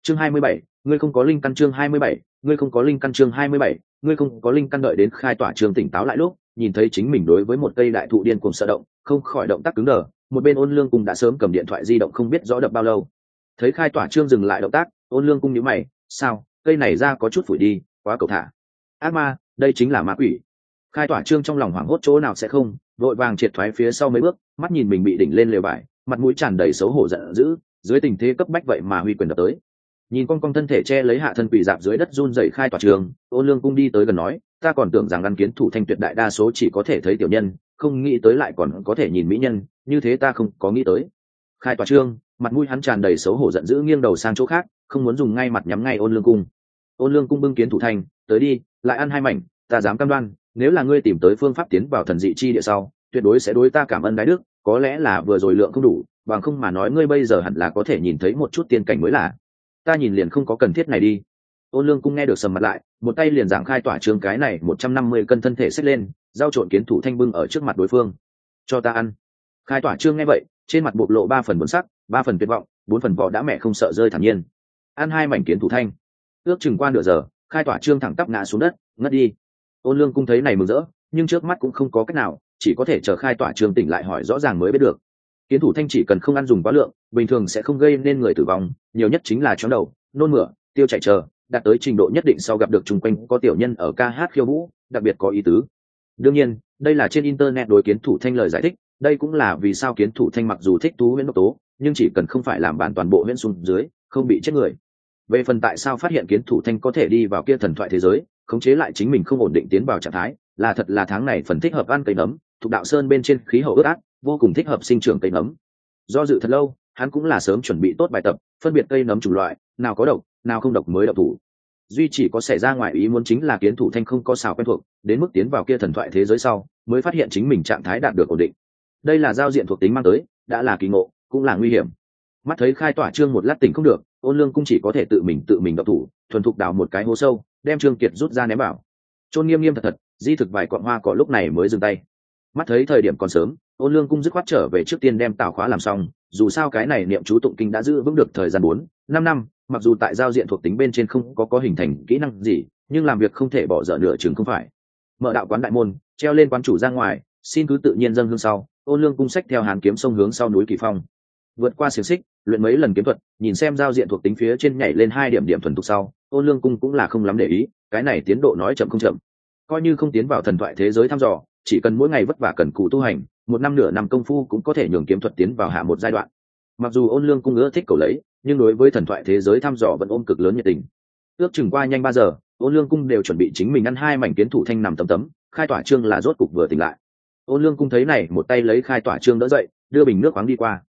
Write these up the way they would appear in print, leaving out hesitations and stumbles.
chương 27, ngươi không có linh căn. chương 27, ngươi không có linh căn. chương 27, ngươi không có linh căn. Đợi đến Khai Tỏa Trương tỉnh táo lại lúc nhìn thấy chính mình đối với một cây đại thụ điên cuồng sợ động, không khỏi động tác cứng đờ. Một bên Ôn Lương Cung đã sớm cầm điện thoại di động không biết rõ đập bao lâu. Thấy Khai Tỏa Trương dừng lại động tác, Ôn Lương Cung nhíu mày, sao, cây này ra có chút phủi đi, quá cầu thả. Ác ma, đây chính là ma quỷ. Khai Tỏa Trương trong lòng hoảng hốt chỗ nào sẽ không, vội vàng triệt thoái phía sau mấy bước, mắt nhìn mình bị đỉnh lên lều vải, mặt mũi tràn đầy xấu hổ giận dữ, dưới tình thế cấp bách vậy mà huy quyền đập tới. Nhìn con thân thể che lấy hạ thân quỷ dạp dưới đất run rẩy Khai Tỏa Trương, Ôn Lương Cung đi tới gần nói, ta còn tưởng rằng ngăn kiến thủ thanh tuyệt đại đa số chỉ có thể thấy tiểu nhân, không nghĩ tới lại còn có thể nhìn mỹ nhân, như thế ta không có nghĩ tới. Khai Tỏa Trương, mặt mũi hắn tràn đầy xấu hổ giận dữ nghiêng đầu sang chỗ khác, không muốn dùng ngay mặt nhắm ngay Ôn Lương Cung. Ôn Lương Cung bưng kiến thủ thanh, tới đi, lại ăn hai mảnh, ta dám cam đoan, nếu là ngươi tìm tới phương pháp tiến vào thần dị chi địa sau, tuyệt đối sẽ đối ta cảm ơn đái đức, có lẽ là vừa rồi lượng không đủ, bằng không mà nói ngươi bây giờ hẳn là có thể nhìn thấy một chút tiên cảnh mới là. Ta nhìn liền không có cần thiết này đi. Ôn Lương Cung nghe được sầm mặt lại, một tay liền giảng Khai Tỏa Trương cái này 150 cân thân thể xách lên, giao trộn kiến thủ thanh bưng ở trước mặt đối phương. Cho ta ăn. Khai Tỏa Trương nghe vậy, trên mặt bộc lộ 3 phần buồn sắc, 3 phần tuyệt vọng, 4 phần vỏ đã mẹ không sợ rơi thản nhiên. Ăn hai mảnh kiến thủ thanh. Ước chừng qua nửa giờ, Khai Tỏa Trương thẳng tắp ngã xuống đất, ngất đi. Ôn Lương Cung thấy này mừng rỡ, nhưng trước mắt cũng không có cách nào, chỉ có thể chờ Khai Tỏa Trương tỉnh lại hỏi rõ ràng mới biết được. Kiến thủ thanh chỉ cần không ăn dùng quá lượng, bình thường sẽ không gây nên người tử vong, nhiều nhất chính là chóng đầu, nôn mửa, tiêu chảy chờ, đạt tới trình độ nhất định sau gặp được chung quanh có tiểu nhân ở ca hát khiêu vũ, đặc biệt có ý tứ. Đương nhiên, đây là trên internet đối kiến thủ thanh lời giải thích, đây cũng là vì sao kiến thủ thanh mặc dù thích thú huyễn độc tố, nhưng chỉ cần không phải làm bản toàn bộ huyễn xuống dưới, không bị chết người. Về phần tại sao phát hiện kiến thủ thanh có thể đi vào kia thần thoại thế giới, khống chế lại chính mình không ổn định tiến vào trạng thái, là thật là tháng này phần thích hợp ăn cây nấm, thuộc đạo sơn bên trên khí hậu ướt át, vô cùng thích hợp sinh trưởng cây nấm. Do dự thật lâu, hắn cũng là sớm chuẩn bị tốt bài tập, phân biệt cây nấm chủng loại, nào có độc, nào không độc mới độc thủ. Duy chỉ có xảy ra ngoài ý muốn chính là kiến thủ thanh không có xào quen thuộc, đến mức tiến vào kia thần thoại thế giới sau, mới phát hiện chính mình trạng thái đạt được ổn định. Đây là giao diện thuộc tính mang tới, đã là kỳ ngộ, cũng là nguy hiểm. Mắt thấy Khai Tỏa Trương một lát tỉnh không được, Ôn Lương Cung chỉ có thể tự mình độc thủ, thuần thục đào một cái hố sâu, đem Trương Kiệt rút ra ném vào. Chôn nghiêm nghiêm thật thật, di thực vài cọn hoa cỏ lúc này mới dừng tay. Mắt thấy thời điểm còn sớm, Ôn Lương Cung dứt khoát trở về trước tiên đem tảo khóa làm xong, dù sao cái này niệm chú tụng kinh đã giữ vững được thời gian 4-5 năm, mặc dù tại giao diện thuộc tính bên trên không có hình thành kỹ năng gì, nhưng làm việc không thể bỏ dở nửa chừng không phải. Mở đạo quán đại môn, treo lên quán chủ ra ngoài, xin cứ tự nhiên dâng hương sau, Ôn Lương Cung xách theo hàn kiếm sông hướng sau núi Kỳ Phong. Vượt qua xiềng xích, luyện mấy lần kiếm thuật, nhìn xem giao diện thuộc tính phía trên nhảy lên 2 điểm thuần thục sau, Ôn Lương Cung cũng là không lắm để ý, cái này tiến độ nói chậm không chậm. Coi như không tiến vào thần thoại thế giới thăm dò, chỉ cần mỗi ngày vất vả cần cù tu hành, 1 năm nửa năm công phu cũng có thể nhường kiếm thuật tiến vào hạ một giai đoạn. Mặc dù Ôn Lương Cung ưa thích cầu lấy, nhưng đối với thần thoại thế giới thăm dò vẫn ôm cực lớn nhiệt tình. Ước chừng qua nhanh 3 giờ, Ôn Lương Cung đều chuẩn bị chính mình ăn 2 mảnh kiến thủ thanh nằm tấm, Khai Tỏa Trương là rốt cục vừa tỉnh lại. Ôn Lương Cung thấy này, một tay lấy Khai Tỏa Trương đỡ dậy, đưa bình nước khoáng đi qua.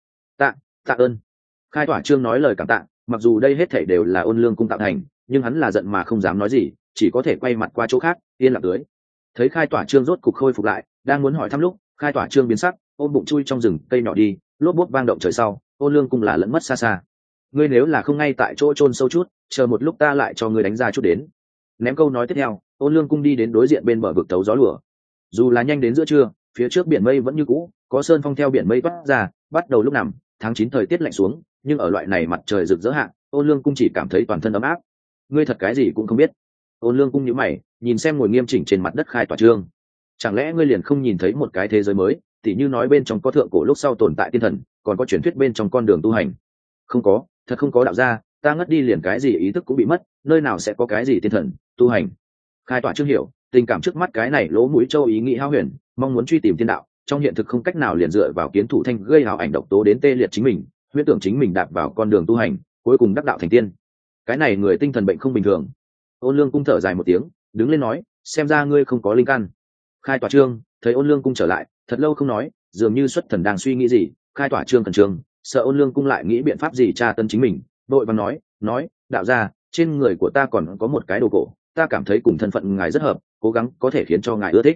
Tạ ơn. Khai Tỏa Trương nói lời cảm tạ, mặc dù đây hết thảy đều là Ôn Lương Cung tạo thành, nhưng hắn là giận mà không dám nói gì, chỉ có thể quay mặt qua chỗ khác, yên lặng dưới. Thấy Khai Tỏa Trương rốt cục khôi phục lại, đang muốn hỏi thăm lúc, Khai Tỏa Trương biến sắc, ôm bụng chui trong rừng cây nhỏ đi, lốp bốp vang động trời sau, Ôn Lương Cung là lẫn mất xa xa. Ngươi nếu là không ngay tại chỗ chôn sâu chút, chờ một lúc ta lại cho ngươi đánh ra chút đến. Ném câu nói tiếp theo, Ôn Lương Cung đi đến đối diện bên bờ vực tấu gió lùa. Dù là nhanh đến giữa trưa, phía trước biển mây vẫn như cũ, có sơn phong theo biển mây toát ra, bắt đầu lúc nằm, tháng 9 thời tiết lạnh xuống, nhưng ở loại này mặt trời rực rỡ hạ, Ôn Lương Cung chỉ cảm thấy toàn thân ấm áp. Ngươi thật cái gì cũng không biết. Ôn Lương Cung nhíu mày, nhìn xem ngồi nghiêm chỉnh trên mặt đất Khai Tỏa Trương. Chẳng lẽ ngươi liền không nhìn thấy một cái thế giới mới, tỉ như nói bên trong có thượng cổ lúc sau tồn tại tiên thần, còn có truyền thuyết bên trong con đường tu hành? Không có, thật không có đạo gia, ta ngất đi liền cái gì ý thức cũng bị mất, nơi nào sẽ có cái gì tiên thần tu hành? Khai Tỏa Trương hiểu, tình cảm trước mắt cái này lỗ mũi châu ý nghĩ hao huyền, mong muốn truy tìm tiên đạo, trong hiện thực không cách nào liền dựa vào kiến thủ thanh gây hào ảnh độc tố đến tê liệt chính mình, huyễn tưởng chính mình đạp vào con đường tu hành, cuối cùng đắc đạo thành tiên. Cái này người tinh thần bệnh không bình thường. Ôn Lương Cung thở dài một tiếng, đứng lên nói, xem ra ngươi không có linh căn. Khai Tỏa Trương thấy Ôn Lương Cung trở lại, thật lâu không nói, dường như xuất thần đang suy nghĩ gì. Khai Tỏa Trương khẩn trương, sợ Ôn Lương Cung lại nghĩ biện pháp gì tra tấn chính mình, đội vàng nói, đạo gia, trên người của ta còn có một cái đồ cổ, ta cảm thấy cùng thân phận ngài rất hợp, cố gắng có thể khiến cho ngài ưa thích.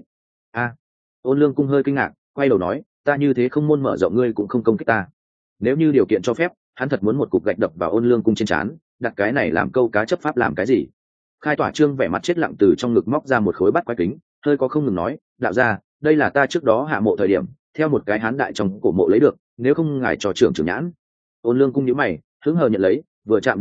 Ôn Lương Cung hơi kinh ngạc, quay đầu nói, ta như thế không môn mở rộng ngươi cũng không công kích ta. Nếu như điều kiện cho phép, hắn thật muốn một cục gạch đập vào Ôn Lương Cung trên trán, đặt cái này làm câu cá chấp pháp làm cái gì? Khai Tỏa Trương vẻ mặt chết lặng từ trong ngực móc ra một khối bát quái kính, hơi có không ngừng nói, đạo gia, đây là ta trước đó hạ mộ thời điểm, theo một cái hán đại trong cổ mộ lấy được, nếu không ngài cho trưởng nhãn. Ôn Lương Cung nhíu mày, hứng hờ nhận lấy, vừa chạm đến lúc,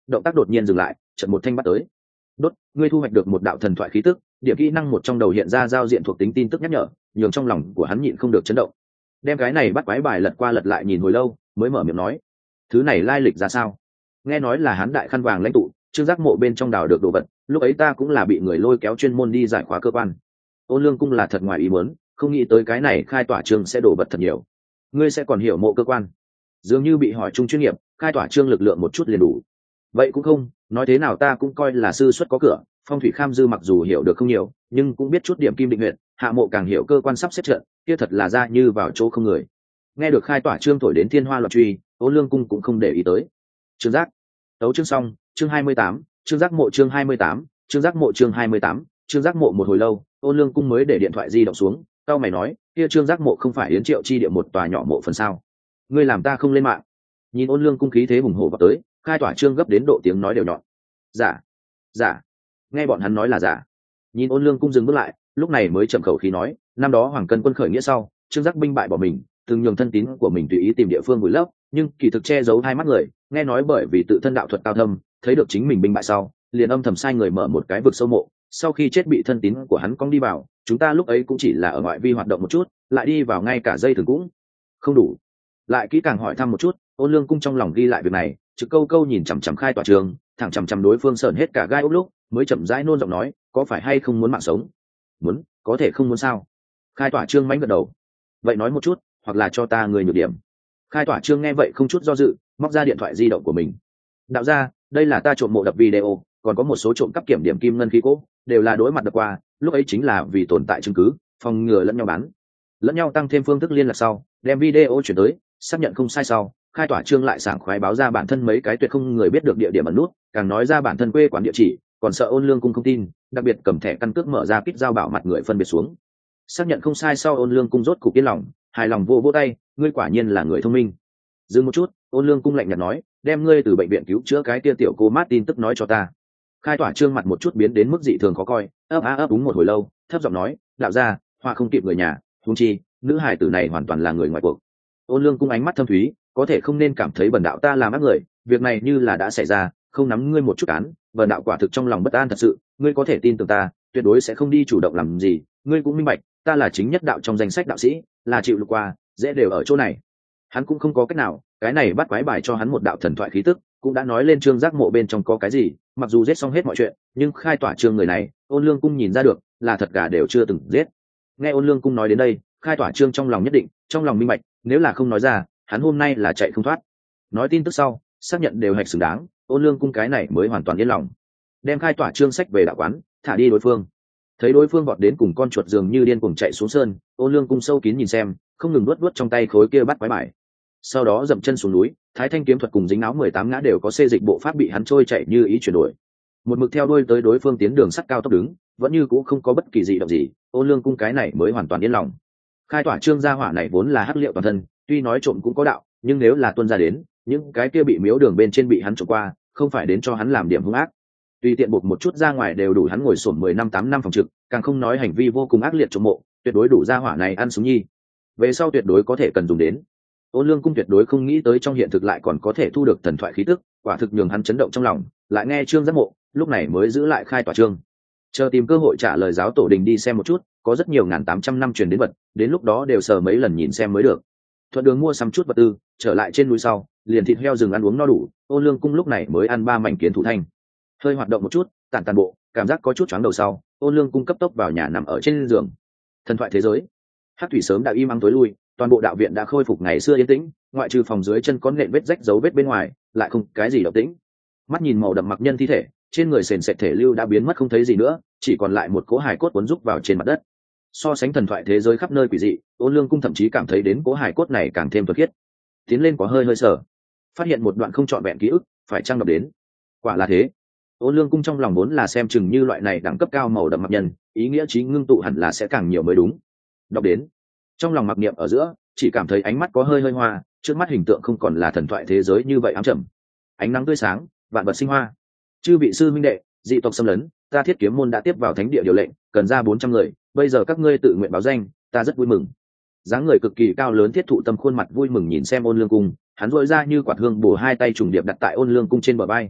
động tác đột nhiên dừng lại, chợt một thanh bắt tới. Đốt, ngươi thu hoạch được một đạo thần thoại khí tức, điểm kỹ năng một trong đầu hiện ra giao diện thuộc tính tin tức nhắc nhở, nhường trong lòng của hắn nhịn không được chấn động. Đem cái này bắt quái bài lật qua lật lại nhìn hồi lâu, mới mở miệng nói: "Thứ này lai lịch ra sao?" Nghe nói là hắn đại khăn vàng lãnh tụ, Trương Giác Mộ bên trong đào được đồ vật, lúc ấy ta cũng là bị người lôi kéo chuyên môn đi giải khóa cơ quan. Ôn Lương Cung là thật ngoài ý muốn, không nghĩ tới cái này khai tỏa trương sẽ đổ vật thật nhiều. Ngươi sẽ còn hiểu mộ cơ quan? Dường như bị hỏi chung chuyên nghiệp, khai tỏa trương lực lượng một chút liền đủ. Vậy cũng không, nói thế nào ta cũng coi là sư xuất có cửa, phong thủy kham dư mặc dù hiểu được không nhiều, nhưng cũng biết chút điểm kim định huyện, hạ mộ càng hiểu cơ quan sắp xếp trận, kia thật là ra như vào chỗ không người. Nghe được khai tỏa trương thổi đến thiên hoa loạn truy, Ôn Lương Cung cũng không để ý tới. Trương Giác, tấu chương xong, chương 28, Trương Giác Mộ chương 28, Trương Giác Mộ chương 28, Trương Giác Mộ một hồi lâu, Ôn Lương Cung mới để điện thoại di động xuống, cao mày nói, kia Trương Giác Mộ không phải Yến Triệu chi địa một tòa nhỏ mộ phần sao? Ngươi làm ta không lên mạng. Nhìn Ôn Lương Cung khí thế hùng hổ vào tới, khai tỏa trương gấp đến độ tiếng nói đều nhọn. Giả, giả. Nghe bọn hắn nói là giả. Nhìn Ôn Lương Cung dừng bước lại, lúc này mới chậm khẩu khí nói, năm đó Hoàng Cân quân khởi nghĩa sau, Trương Giác binh bại bỏ mình, từng nhường thân tín của mình tùy ý tìm địa phương vùi lấp, nhưng kỳ thực che giấu hai mắt người, nghe nói bởi vì tự thân đạo thuật cao thâm, thấy được chính mình binh bại sau, liền âm thầm sai người mở một cái vực sâu mộ, sau khi chết bị thân tín của hắn cong đi vào, chúng ta lúc ấy cũng chỉ là ở ngoại vi hoạt động một chút, lại đi vào ngay cả dây thừng cũng không đủ. Lại kỹ càng hỏi thăm một chút, Ôn Lương Cung trong lòng ghi lại việc này, trực câu câu nhìn chằm chằm khai tỏa trường, thẳng chằm chằm đối phương sờn hết cả gai ốc lúc, mới chậm rãi nôn giọng nói, có phải hay không muốn mạng sống? Muốn, có thể không muốn sao? Khai tỏa trương mánh gật đầu. Vậy nói một chút, hoặc là cho ta người nhược điểm. Khai tỏa trương nghe vậy không chút do dự, móc ra điện thoại di động của mình. Đạo ra, đây là ta trộm mộ đập video, còn có một số trộm cắp kiểm điểm kim ngân khí cố, đều là đối mặt đập qua, lúc ấy chính là vì tồn tại chứng cứ, phòng ngừa lẫn nhau bán, lẫn nhau tăng thêm phương thức liên lạc sau, đem video chuyển tới, xác nhận không sai sau, khai tỏa trương lại sảng khoái báo ra bản thân mấy cái tuyệt không người biết được địa điểm ẩn nút, càng nói ra bản thân quê quán địa chỉ, còn sợ Ôn Lương Cung không tin, đặc biệt cầm thẻ căn cước mở ra kích giao bảo mặt người phân biệt xuống. Xác nhận không sai sau, Ôn Lương Cung rốt cục yên lòng, hài lòng vô tay, ngươi quả nhiên là người thông minh. Dừng một chút, Ôn Lương Cung lạnh nhạt nói, đem ngươi từ bệnh viện cứu chữa cái kia tiểu cô mát tin tức nói cho ta. Khai tỏa trương mặt một chút biến đến mức dị thường khó coi, ấp úng một hồi lâu, thấp giọng nói, đạo gia, hoa không kịp người nhà, huống chi nữ hài tử này hoàn toàn là người ngoài cuộc. Ôn Lương Cung ánh mắt thâm thúy, có thể không nên cảm thấy bần đạo ta làm ác người, việc này như là đã xảy ra, không nắm ngươi một chút án, bần đạo quả thực trong lòng bất an thật sự, ngươi có thể tin tưởng ta, tuyệt đối sẽ không đi chủ động làm gì, ngươi cũng minh bạch, ta là chính nhất đạo trong danh sách đạo sĩ, là chịu lục qua, dễ đều ở chỗ này. Hắn cũng không có cách nào, cái này bắt quái bài cho hắn một đạo thần thoại khí tức, cũng đã nói lên Trương Giác Mộ bên trong có cái gì, mặc dù giết xong hết mọi chuyện, nhưng khai tỏa trương người này, Ôn Lương Cung nhìn ra được, là thật gà đều chưa từng giết. Nghe Ôn Lương Cung nói đến đây, khai tỏa trương trong lòng nhất định, trong lòng minh bạch, nếu là không nói ra, hắn hôm nay là chạy không thoát. Nói tin tức sau, xác nhận đều hạch xứng đáng, Ôn Lương Cung cái này mới hoàn toàn yên lòng. Đem khai tỏa trương sách về đạo quán, thả đi đối phương. Thấy đối phương vọt đến cùng con chuột dường như điên cuồng chạy xuống sơn, Ôn Lương Cung sâu kín nhìn xem, không ngừng nuốt trong tay khối kia bắt quái bài. Sau đó dậm chân xuống núi, Thái Thanh kiếm thuật cùng dính áo 18 ngã đều có xê dịch bộ pháp bị hắn trôi chạy như ý chuyển đổi. Một mực theo đuôi tới đối phương tiến đường sắt cao tốc đứng, vẫn như cũng không có bất kỳ dị động gì, Ôn Lương Cung cái này mới hoàn toàn yên lòng. Khai tỏa trương gia hỏa này vốn là hắc liệu toàn thân, tuy nói trộm cũng có đạo, nhưng nếu là tuân ra đến, những cái kia bị miếu đường bên trên bị hắn trộm qua, không phải đến cho hắn làm điểm hung ác. Tùy tiện buộc một chút ra ngoài đều đủ hắn ngồi xổm 10 năm 8 năm phòng trực, càng không nói hành vi vô cùng ác liệt trộm mộ, tuyệt đối đủ gia hỏa này ăn súng nhi. Về sau tuyệt đối có thể cần dùng đến. Ôn Lương Cung tuyệt đối không nghĩ tới trong hiện thực lại còn có thể thu được thần thoại khí tức, quả thực nhường hắn chấn động trong lòng, lại nghe Trương Giác Mộ, lúc này mới giữ lại khai tỏa trương. Chờ tìm cơ hội trả lời giáo tổ đình đi xem một chút, có rất nhiều 1800 năm truyền đến vật, đến lúc đó đều sờ mấy lần nhìn xem mới được. Thuận đường mua sắm chút vật tư, trở lại trên núi sau, liền thịt heo rừng ăn uống no đủ, Ôn Lương Cung lúc này mới ăn 3 mảnh kiến thủ thanh. Hơi hoạt động một chút, tản bộ, cảm giác có chút choáng đầu sau, Ôn Lương Cung cấp tốc vào nhà nằm ở trên giường. Thần thoại thế giới. Hắc thủy sớm đã im ắng tối lui, toàn bộ đạo viện đã khôi phục ngày xưa yên tĩnh, ngoại trừ phòng dưới chân có nện vết rách dấu vết bên ngoài, lại không cái gì động tĩnh. Mắt nhìn màu đậm mặc nhân thi thể, trên người sền sệt thể lưu đã biến mất không thấy gì nữa, chỉ còn lại một cỗ hài cốt cuốn rúc vào trên mặt đất. So sánh thần thoại thế giới khắp nơi quỷ dị, Ôn Lương Cung thậm chí cảm thấy đến cỗ hài cốt này càng thêm thuật khiết. Tiến lên có hơi sở, phát hiện một đoạn không trọn vẹn ký ức, phải trang đọc đến. Quả là thế. Ôn Lương Cung trong lòng muốn là xem chừng như loại này đẳng cấp cao màu đậm mặc nhân, ý nghĩa trí ngưng tụ hẳn là sẽ càng nhiều mới đúng. Đọc đến, trong lòng mặc niệm ở giữa, chỉ cảm thấy ánh mắt có hơi hoa, trước mắt hình tượng không còn là thần thoại thế giới như vậy ám trầm. Ánh nắng tươi sáng, vạn vật sinh hoa. Chư vị sư minh đệ, dị tộc xâm lấn, ta Thiết Kiếm môn đã tiếp vào thánh địa điều lệnh, cần ra 400 người, bây giờ các ngươi tự nguyện báo danh, ta rất vui mừng. Dáng người cực kỳ cao lớn Thiết Thụ Tâm khuôn mặt vui mừng nhìn xem Ôn Lương Cung, hắn rỗi ra như quạt hương bổ hai tay trùng điệp đặt tại Ôn Lương Cung trên bờ vai.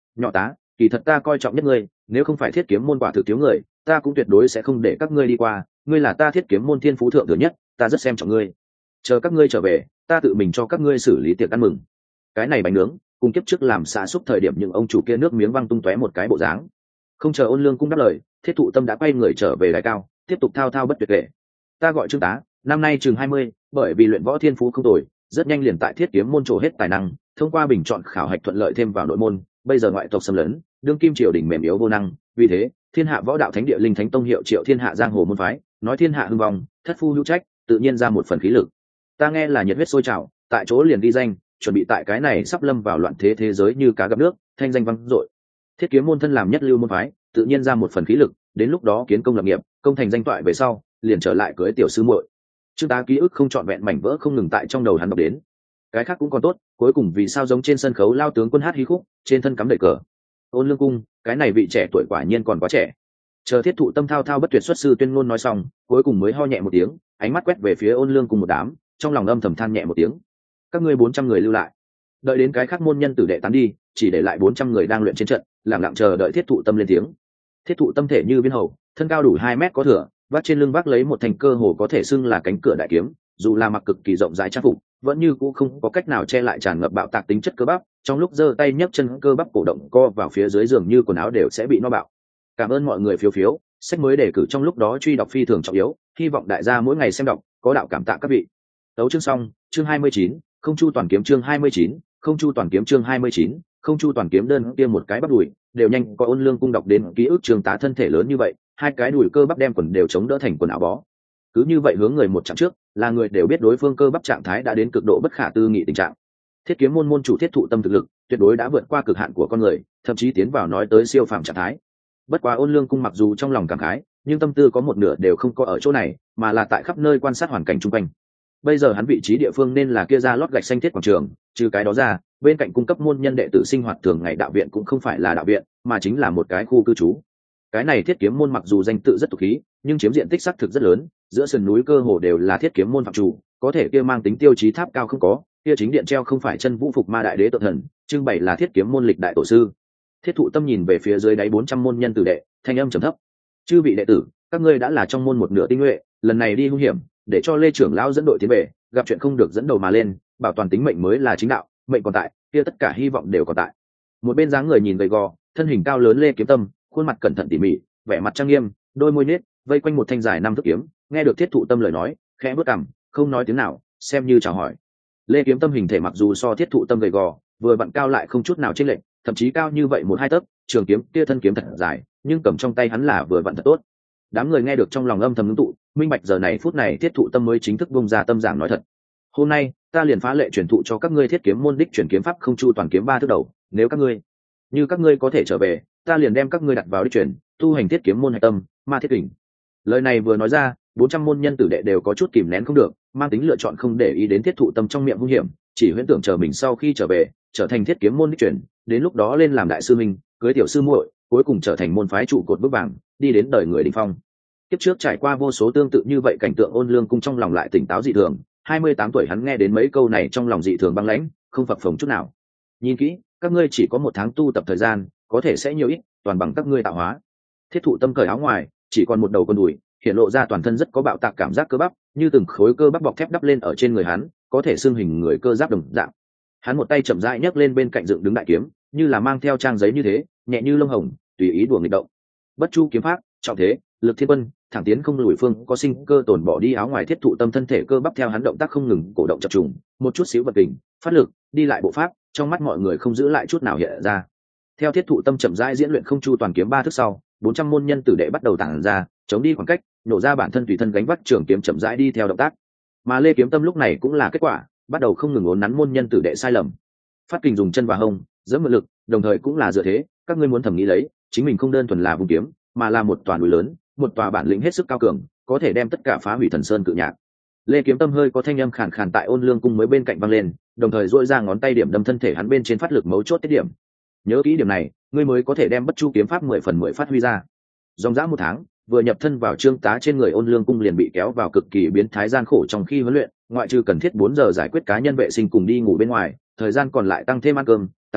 Nhỏ tá, kỳ thật ta coi trọng nhất ngươi, nếu không phải thiết kiếm môn quả thực thiếu người, ta cũng tuyệt đối sẽ không để các ngươi đi qua, ngươi là ta thiết kiếm môn thiên phú thượng thừa nhất, ta rất xem trọng ngươi. Chờ các ngươi trở về, ta tự mình cho các ngươi xử lý tiệc ăn mừng. Cái này bánh nướng, cùng kiếp trước làm xả xúc thời điểm những ông chủ kia nước miếng văng tung tóe một cái bộ dáng. Không chờ Ôn Lương Cung đáp lời, Thiết Thụ Tâm đã quay người trở về đài cao, tiếp tục thao thao bất tuyệt kể. Ta gọi Trương Tá, năm nay chừng 20, bởi vì luyện võ thiên phú không tồi, rất nhanh liền tại Thiết Kiếm môn trổ hết tài năng, thông qua bình chọn khảo hạch thuận lợi thêm vào nội môn, bây giờ ngoại tộc xâm lấn, đương kim triều đình mềm yếu vô năng, vì thế, Thiên Hạ Võ Đạo Thánh Địa Linh Thánh Tông hiệu triệu Thiên Hạ giang hồ môn phái, nói thiên hạ hưng vong, thất phu hữu trách, tự nhiên ra một phần khí lực. Ta nghe là nhiệt huyết sôi trào, tại chỗ liền ghi danh, chuẩn bị tại cái này sắp lâm vào loạn thế thế giới như cá gặp nước, thanh danh vang dội. Thiết Kiếm môn thân làm nhất lưu môn phái, tự nhiên ra một phần khí lực, đến lúc đó kiến công lập nghiệp, công thành danh toại về sau, liền trở lại cưới tiểu sư muội. Trương Tá ký ức không trọn vẹn mảnh vỡ không ngừng tại trong đầu hắn đọc đến. Cái khác cũng còn tốt, cuối cùng vì sao giống trên sân khấu lao tướng quân hát hí khúc, trên thân cắm đầy cờ. Ôn Lương Cung, cái này vị trẻ tuổi quả nhiên còn quá trẻ. Chờ Thiết Thụ Tâm thao thao bất tuyệt xuất sư tuyên ngôn nói xong, cuối cùng mới ho nhẹ một tiếng, ánh mắt quét về phía Ôn Lương Cung một đám, trong lòng âm thầm than nhẹ một tiếng. Các ngươi 400 người lưu lại, đợi đến cái khác môn nhân tử đệ tán đi, chỉ để lại 400 người đang luyện trên trận, lặng lặng chờ đợi Thiết Thụ Tâm lên tiếng. Thiết Thụ Tâm thể như viên hầu, thân cao đủ 2 mét có thừa, vác trên lưng vác lấy một thành cơ hồ có thể xưng là cánh cửa đại kiếm, dù là mặc cực kỳ rộng rãi trang phục, vẫn như cũ không có cách nào che lại tràn ngập bạo tạc tính chất cơ bắp, trong lúc giơ tay nhấc chân cơ bắp cổ động co vào phía dưới giường như quần áo đều sẽ bị nó bạo. Cảm ơn mọi người phiếu phiếu, sách mới đề cử trong lúc đó truy đọc phi thường trọng yếu, hy vọng đại gia mỗi ngày xem đọc, có đạo cảm tạ các vị. Tấu chương xong, chương 29, không chu toàn kiếm chương 29, không chu toàn kiếm chương 29, không chu toàn kiếm đơn kia một cái bắp đùi, đều nhanh có Ôn Lương Cung đọc đến ký ức Trương Tá thân thể lớn như vậy, hai cái đùi cơ bắp đem quần đều chống đỡ thành quần áo bó. Cứ như vậy hướng người một chặng trước, là người đều biết đối phương cơ bắp trạng thái đã đến cực độ bất khả tư nghị tình trạng. Thiết Kiếm môn môn chủ Thiết Thụ Tâm thực lực, tuyệt đối đã vượt qua cực hạn của con người, thậm chí tiến vào nói tới siêu phàm trạng thái. Bất quá Ôn Lương Cung mặc dù trong lòng cảm khái, nhưng tâm tư có một nửa đều không có ở chỗ này, mà là tại khắp nơi quan sát hoàn cảnh xung quanh. Bây giờ hắn vị trí địa phương nên là kia ra lót gạch xanh thiết quảng trường, trừ cái đó ra, bên cạnh cung cấp môn nhân đệ tử sinh hoạt thường ngày đạo viện cũng không phải là đạo viện, mà chính là một cái khu cư trú. Cái này Thiết Kiếm môn mặc dù danh tự rất tục khí, nhưng chiếm diện tích xác thực rất lớn, giữa sườn núi cơ hồ đều là Thiết Kiếm môn phạm chủ, có thể kia mang tính tiêu chí tháp cao không có, kia chính điện treo không phải chân vũ phục ma đại đế tự thần, trưng bày là Thiết Kiếm môn lịch đại tổ sư. Thiết Thụ Tâm nhìn về phía dưới đáy 400 môn nhân tử đệ, thanh âm trầm thấp: "Chư vị đệ tử, các ngươi đã là trong môn một nửa tinh nhuệ, lần này đi hung hiểm, để cho Lê trưởng lão dẫn đội tiến về, gặp chuyện không được dẫn đầu mà lên, bảo toàn tính mệnh mới là chính đạo, mệnh còn tại, kia tất cả hy vọng đều còn tại." Một bên dáng người nhìn gầy gò, thân hình cao lớn Lê Kiếm Tâm, khuôn mặt cẩn thận tỉ mỉ, vẻ mặt trang nghiêm, đôi môi nết, vây quanh một thanh dài 5 thước kiếm, nghe được Thiết Thụ Tâm lời nói, khẽ bước cằm, không nói tiếng nào, xem như chào hỏi. Lê Kiếm Tâm hình thể mặc dù so Thiết Thụ Tâm gầy gò, vừa vặn cao lại không chút nào chênh lệch, thậm chí cao như vậy 1-2 tấc, trường kiếm kia thân kiếm thật dài, nhưng cầm trong tay hắn là vừa vặn thật tốt. Đám người nghe được trong lòng âm thầm ngưng tụ, minh bạch giờ này phút này Thiết Thụ Tâm mới chính thức bung ra tâm giảng nói thật. Hôm nay, ta liền phá lệ truyền thụ cho các ngươi Thiết Kiếm môn đích truyền kiếm pháp không chu toàn kiếm 3 thước đầu, nếu các ngươi có thể trở về, ta liền đem các ngươi đặt vào đích truyền, tu hành Thiết Kiếm môn hạch tâm, ma thiết kình. Lời này vừa nói ra, 400 môn nhân tử đệ đều có chút kìm nén không được, mang tính lựa chọn không để ý đến Thiết Thụ Tâm trong miệng hung hiểm, chỉ huyễn tưởng chờ mình sau khi trở về, trở thành Thiết Kiếm môn đích truyền, đến lúc đó lên làm đại sư minh, cưới tiểu sư muội, cuối cùng trở thành môn phái trụ cột bước vàng, đi đến đời người đỉnh phong. Kiếp trước trải qua vô số tương tự như vậy cảnh tượng, Ôn Lương Cung trong lòng lại tỉnh táo dị thường, 28 tuổi hắn nghe đến mấy câu này trong lòng dị thường băng lãnh, không phập phồng chút nào. Nhìn kỹ, các ngươi chỉ có 1 tháng tu tập thời gian, có thể sẽ nhiều ít, toàn bằng các ngươi tạo hóa. Thiết Thụ Tâm cởi áo ngoài, chỉ còn một đầu con đùi, hiện lộ ra toàn thân rất có bạo tạc cảm giác cơ bắp, như từng khối cơ bắp bọc thép đắp lên ở trên người hắn, có thể xương hình người cơ giáp đồng dạng. Hắn một tay chậm rãi nhấc lên bên cạnh dựng đứng đại kiếm, như là mang theo trang giấy như thế, nhẹ như lông hồng, tùy ý đùa nghịch động. Bất chu kiếm pháp, trọng thế, lực thiên quân, thẳng tiến không lùi phương có sinh cơ tồn bỏ đi áo ngoài. Thiết Thụ Tâm thân thể cơ bắp theo hắn động tác không ngừng cổ động chập trùng, một chút xíu vật kình, phát lực, đi lại bộ pháp, trong mắt mọi người không giữ lại chút nào hiện ra. Theo Thiết Thụ Tâm chậm rãi diễn luyện không chu toàn kiếm 3 thước sau, 400 môn nhân tử đệ bắt đầu tản ra, chống đi khoảng cách, nổ ra bản thân tùy thân gánh vác trường kiếm chậm rãi đi theo động tác. Mà Lê Kiếm Tâm lúc này cũng là kết quả, bắt đầu không ngừng uốn nắn môn nhân tử đệ sai lầm. Phát kình dùng chân và hông, dẫn mượn lực, đồng thời cũng là dựa thế, các ngươi muốn thẩm nghĩ lấy, chính mình không đơn thuần là vùng kiếm, mà là một tòa núi lớn, một tòa bản lĩnh hết sức cao cường, có thể đem tất cả phá hủy thần sơn cự nhạc. Lê Kiếm Tâm hơi có thanh âm khàn khàn tại Ôn Lương Cung mới bên cạnh vang lên, đồng thời duỗi ra ngón tay điểm đâm thân thể hắn bên trên phát lực mấu chốt tiết điểm. Nhớ kỹ điểm này, ngươi mới có thể đem bất chu kiếm pháp 10 phần 10 phát huy ra. Dòng dã 1 tháng, vừa nhập thân vào Trương Tá trên người, Ôn Lương Cung liền bị kéo vào cực kỳ biến thái gian khổ trong khi huấn luyện, ngoại trừ cần thiết 4 giờ giải quyết cá nhân vệ sinh cùng đi ngủ bên ngoài, thời gian còn lại tăng thêm ăn cơm, tắm thuốc,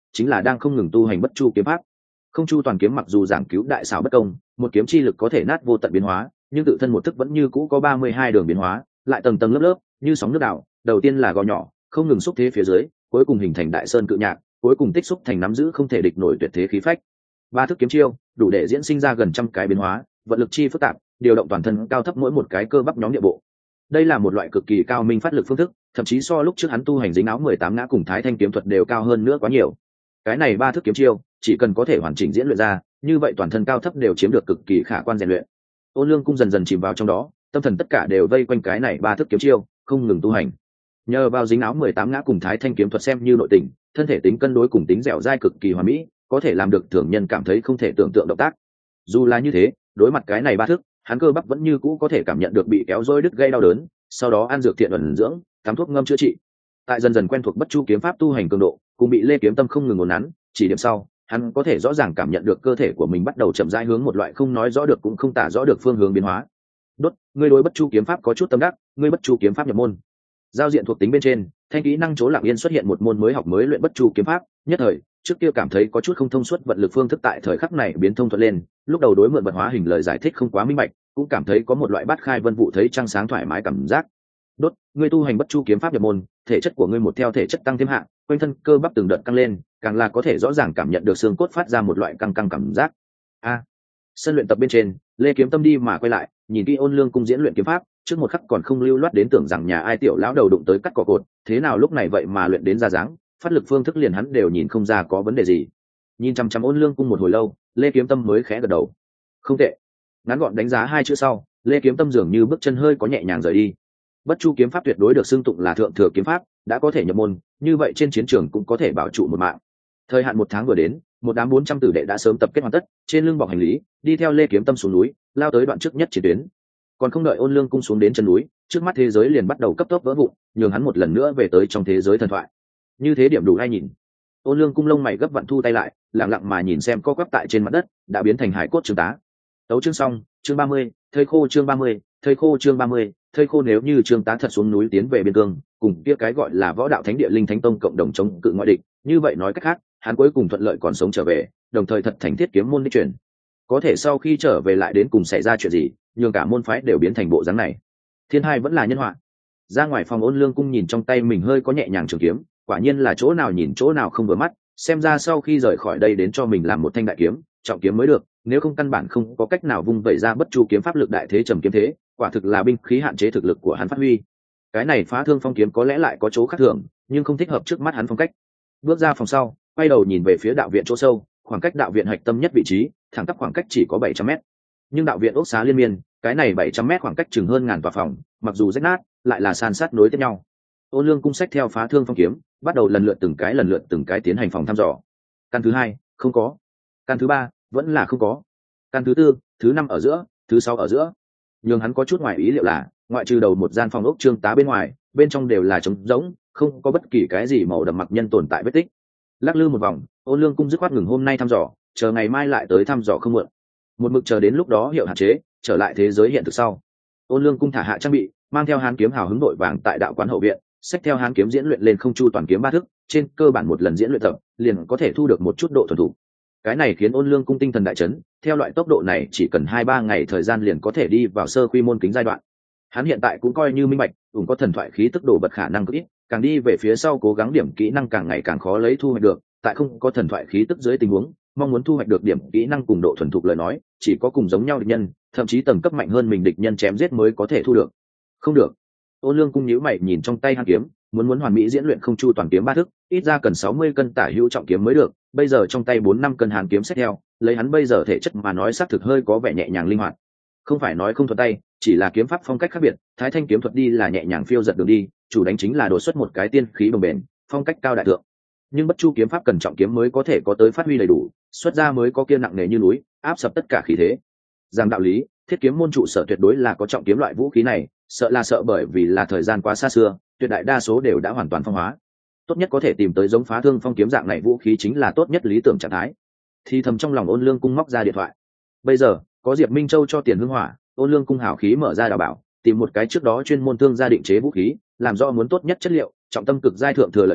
chính là đang không ngừng tu hành bất chu kiếm pháp. Không chu toàn kiếm mặc dù giảng cứu đại xảo bất công, một kiếm chi lực có thể nát vô tận biến hóa, nhưng tự thân một thức vẫn như cũ có 32 đường biến hóa, lại tầng tầng lớp lớp, như sóng nước đảo, đầu tiên là gò nhỏ, không ngừng xúc thế phía dưới, cuối cùng hình thành đại sơn cự nhạc, cuối cùng tích xúc thành nắm giữ không thể địch nổi tuyệt thế khí phách. Ba thức kiếm chiêu, đủ để diễn sinh ra gần trăm cái biến hóa, vận lực chi phức tạp, điều động toàn thân cao thấp mỗi một cái cơ bắp nhóm địa bộ. Đây là một loại cực kỳ cao minh phát lực phương thức, thậm chí so lúc trước hắn tu hành dính áo 18 ngã cùng Thái Thanh kiếm thuật đều cao hơn nữa quá nhiều. Cái này ba thức kiếm chiêu, chỉ cần có thể hoàn chỉnh diễn luyện ra, như vậy toàn thân cao thấp đều chiếm được cực kỳ khả quan rèn luyện. Ôn Lương Cung dần dần chìm vào trong đó, tâm thần tất cả đều vây quanh cái này ba thức kiếm chiêu, không ngừng tu hành. Nhờ vào dính áo 18 ngã cùng Thái Thanh kiếm thuật xem như nội tình, thân thể tính cân đối cùng tính dẻo dai cực kỳ hoàn mỹ, có thể làm được thường nhân cảm thấy không thể tưởng tượng động tác. Dù là như thế, đối mặt cái này ba thức, hắn cơ bắp vẫn như cũ có thể cảm nhận được bị kéo rối đứt gây đau đớn, sau đó ăn dược thiện ẩn dưỡng, tắm thuốc ngâm chữa trị. Tại dần dần quen thuộc bất chu kiếm pháp tu hành cường độ, cùng bị Lê Kiếm Tâm không ngừng ổn nắn, chỉ điểm sau, hắn có thể rõ ràng cảm nhận được cơ thể của mình bắt đầu chậm rãi hướng một loại không nói rõ được cũng không tả rõ được phương hướng biến hóa. Đốt, ngươi đối bất chu kiếm pháp có chút tâm đắc, ngươi bất chu kiếm pháp nhập môn. Giao diện thuộc tính bên trên, thanh kỹ năng chỗ lặng yên xuất hiện một môn mới học mới luyện bất chu kiếm pháp, nhất thời, trước kia cảm thấy có chút không thông suốt vận lực phương thức tại thời khắc này biến thông thuận lên, lúc đầu đối mượn vật hóa hình lời giải thích không quá minh bạch, cũng cảm thấy có một loại bát khai vân vụ thấy trăng sáng thoải mái cảm giác. Đốt, ngươi tu hành bất chu kiếm pháp nhập môn, thể chất của ngươi một theo thể chất tăng thêm hạng, quanh thân cơ bắp từng đợt căng lên, càng là có thể rõ ràng cảm nhận được xương cốt phát ra một loại căng căng cảm giác. Sân luyện tập bên trên, Lê Kiếm Tâm đi mà quay lại, nhìn kỹ Ôn Lương Cung diễn luyện kiếm pháp, trước một khắc còn không lưu loát đến tưởng rằng nhà ai tiểu lão đầu đụng tới cắt cỏ cột, thế nào lúc này vậy mà luyện đến ra dáng, phát lực phương thức liền hắn đều nhìn không ra có vấn đề gì. Nhìn chăm chăm Ôn Lương Cung một hồi lâu, Lê Kiếm Tâm mới khẽ gật đầu. Không tệ. Ngắn gọn đánh giá hai chữ sau, Lê Kiếm Tâm dường như bước chân hơi có nhẹ nhàng rời đi. Bất chu kiếm pháp tuyệt đối được xưng tụng là thượng thừa kiếm pháp, đã có thể nhập môn, như vậy trên chiến trường cũng có thể bảo trụ một mạng. Thời hạn 1 tháng vừa đến, một đám 400 tử đệ đã sớm tập kết hoàn tất, trên lưng bọc hành lý, đi theo Lê Kiếm Tâm xuống núi, lao tới đoạn trước nhất chiến tuyến. Còn không đợi Ôn Lương Cung xuống đến chân núi, trước mắt thế giới liền bắt đầu cấp tốc vỡ vụn, nhường hắn một lần nữa về tới trong thế giới thần thoại. Như thế điểm đủ hay nhìn. Ôn Lương Cung lông mày gấp vặn thu tay lại, lặng lặng mà nhìn xem co quắp tại trên mặt đất, đã biến thành hải cốt trứng tá. Tấu chương xong, chương 30, thây khô chương 30, thây khô chương 30, thây khô nếu như trương tá thật xuống núi tiến về biên cương, cùng kia cái gọi là Võ Đạo Thánh Địa Linh Thánh Tông cộng đồng chống cự ngoại địch, như vậy nói cách khác, hắn cuối cùng thuận lợi còn sống trở về, đồng thời thật thành thiết kiếm môn đi chuyển. Có thể sau khi trở về lại đến cùng xảy ra chuyện gì, nhường cả môn phái đều biến thành bộ dáng này. Thiên hai vẫn là nhân họa. Ra ngoài phòng Ôn Lương Cung nhìn trong tay mình hơi có nhẹ nhàng trường kiếm, quả nhiên là chỗ nào nhìn chỗ nào không vừa mắt, xem ra sau khi rời khỏi đây đến cho mình làm một thanh đại kiếm, trọng kiếm mới được, nếu không căn bản không có cách nào vung vẩy ra bất chu kiếm pháp lực đại thế trầm kiếm thế, quả thực là binh khí hạn chế thực lực của hắn phát huy. Cái này Phá Thương Phong kiếm có lẽ lại có chỗ khác thường, nhưng không thích hợp trước mắt hắn phong cách. Bước ra phòng sau, quay đầu nhìn về phía đạo viện chỗ sâu, khoảng cách đạo viện hạch tâm nhất vị trí, thẳng tắp khoảng cách chỉ có 700m. Nhưng đạo viện ốc xá liên miên, cái này 700m khoảng cách chừng hơn ngàn tòa phòng, mặc dù rách nát, lại là san sát nối tiếp nhau. Ôn Lương Cung sách theo Phá Thương Phong kiếm, bắt đầu lần lượt từng cái tiến hành phòng thăm dò. Căn thứ 2, không có. Căn thứ 3, vẫn là không có. Căn thứ 4, thứ 5 ở giữa, thứ 6 ở giữa. Nhưng hắn có chút ngoài ý liệu là, ngoại trừ đầu một gian phòng ốc trương tá bên ngoài, bên trong đều là trống rỗng, không có bất kỳ cái gì màu đậm mặc nhân tồn tại vết tích. Lắc lư một vòng, Ôn Lương Cung dứt khoát ngừng hôm nay thăm dò, chờ ngày mai lại tới thăm dò không muộn. Một mực chờ đến lúc đó hiệu hạn chế, trở lại thế giới hiện thực sau. Ôn Lương Cung thả hạ trang bị, mang theo Hán kiếm hào hứng đội vàng tại đạo quán hậu viện, xách theo Hán kiếm diễn luyện lên không chu toàn kiếm 3 thức, trên cơ bản một lần diễn luyện tập, liền có thể thu được một chút độ thuần thục. Cái này khiến Ôn Lương Cung tinh thần đại chấn, theo loại tốc độ này chỉ cần 2-3 ngày thời gian liền có thể đi vào sơ quy môn kính giai đoạn. Hắn hiện tại cũng coi như minh bạch, cũng có thần thoại khí tức đổ bật khả năng cực ít, càng đi về phía sau cố gắng điểm kỹ năng càng ngày càng khó lấy thu hoạch được, tại không có thần thoại khí tức dưới tình huống, mong muốn thu hoạch được điểm kỹ năng cùng độ thuần thục lời nói, chỉ có cùng giống nhau địch nhân, thậm chí tầng cấp mạnh hơn mình địch nhân chém giết mới có thể thu được. Không được. Ôn Lương Cung nhíu mày nhìn trong tay Hán kiếm, muốn hoàn mỹ diễn luyện không chu toàn kiếm 3 thức, ít ra cần 60 cân tả hữu trọng kiếm mới được, bây giờ trong tay 4-5 cân Hán kiếm xách theo, lấy hắn bây giờ thể chất mà nói xác thực hơi có vẻ nhẹ nhàng linh hoạt. Không phải nói không thuận tay, chỉ là kiếm pháp phong cách khác biệt, Thái Thanh kiếm thuật đi là nhẹ nhàng phiêu giật đường đi, chủ đánh chính là đột xuất một cái tiên khí bồng bềnh, phong cách cao đại thượng. Nhưng bất chu kiếm pháp cần trọng kiếm mới có thể có tới phát huy đầy đủ, xuất ra mới có kia nặng nề như núi, áp sập tất cả khí thế. Giang đạo lý, thiết kiếm môn trụ sở tuyệt đối là có trọng kiếm loại vũ khí này, sợ bởi vì là thời gian quá xa xưa, tuyệt đại đa số đều đã hoàn toàn phong hóa. Tốt nhất có thể tìm tới giống Phá Thương Phong kiếm dạng này vũ khí chính là tốt nhất lý tưởng trạng thái. Thì thầm trong lòng Ôn Lương Cung móc ra điện thoại. Bây giờ có Diệp Minh Châu cho tiền hương hỏa, Ôn Lương Cung hảo khí mở ra đào bảo, tìm một cái trước đó chuyên môn thương gia định chế vũ khí, làm rõ muốn tốt nhất chất liệu, trọng tâm cực giai thượng thừa lợi khí,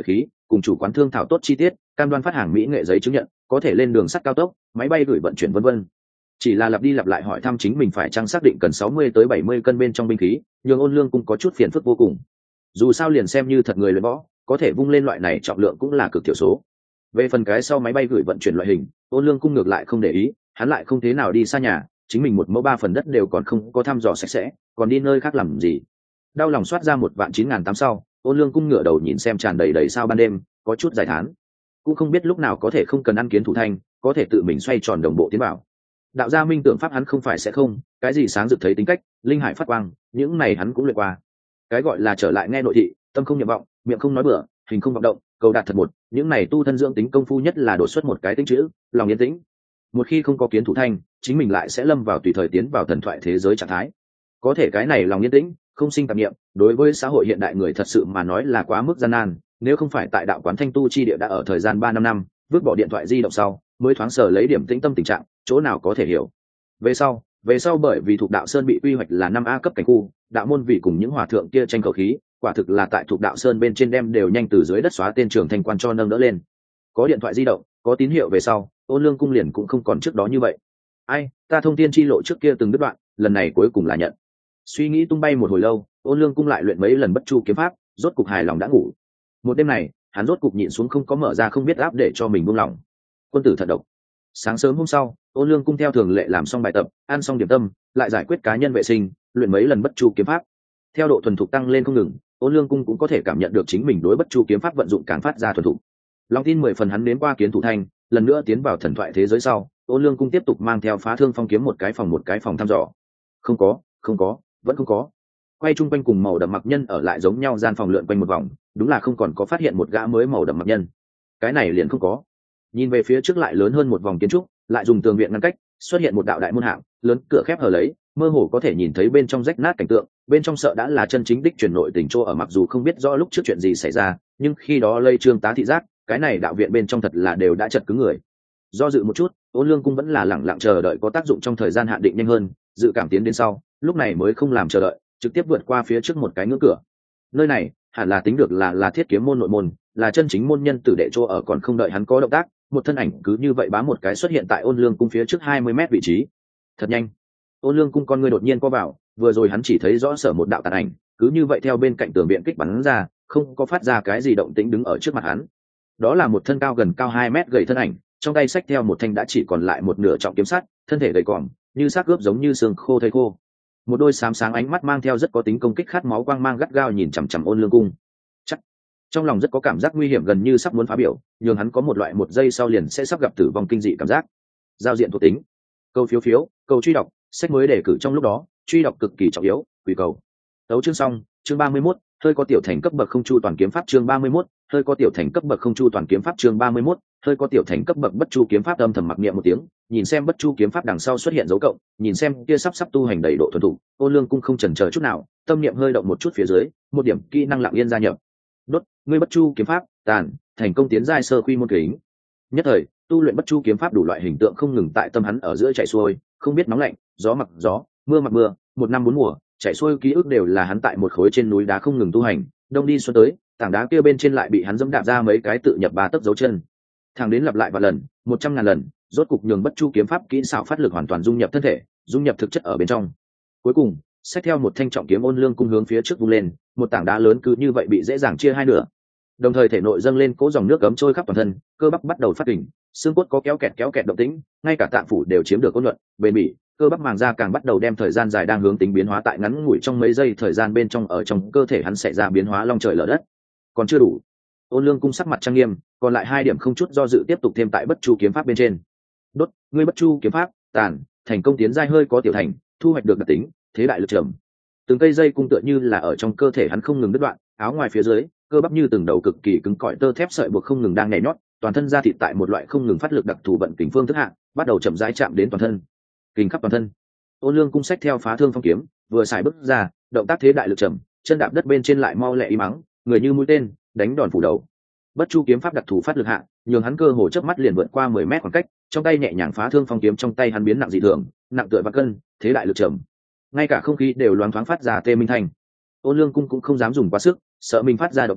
cùng chủ quán thương thảo tốt chi tiết, cam đoan phát hàng mỹ nghệ giấy chứng nhận, có thể lên đường sắt cao tốc, máy bay gửi vận chuyển vân vân. Chỉ là lặp đi lặp lại hỏi thăm chính mình phải chăng xác định cần 60 tới 70 cân bên trong binh khí, nhưng Ôn Lương Cung có chút phiền phức vô cùng. Dù sao liền xem như thật người luyện võ, có thể vung lên loại này trọng lượng cũng là cực thiểu số. Về phần cái sau máy bay gửi vận chuyển loại hình, Ôn Lương Cung ngược lại không để ý, hắn lại không thế nào đi xa nhà, chính mình 1 mẫu 3 phần đất đều còn không có thăm dò sạch sẽ, còn đi nơi khác làm gì. Đau lòng soát ra 1.9.800 sau, Ôn Lương Cung ngửa đầu nhìn xem tràn đầy đầy sao ban đêm, có chút giải thán. Cũng không biết lúc nào có thể không cần ăn kiến thủ thanh, có thể tự mình xoay tròn đồng bộ tiến vào. Đạo gia minh tượng pháp hắn không phải sẽ không, cái gì sáng rực thấy tính cách, linh hải phát quang, những này hắn cũng luyện qua. Cái gọi là trở lại nghe nội thị, tâm không niệm vọng, miệng không nói bừa, hình không vọng động, cầu đạt thật một, những này tu thân dưỡng tính công phu nhất là đột xuất một cái tính chữ, lòng yên tĩnh. Một khi không có kiến thủ thanh, chính mình lại sẽ lâm vào tùy thời tiến vào thần thoại thế giới trạng thái. Có thể cái này lòng yên tĩnh, không sinh tạp niệm, đối với xã hội hiện đại người thật sự mà nói là quá mức gian nan, nếu không phải tại đạo quán Thanh Tu chi địa đã ở thời gian 3-5 năm, vứt bỏ điện thoại di động sau, mới thoáng sở lấy điểm tĩnh tâm tình trạng, chỗ nào có thể hiểu. Về sau bởi vì thuộc đạo sơn bị quy hoạch là 5A cấp cảnh khu, đạo môn vì cùng những hòa thượng kia tranh khẩu khí, quả thực là tại thuộc đạo sơn bên trên đem đều nhanh từ dưới đất xóa tên trường thành quan cho nâng đỡ lên. Có điện thoại di động, có tín hiệu về sau, Ôn Lương Cung liền cũng không còn trước đó như vậy. Ai, ta thông tin chi lộ trước kia từng đứt đoạn, lần này cuối cùng là nhận. Suy nghĩ tung bay một hồi lâu, Ôn Lương Cung lại luyện mấy lần bất chu kiếm pháp, rốt cục hài lòng đã ngủ. Một đêm này, hắn rốt cục nhịn xuống không có mở ra không biết áp để cho mình buông lỏng. Quân tử thật độc. Sáng sớm hôm sau, Ôn Lương Cung theo thường lệ làm xong bài tập, ăn xong điểm tâm, lại giải quyết cá nhân vệ sinh, luyện mấy lần bất chu kiếm pháp. Theo độ thuần thục tăng lên không ngừng, Ôn Lương Cung cũng có thể cảm nhận được chính mình đối bất chu kiếm pháp vận dụng càng phát ra thuần thục. Lòng tin 10 phần hắn đến qua kiến thủ thanh, lần nữa tiến vào thần thoại thế giới sau, Ôn Lương Cung tiếp tục mang theo phá thương phong kiếm một cái phòng thăm dò. Không có, vẫn không có. Quay chung quanh cùng màu đậm mặc nhân ở lại giống nhau gian phòng lượn quanh một vòng, đúng là không còn có phát hiện một gã mới màu đậm mặc nhân. Cái này liền không có. Nhìn về phía trước lại lớn hơn một vòng kiến trúc, lại dùng tường viện ngăn cách, xuất hiện một đạo đại môn hạng, lớn cửa khép hờ lấy, mơ hồ có thể nhìn thấy bên trong rách nát cảnh tượng, bên trong sợ đã là chân chính đích truyền nội tình chỗ ở, mặc dù không biết rõ lúc trước chuyện gì xảy ra, nhưng khi đó lây trương tá thị giác, cái này đạo viện bên trong thật là đều đã chật cứng người. Do dự một chút, Ôn Lương Cung vẫn là lẳng lặng chờ đợi có tác dụng trong thời gian hạn định nhanh hơn, dự cảm tiến đến sau, lúc này mới không làm chờ đợi, trực tiếp vượt qua phía trước một cái ngưỡng cửa. Nơi này hẳn là tính được là thiết kiếm môn nội môn, là chân chính môn nhân tử đệ chỗ ở, còn không đợi hắn có động tác, một thân ảnh cứ như vậy bám một cái xuất hiện tại Ôn Lương Cung phía trước 20 mét vị trí. Thật nhanh. Ôn Lương Cung con người đột nhiên co vào, vừa rồi hắn chỉ thấy rõ sở một đạo tàn ảnh, cứ như vậy theo bên cạnh tường viện kích bắn ra, không có phát ra cái gì động tĩnh đứng ở trước mặt hắn. Đó là một thân cao gần cao 2 mét gầy thân ảnh, trong tay xách theo một thanh đã chỉ còn lại một nửa trọng kiếm sắt, thân thể gầy còm, như xác ướp giống như xương khô thây khô. Một đôi xám sáng ánh mắt mang theo rất có tính công kích khát máu quang mang gắt gao nhìn chằm chằm Ôn Lương Cung. Chắc trong lòng rất có cảm giác nguy hiểm gần như sắp muốn phá biểu, nhưng hắn có một loại một giây sau liền sẽ sắp gặp tử vong kinh dị cảm giác. Giao diện thuộc tính, câu phiếu, câu truy đọc, sách mới đề cử trong lúc đó, truy đọc cực kỳ trọng yếu, quỷ cầu. Tấu chương xong, chương 31, hơi có tiểu thành cấp bậc không chu toàn kiếm pháp chương 31, hơi có tiểu thành cấp bậc không chu toàn kiếm pháp chương 31, hơi có tiểu thành cấp bậc bất chu kiếm pháp âm thầm mặc niệm một tiếng, nhìn xem bất chu kiếm pháp đằng sau xuất hiện dấu cộng, nhìn xem kia sắp tu hành đầy độ thuần thục, Ôn Lương Cung không chần chờ chút nào, tâm niệm hơi động một chút phía dưới, một điểm kỹ năng lặng yên gia nhập. Đốt, ngươi bất chu kiếm pháp, tàn, thành công tiến giai sơ quy môn kính. Nhất thời, tu luyện bất chu kiếm pháp đủ loại hình tượng không ngừng tại tâm hắn ở giữa chạy xuôi, không biết nóng lạnh, gió mặc gió, mưa mặc mưa, một năm bốn mùa, chạy xuôi ký ức đều là hắn tại một khối trên núi đá không ngừng tu hành, đông đi xuân tới, tảng đá kia bên trên lại bị hắn dẫm đạp ra mấy cái tự nhập 3 tấc dấu chân. Thằng đến lặp lại vài lần, 100.000 lần, rốt cục nhường bất chu kiếm pháp kỹ xảo phát lực hoàn toàn dung nhập thân thể, dung nhập thực chất ở bên trong. Cuối cùng, xách theo một thanh trọng kiếm Ôn Lương Cung hướng phía trước vung lên, một tảng đá lớn cứ như vậy bị dễ dàng chia hai nửa. Đồng thời thể nội dâng lên cỗ dòng nước cấm trôi khắp toàn thân, cơ bắp bắt đầu phát kình, xương cốt có kéo kẹt động tĩnh, ngay cả tạng phủ đều chiếm được ôn nhuận, bền bỉ, cơ bắp màng da càng bắt đầu đem thời gian dài đang hướng tính biến hóa tại ngắn ngủi trong mấy giây thời gian bên trong ở trong cơ thể hắn xảy ra biến hóa long trời lở đất. Còn chưa đủ. Ôn Lương Cung sắc mặt trang nghiêm, còn lại 2 điểm không chút do dự tiếp tục thêm tại bất chu kiếm pháp bên trên. Đốt, ngươi bất chu kiếm pháp, tàn, thành công tiến giai hơi có tiểu thành, thu hoạch được đặc tính, thế đại lực trầm. Từng cây dây cung tựa như là ở trong cơ thể hắn không ngừng đứt đoạn, áo ngoài phía dưới, cơ bắp như từng đầu cực kỳ cứng cỏi tơ thép sợi buộc không ngừng đang nhảy nhót, toàn thân da thịt tại một loại không ngừng phát lực đặc thù vận kình phương thức hạ, bắt đầu chậm rãi chạm đến toàn thân. Kình khắp toàn thân. Ôn Lương Cung xách theo phá thương phong kiếm, vừa xài bước ra, động tác thế đại lực trầm, chân đạp đất bên trên lại mau lẹ y mắng, người như mũi tên, đánh đòn phủ đầu. Bất chu kiếm pháp đặc thù phát lực hạ, nhường hắn cơ hồ chớp mắt liền vượt qua 10 mét khoảng cách, trong tay nhẹ nhàng phá thương phong kiếm trong tay hắn biến nặng dị thường, nặng tựa vạn cân, thế đại lực trầm. Ngay cả không khí đều loáng thoáng phát ra tê minh thành. Ôn Lương Cung cũng không dám dùng quá sức, sợ mình phát ra động tĩnh,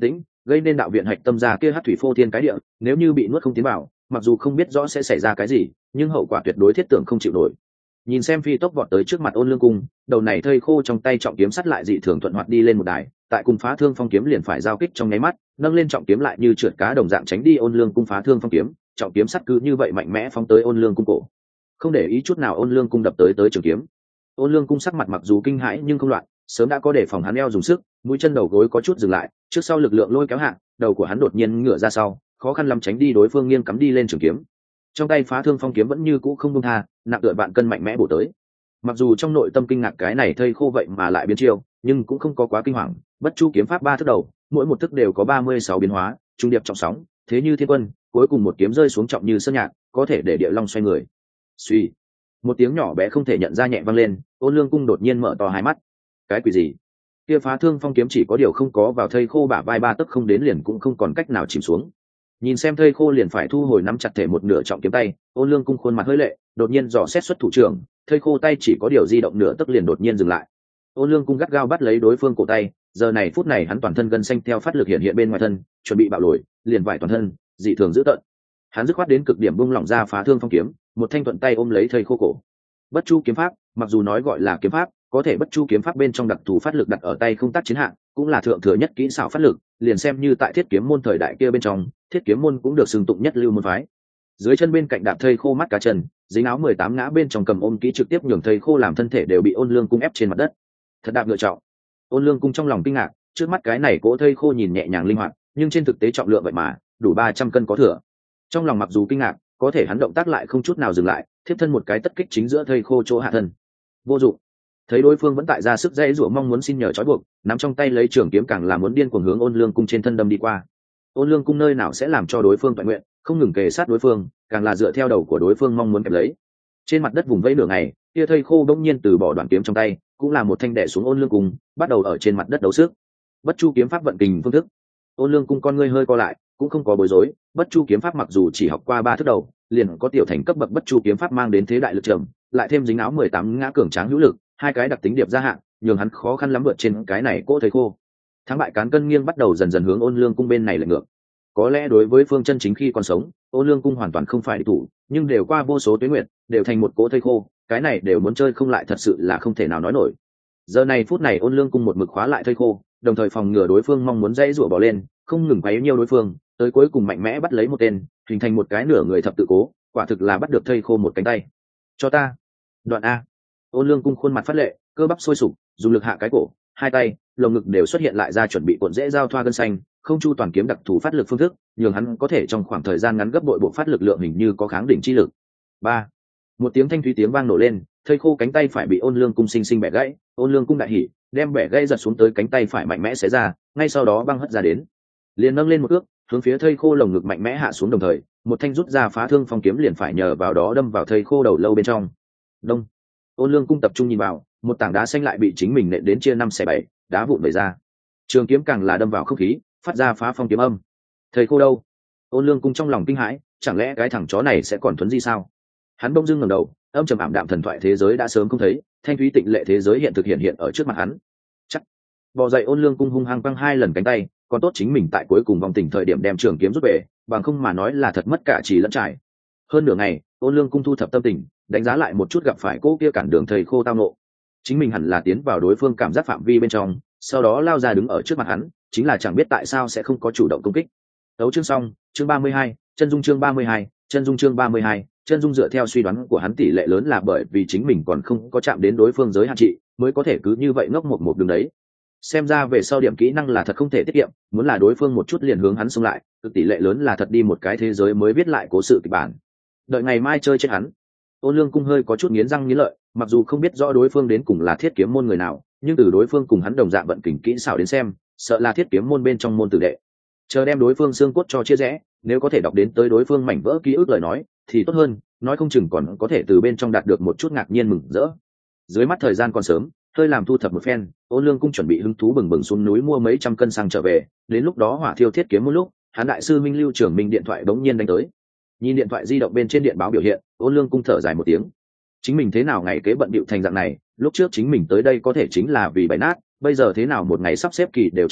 gây nên đạo viện hạch tâm ra kia hát thủy phô thiên cái địa, nếu như bị nuốt không tiến vào, mặc dù không biết rõ sẽ xảy ra cái gì, nhưng hậu quả tuyệt đối thiết tưởng không chịu nổi. Nhìn xem phi tốc vọt tới trước mặt Ôn Lương Cung, đầu này thây khô trong tay trọng kiếm sắt lại dị thường thuận hoạt đi lên một đài, tại cùng phá thương phong kiếm liền phải giao kích trong nháy mắt, nâng lên trọng kiếm lại như trượt cá đồng dạng tránh đi Ôn Lương Cung phá thương phong kiếm, trọng kiếm sắt cứ như vậy mạnh mẽ phóng tới Ôn Lương Cung cổ. Không để ý chút nào Ôn Lương Cung đập tới trường kiếm. Ôn Lương Cung sắc mặt mặc dù kinh hãi nhưng không loạn, sớm đã có đề phòng hắn eo dùng sức, mũi chân đầu gối có chút dừng lại, trước sau lực lượng lôi kéo hạ, đầu của hắn đột nhiên ngửa ra sau, khó khăn lắm tránh đi đối phương nghiêng cắm đi lên trường kiếm. Trong tay phá thương phong kiếm vẫn như cũ không buông tha, nặng tựa vạn cân mạnh mẽ bổ tới. Mặc dù trong nội tâm kinh ngạc cái này thây khô vậy mà lại biến chiêu, nhưng cũng không có quá kinh hoàng. Bất chu kiếm pháp 3 thức đầu, mỗi một thức đều có 36 biến hóa, trung điệp trọng sóng, thế như thiên quân, cuối cùng một kiếm rơi xuống trọng như sơn nhạc, có thể để địa long xoay người. Suy, một tiếng nhỏ bé không thể nhận ra nhẹ vang lên, Ôn Lương Cung đột nhiên mở to hai mắt. Cái quỷ gì? Kia phá thương phong kiếm chỉ có điều không có vào thây khô bả vai 3 tấc không đến liền cũng không còn cách nào chìm xuống. Nhìn xem thây khô liền phải thu hồi nắm chặt thể một nửa trọng kiếm tay, Ôn Lương Cung khuôn mặt hơi lệ, đột nhiên dò xét xuất thủ trưởng, thây khô tay chỉ có điều di động nửa tấc liền đột nhiên dừng lại. Ôn Lương Cung gắt gao bắt lấy đối phương cổ tay, giờ này phút này hắn toàn thân gân xanh theo phát lực hiện bên ngoài thân, chuẩn bị bạo lồi, liền vải toàn thân, dị thường dữ tợn. Hắn dứt khoát đến cực điểm buông lỏng ra phá thương phong kiếm, một thanh thuận tay ôm lấy thây khô cổ. Bất chu kiếm pháp, mặc dù nói gọi là kiếm pháp, có thể bất chu kiếm pháp bên trong đặc thù phát lực đặt ở tay không tác chiến hạng, cũng là thượng thừa nhất kỹ xảo phát lực, liền xem như tại thiết kiếm môn thời đại kia bên trong, thiết kiếm môn cũng được xưng tụng nhất lưu môn phái. Dưới chân bên cạnh đạp thây khô mắt cá chân, dính áo 18 ngã bên trong cầm ôm kỹ trực tiếp nhường thây khô làm thân thể đều bị Ôn Lương Cung ép trên mặt đất. Thật đạp lựa chọn. Ôn Lương Cung trong lòng kinh ngạc, trước mắt cái này cỗ thây khô nhìn nhẹ nhàng linh hoạt, nhưng trên thực tế trọng lượng vậy mà đủ 300 cân có thừa. Trong lòng mặc dù kinh ngạc, có thể hắn động tác lại không chút nào dừng lại, thiếp thân một cái tất kích chính giữa thây khô chỗ hạ thân. Vô dụng. Thấy đối phương vẫn tại ra sức dãy rủa mong muốn xin nhờ trói buộc, nắm trong tay lấy trường kiếm càng là muốn điên cuồng hướng Ôn Lương Cung trên thân đâm đi qua. Ôn Lương Cung nơi nào sẽ làm cho đối phương toàn nguyện, không ngừng kề sát đối phương, càng là dựa theo đầu của đối phương mong muốn kẹp lấy. Trên mặt đất vùng vẫy nửa ngày, kia thây khô bỗng nhiên từ bỏ đoạn kiếm trong tay, cũng là một thanh đè xuống Ôn Lương Cung, bắt đầu ở trên mặt đất đấu sức. Bất chu kiếm pháp vận kình phương thức. Ôn Lương Cung con ngươi hơi co lại, cũng không có bối rối, bất chu kiếm pháp mặc dù chỉ học qua 3 thức đầu, liền có tiểu thành cấp bậc bất chu kiếm pháp mang đến thế đại lực trầm, lại thêm dính áo 18 ngã cường tráng hữu lực, hai cái đặc tính điệp gia hạn, nhường hắn khó khăn lắm vượt trên cái này cỗ thây khô. Thắng bại cán cân nghiêng bắt đầu dần dần hướng Ôn Lương Cung bên này lệch ngược. Có lẽ đối với phương chân chính khi còn sống, Ôn Lương Cung hoàn toàn không phải địch thủ, nhưng đều qua vô số tuế nguyệt, đều thành một cỗ thây khô, cái này đều muốn chơi không lại thật sự là không thể nào nói nổi. Giờ này phút này Ôn Lương Cung một mực khóa lại thây khô, đồng thời phòng ngừa đối phương mong muốn dãy rủa bỏ lên, không ngừng quấy nhiêu đối phương, tới cuối cùng mạnh mẽ bắt lấy một tên, hình thành một cái nửa người thập tự cố, quả thực là bắt được thây khô một cánh tay. Cho ta. Đoạn A. Ôn Lương Cung khuôn mặt phát lệ, cơ bắp sôi sục, dùng lực hạ cái cổ, hai tay, lồng ngực đều xuất hiện lại ra chuẩn bị cuộn dễ giao thoa gân xanh, không chu toàn kiếm đặc thù phát lực phương thức, nhường hắn có thể trong khoảng thời gian ngắn gấp bội bộ phát lực lượng hình như có kháng đỉnh chi lực. 3. Một tiếng thanh thúy tiếng vang nổ lên, thây khô cánh tay phải bị Ôn Lương Cung sinh sinh bẻ gãy, Ôn Lương Cung đại hỉ, đem bẻ gãy giật xuống tới cánh tay phải mạnh mẽ xé ra, ngay sau đó băng hất ra đến, liền nâng lên một ước, hướng phía thây khô lồng ngực mạnh mẽ hạ xuống đồng thời, một thanh rút ra phá thương phong kiếm liền phải nhờ vào đó đâm vào thây khô đầu lâu bên trong. Đông. Ôn Lương Cung tập trung nhìn vào, một tảng đá xanh lại bị chính mình nện đến chia 5 xẻ 7, đá vụn vẩy ra. Trường kiếm càng là đâm vào không khí, phát ra phá phong kiếm âm. Thầy khô đâu? Ôn Lương Cung trong lòng kinh hãi, chẳng lẽ cái thằng chó này sẽ còn thuấn di sao? Hắn bỗng dưng ngẩng đầu, âm trầm ảm đạm thần thoại thế giới đã sớm không thấy, thanh thúy tịnh lệ thế giới hiện thực hiện ở trước mặt hắn. Chắc. Bò dậy Ôn Lương Cung hung hăng quăng 2 lần cánh tay, còn tốt chính mình tại cuối cùng vòng tỉnh thời điểm đem trường kiếm rút về, bằng không mà nói là thật mất cả chỉ lẫn trải. Hơn nửa ngày, Ôn Lương Cung thu thập tâm tình, đánh giá lại một chút gặp phải cô kia cản đường thầy khô tao nộ. Chính mình hẳn là tiến vào đối phương cảm giác phạm vi bên trong, sau đó lao ra đứng ở trước mặt hắn, chính là chẳng biết tại sao sẽ không có chủ động công kích. Đấu chương xong, chương 32, chân dung chương 32, chân dung chương 32, chân dung dựa theo suy đoán của hắn tỷ lệ lớn là bởi vì chính mình còn không có chạm đến đối phương giới hạn trị, mới có thể cứ như vậy ngốc một đường đấy. Xem ra về sau điểm kỹ năng là thật không thể tiết kiệm, muốn là đối phương một chút liền hướng hắn xông lại, cực tỷ lệ lớn là thật đi một cái thế giới mới viết lại cố sự kịch bản. Đợi ngày mai chơi chết hắn. Ôn Lương Cung hơi có chút nghiến răng nghiến lợi, mặc dù không biết rõ đối phương đến cùng là thiết kiếm môn người nào, nhưng từ đối phương cùng hắn đồng dạng vận kình kỹ xảo đến xem, sợ là thiết kiếm môn bên trong môn tử đệ. Chờ đem đối phương xương cốt cho chia rẽ, nếu có thể đọc đến tới đối phương mảnh vỡ ký ức lời nói, thì tốt hơn, nói không chừng còn có thể từ bên trong đạt được một chút ngạc nhiên mừng rỡ. Dưới mắt thời gian còn sớm, hơi làm thu thập một phen, Ôn Lương Cung chuẩn bị hứng thú bừng bừng xuống núi mua mấy trăm cân xăng trở về, đến lúc đó hỏa thiêu thiết kiếm một lúc, hắn đại sư Minh Lưu trưởng mình điện thoại bỗng nhiên đánh tới. Nhìn điện thoại di động bên trên điện báo biểu hiện, Ôn Lương Cung thở dài một tiếng. Chính mình thế nào ngày kế bận bịu thành dạng này, lúc trước chính mình tới đây có thể chính là vì bày nát, bây giờ thế nào một ngày sắp xếp kỳ đều tràn đầy,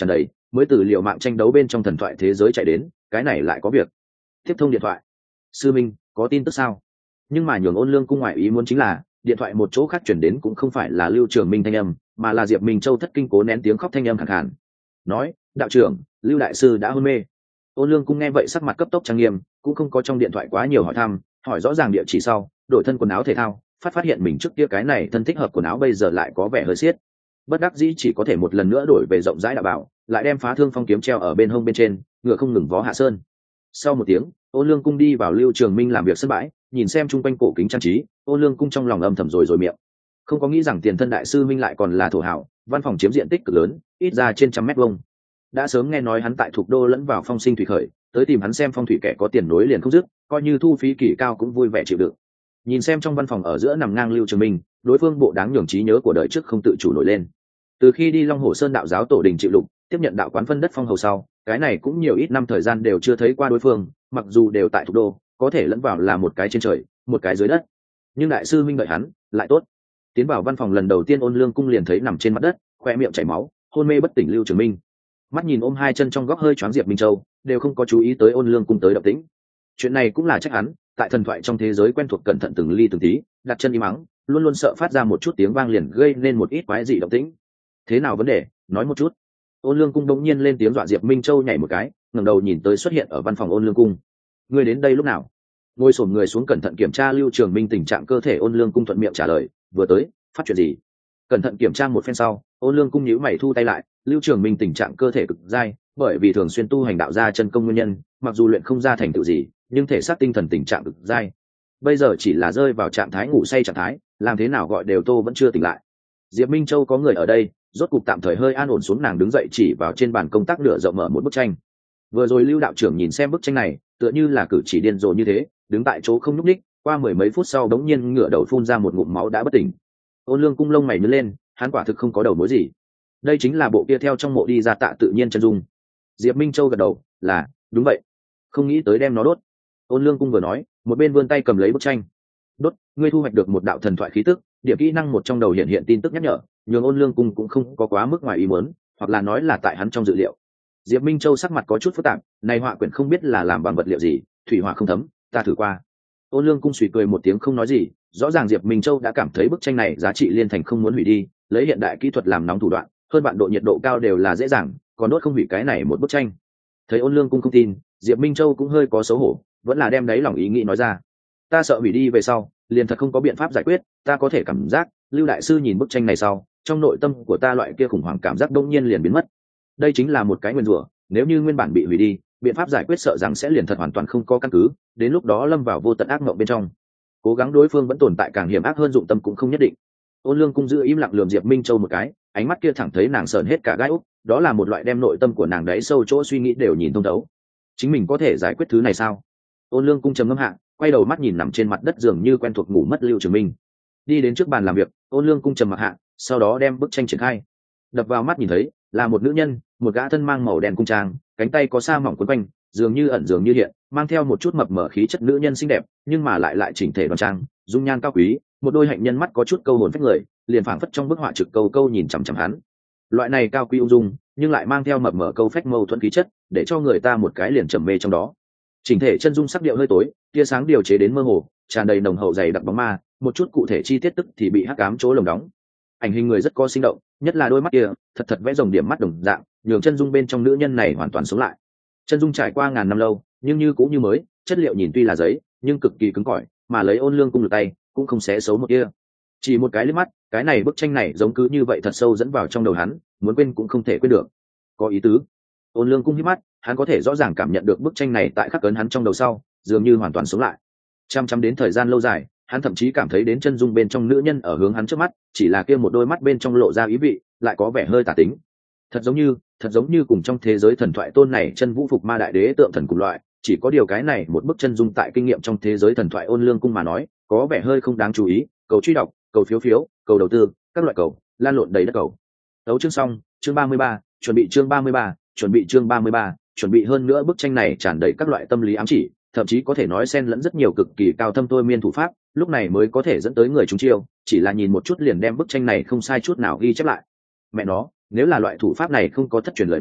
mới từ liệu mạng tranh đấu bên trong thần thoại thế giới chạy đến, cái này lại có việc. Tiếp thông điện thoại. Sư minh, có tin tức sao? Nhưng mà nhường Ôn Lương cung ngoại ý muốn chính là điện thoại một chỗ khác chuyển đến cũng không phải là Lưu Trường Minh thanh âm, mà là Diệp Minh Châu thất kinh cố nén tiếng khóc thanh âm khàn khàn. Nói, đạo trưởng, Lưu đại sư đã hôn mê. Ôn Lương cung nghe vậy sắc mặt cấp tốc trang nghiêm, cũng không có trong điện thoại quá nhiều hỏi thăm, hỏi rõ ràng địa chỉ sau, đổi thân quần áo thể thao, phát hiện mình trước kia cái này thân thích hợp quần áo bây giờ lại có vẻ hơi xiết. Bất đắc dĩ chỉ có thể một lần nữa đổi về rộng rãi đạo bảo, lại đem Phá Thương Phong kiếm treo ở bên hông bên trên, ngựa không ngừng vó hạ sơn. Sau một tiếng, Ôn Lương cung đi vào Lưu Trường Minh làm việc sân bãi, nhìn xem chung quanh cổ kính trang trí, Ôn Lương cung trong lòng âm thầm rồi miệng. Không có nghĩ rằng tiền thân đại sư Minh lại còn là thổ hảo, văn phòng chiếm diện tích cực lớn, ít ra trên 100 mét vuông. Đã sớm nghe nói hắn tại Thục Đô lẫn vào phong sinh thủy khởi, tới tìm hắn xem phong thủy kẻ có tiền nối liền không dứt, coi như thu phí kỳ cao cũng vui vẻ chịu đựng. Nhìn xem trong văn phòng ở giữa nằm ngang Lưu Trường Minh, đối phương bộ đáng nhường trí nhớ của đời trước không tự chủ nổi lên. Từ khi đi Long Hồ Sơn đạo giáo tổ đình chịu lục, tiếp nhận đạo quán phân đất phong hầu sau, cái này cũng nhiều ít năm thời gian đều chưa thấy qua đối phương, mặc dù đều tại Thục Đô, có thể lẫn vào là một cái trên trời, một cái dưới đất. Nhưng đại sư Minh đợi hắn, lại tốt. Tiến vào văn phòng lần đầu tiên Ôn Lương cung liền thấy nằm trên mặt đất, khoe miệng chảy máu, hôn mê bất tỉnh Lưu Trường Minh. Mắt nhìn ôm hai chân trong góc hơi choáng Diệp Minh Châu, đều không có chú ý tới Ôn Lương cung tới động tĩnh. Chuyện này cũng là trách hắn, tại thần thoại trong thế giới quen thuộc cẩn thận từng ly từng tí, đặt chân im mắng, luôn luôn sợ phát ra một chút tiếng vang liền gây nên một ít quái dị động tĩnh. Thế nào vấn đề, nói một chút. Ôn Lương cung đột nhiên lên tiếng dọa Diệp Minh Châu nhảy một cái, ngẩng đầu nhìn tới xuất hiện ở văn phòng Ôn Lương cung. Ngươi đến đây lúc nào? Ngồi xổm người xuống cẩn thận kiểm tra Lưu Trường Minh tình trạng cơ thể. Ôn Lương cung thuận miệng trả lời, vừa tới, phát chuyện gì? Cẩn thận kiểm tra một phen sau, Ôn Lương cung nhíu mày thu tay lại. Lưu Trường Minh tình trạng cơ thể cực dai, bởi vì thường xuyên tu hành đạo gia chân công nguyên nhân, mặc dù luyện không ra thành tựu gì, nhưng thể xác tinh thần tình trạng cực dai. Bây giờ chỉ là rơi vào trạng thái ngủ say trạng thái, làm thế nào gọi đều tô vẫn chưa tỉnh lại. Diệp Minh Châu có người ở đây, rốt cục tạm thời hơi an ổn xuống, nàng đứng dậy chỉ vào trên bàn công tác nửa rộng mở một bức tranh. Vừa rồi Lưu đạo trưởng nhìn xem bức tranh này, tựa như là cử chỉ điên rồ như thế, đứng tại chỗ không nhúc nhích, qua mười mấy phút sau đống nhiên ngửa đầu phun ra một ngụm máu đã bất tỉnh. Ôn Lương cung lông mày nhướng lên, hắn quả thực không có đầu mối gì. Đây chính là bộ kia theo trong mộ đi ra Tạ Tự Nhiên chân dung. Diệp Minh Châu gật đầu, là, đúng vậy. Không nghĩ tới đem nó đốt. Ôn Lương cung vừa nói, một bên vươn tay cầm lấy bức tranh. Đốt, ngươi thu hoạch được một đạo thần thoại khí tức, điểm kỹ năng một trong đầu hiện tin tức nhắc nhở, nhưng Ôn Lương cung cũng không có quá mức ngoài ý muốn, hoặc là nói là tại hắn trong dự liệu. Diệp Minh Châu sắc mặt có chút phức tạp, này họa quyển không biết là làm bằng vật liệu gì, thủy hỏa không thấm, ta thử qua. Ôn Lương cung suy cười một tiếng không nói gì, rõ ràng Diệp Minh Châu đã cảm thấy bức tranh này giá trị liên thành không muốn hủy đi, lấy hiện đại kỹ thuật làm nóng thủ đoạn, hơn bạn độ nhiệt độ cao đều là dễ dàng, còn đốt không hủy cái này một bức tranh. Thấy Ôn Lương cung không tin, Diệp Minh Châu cũng hơi có xấu hổ, vẫn là đem đấy lòng ý nghĩ nói ra. Ta sợ hủy đi về sau, liền thật không có biện pháp giải quyết, ta có thể cảm giác, Lưu đại sư nhìn bức tranh này sau, trong nội tâm của ta loại kia khủng hoảng cảm giác đông nhiên liền biến mất. Đây chính là một cái nguyên rủa, nếu như nguyên bản bị hủy đi, biện pháp giải quyết sợ rằng sẽ liền thật hoàn toàn không có căn cứ, đến lúc đó lâm vào vô tận ác mộng bên trong. Cố gắng đối phương vẫn tồn tại càng hiểm ác hơn dụng tâm cũng không nhất định. Ôn Lương cung giữ im lặng lườm Diệp Minh Châu một cái, ánh mắt kia thẳng thấy nàng sờn hết cả gai úc, đó là một loại đem nội tâm của nàng đáy sâu chỗ suy nghĩ đều nhìn thông thấu. Chính mình có thể giải quyết thứ này sao? Ôn Lương cung trầm ngâm hạ, quay đầu mắt nhìn nằm trên mặt đất dường như quen thuộc ngủ mất Lưu Trường Minh, đi đến trước bàn làm việc. Ôn Lương cung trầm mặc hạ, sau đó đem bức tranh triển khai. Đập vào mắt nhìn thấy là một nữ nhân, một gã thân mang màu đen cung trang, cánh tay có sa mỏng quấn quanh, dường như ẩn dường như hiện, mang theo một chút mập mờ khí chất nữ nhân xinh đẹp, nhưng mà lại chỉnh thể đoan trang, dung nhan cao quý, một đôi hạnh nhân mắt có chút câu hồn phách người, liền phảng phất trong bức họa trực câu câu nhìn chằm chằm hắn. Loại này cao quý ung dung, nhưng lại mang theo mập mờ câu phách mâu thuẫn khí chất, để cho người ta một cái liền trầm mê trong đó. Chỉnh thể chân dung sắc điệu hơi tối, tia sáng điều chế đến mơ hồ, tràn đầy nồng hậu dày đặc bóng ma, một chút cụ thể chi tiết tức thì bị hắc ám chỗ lồng đóng. Ảnh hình người rất có sinh động, nhất là đôi mắt kia, thật vẽ rồng điểm mắt đồng dạng, nhường chân dung bên trong nữ nhân này hoàn toàn sống lại. Chân dung trải qua ngàn năm lâu, nhưng như cũng như mới, chất liệu nhìn tuy là giấy, nhưng cực kỳ cứng cỏi, mà lấy Ôn Lương cung lực tay, cũng không xé xấu một kia. Chỉ một cái liếc mắt, cái này bức tranh này giống cứ như vậy thật sâu dẫn vào trong đầu hắn, muốn quên cũng không thể quên được. Có ý tứ. Ôn Lương cung híp mắt, hắn có thể rõ ràng cảm nhận được bức tranh này tại khắc ấn hắn trong đầu sau, dường như hoàn toàn sống lại. Chăm đến thời gian lâu dài, hắn thậm chí cảm thấy đến chân dung bên trong nữ nhân ở hướng hắn trước mắt, chỉ là kia một đôi mắt bên trong lộ ra ý vị, lại có vẻ hơi tà tính. Thật giống như cùng trong thế giới thần thoại tôn này chân vũ phục ma đại đế tượng thần cùng loại, chỉ có điều cái này một bức chân dung tại kinh nghiệm trong thế giới thần thoại Ôn Lương cung mà nói, có vẻ hơi không đáng chú ý, cầu truy đọc, cầu phiếu, cầu đầu tư, các loại cầu, lan lộn đầy đất cầu. Đấu chương xong, chương 33, chuẩn bị chương 33, chuẩn bị chương 33, chuẩn bị hơn nữa bức tranh này tràn đầy các loại tâm lý ám chỉ, thậm chí có thể nói xen lẫn rất nhiều cực kỳ cao thâm thôi miên thủ pháp, lúc này mới có thể dẫn tới người chúng chiêu, chỉ là nhìn một chút liền đem bức tranh này không sai chút nào ghi chép lại. Mẹ nó, nếu là loại thủ pháp này không có thất truyền lời nói,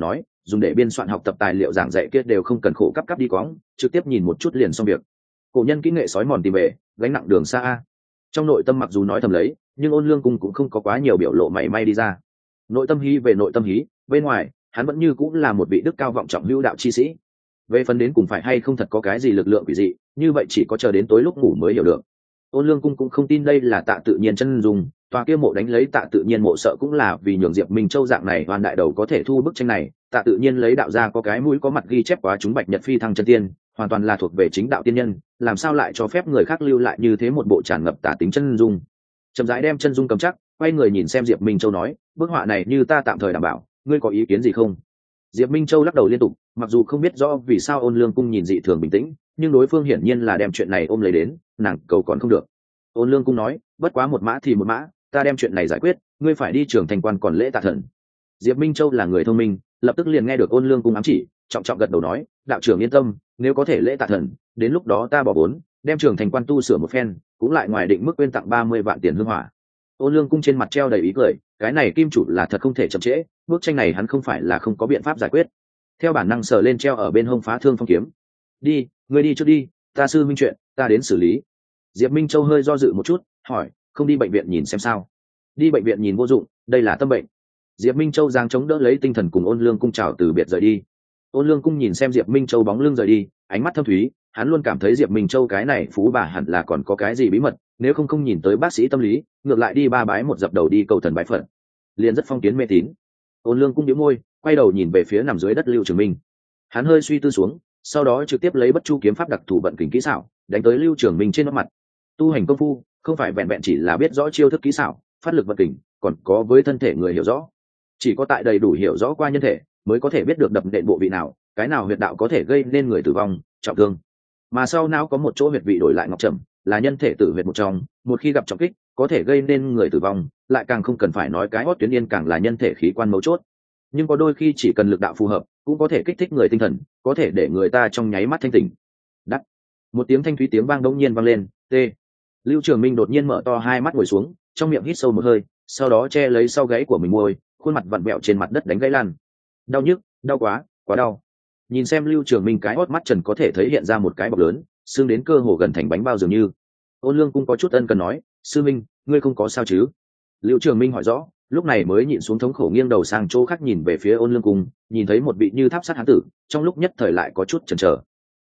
dùng để biên soạn học tập tài liệu giảng dạy kia đều không cần khổ cắp đi cóng, trực tiếp nhìn một chút liền xong việc. Cổ nhân kỹ nghệ sói mòn tìm về, gánh nặng đường xa a. Trong nội tâm mặc dù nói thầm lấy, nhưng Ôn Lương Cung cũng không có quá nhiều biểu lộ mảy may đi ra. Nội tâm hí về nội tâm hí, bên ngoài hắn vẫn như cũng là một vị đức cao vọng trọng hữu đạo chi sĩ. Về phần đến cùng phải hay không thật có cái gì lực lượng quỷ dị, như vậy chỉ có chờ đến tối lúc ngủ mới hiểu được. Ôn Lương Cung cũng không tin đây là Tạ Tự Nhiên chân dùng, tòa kia mộ đánh lấy Tạ Tự Nhiên mộ sợ cũng là vì nhường Diệp Minh Châu dạng này hoàn đại đầu có thể thu bức tranh này. Tạ Tự Nhiên lấy đạo ra có cái mũi có mặt ghi chép quá chúng bạch nhật phi thăng chân tiên, hoàn toàn là thuộc về chính đạo tiên nhân, làm sao lại cho phép người khác lưu lại như thế một bộ tràn ngập tả tính chân dung. Chậm rãi đem chân dung cầm chắc, quay người nhìn xem Diệp Minh Châu nói, bức họa này như ta tạm thời đảm bảo, ngươi có ý kiến gì không? Diệp Minh Châu lắc đầu liên tục, mặc dù không biết rõ vì sao Ôn Lương Cung nhìn dị thường bình tĩnh, nhưng đối phương hiển nhiên là đem chuyện này ôm lấy đến, nàng cầu còn không được. Ôn Lương Cung nói, bất quá một mã thì một mã, ta đem chuyện này giải quyết, ngươi phải đi Trường Thành Quan còn lễ tạ thần. Diệp Minh Châu là người thông minh, lập tức liền nghe được Ôn Lương Cung ám chỉ, trọng trọng gật đầu nói, đạo trưởng yên tâm, nếu có thể lễ tạ thần, đến lúc đó ta bỏ vốn, đem Trường Thành Quan tu sửa một phen, cũng lại ngoài định mức quên tặng 30 vạn tiền hương hỏa. Ôn Lương Cung trên mặt treo đầy ý cười, cái này kim chủ là thật không thể chậm trễ, bức tranh này hắn không phải là không có biện pháp giải quyết. Theo bản năng sờ lên treo ở bên hông Phá Thương Phong kiếm. Đi, ngươi đi trước đi, ta sư minh chuyện, ta đến xử lý. Diệp Minh Châu hơi do dự một chút, hỏi, không đi bệnh viện nhìn xem sao? Đi bệnh viện nhìn vô dụng, đây là tâm bệnh. Diệp Minh Châu giang chống đỡ lấy tinh thần cùng Ôn Lương Cung chào từ biệt rời đi. Ôn Lương Cung nhìn xem Diệp Minh Châu bóng lưng rời đi, ánh mắt thâm thúy, hắn luôn cảm thấy Diệp Minh Châu cái này phú bà hẳn là còn có cái gì bí mật, nếu không nhìn tới bác sĩ tâm lý, ngược lại đi ba bái một dập đầu đi cầu thần bái phật, liền rất phong kiến mê tín. Ôn Lương Cung nhíu môi, quay đầu nhìn về phía nằm dưới đất Lưu Trường Minh. Hắn hơi suy tư xuống, sau đó trực tiếp lấy Bất Chu kiếm pháp đặc thủ vận kình kỹ xảo, đánh tới Lưu Trường Minh trên mặt. Tu hành công phu, không phải vẹn vẹn chỉ là biết rõ chiêu thức kỹ xảo, phát lực vận kình, còn có với thân thể người hiểu rõ. Chỉ có tại đầy đủ hiểu rõ qua nhân thể, mới có thể biết được đập nện bộ vị nào, cái nào huyệt đạo có thể gây nên người tử vong, trọng thương. Mà sau não có một chỗ huyệt vị đổi lại ngọc trầm, là nhân thể tử huyệt một trong, một khi gặp trọng kích, có thể gây nên người tử vong, lại càng không cần phải nói cái hót tuyến yên càng là nhân thể khí quan mấu chốt. Nhưng có đôi khi chỉ cần lực đạo phù hợp, cũng có thể kích thích người tinh thần, có thể để người ta trong nháy mắt thanh tỉnh. Đắt. Một tiếng thanh thúy tiếng vang đống nhiên vang lên, tê. Lưu Trường Minh đột nhiên mở to hai mắt ngồi xuống, trong miệng hít sâu một hơi, sau đó che lấy sau gáy của mình môi, khuôn mặt vặn vẹo trên mặt đất đánh gãy lan. Đau nhức, đau quá, quá đau. Nhìn xem Lưu Trường Minh cái hót mắt trần có thể thấy hiện ra một cái bọc lớn, xương đến cơ hồ gần thành bánh bao dường như. Ôn Lương Cung có chút ân cần nói, sư minh, ngươi không có sao chứ? Lưu Trường Minh hỏi rõ, lúc này mới nhịn xuống thống khổ nghiêng đầu sang chỗ khác nhìn về phía Ôn Lương Cung, nhìn thấy một vị như tháp sắt hán tử, trong lúc nhất thời lại có chút chần chờ.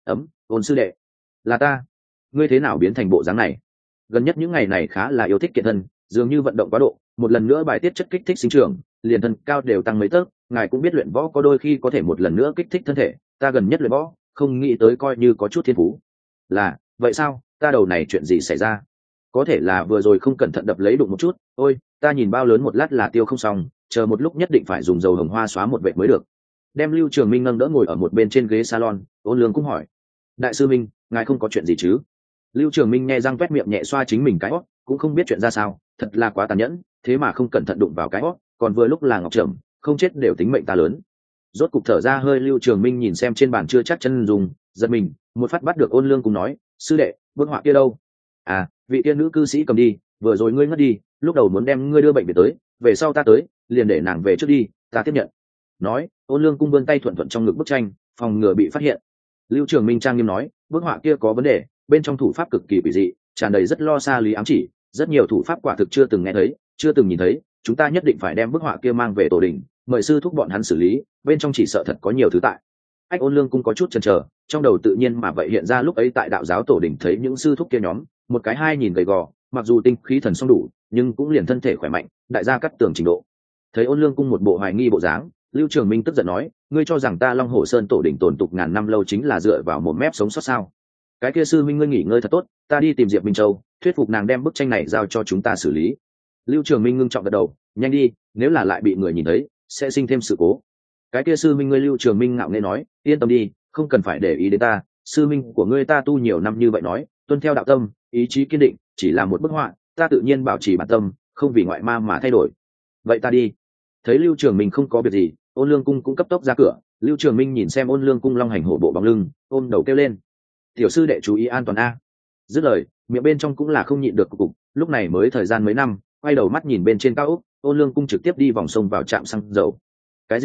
Ôn sư đệ, là ta. Ngươi thế nào biến thành bộ dáng này? Gần nhất những ngày này khá là yêu thích kiện thân, dường như vận động quá độ, một lần nữa bài tiết chất kích thích sinh trưởng, liền thân cao đều tăng mấy tấc. Ngài cũng biết luyện võ có đôi khi có thể một lần nữa kích thích thân thể, ta gần nhất luyện võ, không nghĩ tới coi như có chút thiên phú. Là, vậy sao? Ta đầu này chuyện gì xảy ra? Có thể là vừa rồi không cẩn thận đập lấy đụng một chút, ôi, ta nhìn bao lớn một lát là tiêu không xong, chờ một lúc nhất định phải dùng dầu hồng hoa xóa một vệt mới được. Đem Lưu Trường Minh nâng đỡ ngồi ở một bên trên ghế salon, Ôn Lương cũng hỏi, đại sư Minh, ngài không có chuyện gì chứ? Lưu Trường Minh nghe răng vét miệng nhẹ xoa chính mình cái hót, cũng không biết chuyện ra sao, thật là quá tàn nhẫn, thế mà không cẩn thận đụng vào cái hót, còn vừa lúc là ngọc trầm, không chết đều tính mệnh ta lớn. Rốt cục thở ra hơi, Lưu Trường Minh nhìn xem trên bàn chưa chắc chân dùng, giật mình, một phát bắt được Ôn Lương cùng nói, sư đệ, bức họa kia đâu? À, vị tiên nữ cư sĩ cầm đi, vừa rồi ngươi ngất đi, lúc đầu muốn đem ngươi đưa bệnh viện tới, về sau ta tới, liền để nàng về trước đi, ta tiếp nhận. Nói, Ôn Lương cung vươn tay thuận thuận trong ngực bức tranh, phòng ngừa bị phát hiện. Lưu Trường Minh trang nghiêm nói, bức họa kia có vấn đề, bên trong thủ pháp cực kỳ quỷ dị, tràn đầy rất lo xa lý ám chỉ, rất nhiều thủ pháp quả thực chưa từng nghe thấy, chưa từng nhìn thấy, chúng ta nhất định phải đem bức họa kia mang về tổ đình, mời sư thúc bọn hắn xử lý, bên trong chỉ sợ thật có nhiều thứ tại. Ách Ôn Lương cung có chút chần chờ, trong đầu tự nhiên mà vậy hiện ra lúc ấy tại đạo giáo tổ đình thấy những sư thúc kia nhóm, một cái hai nhìn gầy gò, mặc dù tinh khí thần song đủ, nhưng cũng liền thân thể khỏe mạnh, đại gia cắt tường trình độ. Thấy Ôn Lương cung một bộ hoài nghi bộ dáng, Lưu Trường Minh tức giận nói, ngươi cho rằng ta Long Hồ Sơn tổ đình tồn tục ngàn năm lâu chính là dựa vào một mép sống sót sao? Cái kia sư minh ngươi nghỉ ngơi thật tốt, ta đi tìm Diệp Minh Châu, thuyết phục nàng đem bức tranh này giao cho chúng ta xử lý. Lưu Trường Minh ngưng trọng gật đầu, nhanh đi, nếu là lại bị người nhìn thấy, sẽ sinh thêm sự cố. Cái kia sư minh ngươi, Lưu Trường Minh ngạo nghễ nói, yên tâm đi, không cần phải để ý đến ta, sư minh của ngươi ta tu nhiều năm như vậy nói, tuân theo đạo tâm, ý chí kiên định, chỉ là một bức họa, ta tự nhiên bảo trì bản tâm, không vì ngoại ma mà thay đổi. Vậy ta đi. Thấy Lưu Trường Minh không có việc gì, Ôn Lương cung cũng cấp tốc ra cửa. Lưu Trường Minh nhìn xem Ôn Lương cung long hành hổ bộ bóng lưng, ôm đầu kêu lên, tiểu sư đệ chú ý an toàn a. Dứt lời, miệng bên trong cũng là không nhịn được cục. Lúc này mới thời gian mấy năm, quay đầu mắt nhìn bên trên cao ốc, Ôn Lương cung trực tiếp đi vòng sông vào trạm xăng dầu. Cái gì?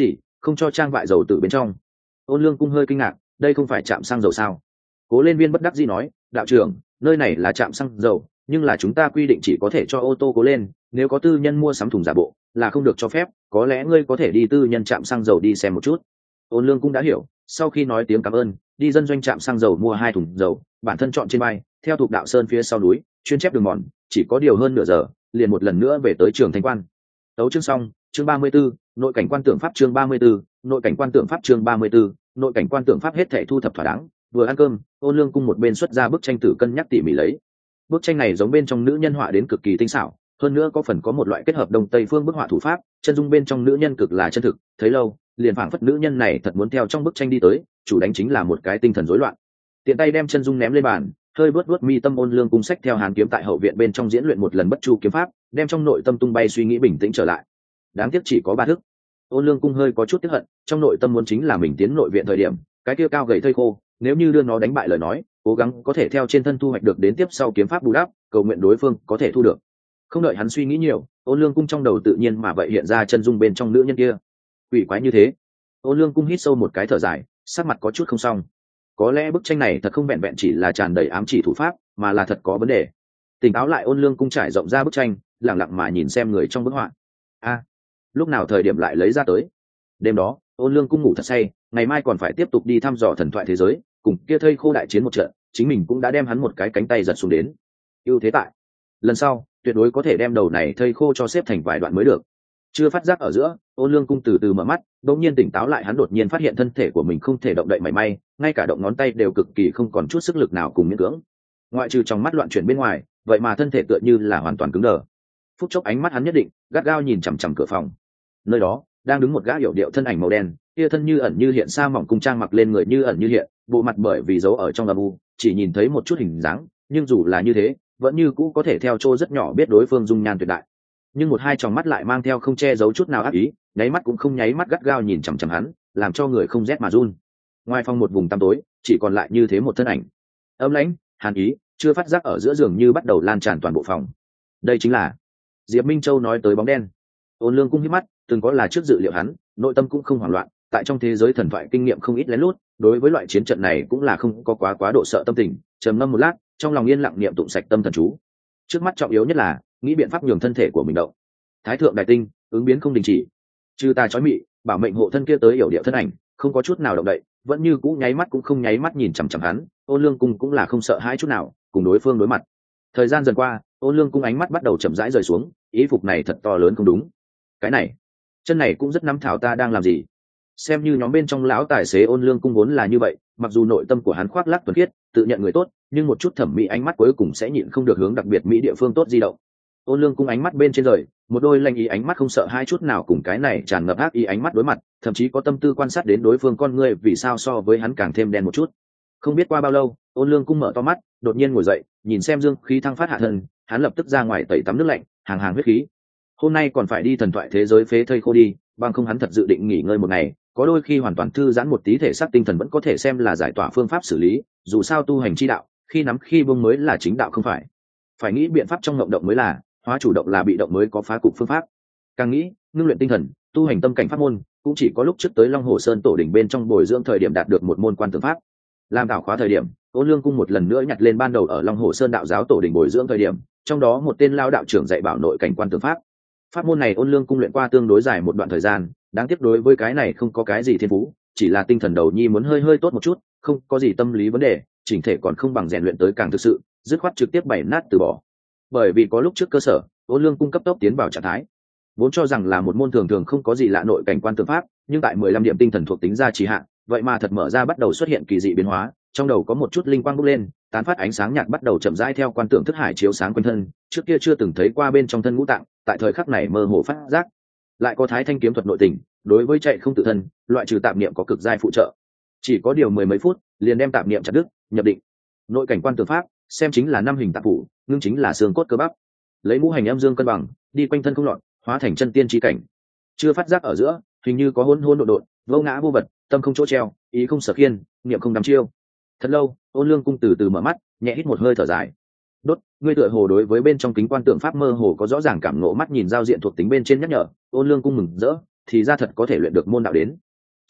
không cho trang vại dầu từ bên trong. Ôn Lương Cung hơi kinh ngạc, đây không phải trạm xăng dầu sao? Cố Lên Viên bất đắc dĩ nói, đạo trưởng, nơi này là trạm xăng dầu, nhưng là chúng ta quy định chỉ có thể cho ô tô cố lên, nếu có tư nhân mua sắm thùng giả bộ là không được cho phép, có lẽ ngươi có thể đi tư nhân trạm xăng dầu đi xem một chút. Ôn Lương cũng đã hiểu, sau khi nói tiếng cảm ơn, đi dân doanh trạm xăng dầu mua 2 thùng dầu, bản thân chọn trên bay, theo Thục Đạo Sơn phía sau núi, chuyên chép đường mòn, chỉ có điều hơn nửa giờ, liền một lần nữa về tới trường Thanh Quan. Tấu chương xong, chương 34, nội cảnh quan tượng pháp chương 34, nội cảnh quan tượng pháp chương 34, nội cảnh quan tượng pháp hết thảy thu thập thỏa đáng, vừa ăn cơm, Ôn Lương Cung một bên xuất ra bức tranh tử cân nhắc tỉ mỉ lấy. Bức tranh này giống bên trong nữ nhân họa đến cực kỳ tinh xảo, hơn nữa có phần có một loại kết hợp đông tây phương bức họa thủ pháp, chân dung bên trong nữ nhân cực là chân thực, thấy lâu, liền phảng phất nữ nhân này thật muốn theo trong bức tranh đi tới, chủ đánh chính là một cái tinh thần rối loạn. Tiện tay đem chân dung ném lên bàn, hơi vớt mi tâm. Ôn Lương Cung sách theo hàn kiếm tại hậu viện bên trong diễn luyện một lần bất chu kiếm pháp, đem trong nội tâm tung bay suy nghĩ bình tĩnh trở lại. Đáng tiếc chỉ có 3 thức. Ôn Lương Cung hơi có chút tiếc hận, trong nội tâm muốn chính là mình tiến nội viện thời điểm, cái kia cao gầy thây khô, nếu như đưa nó đánh bại lời nói, cố gắng có thể theo trên thân thu hoạch được đến tiếp sau kiếm pháp bù đắp, cầu nguyện đối phương có thể thu được. Không đợi hắn suy nghĩ nhiều, Ôn Lương Cung trong đầu tự nhiên mà vậy hiện ra chân dung bên trong nữ nhân kia. Quỷ quái như thế. Ôn Lương Cung hít sâu một cái thở dài, sắc mặt có chút không xong. Có lẽ bức tranh này thật không vẹn vẹn chỉ là tràn đầy ám chỉ thủ pháp, mà là thật có vấn đề. Tỉnh táo lại, Ôn Lương Cung trải rộng ra bức tranh, lặng lặng mà nhìn xem người trong bức họa. Lúc nào thời điểm lại lấy ra tới? Đêm đó, Ôn Lương Cung ngủ thật say, ngày mai còn phải tiếp tục đi thăm dò thần thoại thế giới, cùng kia thây khô đại chiến một trận, chính mình cũng đã đem hắn một cái cánh tay giật xuống đến. Ưu thế tại, lần sau tuyệt đối có thể đem đầu này thây khô cho xếp thành vài đoạn mới được. Chưa phát giác ở giữa, Ôn Lương Cung từ từ mở mắt, đột nhiên tỉnh táo lại, hắn đột nhiên phát hiện thân thể của mình không thể động đậy mảy may, ngay cả động ngón tay đều cực kỳ không còn chút sức lực nào cùng miễn cưỡng. Ngoại trừ trong mắt loạn chuyển bên ngoài, vậy mà thân thể tựa như là hoàn toàn cứng đờ. Phút chốc ánh mắt hắn nhất định gắt gao nhìn chằm chằm cửa phòng. Nơi đó đang đứng một gã hiểu điệu thân ảnh màu đen, kia thân như ẩn như hiện, sa mỏng cung trang mặc lên người như ẩn như hiện, bộ mặt bởi vì giấu ở trong âm u, chỉ nhìn thấy một chút hình dáng, nhưng dù là như thế, vẫn như cũ có thể theo chỗ rất nhỏ biết đối phương dung nhan tuyệt đại. Nhưng một hai tròng mắt lại mang theo không che giấu chút nào ác ý, nháy mắt cũng không nháy mắt gắt gao nhìn chằm chằm hắn, làm cho người không rét mà run. Ngoài phòng một vùng tăm tối, chỉ còn lại như thế một thân ảnh. Ấm lãnh, hàn ý, chưa phát giác ở giữa giường như bắt đầu lan tràn toàn bộ phòng. Đây chính là Diệp Minh Châu nói tới bóng đen. Ôn Lương Cung hít mắt, từng có là trước dự liệu hắn, nội tâm cũng không hoảng loạn, tại trong thế giới thần thoại kinh nghiệm không ít lén lút, đối với loại chiến trận này cũng là không có quá độ sợ tâm tình, trầm ngâm một lát, trong lòng yên lặng niệm tụng sạch tâm thần chú. Trước mắt trọng yếu nhất là nghĩ biện pháp nhường thân thể của mình động. Thái thượng đại tinh, ứng biến không đình chỉ. Trừ ta chói mị, bảo mệnh hộ thân kia tới hiểu điệu thân ảnh, không có chút nào động đậy, vẫn như cũ nháy mắt cũng không nháy mắt nhìn chằm chằm hắn. Ôn Lương Cung cũng là không sợ hãi chút nào, cùng đối phương đối mặt. Thời gian dần qua, Ôn Lương Cung ánh mắt bắt đầu chậm rãi rời xuống, ý phục này thật to lớn không đúng. Cái này, chân này cũng rất nắm thảo, ta đang làm gì? Xem như nhóm bên trong lão tài xế, Ôn Lương Cung vốn là như vậy, mặc dù nội tâm của hắn khoác lác thuần khiết, tự nhận người tốt, nhưng một chút thẩm mỹ ánh mắt cuối cùng sẽ nhịn không được hướng đặc biệt mỹ địa phương tốt di động. Ôn Lương Cung ánh mắt bên trên rời, một đôi lanh ý ánh mắt không sợ hai chút nào cùng cái này tràn ngập ác ý ánh mắt đối mặt, thậm chí có tâm tư quan sát đến đối phương con người vì sao so với hắn càng thêm đen một chút. Không biết qua bao lâu, Ôn Lương Cung mở to mắt, đột nhiên ngồi dậy, nhìn xem dương khí thăng phát hạ thân, hắn lập tức ra ngoài tẩy tắm nước lạnh, hàng huyết khí. Hôm nay còn phải đi thần thoại thế giới phế thây khô đi, bằng không hắn thật dự định nghỉ ngơi một ngày, có đôi khi hoàn toàn thư giãn một tí thể xác tinh thần vẫn có thể xem là giải tỏa phương pháp xử lý, dù sao tu hành chi đạo, khi nắm khi buông mới là chính đạo, không phải nghĩ biện pháp trong ngộng động mới là, hóa chủ động là bị động mới có phá cục phương pháp. Càng nghĩ, ngưng luyện tinh thần, tu hành tâm cảnh pháp môn, cũng chỉ có lúc trước tới Long Hồ Sơn tổ đỉnh bên trong bồi dưỡng thời điểm đạt được một môn quan tượng pháp. Làm tạo khóa thời điểm, Ôn Lương Cung một lần nữa nhặt lên ban đầu ở Long Hồ Sơn đạo giáo tổ đỉnh bồi dưỡng thời điểm, trong đó một tên lao đạo trưởng dạy bảo nội cảnh quan tượng pháp. Pháp môn này Ôn Lương Cung luyện qua tương đối dài một đoạn thời gian, đáng tiếc đối với cái này không có cái gì thiên phú, chỉ là tinh thần đầu nhi muốn hơi tốt một chút, không có gì tâm lý vấn đề, chỉnh thể còn không bằng rèn luyện tới càng thực sự, dứt khoát trực tiếp bày nát từ bỏ. Bởi vì có lúc trước cơ sở, Ôn Lương Cung cấp tốc tiến vào trạng thái, vốn cho rằng là một môn thường không có gì lạ nội cảnh quan tượng pháp, nhưng tại 15 điểm tinh thần thuộc tính ra trì hạn, vậy mà thật mở ra bắt đầu xuất hiện kỳ dị biến hóa, trong đầu có một chút linh quang bốc lên, tán phát ánh sáng nhạt bắt đầu chậm rãi theo quan tượng thức hải chiếu sáng quanh thân, trước kia chưa từng thấy qua bên trong thân ngũ tạng, tại thời khắc này mơ hồ phát giác. Lại có Thái Thanh kiếm thuật nội tình, đối với chạy không tự thân, loại trừ tạp niệm có cực giai phụ trợ. Chỉ có điều mười mấy phút, liền đem tạp niệm chặt đứt, nhập định. Nội cảnh quan tượng pháp, xem chính là năm hình tạp phủ, ngưng chính là xương cốt cơ bắp. Lấy ngũ hành âm dương cân bằng, đi quanh thân không loạn, hóa thành chân tiên chi cảnh. Chưa phát giác ở giữa, hình như có hỗn độn độn, vô ngã vô vật, tâm không chỗ treo, ý không sở khiên, niệm không đắm chiêu. Thật lâu, Ôn Lương Cung từ từ mở mắt, nhẹ hít một hơi thở dài. Đốt, ngươi tựa hồ đối với bên trong kính quan tượng pháp mơ hồ có rõ ràng cảm ngộ, mắt nhìn giao diện thuộc tính bên trên nhắc nhở. Ôn Lương Cung mừng rỡ, thì ra thật có thể luyện được môn đạo đến.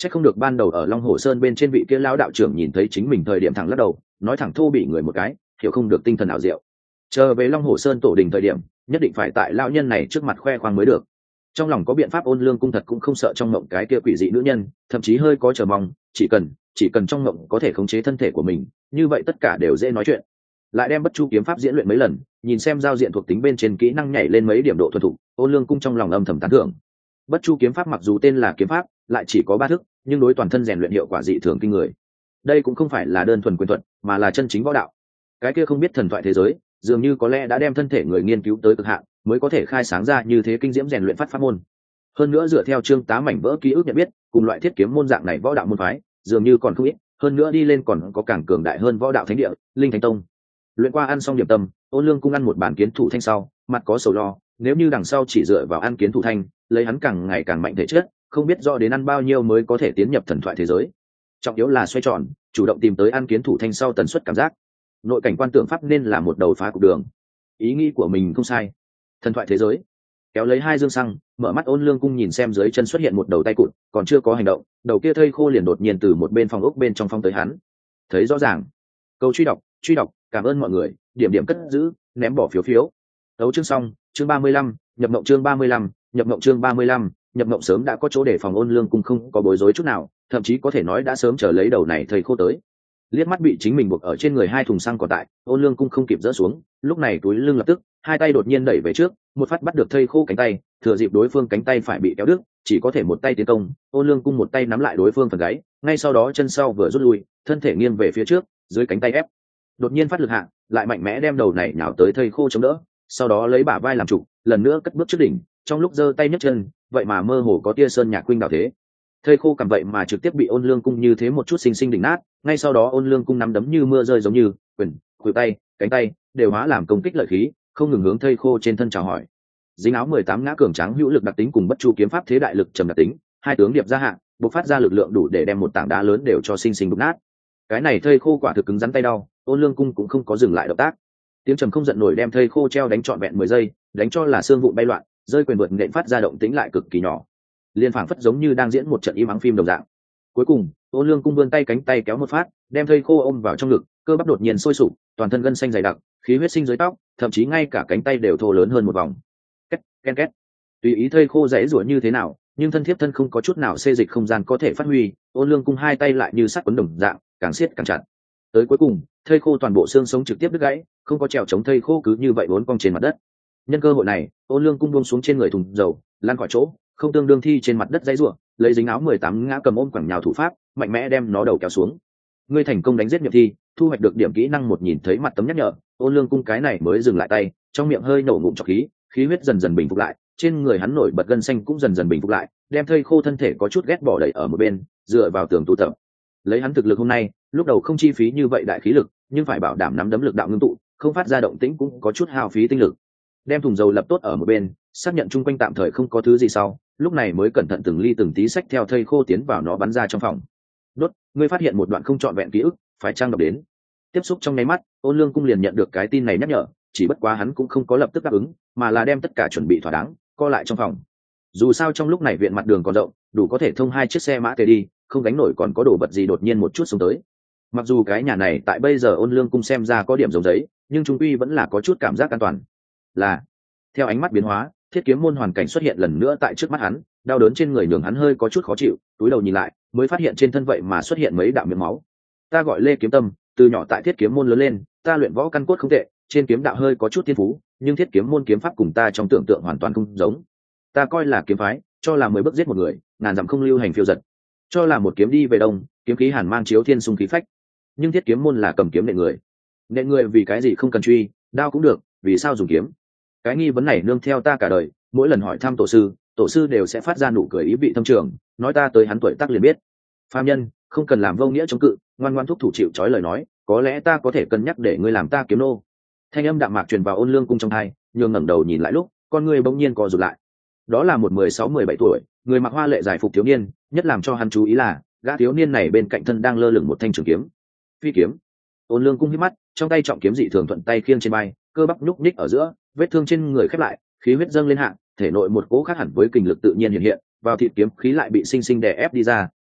Chắc không được ban đầu ở Long Hồ Sơn bên trên vị kia lão đạo trưởng nhìn thấy chính mình thời điểm thẳng lắc đầu, nói thẳng thô bị người một cái, hiểu không được tinh thần ảo diệu. Chờ về Long Hồ Sơn tổ đình thời điểm, nhất định phải tại lão nhân này trước mặt khoe khoang mới được. Trong lòng có biện pháp, Ôn Lương Cung thật cũng không sợ trong mộng cái kia quỷ dị nữ nhân, thậm chí hơi có chờ mong, chỉ cần trong mộng có thể khống chế thân thể của mình, như vậy tất cả đều dễ nói chuyện. Lại đem Bất Chu kiếm pháp diễn luyện mấy lần, nhìn xem giao diện thuộc tính bên trên kỹ năng nhảy lên mấy điểm độ thuần thục, Ôn Lương Cung trong lòng âm thầm tán thưởng. Bất Chu kiếm pháp mặc dù tên là kiếm pháp, lại chỉ có 3 thức, nhưng đối toàn thân rèn luyện hiệu quả dị thường kinh người. Đây cũng không phải là đơn thuần quyền thuật, mà là chân chính võ đạo. Cái kia không biết thần thoại thế giới, dường như có lẽ đã đem thân thể người nghiên cứu tới cực hạn, mới có thể khai sáng ra như thế kinh diễm rèn luyện pháp môn. Hơn nữa dựa theo Trương Tá mảnh vỡ ký ức nhận biết, cùng loại thiết kiếm môn dạng này võ đạo môn phái, dường như còn không ít, hơn nữa đi lên còn có càng cường đại hơn võ đạo thánh địa, Linh Thánh Tông. Luyện qua ăn xong điểm tâm, Ôn Lương Cung ăn một bàn kiến thủ thanh sau, mặt có sầu lo, nếu như đằng sau chỉ dựa vào ăn kiến thủ thanh, lấy hắn càng ngày càng mạnh thể chất, không biết rõ đến ăn bao nhiêu mới có thể tiến nhập thần thoại thế giới. Trọng yếu là xoay tròn, chủ động tìm tới ăn kiến thủ thanh sau tần suất cảm giác. Nội cảnh quan tượng pháp nên là một đầu phá cục đường. Ý nghĩ của mình không sai. Thần thoại thế giới. Kéo lấy 2 dương xăng, mở mắt Ôn Lương Cung nhìn xem dưới chân xuất hiện một đầu tay cụt, còn chưa có hành động, đầu kia thây khô liền đột nhiên từ một bên phòng ốc bên trong phong tới hắn. Thấy rõ ràng. Câu truy đọc, cảm ơn mọi người, điểm điểm cất giữ, ném bỏ phiếu. Tấu chương xong, chương 35, nhập mộng chương 35, nhập mộng chương 35, nhập mộng sớm đã có chỗ để phòng Ôn Lương Cung không có bối rối chút nào, thậm chí có thể nói đã sớm chờ lấy đầu này thây khô tới. Liếc mắt bị chính mình buộc ở trên người 2 thùng xăng còn tại, Ôn Lương Cung không kịp dỡ xuống, lúc này túi lưng lập tức, 2 tay đột nhiên đẩy về trước, một phát bắt được thây khô cánh tay, thừa dịp đối phương cánh tay phải bị kéo đứt, chỉ có thể một tay tiến công, Ôn Lương Cung một tay nắm lại đối phương phần gáy, ngay sau đó chân sau vừa rút lui, thân thể nghiêng về phía trước, dưới cánh tay ép. Đột nhiên phát lực hạ, lại mạnh mẽ đem đầu này nhào tới thây khô chống đỡ, sau đó lấy bả vai làm trụ, lần nữa cất bước trước đỉnh, trong lúc giơ tay nhấc chân, vậy mà mơ hồ có tia sơn nhạc khuynh đảo thế. Thây khô cầm vậy mà trực tiếp bị Ôn Lương Cung như thế một chút xinh xinh đỉnh nát, ngay sau đó Ôn Lương Cung nắm đấm như mưa rơi giống như quyền, khuỷu tay, cánh tay đều hóa làm công kích lợi khí, không ngừng hướng thây khô trên thân chào hỏi. Dính áo 18 ngã cường tráng hữu lực đặc tính cùng Bất Chu kiếm pháp thế đại lực trầm đặc tính, 2 tướng điệp ra hạ, bộc phát ra lực lượng đủ để đem một tảng đá lớn đều cho xinh xinh đục nát. Cái này thây khô quả thực cứng rắn tay đau, Ôn Lương Cung cũng không có dừng lại động tác. Tiếng trầm không giận nổi đem thây khô treo đánh trọn vẹn 10 giây, đánh cho là xương vụn bay loạn, rơi quyền vượt nện phát ra động tĩnh lại cực kỳ nhỏ. Liên phảng phất giống như đang diễn một trận im ắng phim đồng dạng. Cuối cùng, Ôn Lương Cung vươn tay cánh tay kéo một phát, đem thây khô ôm vào trong ngực, cơ bắp đột nhiên sôi sục, toàn thân gân xanh dày đặc, khí huyết sinh dưới tóc, thậm chí ngay cả cánh tay đều thô lớn hơn một vòng. Ken két. Tùy ý thây khô rẽ rủa như thế nào, nhưng thân thiếp thân không có chút nào xê dịch không gian có thể phát huy, Ôn Lương Cung 2 tay lại như sắt quấn đồng dạng, càng siết càng chặt. Tới cuối cùng, thây khô toàn bộ xương sống trực tiếp đứt gãy, không có trèo chống thây khô cứ như vậy uốn cong trên mặt đất. Nhân cơ hội này, Ôn Lương Cung buông xuống trên người thùng dầu, lăn khỏi chỗ, không tương đương thi trên mặt đất dãy rủa, lấy dính áo 18 ngã cầm ôm quẳng nhào thủ pháp, mạnh mẽ đem nó đầu kéo xuống. Ngươi thành công đánh giết Niệm Thi, thu hoạch được điểm kỹ năng 1, nhìn thấy mặt tấm nhắc nhở, Ôn Lương Cung cái này mới dừng lại tay, trong miệng hơi nổ ngụm trọc khí, khí huyết dần dần bình phục lại, trên người hắn nổi bật gân xanh cũng dần dần bình phục lại, đem thây khô thân thể có chút ghét bỏ đẩy ở một bên, dựa vào tường tu tập. Lấy hắn thực lực hôm nay, lúc đầu không chi phí như vậy đại khí lực, nhưng phải bảo đảm nắm đấm lực đạo ngưng tụ, không phát ra động tĩnh cũng có chút hao phí tinh lực. Đem thùng dầu lập tốt ở một bên, xác nhận chung quanh tạm thời không có thứ gì sau, lúc này mới cẩn thận từng ly từng tí xách theo thây khô tiến vào nó bắn ra trong phòng. Đốt, ngươi phát hiện một đoạn không trọn vẹn ký ức, phải trang đọc đến. Tiếp xúc trong nháy mắt, Ôn Lương Cung liền nhận được cái tin này nhắc nhở, chỉ bất quá hắn cũng không có lập tức đáp ứng, mà là đem tất cả chuẩn bị thỏa đáng, co lại trong phòng. Dù sao trong lúc này viện mặt đường còn rộng, đủ có thể thông 2 chiếc xe mã tề đi, không gánh nổi còn có đồ vật gì đột nhiên một chút xuống tới. Mặc dù cái nhà này tại bây giờ Ôn Lương Cung xem ra có điểm giống giấy, nhưng trung quy vẫn là có chút cảm giác an toàn. Là theo ánh mắt biến hóa, Thiết Kiếm môn hoàn cảnh xuất hiện lần nữa tại trước mắt hắn, đau đớn trên người nhường hắn hơi có chút khó chịu, túi đầu nhìn lại, mới phát hiện trên thân vậy mà xuất hiện mấy đạo miệng máu. Ta gọi Lê Kiếm Tâm, từ nhỏ tại Thiết Kiếm môn lớn lên, ta luyện võ căn cốt không tệ, trên kiếm đạo hơi có chút thiên phú, nhưng Thiết Kiếm môn kiếm pháp cùng ta trong tưởng tượng hoàn toàn không giống. Ta coi là kiếm phái, cho là 10 bước giết một người, ngàn dặm không lưu hành phiêu giật, cho là một kiếm đi về đông, kiếm khí hàn mang chiếu thiên xung khí phách. Nhưng Thiết Kiếm môn là cầm kiếm nện người. Nện người vì cái gì không cần truy, đao cũng được, vì sao dùng kiếm? Cái nghi vấn này nương theo ta cả đời, mỗi lần hỏi thăm tổ sư đều sẽ phát ra nụ cười ý vị thâm trường, nói ta tới hắn tuổi tác liền biết. Phàm nhân, không cần làm vô nghĩa chống cự, ngoan ngoãn thúc thủ chịu trói lời nói, có lẽ ta có thể cân nhắc để ngươi làm ta kiếm nô. Thanh âm đạm mạc truyền vào Ôn Lương Cung trong tai, nhường ngẩng đầu nhìn lại lúc, con ngươi bỗng nhiên co rụt lại. Đó là một 16-17 tuổi, người mặc hoa lệ giải phục thiếu niên, nhất làm cho hắn chú ý là, gã thiếu niên này bên cạnh thân đang lơ lửng một thanh trường kiếm. Phi kiếm. Ôn Lương Cung hít mắt, trong tay trọng kiếm dị thường thuận tay khiêng trên vai, cơ bắp nhúc nhích ở giữa, vết thương trên người khép lại, khí huyết dâng lên hạ, thể nội một cỗ khác hẳn với kình lực tự nhiên hiện hiện, vào thịt kiếm khí lại bị sinh sinh đè ép đi ra,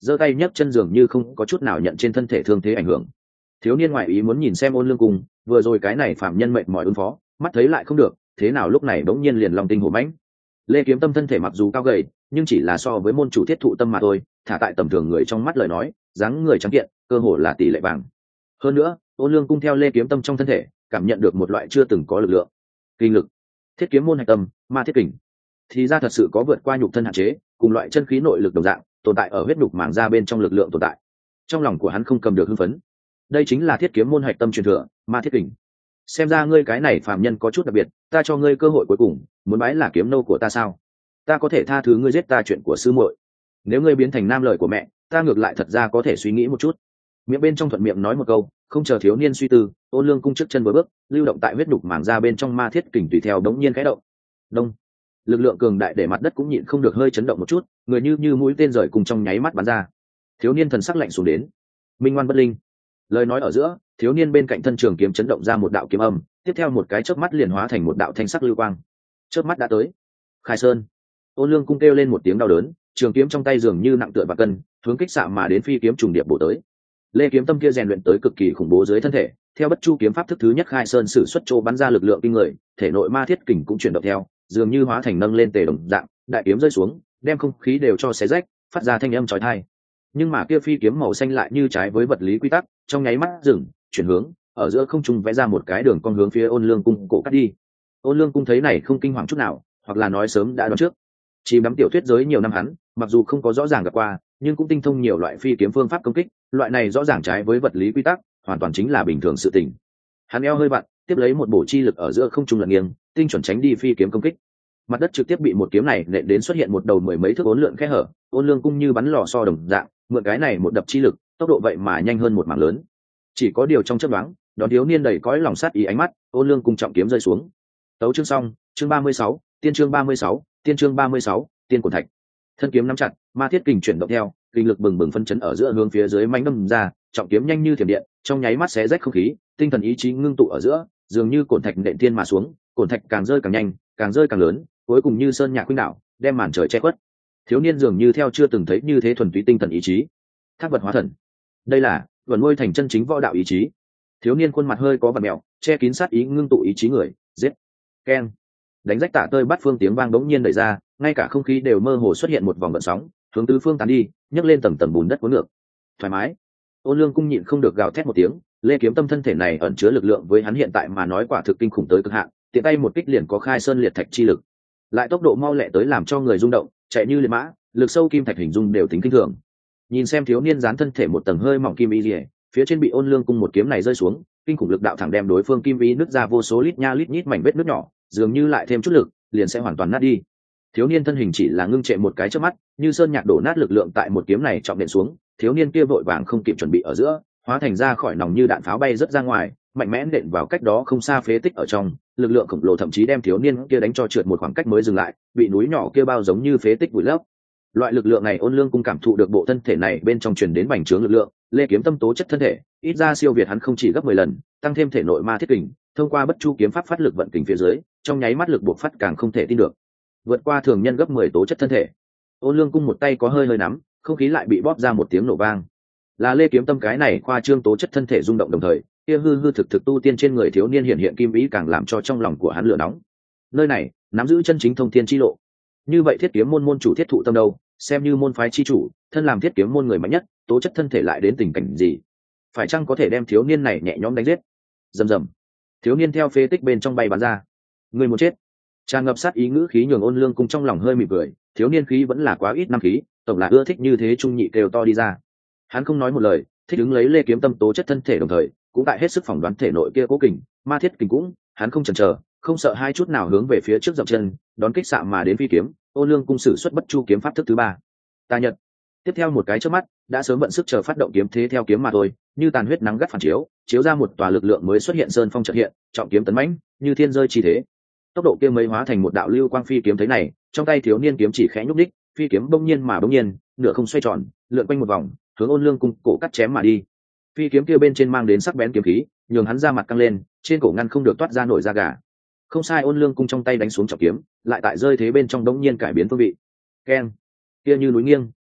giơ tay nhấc chân dường như không có chút nào nhận trên thân thể thương thế ảnh hưởng. Thiếu niên ngoại ý muốn nhìn xem Ôn Lương Cung, vừa rồi cái này phạm nhân mệt mỏi ứng phó, mắt thấy lại không được, thế nào lúc này bỗng nhiên liền lòng tinh hổ mãnh. Lê Kiếm Tâm thân thể mặc dù cao gầy, nhưng chỉ là so với môn chủ Thiết Thụ Tâm mà thôi, thả tại tầm thường người trong mắt lời nói, dáng người trắng kiện, cơ hồ là tỷ lệ vàng. Hơn nữa, Ôn Lương Cung theo Lê Kiếm Tâm trong thân thể, cảm nhận được một loại chưa từng có lực lượng, kinh lực. Thiết kiếm môn hạch tâm, ma thiết kình, thì ra thật sự có vượt qua nhục thân hạn chế, cùng loại chân khí nội lực đồng dạng, tồn tại ở huyết nhục màng da bên trong lực lượng tồn tại. Trong lòng của hắn không cầm được hưng phấn. Đây chính là thiết kiếm môn hạch tâm truyền thừa, ma thiết kình. Xem ra ngươi cái này phàm nhân có chút đặc biệt, ta cho ngươi cơ hội cuối cùng, muốn bái là kiếm nô của ta sao? Ta có thể tha thứ ngươi giết ta chuyện của sư muội. Nếu ngươi biến thành nam lời của mẹ, ta ngược lại thật ra có thể suy nghĩ một chút. Miệng bên trong thuận miệng nói một câu, không chờ thiếu niên suy tư, Ôn Lương Cung trước chân vừa bước, lưu động tại huyết nhục màng da bên trong ma thiết kình tùy theo đống nhiên khẽ động. Đông. Lực lượng cường đại để mặt đất cũng nhịn không được hơi chấn động một chút, người như mũi tên rời cùng trong nháy mắt bắn ra. Thiếu niên thần sắc lạnh xuống đến. Minh ngoan bất linh. Lời nói ở giữa, thiếu niên bên cạnh thân trường kiếm chấn động ra một đạo kiếm âm, tiếp theo một cái chớp mắt liền hóa thành một đạo thanh sắc lưu quang. Chớp mắt đã tới. Khai Sơn. Ôn Lương Cung kêu lên một tiếng đau đớn, trường kiếm trong tay dường như nặng tựa và cân, hướng kích xạ mà đến phi kiếm trùng điệp bổ tới. Lê Kiếm Tâm kia rèn luyện tới cực kỳ khủng bố dưới thân thể, theo Bất Chu kiếm pháp thức thứ nhất Khai Sơn sử xuất chỗ bắn ra lực lượng kinh người, thể nội ma thiết kình cũng chuyển động theo, dường như hóa thành nâng lên tề đồng dạng, đại kiếm rơi xuống, đem không khí đều cho xé rách, phát ra thanh âm chói tai. Nhưng mà kia phi kiếm màu xanh lại như trái với vật lý quy tắc, trong nháy mắt dừng, chuyển hướng, ở giữa không trung vẽ ra một cái đường cong hướng phía Ôn Lương Cung cổ cắt đi. Ôn Lương Cung thấy này không kinh hoàng chút nào, hoặc là nói sớm đã đoán trước. Chìm đắm tiểu thuyết giới nhiều năm hắn, mặc dù không có rõ ràng gặp qua, nhưng cũng tinh thông nhiều loại phi kiếm phương pháp công kích, loại này rõ ràng trái với vật lý quy tắc, hoàn toàn chính là bình thường sự tình. Hắn eo hơi vặn, tiếp lấy một bổ chi lực ở giữa không trung lật nghiêng, tinh chuẩn tránh đi phi kiếm công kích. Mặt đất trực tiếp bị một kiếm này nện đến xuất hiện một đầu mười mấy thước uốn lượn kẽ hở, Ôn Lương Cung như bắn lò xo đồng dạng, mượn cái này một đập chi lực, tốc độ vậy mà nhanh hơn một mảng lớn. Chỉ có điều trong chớp nhoáng, đón thiếu niên đầy cõi lòng sát ý ánh mắt, Ôn Lương Cung trọng kiếm rơi xuống. Tấu chương xong, chương 36, tiên chương 36, tiên chương 36, tiên cuộn thạch. Thân kiếm nắm chặt, ma thiết kình chuyển động theo, kinh lực bừng bừng phân chấn ở giữa hướng phía dưới mãnh đâm ra, trọng kiếm nhanh như thiểm điện, trong nháy mắt xé rách không khí, tinh thần ý chí ngưng tụ ở giữa, dường như cổn thạch nện thiên mà xuống, cổn thạch càng rơi càng nhanh, càng rơi càng lớn, cuối cùng như sơn nhạc khuynh đảo, đem màn trời che khuất. Thiếu niên dường như theo chưa từng thấy như thế thuần túy tinh thần ý chí. Thác vật hóa thần. Đây là vẩn nuôi thành chân chính võ đạo ý chí. Thiếu niên khuôn mặt hơi có vặn mèo, che kín sát ý ngưng tụ ý chí người, giết. Keng. Đánh rách tả tơi bắt phương tiếng vang bỗng nhiên đẩy ra, ngay cả không khí đều mơ hồ xuất hiện một vòng gợn sóng, hướng tứ phương tán đi, nhấc lên tầng tầng bùn đất cuốn ngược. Thoải mái. Ôn Lương Cung nhịn không được gào thét một tiếng, Lê Kiếm Tâm thân thể này ẩn chứa lực lượng với hắn hiện tại mà nói quả thực kinh khủng tới cực hạn, tiện tay một kích liền có khai sơn liệt thạch chi lực, lại tốc độ mau lẹ tới làm cho người rung động, chạy như liệt mã, lực sâu kim thạch hình dung đều tính kinh thường. Nhìn xem thiếu niên dán thân thể một tầng hơi mỏng kim y liễu, phía trên bị Ôn Lương Cung một kiếm này rơi xuống, kinh khủng lực đạo thẳng đem đối phương kim y nứt ra vô số lít nha lít nhít mảnh vết nứt nhỏ, dường như lại thêm chút lực, liền sẽ hoàn toàn nát đi. Thiếu niên thân hình chỉ là ngưng trệ một cái chớp mắt, như sơn nhạc đổ nát lực lượng tại một kiếm này trọng nện xuống, thiếu niên kia vội vàng không kịp chuẩn bị ở giữa, hóa thành ra khỏi nòng như đạn pháo bay rất ra ngoài, mạnh mẽ nện vào cách đó không xa phế tích ở trong, lực lượng khổng lồ thậm chí đem thiếu niên kia đánh cho trượt một khoảng cách mới dừng lại, bị núi nhỏ kia bao giống như phế tích vùi lấp. Loại lực lượng này Ôn Lương Cung cảm thụ được bộ thân thể này bên trong truyền đến bành trướng lực lượng, Lê Kiếm Tâm tố chất thân thể, ít ra siêu việt hắn không chỉ gấp 10 lần, tăng thêm thể nội ma thiết kình, thông qua Bất Chu kiếm pháp phát lực vận kình phía dưới, trong nháy mắt lực buộc phát càng không thể tin được. Vượt qua thường nhân gấp 10 tố chất thân thể. Ôn Lương Cung một tay có hơi nắm, không khí lại bị bóp ra một tiếng nổ vang. Là Lê Kiếm Tâm cái này khoa trương tố chất thân thể rung động đồng thời, kia hư thực tu tiên trên người thiếu niên hiện kim ý càng làm cho trong lòng của hắn lửa nóng. Nơi này nắm giữ chân chính thông thiên chi lộ. Như vậy Thiết Kiếm môn môn chủ Thiết Thụ Tâm đâu, xem như môn phái chi chủ, thân làm Thiết Kiếm môn người mạnh nhất, tố chất thân thể lại đến tình cảnh gì? Phải chăng có thể đem thiếu niên này nhẹ nhõm đánh giết? Rầm rầm. Thiếu niên theo phế tích bên trong bay bắn ra. Người muốn chết. Tràn ngập sát ý ngữ khí nhường Ôn Lương Cung trong lòng hơi mỉm cười, thiếu niên khí vẫn là quá ít năm khí, tổng là ưa thích như thế trung nhị kêu to đi ra. Hắn không nói một lời, thích ứng lấy Lê Kiếm Tâm tố chất thân thể đồng thời, cũng tại hết sức phỏng đoán thể nội kia cố kình, ma thiết kình cũng, hắn không chần chờ, không sợ hai chút nào hướng về phía trước dậm chân, đón kích xạ mà đến phi kiếm, Ôn Lương Cung sử xuất Bất Chu kiếm pháp thức thứ 3. Ta nhật. Tiếp theo một cái chớp mắt, đã sớm vận sức chờ phát động kiếm thế theo kiếm mà thôi, như tàn huyết nắng gắt phản chiếu, chiếu ra một tòa lực lượng mới xuất hiện sơn phong chợt hiện, trọng kiếm tấn mãnh, như thiên rơi chi thế. Tốc độ kia mới hóa thành một đạo lưu quang phi kiếm thấy này, trong tay thiếu niên kiếm chỉ khẽ nhúc đích, phi kiếm bỗng nhiên, nửa không xoay tròn, lượn quanh một vòng, hướng Ôn Lương Cung cổ cắt chém mà đi. Phi kiếm kia bên trên mang đến sắc bén kiếm khí, nhường hắn ra mặt căng lên, trên cổ ngăn không được toát ra nổi da gà. Không sai, Ôn Lương Cung trong tay đánh xuống trọng kiếm, lại tại rơi thế bên trong đống nhiên cải biến phương vị. Keng! Kia như núi nghiêng,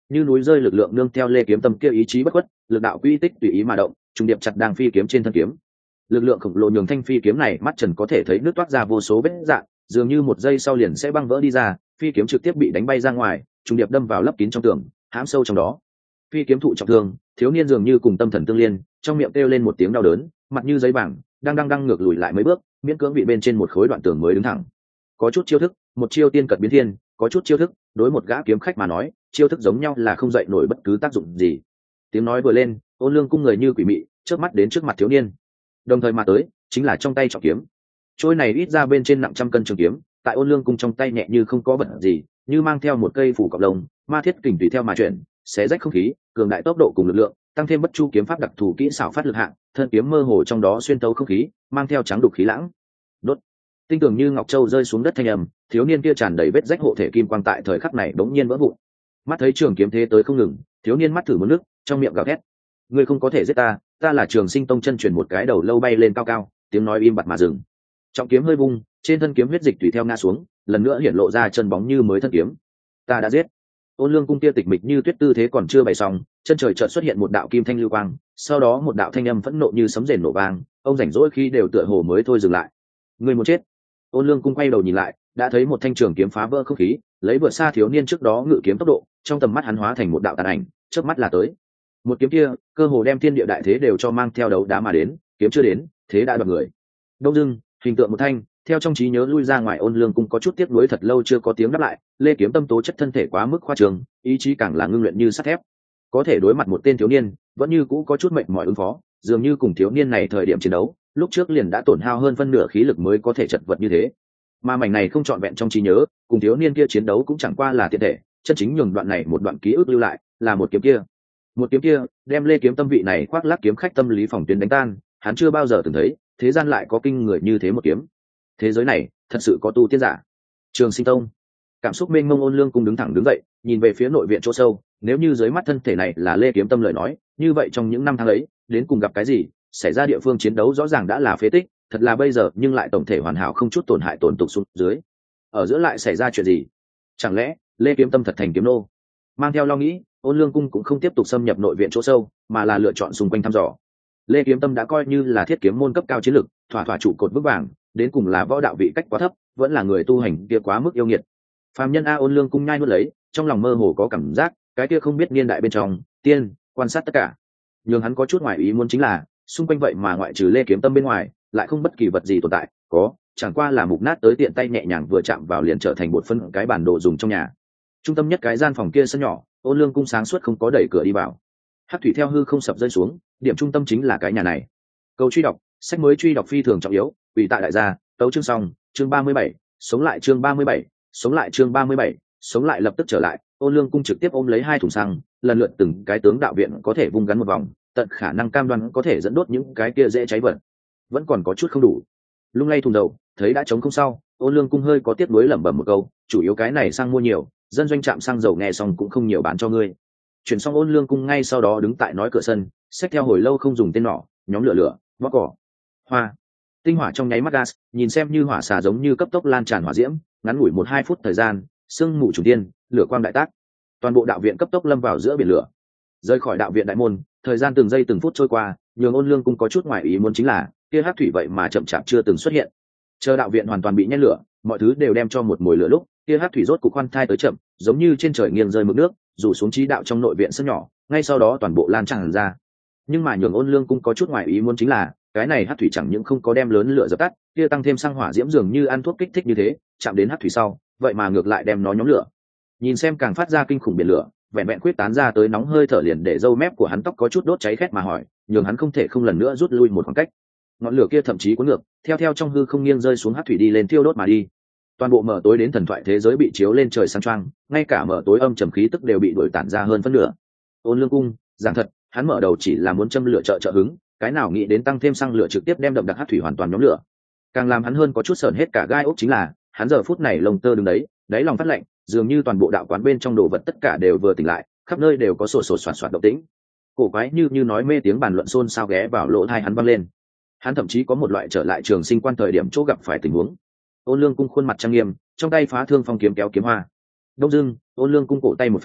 như núi rơi lực lượng nương theo lê kiếm tâm kia ý chí bất khuất, lực đạo quy tích tùy ý mà động, trùng điệp chặt đang phi kiếm trên thân kiếm. Lực lượng khổng lồ nhường thanh phi kiếm này mắt trần có thể thấy nước toát ra vô số vết dạn, dường như một giây sau liền sẽ băng vỡ đi ra, phi kiếm trực tiếp bị đánh bay ra ngoài, trùng điệp đâm vào lấp kín trong tường, hãm sâu trong đó. Phi kiếm thụ trọng thương, thiếu niên dường như cùng tâm thần tương liên, trong miệng kêu lên một tiếng đau đớn, mặt như giấy bảng, đang ngược lùi lại mấy bước, miễn cưỡng bị bên trên một khối đoạn tường mới đứng thẳng. Có chút chiêu thức, một chiêu tiên cật biến thiên, có chút chiêu thức, đối một gã kiếm khách mà nói, chiêu thức giống nhau là không dậy nổi bất cứ tác dụng gì. Tiếng nói vừa lên, Ôn Lương cung người như quỷ mị, chớp mắt đến trước mặt thiếu niên. Đồng thời mà tới, chính là trong tay trọng kiếm. Trôi này ít ra bên trên nặng trăm cân trường kiếm, tại Ôn Lương cung trong tay nhẹ như không có vật gì, như mang theo một cây phủ cọc lông, ma thiết kình tùy theo mà chuyển, xé rách không khí, cường đại tốc độ cùng lực lượng, tăng thêm bất chu kiếm pháp đặc thù kỹ xảo phát lực hạng, thân kiếm mơ hồ trong đó xuyên tấu không khí, mang theo trắng đục khí lãng. Đốt. Tinh tường như ngọc châu rơi xuống đất thanh âm, thiếu niên kia tràn đầy vết rách hộ thể kim quang tại thời khắc này bỗng nhiên vỡ vụn. Mắt thấy trường kiếm thế tới không ngừng, thiếu niên mắt thử một nước, trong miệng gào thét: "Ngươi không có thể giết ta, ta là Trường Sinh Tông chân truyền." Một cái đầu lâu bay lên cao cao, tiếng nói im bặt mà dừng. Trọng kiếm hơi bung, trên thân kiếm huyết dịch tùy theo ngã xuống, lần nữa hiện lộ ra chân bóng như mới thân kiếm. "Ta đã giết." Ôn Lương cung kia tịch mịch như tuyết tư thế còn chưa bày xong, chân trời chợt xuất hiện một đạo kim thanh lưu quang, sau đó một đạo thanh âm phẫn nộ như sấm rền nổ vang, ông rảnh rỗi khi đều tựa hồ mới thôi dừng lại. "Ngươi muốn chết." Ôn Lương cung quay đầu nhìn lại, đã thấy một thanh trường kiếm phá vỡ không khí, lấy vượt xa thiếu niên trước đó ngự kiếm tốc độ, trong tầm mắt hắn hóa thành một đạo tàn ảnh, chớp mắt là tới. Một kiếm kia, cơ hồ đem thiên địa đại thế đều cho mang theo đấu đá mà đến, kiếm chưa đến, thế đã đoạt người. Đông dưng, hình tượng một thanh, theo trong trí nhớ lui ra ngoài. Ôn Lương cung có chút tiếc nuối thật lâu chưa có tiếng đáp lại, Lê Kiếm Tâm tố chất thân thể quá mức khoa trương, ý chí càng là ngưng luyện như sắt thép. Có thể đối mặt một tên thiếu niên, vẫn như cũ có chút mệt mỏi ứng phó, dường như cùng thiếu niên này thời điểm chiến đấu, lúc trước liền đã tổn hao hơn phân nửa khí lực mới có thể chật vật như thế. Mà mảnh này không trọn vẹn trong trí nhớ, cùng thiếu niên kia chiến đấu cũng chẳng qua là tiện thể, chân chính nhường đoạn này một đoạn ký ức lưu lại, là một kiếm kia. Một kiếm kia, đem Lê Kiếm Tâm vị này khoác lác kiếm khách tâm lý phòng tuyến đánh tan, hắn chưa bao giờ từng thấy, thế gian lại có kinh người như thế một kiếm. Thế giới này, thật sự có tu tiên giả. Trường Sinh Tông. Cảm xúc mênh mông. Ôn Lương cung đứng thẳng đứng dậy, nhìn về phía nội viện chỗ sâu, nếu như dưới mắt thân thể này là Lê Kiếm Tâm lời nói, như vậy trong những năm tháng ấy, đến cùng gặp cái gì, xảy ra địa phương chiến đấu rõ ràng đã là phế tích, thật là bây giờ nhưng lại tổng thể hoàn hảo không chút tổn hại tổn tục xuống dưới. Ở giữa lại xảy ra chuyện gì? Chẳng lẽ Lê Kiếm Tâm thật thành kiếm nô? Mang theo lo nghĩ, Ôn Lương cung cũng không tiếp tục xâm nhập nội viện chỗ sâu, mà là lựa chọn xung quanh thăm dò. Lê Kiếm Tâm đã coi như là thiết kiếm môn cấp cao chiến lực, thỏa trụ cột vững vàng, đến cùng là võ đạo vị cách quá thấp, vẫn là người tu hành kia quá mức yêu nghiệt. Phàm nhân a. Ôn Lương cung nhai nuốt lấy, trong lòng mơ hồ có cảm giác, cái kia không biết niên đại bên trong, tiên quan sát tất cả. Nhưng hắn có chút ngoài ý muốn chính là, xung quanh vậy mà ngoại trừ Lê Kiếm Tâm bên ngoài, lại không bất kỳ vật gì tồn tại, có chẳng qua là mục nát tới tiện tay nhẹ nhàng vừa chạm vào liền trở thành một phân cái bản đồ dùng trong nhà. Trung tâm nhất cái gian phòng kia sân nhỏ, Ôn Lương cung sáng suốt không có đẩy cửa đi vào. Hắc thủy theo hư không sập rơi xuống, điểm trung tâm chính là cái nhà này. Câu truy đọc, sách mới truy đọc phi thường trọng yếu, ủy tại đại gia, tấu chương xong, chương 37, sống lại chương 37, sống lại chương 37, sống lại lập tức trở lại. Ôn Lương cung trực tiếp ôm lấy hai thùng xăng, lần lượt từng cái tướng đạo viện có thể vung gắn một vòng, tận khả năng cam đoan có thể dẫn đốt những cái kia dễ cháy vật. Vẫn còn có chút không đủ. Lung lay thùng đầu, thấy đã trống không sau, Ôn Lương cung hơi có tiếc nuối lẩm bẩm một câu, chủ yếu cái này xăng mua nhiều, dân doanh trạm xăng dầu nghe xong cũng không nhiều bán cho ngươi. Chuyển xong Ôn Lương cung ngay sau đó đứng tại nói cửa sân, xách theo hồi lâu không dùng tên nỏ, nhóm lửa, bó cỏ, hoa, tinh hỏa trong nháy mắt gas, nhìn xem như hỏa xà giống như cấp tốc lan tràn hỏa diễm, ngắn ngủi 1-2 phút thời gian, sương mù trùng tiên, lửa quang đại tác, toàn bộ đạo viện cấp tốc lâm vào giữa biển lửa. Rời khỏi đạo viện đại môn, thời gian từng giây từng phút trôi qua, nhường Ôn Lương cung có chút ngoài ý muốn chính là, kia hắc thủy vậy mà chậm chạp chưa từng xuất hiện. Chờ đạo viện hoàn toàn bị nhét lửa, mọi thứ đều đem cho một mùi lửa lúc, kia hắc thủy rốt cục khoan thai tới chậm, giống như trên trời nghiêng rơi mực nước, rủ xuống trí đạo trong nội viện sân nhỏ, ngay sau đó toàn bộ lan tràn ra. Nhưng mà nhường Ôn Lương cung có chút ngoài ý muốn chính là, cái này hắc thủy chẳng những không có đem lớn lửa dập tắt, kia tăng thêm xăng hỏa diễm dường như ăn thuốc kích thích như thế, chạm đến hắc thủy sau, vậy mà ngược lại đem nó nhóm lửa. Nhìn xem càng phát ra kinh khủng biển lửa, vẹn vẹn quyết tán ra tới nóng hơi thở liền để râu mép của hắn tóc có chút đốt cháy khét mà hỏi, nhường hắn không thể không lần nữa rút lui một khoảng cách. Ngọn lửa kia thậm chí cuốn ngược, theo trong hư không nghiêng rơi xuống hắc thủy đi lên thiêu đốt mà đi. Toàn bộ mở tối đến thần thoại thế giới bị chiếu lên trời sáng choang, ngay cả mở tối âm trầm khí tức đều bị đuổi tản ra hơn phân nửa. Ôn Lương cung, giảng thật, hắn mở đầu chỉ là muốn châm lửa trợ hứng, cái nào nghĩ đến tăng thêm xăng lửa trực tiếp đem đậm đặc hắc thủy hoàn toàn nhóm lửa. Càng làm hắn hơn có chút sờn hết cả gai ốc chính là, hắn giờ phút này lông tơ đứng đấy, đáy lòng phát lạnh, dường như toàn bộ đạo quán bên trong đồ vật tất cả đều vừa tỉnh lại, khắp nơi đều có sổ soạt động tĩnh. Cổ quái như nói mê tiếng bàn luận xôn xao ghé vào lỗ tai hắn vang lên. Hắn thậm chí có một loại trở lại trường sinh quan thời điểm chỗ gặp phải tình huống. Ôn Lương cung khuôn mặt trang nghiêm, trong tay phá thương phong kiếm kéo kiếm hoa. Đông dưng, Ôn Lương cung cổ tay một phen,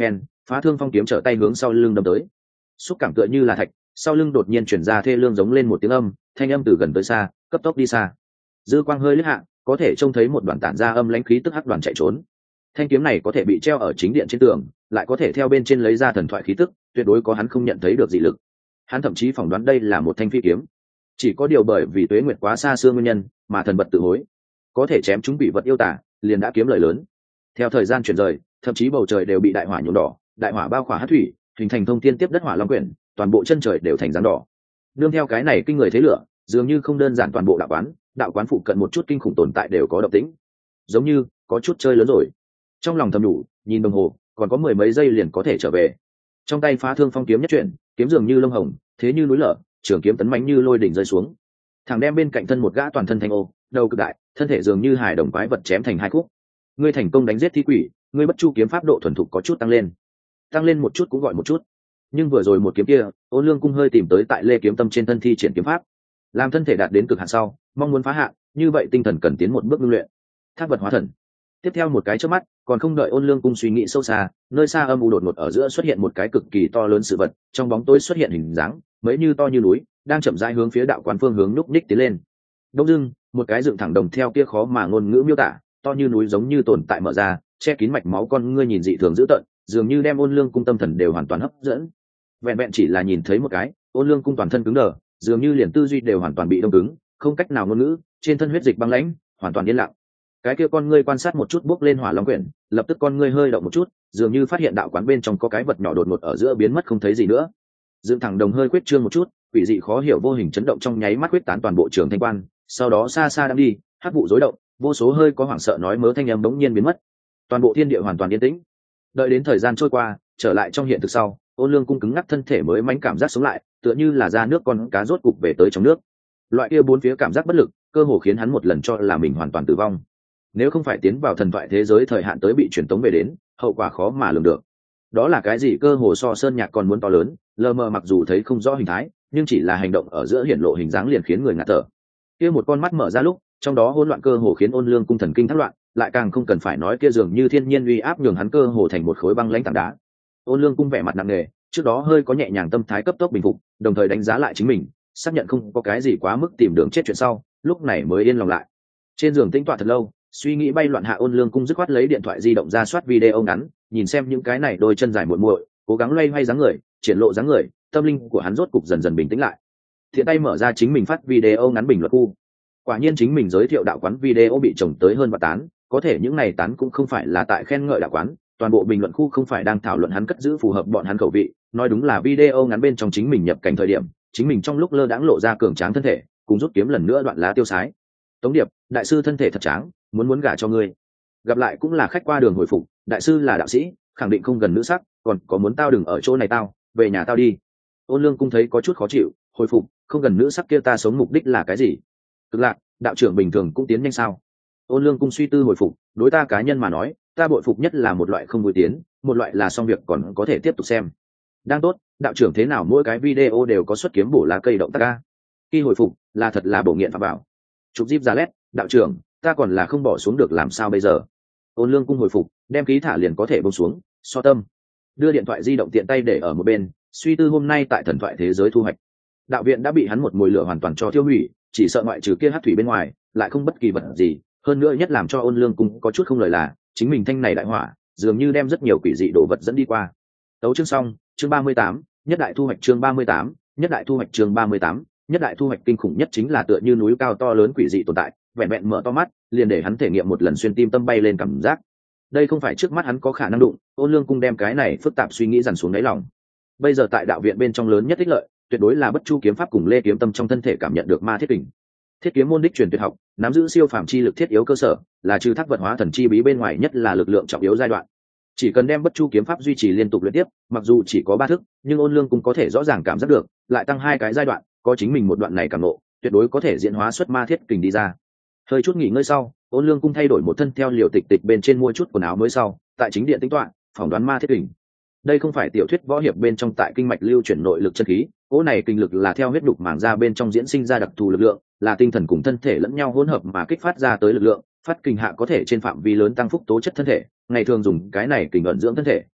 Phá thương phong kiếm trở tay hướng sau lưng đâm tới, xúc cảm tựa như là thạch, sau lưng đột nhiên chuyển ra thê lương giống lên một tiếng âm, thanh âm từ gần tới xa cấp tốc đi xa. Dư quang hơi lướt hạ, có thể trông thấy một đoàn tản ra âm lãnh khí tức hắc đoàn chạy trốn. Thanh kiếm này có thể bị treo ở chính điện trên tường, lại có thể theo bên trên lấy ra thần thoại khí tức, tuyệt đối có hắn không nhận thấy được dị lực. Hắn thậm chí phỏng đoán đây là một thanh phi kiếm, chỉ có điều bởi vì tuế nguyệt quá xa xưa nguyên nhân mà thần vật tự hối, có thể chém chúng bị vật yêu tả, liền đã kiếm lời lớn. Theo thời gian chuyển rời, thậm chí bầu trời đều bị đại hỏa nhuộm đỏ, đại hỏa bao khỏa hắc thủy, hình thành thông thiên tiếp đất hỏa long quyển, toàn bộ chân trời đều thành dáng đỏ. Nương theo cái này kinh người thế lửa, dường như không đơn giản toàn bộ đạo quán phụ cận một chút kinh khủng tồn tại đều có động tĩnh, giống như có chút chơi lớn rồi. Trong lòng thầm đủ, nhìn đồng hồ, còn có mười mấy giây liền có thể trở về. Trong tay phá thương phong kiếm nhất chuyển, kiếm dường như lông hồng, thế như núi lở, trường kiếm tấn mãnh như lôi đỉnh rơi xuống, thẳng đem bên cạnh thân một gã toàn thân thanh ô, đầu cực đại, thân thể dường như hài đồng quái vật chém thành hai khúc. Ngươi thành công đánh giết thi quỷ, ngươi bất chu kiếm pháp độ thuần thục có chút tăng lên một chút cũng gọi một chút. Nhưng vừa rồi một kiếm kia, Ôn Lương Cung hơi tìm tới tại Lê Kiếm Tâm trên thân thi triển kiếm pháp, làm thân thể đạt đến cực hạn sau, mong muốn phá hạn, như vậy tinh thần cần tiến một bước ngưng luyện. Thác vật hóa thần. Tiếp theo một cái chớp mắt, còn không đợi Ôn Lương Cung suy nghĩ sâu xa, nơi xa âm u đột ngột ở giữa xuất hiện một cái cực kỳ to lớn sự vật, trong bóng tối xuất hiện hình dáng, mấy như to như núi, đang chậm rãi hướng phía đạo quán phương hướng núp ních tiến lên. Đông dưng, một cái dựng thẳng đồng theo kia khó mà ngôn ngữ miêu tả, to như núi giống như tồn tại mở ra, che kín mạch máu con ngươi nhìn dị thường dữ tợn, dường như đem Ôn Lương Cung tâm thần đều hoàn toàn hấp dẫn. Vẹn vẹn chỉ là nhìn thấy một cái, Ôn Lương Cung toàn thân cứng đờ, dường như liền tư duy đều hoàn toàn bị đông cứng, không cách nào ngôn ngữ, trên thân huyết dịch băng lãnh, hoàn toàn yên lặng. Cái kia con ngươi quan sát một chút bước lên hỏa long quyển, lập tức con ngươi hơi động một chút, dường như phát hiện đạo quán bên trong có cái vật nhỏ đột ngột ở giữa biến mất không thấy gì nữa. Dựng thẳng đồng hơi quyết trương một chút, quỷ dị khó hiểu vô hình chấn động trong nháy mắt quyết tán toàn bộ trường thanh quan, sau đó xa xa đang đi, hắc vụ rối động, vô số hơi có hoảng sợ nói mớ thanh âm bỗng nhiên biến mất. Toàn bộ thiên địa hoàn toàn yên tĩnh. Đợi đến thời gian trôi qua, trở lại trong hiện thực sau, Ôn Lương Cung cứng ngắc thân thể mới mãnh cảm giác sống lại, tựa như là ra nước con cá rốt cục về tới trong nước. Loại kia bốn phía cảm giác bất lực, cơ hồ khiến hắn một lần cho là mình hoàn toàn tử vong. Nếu không phải tiến vào thần thoại thế giới thời hạn tới bị truyền tống về đến, hậu quả khó mà lường được. Đó là cái gì cơ hồ so sơn nhạc còn muốn to lớn, lờ mờ mặc dù thấy không rõ hình thái, nhưng chỉ là hành động ở giữa hiển lộ hình dáng liền khiến người ngạt thở. Kia một con mắt mở ra lúc, trong đó hỗn loạn cơ hồ khiến Ôn Lương Cung thần kinh thất loạn, lại càng không cần phải nói kia dường như thiên nhiên uy áp nhường hắn cơ hồ thành một khối băng lãnh tảng đá. Ôn Lương Cung vẻ mặt nặng nề, trước đó hơi có nhẹ nhàng tâm thái cấp tốc bình phục, đồng thời đánh giá lại chính mình, xác nhận không có cái gì quá mức tìm đường chết chuyện sau, lúc này mới yên lòng lại. Trên giường tĩnh tọa thật lâu, suy nghĩ bay loạn hạ, Ôn Lương Cung dứt khoát lấy điện thoại di động ra soát video ngắn, nhìn xem những cái này đôi chân dài muội muội, cố gắng loay hoay dáng người, triển lộ dáng người, tâm linh của hắn rốt cục dần dần bình tĩnh lại. Thiện tay mở ra chính mình phát video ngắn bình luận khu. Quả nhiên chính mình giới thiệu đạo quán video bị trồng tới hơn 1 tán, có thể những này tán cũng không phải là tại khen ngợi đạo quán, toàn bộ bình luận khu không phải đang thảo luận hắn cất giữ phù hợp bọn hắn khẩu vị, nói đúng là video ngắn bên trong chính mình nhập cảnh thời điểm, chính mình trong lúc lơ đãng lộ ra cường tráng thân thể, cùng rút kiếm lần nữa đoạn lá tiêu sái. Tống Điệp, đại sư thân thể thật tráng, muốn gả cho ngươi. Gặp lại cũng là khách qua đường hồi phục, đại sư là đạo sĩ, khẳng định không gần nữ sắc, còn có muốn tao đừng ở chỗ này tao, về nhà tao đi. Ôn Lương Cung thấy có chút khó chịu, hồi phục, không gần nữ sắc kia ta sống mục đích là cái gì? Cực lạc, đạo trưởng bình thường cũng tiến nhanh sao? Ôn Lương Cung suy tư hồi phục, đối ta cá nhân mà nói, ta bội phục nhất là một loại không vui tiến, một loại là xong việc còn có thể tiếp tục xem. Đang tốt, đạo trưởng thế nào mỗi cái video đều có xuất kiếm bổ lá cây động tác ca. Khi hồi phục, là thật là bổ nghiện phạm bảo. Chụp zip ra lét, đạo trưởng, ta còn là không bỏ xuống được làm sao bây giờ? Ôn Lương Cung hồi phục, đem khí thả liền có thể buông xuống, so tâm. Đưa điện thoại di động tiện tay để ở một bên, suy tư hôm nay tại thần thoại thế giới thu hoạch. Đạo viện đã bị hắn một mùi lửa hoàn toàn cho tiêu hủy, chỉ sợ ngoại trừ kia hắc thủy bên ngoài, lại không bất kỳ vật gì. Hơn nữa nhất làm cho Ôn Lương Cung có chút không lời là, chính mình thanh này đại hỏa, dường như đem rất nhiều quỷ dị đồ vật dẫn đi qua. Tấu chương xong, chương 38, nhất đại thu hoạch chương 38, nhất đại thu hoạch chương 38, nhất đại thu hoạch kinh khủng nhất chính là tựa như núi cao to lớn quỷ dị tồn tại, vẹn vẹn mở to mắt, liền để hắn thể nghiệm một lần xuyên tim tâm bay lên cảm giác. Đây không phải trước mắt hắn có khả năng đụng, Ôn Lương Cung đem cái này phức tạp suy nghĩ dằn xuống đáy lòng. Bây giờ tại đạo viện bên trong lớn nhất ích lợi, tuyệt đối là bất chu kiếm pháp cùng Lê Kiếm Tâm trong thân thể cảm nhận được ma thiết kình. Thiết kiếm môn đích truyền tuyệt học, nắm giữ siêu phàm chi lực thiết yếu cơ sở, là trừ thác vật hóa thần chi bí bên ngoài nhất là lực lượng trọng yếu giai đoạn. Chỉ cần đem bất chu kiếm pháp duy trì liên tục luyện tiếp, mặc dù chỉ có 3 thức, nhưng Ôn Lương Cung có thể rõ ràng cảm giác được, lại tăng 2 cái giai đoạn, có chính mình một đoạn này cảm ngộ, tuyệt đối có thể diễn hóa xuất ma thiết kình đi ra. Hơi chút nghỉ ngơi sau, Ôn Lương Cung thay đổi một thân theo liều tịch tịch bên trên mua chút quần áo mới sau, tại chính điện tính toán, phỏng đoán ma thiết kình. Đây không phải tiểu thuyết võ hiệp bên trong tại kinh mạch lưu chuyển nội lực chân khí, cỗ này kinh lực là theo huyết đục màng ra bên trong diễn sinh ra đặc thù lực lượng, là tinh thần cùng thân thể lẫn nhau hỗn hợp mà kích phát ra tới lực lượng, phát kình hạ có thể trên phạm vi lớn tăng phúc tố chất thân thể, ngày thường dùng cái này kình ẩn dưỡng thân thể,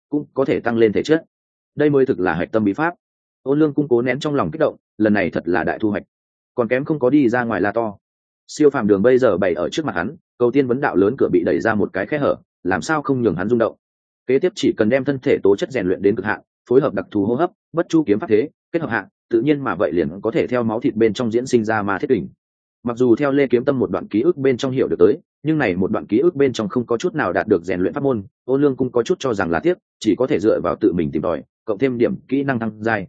cũng có thể tăng lên thể chất. Đây mới thực là hạch tâm bí pháp. Ôn Lương cung cố nén trong lòng kích động, lần này thật là đại thu hoạch, còn kém không có đi ra ngoài la to. Siêu phàm đường bây giờ bày ở trước mặt hắn, cầu tiên vấn đạo lớn cửa bị đẩy ra một cái khe hở, làm sao không nhường hắn rung động. Kế tiếp chỉ cần đem thân thể tố chất rèn luyện đến cực hạn, phối hợp đặc thù hô hấp, bất chu kiếm pháp thế, kết hợp hạ, tự nhiên mà vậy liền có thể theo máu thịt bên trong diễn sinh ra ma thiết kình. Mặc dù theo Lê Kiếm Tâm một đoạn ký ức bên trong hiểu được tới, nhưng này một đoạn ký ức bên trong không có chút nào đạt được rèn luyện pháp môn, Ôn Lương cung có chút cho rằng là tiếc, chỉ có thể dựa vào tự mình tìm tòi, cộng thêm điểm kỹ năng tăng dài.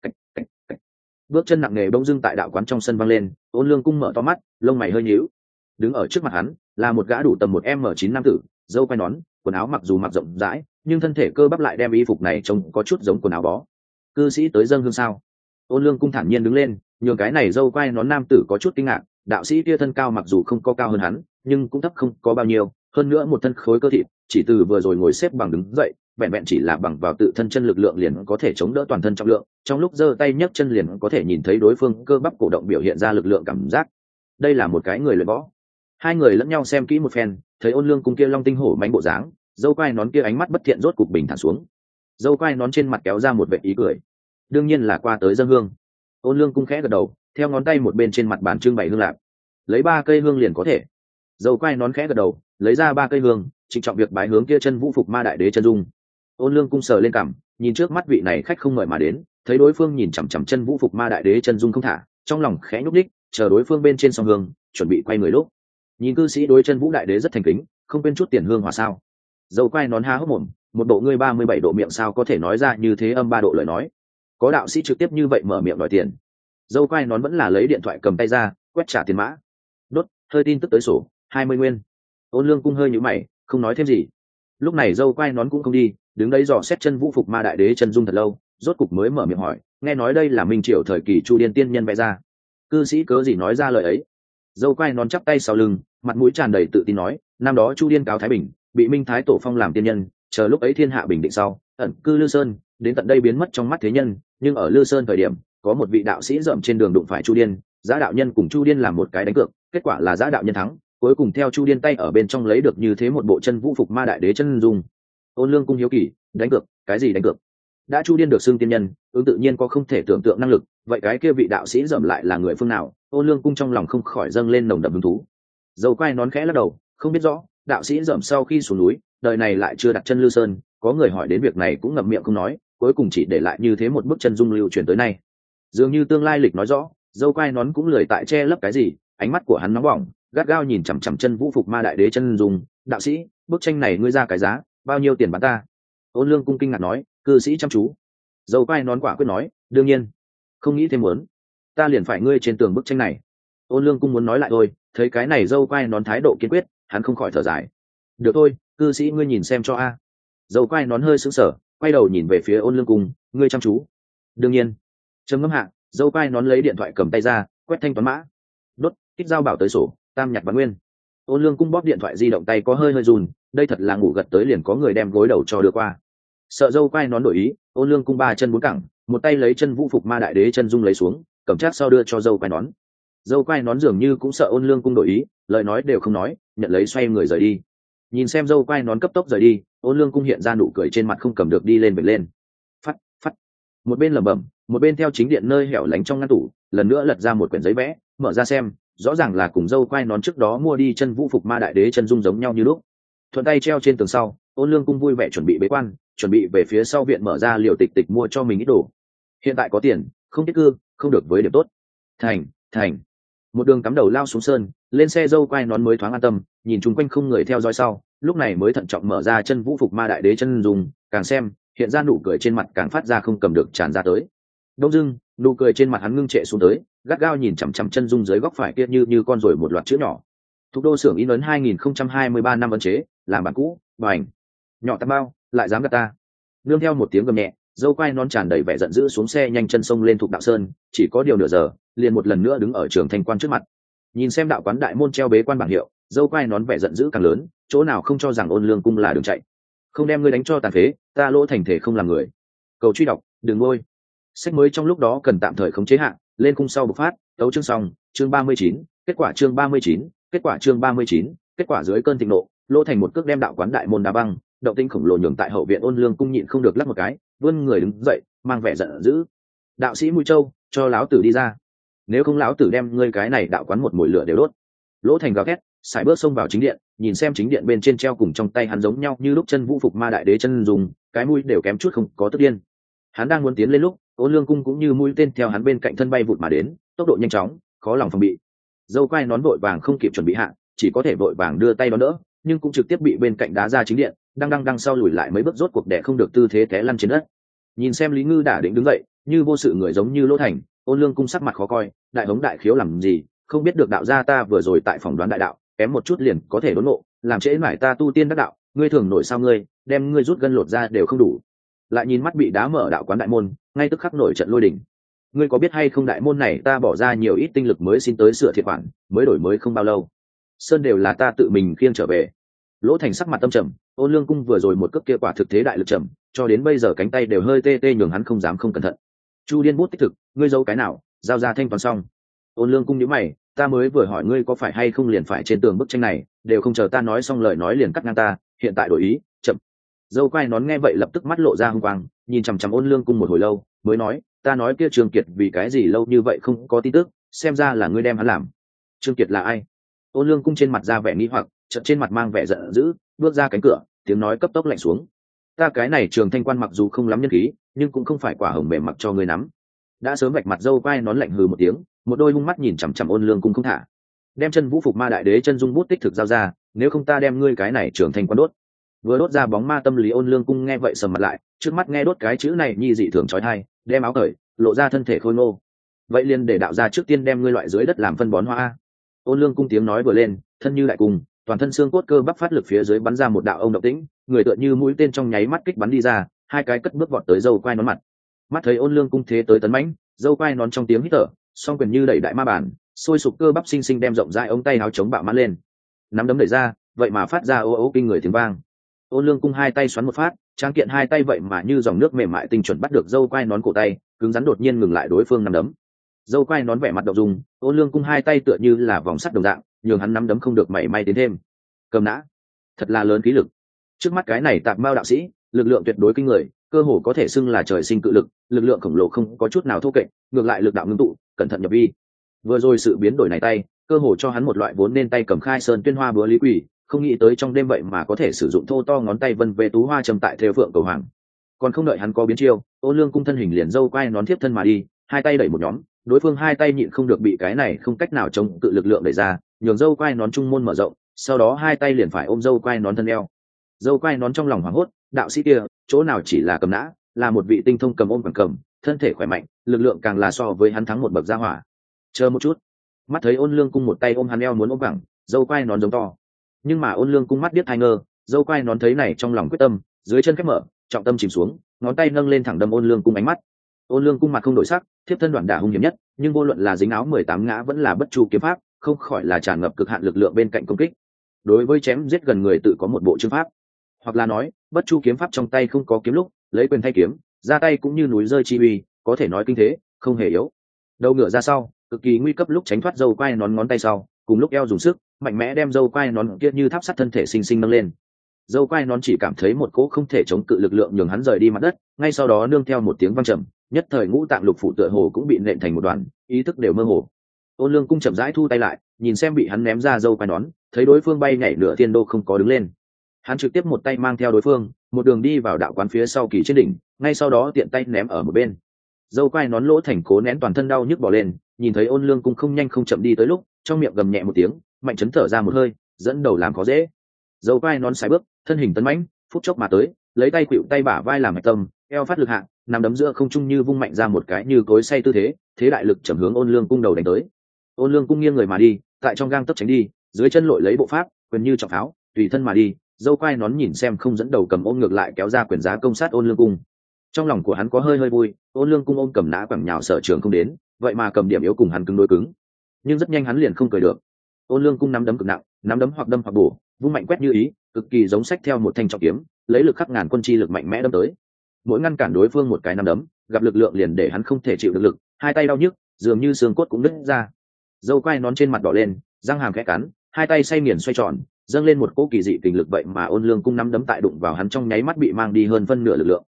Bước chân nặng nề bỗng dưng tại đạo quán trong sân vang lên, Ôn Lương cung mở to mắt, lông mày hơi nhíu. Đứng ở trước mặt hắn là một gã đủ tầm 1m9 nam tử, râu quai nón, quần áo mặc dù mặc rộng rãi, nhưng thân thể cơ bắp lại đem y phục này trông có chút giống quần áo bó. Cư sĩ tới dâng hương sao? Ôn Lương cung thản nhiên đứng lên, nhường cái này râu quai nón nam tử có chút kinh ngạc. Đạo sĩ kia thân cao mặc dù không có cao hơn hắn, nhưng cũng thấp không có bao nhiêu, hơn nữa một thân khối cơ thịt, chỉ từ vừa rồi ngồi xếp bằng đứng dậy, vẹn vẹn chỉ là bằng vào tự thân chân lực lượng liền có thể chống đỡ toàn thân trọng lượng, trong lúc giơ tay nhấc chân liền có thể nhìn thấy đối phương cơ bắp cổ động biểu hiện ra lực lượng cảm giác. Đây là một cái người luyện võ. Hai người lẫn nhau xem kỹ một phen, thấy Ôn Lương cung kia long tinh hổ mãnh bộ dáng, dâu quai nón kia ánh mắt bất thiện rốt cục bình thản xuống. Dâu quai nón trên mặt kéo ra một vệt ý cười, đương nhiên là qua tới dâng hương. Ôn Lương cung khẽ gật đầu, theo ngón tay một bên trên mặt bàn trưng bày hương lạc, lấy 3 cây hương liền có thể. Dâu quai nón khẽ gật đầu, lấy ra 3 cây hương, trịnh trọng việc bái hướng kia chân vũ phục ma đại đế chân dung. Ôn Lương cung sờ lên cằm, nhìn trước mắt vị này khách không mời mà đến, thấy đối phương nhìn chằm chằm chân vũ phục ma đại đế chân dung không thả, trong lòng khẽ nhúc nhích, chờ đối phương bên trên song hương, chuẩn bị quay người lúc, nhìn cư sĩ đối chân vũ đại đế rất thành kính, không quên chút tiền hương hỏa sao. Dâu quai nón há hốc mồm, một bộ ngươi 37 độ miệng sao có thể nói ra như thế âm 3 độ lời nói. Có đạo sĩ trực tiếp như vậy mở miệng đòi tiền. Dâu quai nón vẫn là lấy điện thoại cầm tay ra, quét trả tiền mã. Đốt, hơi tin tức tới sổ, 20 nguyên. Ôn Lương cung hơi nhíu mày, không nói thêm gì. Lúc này dâu quai nón cũng không đi, đứng đấy dò xét chân vũ phục ma đại đế chân dung thật lâu, rốt cục mới mở miệng hỏi, nghe nói đây là Minh Triều thời kỳ Chu Điên tiên nhân vẽ ra. Cư sĩ cớ gì nói ra lời ấy? Dâu quai nón chắp tay sau lưng, mặt mũi tràn đầy tự tin nói, năm đó Chu Điên cáo Thái Bình, bị Minh Thái Tổ phong làm tiên nhân, chờ lúc ấy thiên hạ bình định sau, ẩn cư Lư Sơn, đến tận đây biến mất trong mắt thế nhân, nhưng ở Lư Sơn thời điểm, có một vị đạo sĩ dậm trên đường đụng phải Chu Điên, Giá đạo nhân cùng Chu Điên làm một cái đánh cược, kết quả là Giá đạo nhân thắng, cuối cùng theo Chu Điên tay ở bên trong lấy được như thế một bộ chân vũ phục ma đại đế chân dung. Ôn Lương cung hiếu kỳ, đánh cược, cái gì đánh cược? Đã Chu Điên được xưng tiên nhân, ứng tự nhiên có không thể tưởng tượng năng lực, vậy cái kia vị đạo sĩ dậm lại là người phương nào? Ôn Lương cung trong lòng không khỏi dâng lên nồng đậm hứng thú. Dâu quai nón khẽ lắc đầu, không biết rõ. Đạo sĩ dậm sau khi xuống núi, đời này lại chưa đặt chân Lư Sơn, có người hỏi đến việc này cũng ngậm miệng không nói, cuối cùng chỉ để lại như thế một bức chân dung lưu truyền tới nay. Dường như tương lai lịch nói rõ, dâu quai nón cũng lười tại che lấp cái gì, ánh mắt của hắn nóng bỏng, gắt gao nhìn chằm chằm chân vũ phục ma đại đế chân dung. Đạo sĩ, bức tranh này ngươi ra cái giá, bao nhiêu tiền bán ta? Ôn Lương cung kinh ngạc nói, cư sĩ chăm chú. Dâu quai nón quả quyết nói, đương nhiên, không nghĩ thêm muốn, ta liền phải ngươi trên tường bức tranh này. Ôn Lương cung muốn nói lại thôi, thấy cái này dâu quai nón thái độ kiên quyết, hắn không khỏi thở dài. Được thôi, cư sĩ ngươi nhìn xem cho a. Dâu quai nón hơi sững sờ, quay đầu nhìn về phía Ôn Lương cung, ngươi chăm chú. Đương nhiên. Trầm ngâm hạ, dâu quai nón lấy điện thoại cầm tay ra, quét thanh toán mã. Đốt, kích giao bảo tới sổ, tam nhạc bán nguyên. Ôn Lương cung bóp điện thoại di động tay có hơi run, đây thật là ngủ gật tới liền có người đem gối đầu cho đưa qua. Sợ dâu quai nón đổi ý, Ôn Lương cung 3 chân 4 cẳng, một tay lấy chân vũ phục ma đại đế chân dung lấy xuống, cầm chắc sau đưa cho dâu quai nón. Dâu quai nón dường như cũng sợ Ôn Lương cung đổi ý, lời nói đều không nói, nhận lấy xoay người rời đi. Nhìn xem dâu quai nón cấp tốc rời đi, Ôn Lương cung hiện ra nụ cười trên mặt không cầm được đi lên về lên. Phắt phắt. Một bên lẩm bẩm, một bên theo chính điện nơi hẻo lánh trong ngăn tủ, lần nữa lật ra một quyển giấy vẽ, mở ra xem, rõ ràng là cùng dâu quai nón trước đó mua đi chân vũ phục ma đại đế chân dung giống nhau như lúc. Thuận tay treo trên tường sau, Ôn Lương cung vui vẻ chuẩn bị bế quan, chuẩn bị về phía sau viện mở ra liều tịch tịch mua cho mình ít đồ. Hiện tại có tiền, không tiết cư, không được với điểm tốt. Thành. Một đường cắm đầu lao xuống sơn, lên xe dâu quai nón mới thoáng an tâm, nhìn chung quanh không người theo dõi sau, lúc này mới thận trọng mở ra chân vũ phục ma đại đế chân dung, càng xem, hiện ra nụ cười trên mặt càng phát ra không cầm được tràn ra tới. Đông dưng, nụ cười trên mặt hắn ngưng trệ xuống tới, gắt gao nhìn chằm chằm chân dung dưới góc phải kia như con rồi một loạt chữ nhỏ. Thục đô xưởng in ấn 2023 năm ấn chế, làm bản cũ, bành. Nhỏ tạm bao, lại dám gạt ta. Nương theo một tiếng gầm nhẹ, dâu quai nón tràn đầy vẻ giận dữ xuống xe nhanh chân sông lên Thục Đạo Sơn, chỉ có điều nửa giờ, liền một lần nữa đứng ở trường Thanh Quan trước mặt. Nhìn xem đạo quán đại môn treo bế quan bảng hiệu, dâu quai nón vẻ giận dữ càng lớn, chỗ nào không cho rằng Ôn Lương cung là đường chạy. Không đem ngươi đánh cho tàn phế, ta lỗ thành thể không làm người. Cầu truy đọc, đừng ngôi. Sách mới trong lúc đó cần tạm thời khống chế hạn, lên cung sau bộc phát, tấu chương xong, chương 39, kết quả chương 39, kết quả chương 39, kết quả dưới cơn thịnh nộ, lỗ thành một cước đem đạo quán đại môn đá băng, động tĩnh khổng lồ nhường tại hậu viện Ôn Lương cung nhịn không được lắc một cái, vươn người đứng dậy, mang vẻ giận dữ. Đạo sĩ Mũi Châu, cho lão tử đi ra, nếu không lão tử đem ngươi cái này đạo quán một mồi lửa đều đốt. Lỗ Thành gào thét, sải bước xông vào chính điện, nhìn xem chính điện bên trên treo cùng trong tay hắn giống nhau như lúc chân vũ phục ma đại đế chân dùng, cái mũi đều kém chút không có tức điên. Hắn đang muốn tiến lên lúc, Ôn Lương cung cũng như mũi tên theo hắn bên cạnh thân bay vụt mà đến, tốc độ nhanh chóng, khó lòng phòng bị. Dâu quai nón vội vàng không kịp chuẩn bị hạ, chỉ có thể vội vàng đưa tay đón đỡ, nhưng cũng trực tiếp bị bên cạnh đá ra chính điện, đang sau lùi lại mấy bước, rốt cuộc đè không được tư thế té lăn trên đất. Nhìn xem Lý Ngư đả định đứng dậy, như vô sự người giống như Lỗ Thành, Ôn Lương cung sắc mặt khó coi, đại hống đại khiếu làm gì, không biết được đạo gia ta vừa rồi tại phòng đoán đại đạo, kém một chút liền có thể đốn ngộ, làm trễ mải ta tu tiên đắc đạo, ngươi thường nổi sao ngươi, đem ngươi rút gân lột ra đều không đủ. Lại nhìn mắt bị đá mở đạo quán đại môn, ngay tức khắc nổi trận lôi đình. Ngươi có biết hay không, đại môn này ta bỏ ra nhiều ít tinh lực mới xin tới sửa thiệt khoản, mới đổi mới không bao lâu, sơn đều là ta tự mình khiêng trở về. Lỗ Thành sắc mặt tâm trầm, Ôn Lương cung vừa rồi một cước kia quả thực thế đại lực trầm, cho đến bây giờ cánh tay đều hơi tê tê, nhường hắn không dám không cẩn thận. Chu Điên bút tích thực, ngươi giấu cái nào, giao ra thanh toán xong. Ôn Lương cung nhíu mày, ta mới vừa hỏi ngươi có phải hay không liền phải trên tường bức tranh này, đều không chờ ta nói xong lời nói liền cắt ngang ta, hiện tại đổi ý, chậm. Dâu quai nón nghe vậy lập tức mắt lộ ra hung quang, nhìn chằm chằm Ôn Lương cung một hồi lâu, mới nói, ta nói kia Trương Kiệt vì cái gì lâu như vậy không có tin tức, xem ra là ngươi đem hắn làm. Trương Kiệt là ai? Ôn Lương cung trên mặt ra vẻ nghi hoặc, chợt trên mặt mang vẻ giận dữ, bước ra cánh cửa, tiếng nói cấp tốc lạnh xuống. Ta cái này Trường Thanh quan mặc dù không lắm nhân khí, nhưng cũng không phải quả hồng mềm mặc cho ngươi nắm. Đã sớm vạch mặt dâu quai nón lạnh hừ một tiếng, một đôi hung mắt nhìn chằm chằm Ôn Lương cung không thả. Đem chân vũ phục ma đại đế chân dung bút tích thực giao ra, nếu không ta đem ngươi cái này Trường Thanh quan đốt. Vừa đốt ra bóng ma tâm lý Ôn Lương cung nghe vậy sầm mặt lại, trước mắt nghe đốt cái chữ này nhi dị thường chói tai, đem áo cởi, lộ ra thân thể khôi ngô. Vậy liền để đạo gia trước tiên đem ngươi loại dưới đất làm phân bón hoa. Ôn Lương cung tiếng nói vừa lên, thân như đại cung, toàn thân xương cốt cơ bắp phát lực phía dưới bắn ra một đạo ông động tĩnh, người tựa như mũi tên trong nháy mắt kích bắn đi ra, hai cái cất bước vọt tới dâu quai nón mặt. Mắt thấy Ôn Lương cung thế tới tấn mãnh, dâu quai nón trong tiếng hít thở, song quyền như đẩy đại ma bản, sôi sục cơ bắp sinh sinh đem rộng rãi ống tay áo chống bạo mãn lên, nắm đấm đẩy ra, vậy mà phát ra ô ô kinh người tiếng vang. Ôn Lương cung hai tay xoắn một phát, tráng kiện hai tay vậy mà như dòng nước mềm mại tinh chuẩn bắt được dâu quai nón cổ tay, cứng rắn đột nhiên ngừng lại đối phương nắm đấm. Dâu quai nón vẻ mặt động dung, Ôn Lương cung hai tay tựa như là vòng sắt đồng dạng, nhường hắn nắm đấm không được mảy may tiến thêm. Cầm nã, thật là lớn khí lực. Trước mắt cái này tạp mao đạo sĩ, lực lượng tuyệt đối kinh người, cơ hồ có thể xưng là trời sinh cự lực, lực lượng khổng lồ không có chút nào thô kệch, ngược lại lực đạo ngưng tụ, cẩn thận nhập vi. Vừa rồi sự biến đổi này tay, cơ hồ cho hắn một loại vốn nên tay cầm khai sơn tuyên hoa búa lý quỷ, không nghĩ tới trong đêm vậy mà có thể sử dụng thô to ngón tay vân về tú hoa trầm tại theo phượng cầu hoàng. Còn không đợi hắn có biến chiêu, Ôn Lương cung thân hình liền dâu quai nón tiếp thân mà đi, hai tay đẩy một nhóm, đối phương hai tay nhịn không được bị cái này không cách nào chống cự lực lượng đẩy ra, nhường dâu quai nón trung môn mở rộng, sau đó hai tay liền phải ôm dâu quai nón thân eo. Dâu quai nón trong lòng hoảng hốt, đạo sĩ kia chỗ nào chỉ là cầm nã, là một vị tinh thông cầm ôm cầm, thân thể khỏe mạnh, lực lượng càng là so với hắn thắng một bậc gia hỏa. Chờ một chút. Mắt thấy Ôn Lương cung một tay ôm hắn eo muốn ôm bằng, dâu quai nón giống to. Nhưng mà Ôn Lương cung mắt biết hai ngơ, dâu quai nón thấy này trong lòng quyết tâm, dưới chân khép mở, trọng tâm chìm xuống, ngón tay nâng lên thẳng đâm Ôn Lương cung ánh mắt. Ôn Lương cung mặt không đổi sắc, thiếp thân đoạn đả hung hiểm nhất, nhưng vô luận là dính áo 18 ngã vẫn là bất chu kiếm pháp, không khỏi là tràn ngập cực hạn lực lượng bên cạnh công kích. Đối với chém giết gần người tự có một bộ chương pháp, hoặc là nói, bất chu kiếm pháp trong tay không có kiếm lúc, lấy quyền thay kiếm, ra tay cũng như núi rơi chi uy, có thể nói kinh thế, không hề yếu. Đầu ngựa ra sau, cực kỳ nguy cấp lúc tránh thoát dâu quai nón ngón tay sau, cùng lúc eo dùng sức, mạnh mẽ đem dâu quai nón kia như tháp sắt thân thể sinh sinh nâng lên. Dâu quai nón chỉ cảm thấy một cỗ không thể chống cự lực lượng nhường hắn rời đi mặt đất, ngay sau đó nương theo một tiếng vang trầm, nhất thời ngũ tạng lục phủ tựa hồ cũng bị nện thành một đoàn, ý thức đều mơ hồ. Ôn Lương cung chậm rãi thu tay lại, nhìn xem bị hắn ném ra dâu quai nón, thấy đối phương bay nhảy nửa thiên đô không có đứng lên. Hắn trực tiếp một tay mang theo đối phương, một đường đi vào đạo quán phía sau kỳ trên đỉnh, ngay sau đó tiện tay ném ở một bên. Dâu quai nón Lỗ Thành cố nén toàn thân đau nhức bỏ lên, nhìn thấy Ôn Lương cung không nhanh không chậm đi tới lúc, trong miệng gầm nhẹ một tiếng, mạnh chấn thở ra một hơi, dẫn đầu làm khó dễ. Dâu quai nón sải bước, thân hình tấn mãnh, phút chốc mà tới, lấy tay khuỵu tay bả vai làm mạch tâm, eo phát lực hạ, nằm đấm giữa không trung như vung mạnh ra một cái như cối xay tư thế, thế đại lực chầm hướng Ôn Lương cung đầu đánh tới. Ôn Lương cung nghiêng người mà đi, tại trong gang tấc tránh đi, dưới chân lội lấy bộ pháp, quyền như trọng pháo, tùy thân mà đi. Dâu quai nón nhìn xem không dẫn đầu cầm ôm ngược lại kéo ra quyền giá công sát Ôn Lương cung. Trong lòng của hắn có hơi hơi vui, Ôn Lương cung ôm cầm nã quẳng nhào sở trường không đến, vậy mà cầm điểm yếu cùng hắn cứng đối cứng. Nhưng rất nhanh hắn liền không cười được. Ôn Lương cung nắm đấm cực nặng, nắm đấm hoặc đâm hoặc bổ, vung mạnh quét như ý, cực kỳ giống sách theo một thanh trọng kiếm, lấy lực khắc ngàn quân chi lực mạnh mẽ đâm tới. Mỗi ngăn cản đối phương một cái nắm đấm, gặp lực lượng liền để hắn không thể chịu được lực, hai tay đau nhức, dường như xương cốt cũng nứt ra. Dâu quai nón trên mặt đỏ lên, răng hàm khẽ cắn, hai tay say nghiền xoay tròn, dâng lên một cỗ kỳ dị kình lực, vậy mà Ôn Lương Cung nắm đấm tại đụng vào hắn trong nháy mắt bị mang đi hơn phân nửa lực lượng.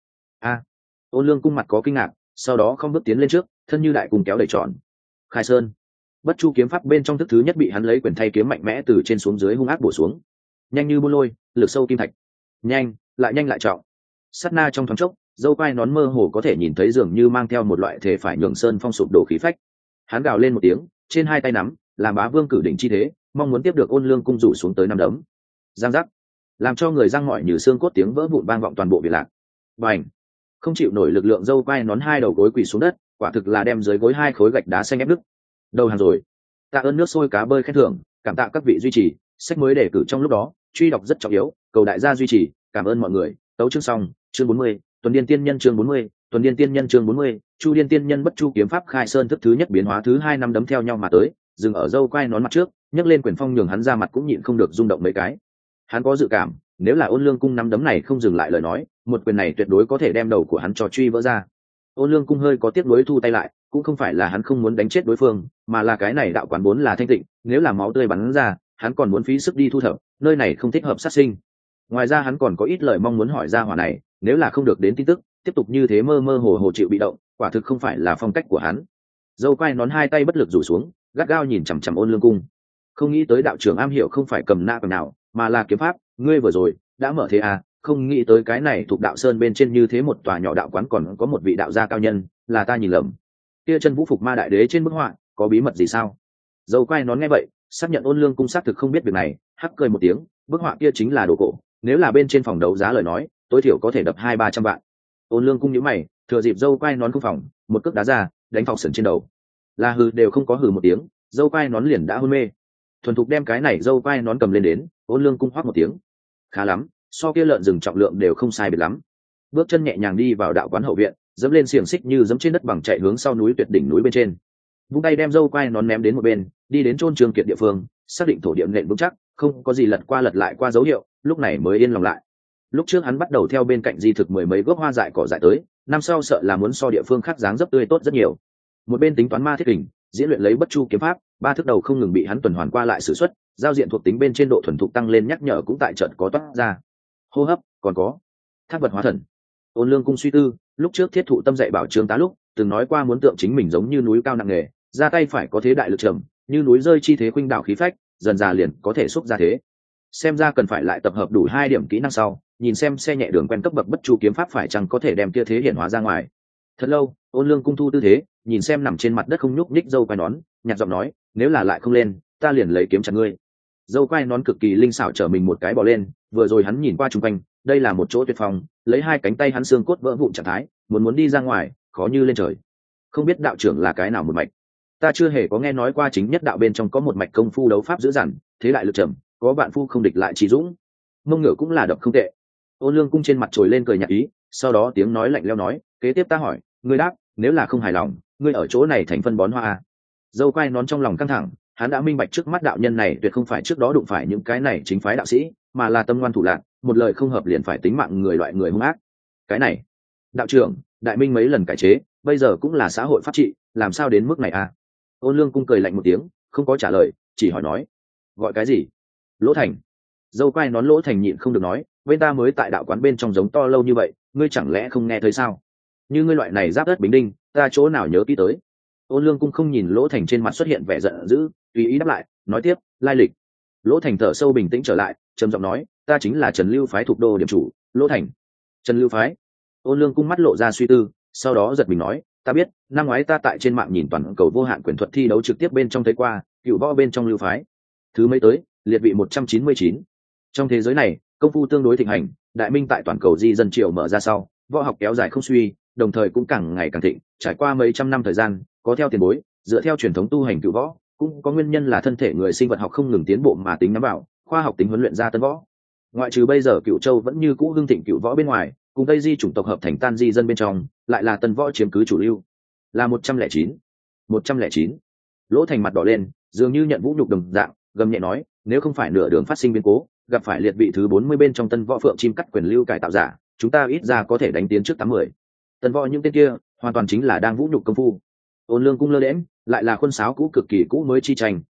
Ôn Lương Cung mặt có kinh ngạc, sau đó không bước tiến lên trước, thân như đại cung kéo đẩy tròn. Khai Sơn, Bất Chu kiếm pháp bên trong thức thứ nhất bị hắn lấy quyền thay kiếm mạnh mẽ từ trên xuống dưới hung ác bổ xuống. Nhanh như buôn lôi, lực sâu kim thạch. Nhanh lại trọng. Sát na trong thoáng chốc, dâu quai nón mơ hồ có thể nhìn thấy dường như mang theo một loại thể phải nhường sơn phong sụp đổ khí phách. Hắn gào lên một tiếng, trên hai tay nắm, làm Bá Vương cử đỉnh chi thế, mong muốn tiếp được Ôn Lương Cung rủ xuống tới năm đấm. Giang giác, làm cho người răng mỏi như xương cốt tiếng vỡ vụn vang vọng toàn bộ viện lạc. Bành! Không chịu nổi lực lượng, dâu quai nón hai đầu gối quỳ xuống đất, quả thực là đem dưới gối hai khối gạch đá xanh ép đứt. Đầu hàng rồi. Tạ ơn nước sôi cá bơi khen thưởng, cảm tạ các vị duy trì, sách mới đề cử trong lúc đó, truy đọc rất trọng yếu, cầu đại gia duy trì, cảm ơn mọi người. Tấu chương xong, chương 40, Tuần Điên Tiên Nhân chương 40, Tuần Điên Tiên Nhân chương 40, Chu Điên Tiên Nhân Bất Chu kiếm pháp khai sơn thức thứ nhất biến hóa thứ hai, năm đấm theo nhau mà tới, dừng ở dâu quai nón mặt trước, nhấc lên quyền phong nhường hắn ra mặt cũng nhịn không được rung động mấy cái. Hắn có dự cảm, nếu là Ôn Lương Cung năm đấm này không dừng lại lời nói, một quyền này tuyệt đối có thể đem đầu của hắn cho truy vỡ ra. Ôn Lương Cung hơi có tiếc nuối thu tay lại, cũng không phải là hắn không muốn đánh chết đối phương, mà là cái này đạo quán vốn là thanh tịnh, nếu là máu tươi bắn ra, hắn còn muốn phí sức đi thu thập, nơi này không thích hợp sát sinh. Ngoài ra hắn còn có ít lời mong muốn hỏi ra hỏa này, nếu là không được đến tin tức, tiếp tục như thế mơ mơ hồ hồ chịu bị động, quả thực không phải là phong cách của hắn. Dâu quai nón hai tay bất lực rủ xuống, gắt gao nhìn chằm chằm Ôn Lương Cung. Không nghĩ tới đạo trưởng am hiểu không phải cầm nã cầm nào, mà là kiếm pháp, ngươi vừa rồi đã mở thế à? Không nghĩ tới cái này thuộc đạo sơn bên trên như thế một tòa nhỏ đạo quán còn có một vị đạo gia cao nhân, là ta nhìn lầm. Kia chân vũ phục ma đại đế trên bức họa có bí mật gì sao? Dâu quai nón nghe vậy, xác nhận Ôn Lương Cung xác thực không biết việc này, hắc cười một tiếng, bức họa kia chính là đồ cổ, nếu là bên trên phòng đấu giá lời nói, tối thiểu có thể đập 200-300 vạn. Ôn Lương Cung nhíu mày, thừa dịp dâu quai nón không phòng, một cước đá ra, đánh phòng sườn trên đầu. Là hừ đều không có hừ một tiếng, dâu quai nón liền đã hôn mê. Thuần thục đem cái này dâu quai nón cầm lên đến, Ôn Lương Cung hoắc một tiếng. Khá lắm, so kia lợn rừng trọng lượng đều không sai biệt lắm. Bước chân nhẹ nhàng đi vào đạo quán hậu viện, dẫm lên xiềng xích như dẫm trên đất bằng, chạy hướng sau núi tuyệt đỉnh núi bên trên. Vung tay đem dâu quai nón ném đến một bên, đi đến chôn Trường Kiệt địa phương, xác định thổ địa nền vững chắc, không có gì lật qua lật lại qua dấu hiệu, lúc này mới yên lòng lại. Lúc trước hắn bắt đầu theo bên cạnh di thực 10 mấy gốc hoa dại cỏ dại tới, năm sau sợ là muốn so địa phương khác dáng dấp tươi tốt rất nhiều. Một bên tính toán ma thiết kình, diễn luyện lấy Bất Chu kiếm pháp, ba thức đầu không ngừng bị hắn tuần hoàn qua lại sử xuất, giao diện thuộc tính bên trên độ thuần thục tăng lên, nhắc nhở cũng tại trận có toát ra. Hô hấp, còn có thác vật hóa thần. Ôn Lương Cung suy tư, lúc trước Thiết Thụ Tâm dạy bảo Trương Tá lúc từng nói qua muốn tượng chính mình giống như núi cao nặng nề, ra tay phải có thế đại lực trầm, như núi rơi chi thế khuynh đảo khí phách, dần dà liền có thể xúc ra thế. Xem ra cần phải lại tập hợp đủ 2 điểm kỹ năng sau, nhìn xem xe nhẹ đường quen cấp bậc Bất Chu kiếm pháp phải chăng có thể đem kia thế hiển hóa ra ngoài. Thật lâu, Ôn Lương Cung thu tư thế, nhìn xem nằm trên mặt đất không nhúc nhích dâu quai nón, nhạt giọng nói, nếu là lại không lên, ta liền lấy kiếm chặt ngươi. Dâu quai nón cực kỳ linh xảo trở mình một cái bò lên, vừa rồi hắn nhìn qua chung quanh, đây là một chỗ tuyệt phòng, lấy hai cánh tay hắn xương cốt vỡ vụn trạng thái, muốn đi ra ngoài, khó như lên trời. Không biết đạo trưởng là cái nào một mạch? Ta chưa hề có nghe nói qua chính nhất đạo bên trong có một mạch công phu đấu pháp dữ dằn, thế đại lực trầm, có bạn phu không địch lại trí dũng. Mông ngựa cũng là độc không tệ. Ôn Lương Cung trên mặt trồi lên cười nhạt ý, sau đó tiếng nói lạnh lẽo nói, kế tiếp ta hỏi, ngươi đáp, nếu là không hài lòng, ngươi ở chỗ này thành phân bón hoa à? Dâu quai nón trong lòng căng thẳng, hắn đã minh bạch trước mắt đạo nhân này tuyệt không phải trước đó đụng phải những cái này chính phái đạo sĩ, mà là tâm ngoan thủ lạc, một lời không hợp liền phải tính mạng người, loại người hung ác. Cái này, đạo trưởng, đại minh mấy lần cải chế, bây giờ cũng là xã hội pháp trị, làm sao đến mức này à? Ôn Lương Cung cười lạnh một tiếng, không có trả lời, chỉ hỏi nói, gọi cái gì? Lỗ Thành. Dâu quai nón Lỗ Thành nhịn không được nói, bên ta mới tại đạo quán bên trong giống to lâu như vậy, ngươi chẳng lẽ không nghe thấy sao? Như ngươi loại này giáp đất Bình Đinh, ta chỗ nào nhớ kỹ tới? Ôn Lương Cung không nhìn Lỗ Thành trên mặt xuất hiện vẻ giận dữ, tùy ý đáp lại, nói tiếp, lai lịch. Lỗ Thành thở sâu bình tĩnh trở lại, trầm giọng nói, ta chính là Trần Lưu phái thuộc đô điểm chủ, Lỗ Thành. Trần Lưu phái. Ôn Lương Cung mắt lộ ra suy tư, sau đó giật mình nói, ta biết, năm ngoái ta tại trên mạng nhìn toàn cầu vô hạn quyền thuật thi đấu trực tiếp bên trong thấy qua, cựu võ bên trong Lưu phái. Thứ mấy tới, liệt vị 199. Trong thế giới này, công phu tương đối thịnh hành, đại minh tại toàn cầu di dân triều mở ra sau, võ học kéo dài không suy, đồng thời cũng càng ngày càng thịnh, trải qua mấy trăm năm thời gian, có theo tiền bối, dựa theo truyền thống tu hành cựu võ, cũng có nguyên nhân là thân thể người sinh vật học không ngừng tiến bộ mà tính nắm bảo, khoa học tính huấn luyện ra tân võ. Ngoại trừ bây giờ Cựu Châu vẫn như cũ hưng thịnh cựu võ bên ngoài, cùng Tây Di chủng tộc hợp thành tan di dân bên trong, lại là tân võ chiếm cứ chủ lưu. Là 109. 109. Lỗ Thành mặt đỏ lên, dường như nhận vũ nhục đồng dạng, gầm nhẹ nói, nếu không phải nửa đường phát sinh biến cố, gặp phải liệt vị thứ 40 bên trong tân võ phượng chim cắt quyền lưu cải tạo giả, chúng ta ít ra có thể đánh tiến trước 80. Tân võ những tên kia, hoàn toàn chính là đang vũ nhục công phu. Ôn Lương Cung lơ lẽm, lại là khuôn sáo cũ cực kỳ cũ mới chi tranh,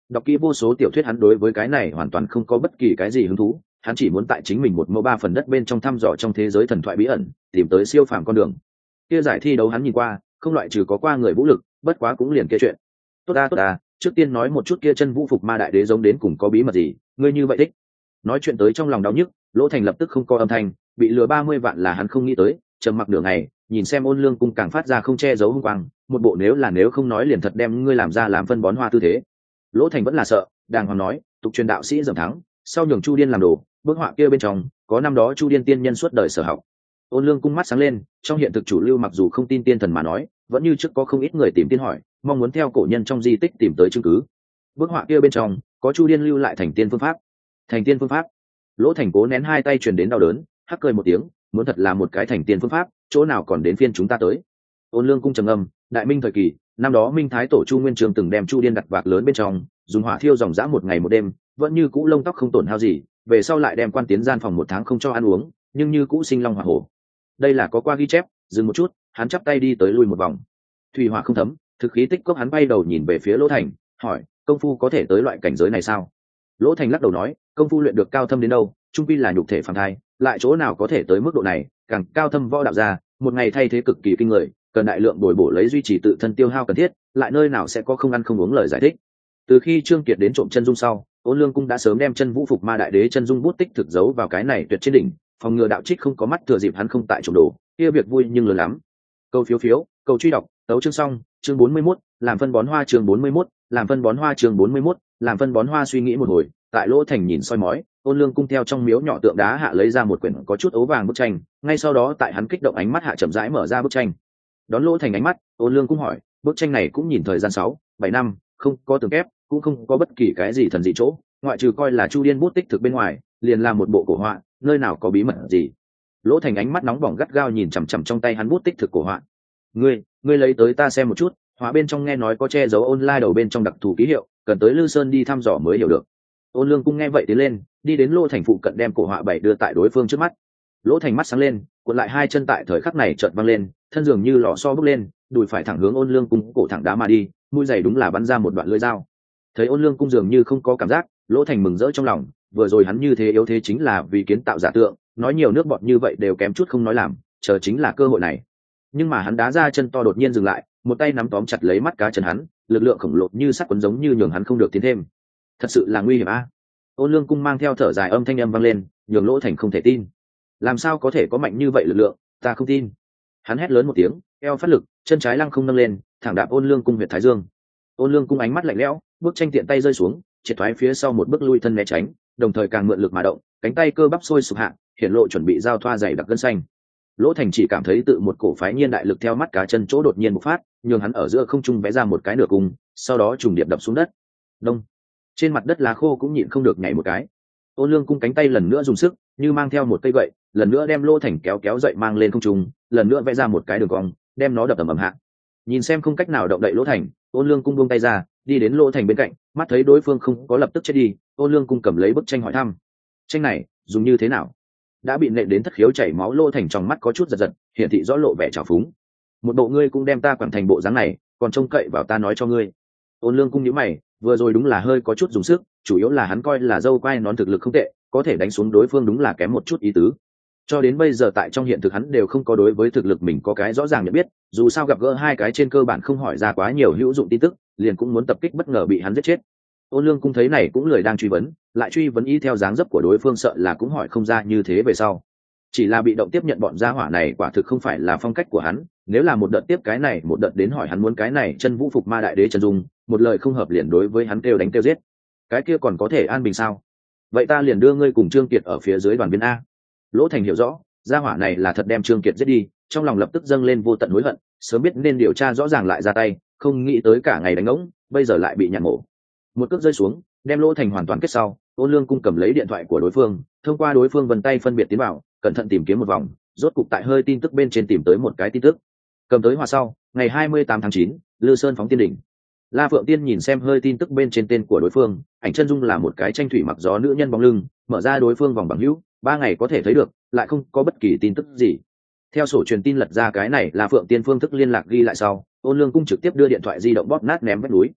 đọc kỹ vô số tiểu thuyết, hắn đối với cái này hoàn toàn không có bất kỳ cái gì hứng thú. Hắn chỉ muốn tại chính mình một mẫu ba phần đất bên trong thăm dò trong thế giới thần thoại bí ẩn, tìm tới siêu phàm con đường. Kia giải thi đấu hắn nhìn qua, không loại trừ có qua người vũ lực, bất quá cũng liền kia chuyện. Tốt ta, trước tiên nói một chút kia chân vũ phục ma đại đế giống đến cùng có bí mật gì, ngươi như vậy thích. Nói chuyện tới trong lòng đau nhức, Lỗ Thành lập tức không có âm thanh, bị lừa 30 vạn là hắn không nghĩ tới, trầm mặc nửa ngày, nhìn xem Ôn Lương cung càng phát ra không che giấu hung quang, một bộ nếu không nói liền thật đem ngươi làm ra làm phân bón hoa tư thế. Lỗ Thành vẫn là sợ, đàng hoàng nói, tục truyền đạo sĩ dầm thắng, sau nhường Chu Điên làm đồ, bức họa kia bên trong có năm đó Chu Điên tiên nhân suốt đời sở học. Ôn Lương cung mắt sáng lên, trong hiện thực chủ lưu mặc dù không tin tiên thần mà nói, vẫn như trước có không ít người tìm tiên hỏi, mong muốn theo cổ nhân trong di tích tìm tới chứng cứ. Bức họa kia bên trong có Chu Điên lưu lại thành tiên phương pháp. Thành tiên phương pháp? Lỗ Thành cố nén hai tay truyền đến đau đớn, hắc cười một tiếng, muốn thật là một cái thành tiên phương pháp, chỗ nào còn đến phiên chúng ta tới. Ôn Lương cung trầm ngâm, đại minh thời kỳ, năm đó Minh Thái tổ Chu Nguyên Chương từng đem Chu Điên đặt vạc lớn bên trong, dùng hỏa thiêu dòng dã một ngày một đêm, vẫn như cũ lông tóc không tổn hao gì, về sau lại đem quan tiến gian phòng một tháng không cho ăn uống, nhưng như cũ sinh long hỏa hổ. Đây là có qua ghi chép. Dừng một chút, hắn chắp tay đi tới lui một vòng. Thủy hỏa không thấm, thực khí tích cốc, hắn bay đầu nhìn về phía Lỗ Thành, hỏi, công phu có thể tới loại cảnh giới này sao? Lỗ Thành lắc đầu nói, công phu luyện được cao thâm đến đâu, trung quy là nhục thể phàm thai, lại chỗ nào có thể tới mức độ này, càng cao thâm võ đạo ra, một ngày thay thế cực kỳ kinh người, cần đại lượng bồi bổ lấy duy trì tự thân tiêu hao cần thiết, lại nơi nào sẽ có không ăn không uống lời giải thích. Từ khi Trương Kiệt đến trộm chân dung sau, Ôn Lương cung đã sớm đem chân vũ phục ma đại đế chân dung bút tích thực giấu vào cái này tuyệt trên đỉnh, phòng ngừa đạo trích không có mắt thừa dịp hắn không tại trộm đồ, kia việc vui nhưng lớn lắm. Câu phiếu, câu truy đọc, tấu chương xong, chương 41, làm phân bón hoa chương 41, làm phân bón hoa chương 41, làm phân bón hoa. Suy nghĩ một hồi, tại Lỗ Thành nhìn soi mói, Ôn Lương cung theo trong miếu nhỏ tượng đá hạ lấy ra một quyển có chút ấu vàng bức tranh, ngay sau đó tại hắn kích động ánh mắt hạ chậm rãi mở ra bức tranh. Đón Lỗ Thành ánh mắt, Ôn Lương cung hỏi, bức tranh này cũng nhìn thời gian 6-7 năm, không có tường kép, cũng không có bất kỳ cái gì thần dị chỗ, ngoại trừ coi là Chu Điên bút tích thực bên ngoài, liền là một bộ cổ họa, nơi nào có bí mật gì. Lỗ Thành ánh mắt nóng bỏng gắt gao nhìn chằm chằm trong tay hắn bút tích thực cổ họa. Ngươi lấy tới ta xem một chút, họa bên trong nghe nói có che giấu online đầu bên trong đặc thù ký hiệu, cần tới Lư Sơn đi thăm dò mới hiểu được. Ôn Lương cung nghe vậy tiến lên, đi đến Lỗ Thành phụ cận đem cổ họa bày đưa tại đối phương trước mắt. Lỗ Thành mắt sáng lên, cuộn lại hai chân tại thời khắc này chợt văng lên, thân dường như lò xo bước lên, đùi phải thẳng hướng Ôn Lương cung cổ thẳng đá mà đi, mũi giày đúng là bắn ra một đoạn lưỡi dao. Thấy Ôn Lương cung dường như không có cảm giác, Lỗ Thành mừng rỡ trong lòng, vừa rồi hắn như thế yếu thế chính là vì kiến tạo giả tượng, nói nhiều nước bọt như vậy đều kém chút không nói làm, chờ chính là cơ hội này. Nhưng mà hắn đá ra chân to đột nhiên dừng lại, một tay nắm tóm chặt lấy mắt cá chân hắn, lực lượng khổng lồ như sắt quấn giống như nhường hắn không được tiến thêm. Thật sự là nguy hiểm a. Ôn Lương cung mang theo thở dài âm thanh âm vang lên, nhường Lỗ Thành không thể tin. Làm sao có thể có mạnh như vậy lực lượng, ta không tin. Hắn hét lớn một tiếng, eo phát lực, chân trái lăng không nâng lên, thẳng đạp Ôn Lương cung huyệt thái dương. Ôn Lương cung ánh mắt lạnh lẽo, bước tranh tiện tay rơi xuống, triệt thoái phía sau một bước lui thân né tránh, đồng thời càng mượn lực mà động, cánh tay cơ bắp sôi sục hạ, hiện lộ chuẩn bị giao thoa dày đặc gân xanh. Lỗ Thành chỉ cảm thấy tự một cổ phái nhiên đại lực theo mắt cá chân chỗ đột nhiên bộc phát, nhường hắn ở giữa không trung vẽ ra một cái nửa cung, sau đó trùng điệp đập xuống đất. Đông. Trên mặt đất lá khô cũng nhịn không được nhảy một cái. Ôn Lương cung cánh tay lần nữa dùng sức, như mang theo một cây gậy, lần nữa đem Lỗ Thành kéo dậy mang lên không trung, lần nữa vẽ ra một cái đường cong, đem nó đập ầm ầm hạ. Nhìn xem không cách nào động đậy Lỗ Thành, Ôn Lương cung buông tay ra, đi đến Lỗ Thành bên cạnh, mắt thấy đối phương không có lập tức chết đi, Ôn Lương cung cầm lấy bức tranh hỏi thăm: tranh này dùng như thế nào? Đã bị nện đến thất khiếu chảy máu Lỗ Thành trong mắt có chút giật giật, hiển thị rõ lộ vẻ trào phúng. Một bộ ngươi cũng đem ta quản thành bộ dáng này, còn trông cậy vào ta nói cho ngươi? Ôn Lương cung nhíu mày, vừa rồi đúng là hơi có chút dùng sức, chủ yếu là hắn coi là dâu quai nón thực lực không tệ, có thể đánh xuống đối phương đúng là kém một chút ý tứ. Cho đến bây giờ tại trong hiện thực hắn đều không có đối với thực lực mình có cái rõ ràng nhận biết, dù sao gặp gỡ hai cái trên cơ bản không hỏi ra quá nhiều hữu dụng tin tức, liền cũng muốn tập kích bất ngờ bị hắn giết chết. Ôn Lương cung thấy này cũng lười đang truy vấn, lại truy vấn y theo dáng dấp của đối phương sợ là cũng hỏi không ra như thế về sau. Chỉ là bị động tiếp nhận bọn gia hỏa này quả thực không phải là phong cách của hắn, nếu là một đợt tiếp cái này một đợt đến hỏi hắn muốn cái này chân vũ phục ma đại đế chân dung, một lời không hợp liền đối với hắn kêu đánh kêu giết. Cái kia còn có thể an bình sao? Vậy ta liền đưa ngươi cùng Trương Kiệt ở phía dưới đoàn viên a. Lỗ Thành hiểu rõ, gia hỏa này là thật đem Trương Kiệt giết đi, trong lòng lập tức dâng lên vô tận hối hận, sớm biết nên điều tra rõ ràng lại ra tay, không nghĩ tới cả ngày đánh ngỗng, bây giờ lại bị nhặt mổ. Một cước rơi xuống, đem Lỗ Thành hoàn toàn kết sau, Ôn Lương cung cầm lấy điện thoại của đối phương, thông qua đối phương vân tay phân biệt tiến vào, cẩn thận tìm kiếm một vòng, rốt cục tại hơi tin tức bên trên tìm tới một cái tin tức. Cầm tới hòa sau, ngày 28 tháng 9, Lư Sơn phóng tiên đỉnh. La Phượng Tiên nhìn xem hơi tin tức bên trên tên của đối phương, ảnh chân dung là một cái tranh thủy mặc gió nữ nhân bóng lưng, mở ra đối phương vòng bằng hữu, 3 ngày có thể thấy được, lại không có bất kỳ tin tức gì. Theo sổ truyền tin lật ra cái này là Phượng Tiên phương thức liên lạc ghi lại sau, Ôn Lương cung trực tiếp đưa điện thoại di động bóp nát ném vách núi.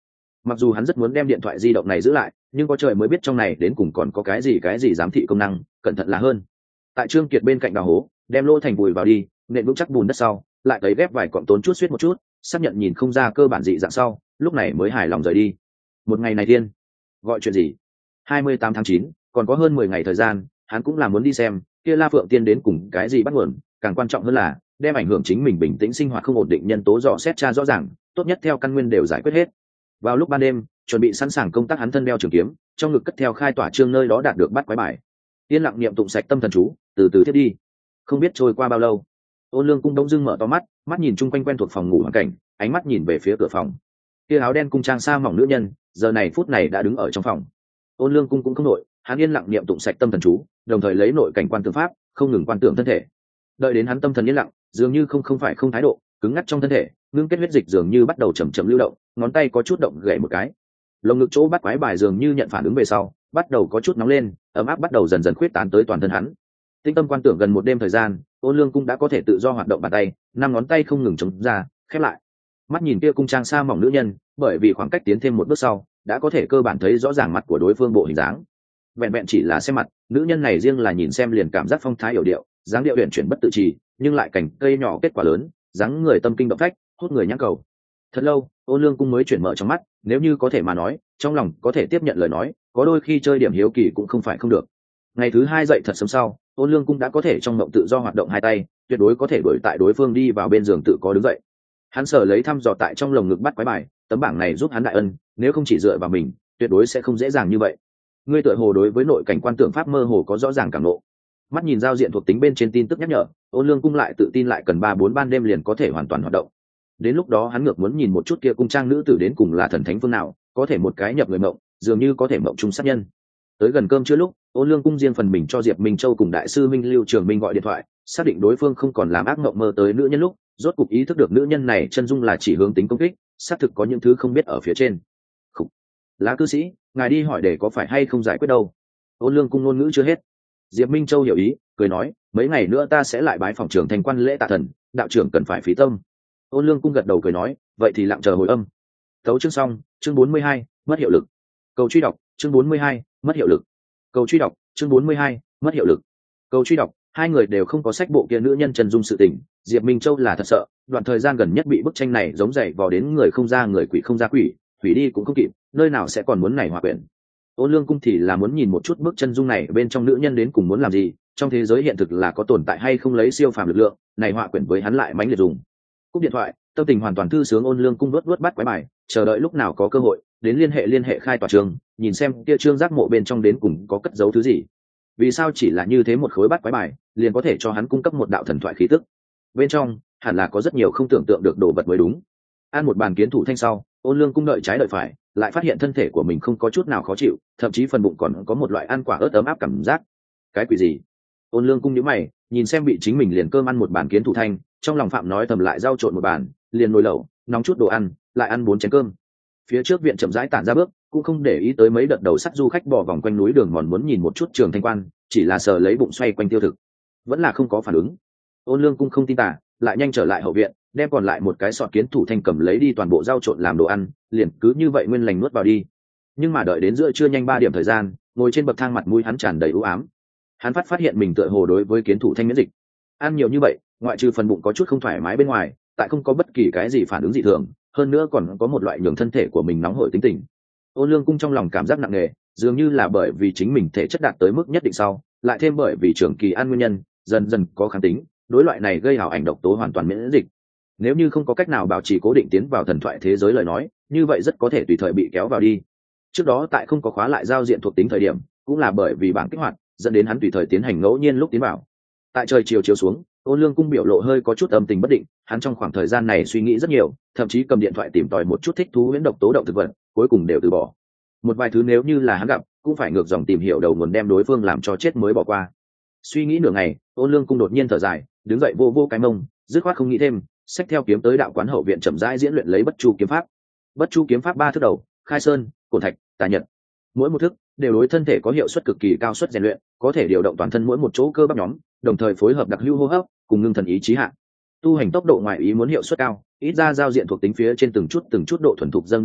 Mặc dù hắn rất muốn đem điện thoại di động này giữ lại, nhưng có trời mới biết trong này đến cùng còn có cái gì giám thị công năng, cẩn thận là hơn. Tại Trương Kiệt bên cạnh đào hố, đem lỗ thành vùi vào đi, nện vững chắc bùn đất sau, lại cấy ghép vài cọng tốn chút suýt một chút, xác nhận nhìn không ra cơ bản dị dạng sau, lúc này mới hài lòng rời đi. Một ngày này thiên, gọi chuyện gì? 28 tháng 9, còn có hơn 10 ngày thời gian, hắn cũng là muốn đi xem kia La Phượng Tiên đến cùng cái gì bắt nguồn, càng quan trọng hơn là đem ảnh hưởng chính mình bình tĩnh sinh hoạt không ổn định nhân tố dò xét tra rõ ràng, tốt nhất theo căn nguyên đều giải quyết hết. Vào lúc ban đêm, chuẩn bị sẵn sàng công tác, hắn thân đeo trường kiếm, trong ngực cất theo khai tỏa trương nơi đó đạt được bắt quái bài, yên lặng niệm tụng sạch tâm thần chú, từ từ thiết đi. Không biết trôi qua bao lâu, Ôn Lương Cung đông dưng mở to mắt, mắt nhìn chung quanh quen thuộc phòng ngủ hoàn cảnh, ánh mắt nhìn về phía cửa phòng. Kia áo đen cung trang sa mỏng nữ nhân, giờ này phút này đã đứng ở trong phòng. Ôn Lương Cung cũng không nội, hắn yên lặng niệm tụng sạch tâm thần chú, đồng thời lấy nội cảnh quan tưởng pháp, không ngừng quan tưởng thân thể. Đợi đến hắn tâm thần yên lặng, dường như không phải không thái độ, cứng ngắc trong thân thể, ngưng kết huyết dịch dường như bắt đầu chậm chậm lưu động, ngón tay có chút động gảy một cái. Lồng ngực chỗ bắt quái bài dường như nhận phản ứng về sau, bắt đầu có chút nóng lên, ấm áp bắt đầu dần dần khuyết tán tới toàn thân hắn. Tinh tâm quan tưởng gần một đêm thời gian, Ôn Lương Cung đã có thể tự do hoạt động bàn tay, năm ngón tay không ngừng chống ra, khép lại. Mắt nhìn kia cung trang sa mỏng nữ nhân, bởi vì khoảng cách tiến thêm một bước sau, đã có thể cơ bản thấy rõ ràng mặt của đối phương bộ hình dáng. Vẹn vẹn chỉ là xem mặt, nữ nhân này riêng là nhìn xem liền cảm giác phong thái yểu điệu, dáng điệu uyển chuyển bất tự trì, nhưng lại cảnh cây nhỏ kết quả lớn, dáng người tâm kinh động phách, hút người nhãn cầu. Thật lâu, Ôn Lương Cung mới chuyển mở trong mắt, nếu như có thể mà nói, trong lòng có thể tiếp nhận lời nói, có đôi khi chơi điểm hiếu kỳ cũng không phải không được. Ngày thứ hai dậy thật sớm sau, Ôn Lương Cung đã có thể trong mộng tự do hoạt động hai tay, tuyệt đối có thể đuổi tại đối phương đi vào bên giường tự có đứng dậy. Hắn sở lấy thăm dò tại trong lồng ngực bắt quái bài, tấm bảng này giúp hắn đại ân, nếu không chỉ dựa vào mình, tuyệt đối sẽ không dễ dàng như vậy. Ngươi tựa hồ đối với nội cảnh quan tưởng pháp mơ hồ có rõ ràng cảm ngộ. Mắt nhìn giao diện thuộc tính bên trên tin tức nhắc nhở, Ôn Lương Cung lại tự tin lại cần 3-4 ban đêm liền có thể hoàn toàn hoạt động. Đến lúc đó hắn ngược muốn nhìn một chút kia cung trang nữ tử đến cùng là thần thánh phương nào, có thể một cái nhập người mộng, dường như có thể mộng chung sát nhân. Tới gần cơm trưa lúc, Ôn Lương Cung riêng phần mình cho Diệp Minh Châu cùng đại sư Minh Lưu Trường Minh gọi điện thoại, xác định đối phương không còn làm ác mộng mơ tới nữ nhân lúc, rốt cục ý thức được nữ nhân này chân dung là chỉ hướng tính công kích, xác thực có những thứ không biết ở phía trên. Khủ. Lá cư sĩ, ngài đi hỏi để có phải hay không giải quyết đâu. Ôn Lương Cung ngôn ngữ chưa hết. Diệp Minh Châu hiểu ý, cười nói, mấy ngày nữa ta sẽ lại bái phòng trưởng thành quan lễ tạ thần, đạo trưởng cần phải phí tâm. Ôn Lương Cung gật đầu cười nói, vậy thì lặng chờ hồi âm. Tấu chương xong, chương 42, mất hiệu lực. Cầu truy đọc, chương 42, mất hiệu lực. Cầu truy đọc, chương 42, mất hiệu lực. Cầu truy đọc, hai người đều không có sách bộ kia nữ nhân chân dung sự tình. Diệp Minh Châu là thật sợ, đoạn thời gian gần nhất bị bức tranh này giống dày vò đến người không ra người quỷ không ra quỷ, hủy đi cũng không kịp, nơi nào sẽ còn muốn này hòa quyển. Ôn Lương Cung thì là muốn nhìn một chút bức chân dung này bên trong nữ nhân đến cùng muốn làm gì, trong thế giới hiện thực là có tồn tại hay không lấy siêu phàm lực lượng, này họa quyển với hắn lại mãnh liệt dùng. Cúp điện thoại, tâm tình hoàn toàn thư sướng. Ôn Lương Cung đuốt bắt quái bài, chờ đợi lúc nào có cơ hội đến liên hệ khai tòa trường, nhìn xem kia trương giác mộ bên trong đến cùng có cất giấu thứ gì. Vì sao chỉ là như thế một khối bắt quái bài liền có thể cho hắn cung cấp một đạo thần thoại khí tức? Bên trong hẳn là có rất nhiều không tưởng tượng được đồ vật mới đúng. Ăn một bàn kiến thủ thanh sau, Ôn Lương Cung đợi trái đợi phải, lại phát hiện thân thể của mình không có chút nào khó chịu, thậm chí phần bụng còn có một loại ăn quả ớt ấm áp cảm giác. Cái quỷ gì? Ôn Lương Cung nhíu mày, nhìn xem bị chính mình liền cơm ăn một bàn kiến thủ thanh, trong lòng phạm nói thầm lại rau trộn một bàn, liền nồi lẩu, nóng chút đồ ăn, lại ăn 4 chén cơm. Phía trước viện chậm rãi tản ra bước, cũng không để ý tới mấy đợt đầu sắt du khách bò vòng quanh núi đường mòn muốn nhìn một chút Trường Thanh Quan, chỉ là sờ lấy bụng xoay quanh tiêu thực, vẫn là không có phản ứng. Ôn Lương Cung không tin tả, lại nhanh trở lại hậu viện, đem còn lại một cái sọt kiến thủ thanh cầm lấy đi toàn bộ rau trộn làm đồ ăn, liền cứ như vậy nguyên lành nuốt vào đi. Nhưng mà đợi đến giữa trưa nhanh 3 điểm thời gian, ngồi trên bậc thang mặt mũi hắn tràn đầy u ám. Hắn phát hiện mình tựa hồ đối với kiến thủ thanh miễn dịch. Ăn nhiều như vậy, ngoại trừ phần bụng có chút không thoải mái bên ngoài, tại không có bất kỳ cái gì phản ứng dị thường, hơn nữa còn có một loại nhường thân thể của mình nóng hổi tính tình. Ôn Lương Cung trong lòng cảm giác nặng nề, dường như là bởi vì chính mình thể chất đạt tới mức nhất định sau, lại thêm bởi vì trường kỳ ăn nguyên nhân, dần dần có kháng tính, đối loại này gây hào ảnh độc tố hoàn toàn miễn dịch. Nếu như không có cách nào bảo trì cố định tiến vào thần thoại thế giới lời nói, như vậy rất có thể tùy thời bị kéo vào đi. Trước đó tại không có khóa lại giao diện thuộc tính thời điểm, cũng là bởi vì bảng kích hoạt, dẫn đến hắn tùy thời tiến hành ngẫu nhiên lúc tiến vào. Tại trời chiều chiều xuống, Ôn Lương Cung biểu lộ hơi có chút âm tình bất định, hắn trong khoảng thời gian này suy nghĩ rất nhiều, thậm chí cầm điện thoại tìm tòi một chút thích thú huyễn độc tố động thực vật, cuối cùng đều từ bỏ. Một vài thứ nếu như là hắn gặp, cũng phải ngược dòng tìm hiểu đầu nguồn đem đối phương làm cho chết mới bỏ qua. Suy nghĩ nửa ngày, Ôn Lương Cung đột nhiên thở dài, đứng dậy vô cái mông, dứt khoát không nghĩ thêm, xách theo kiếm tới đạo quán hậu viện chậm rãi diễn luyện lấy Bất Chu kiếm pháp. Bất Chu kiếm pháp 3 thức đầu: Khai Sơn, Cổn Thạch, Tà Nhật. Mỗi một thức đều đối thân thể có hiệu suất cực kỳ cao suất rèn luyện, có thể điều động toàn thân mỗi một chỗ cơ bắp nhóm, đồng thời phối hợp đặc hữu hô hấp cùng ngưng thần ý chí hạ. Tu hành tốc độ ngoài ý muốn hiệu suất cao, ít ra giao diện thuộc tính phía trên từng chút độ thuần thục dâng đi lên,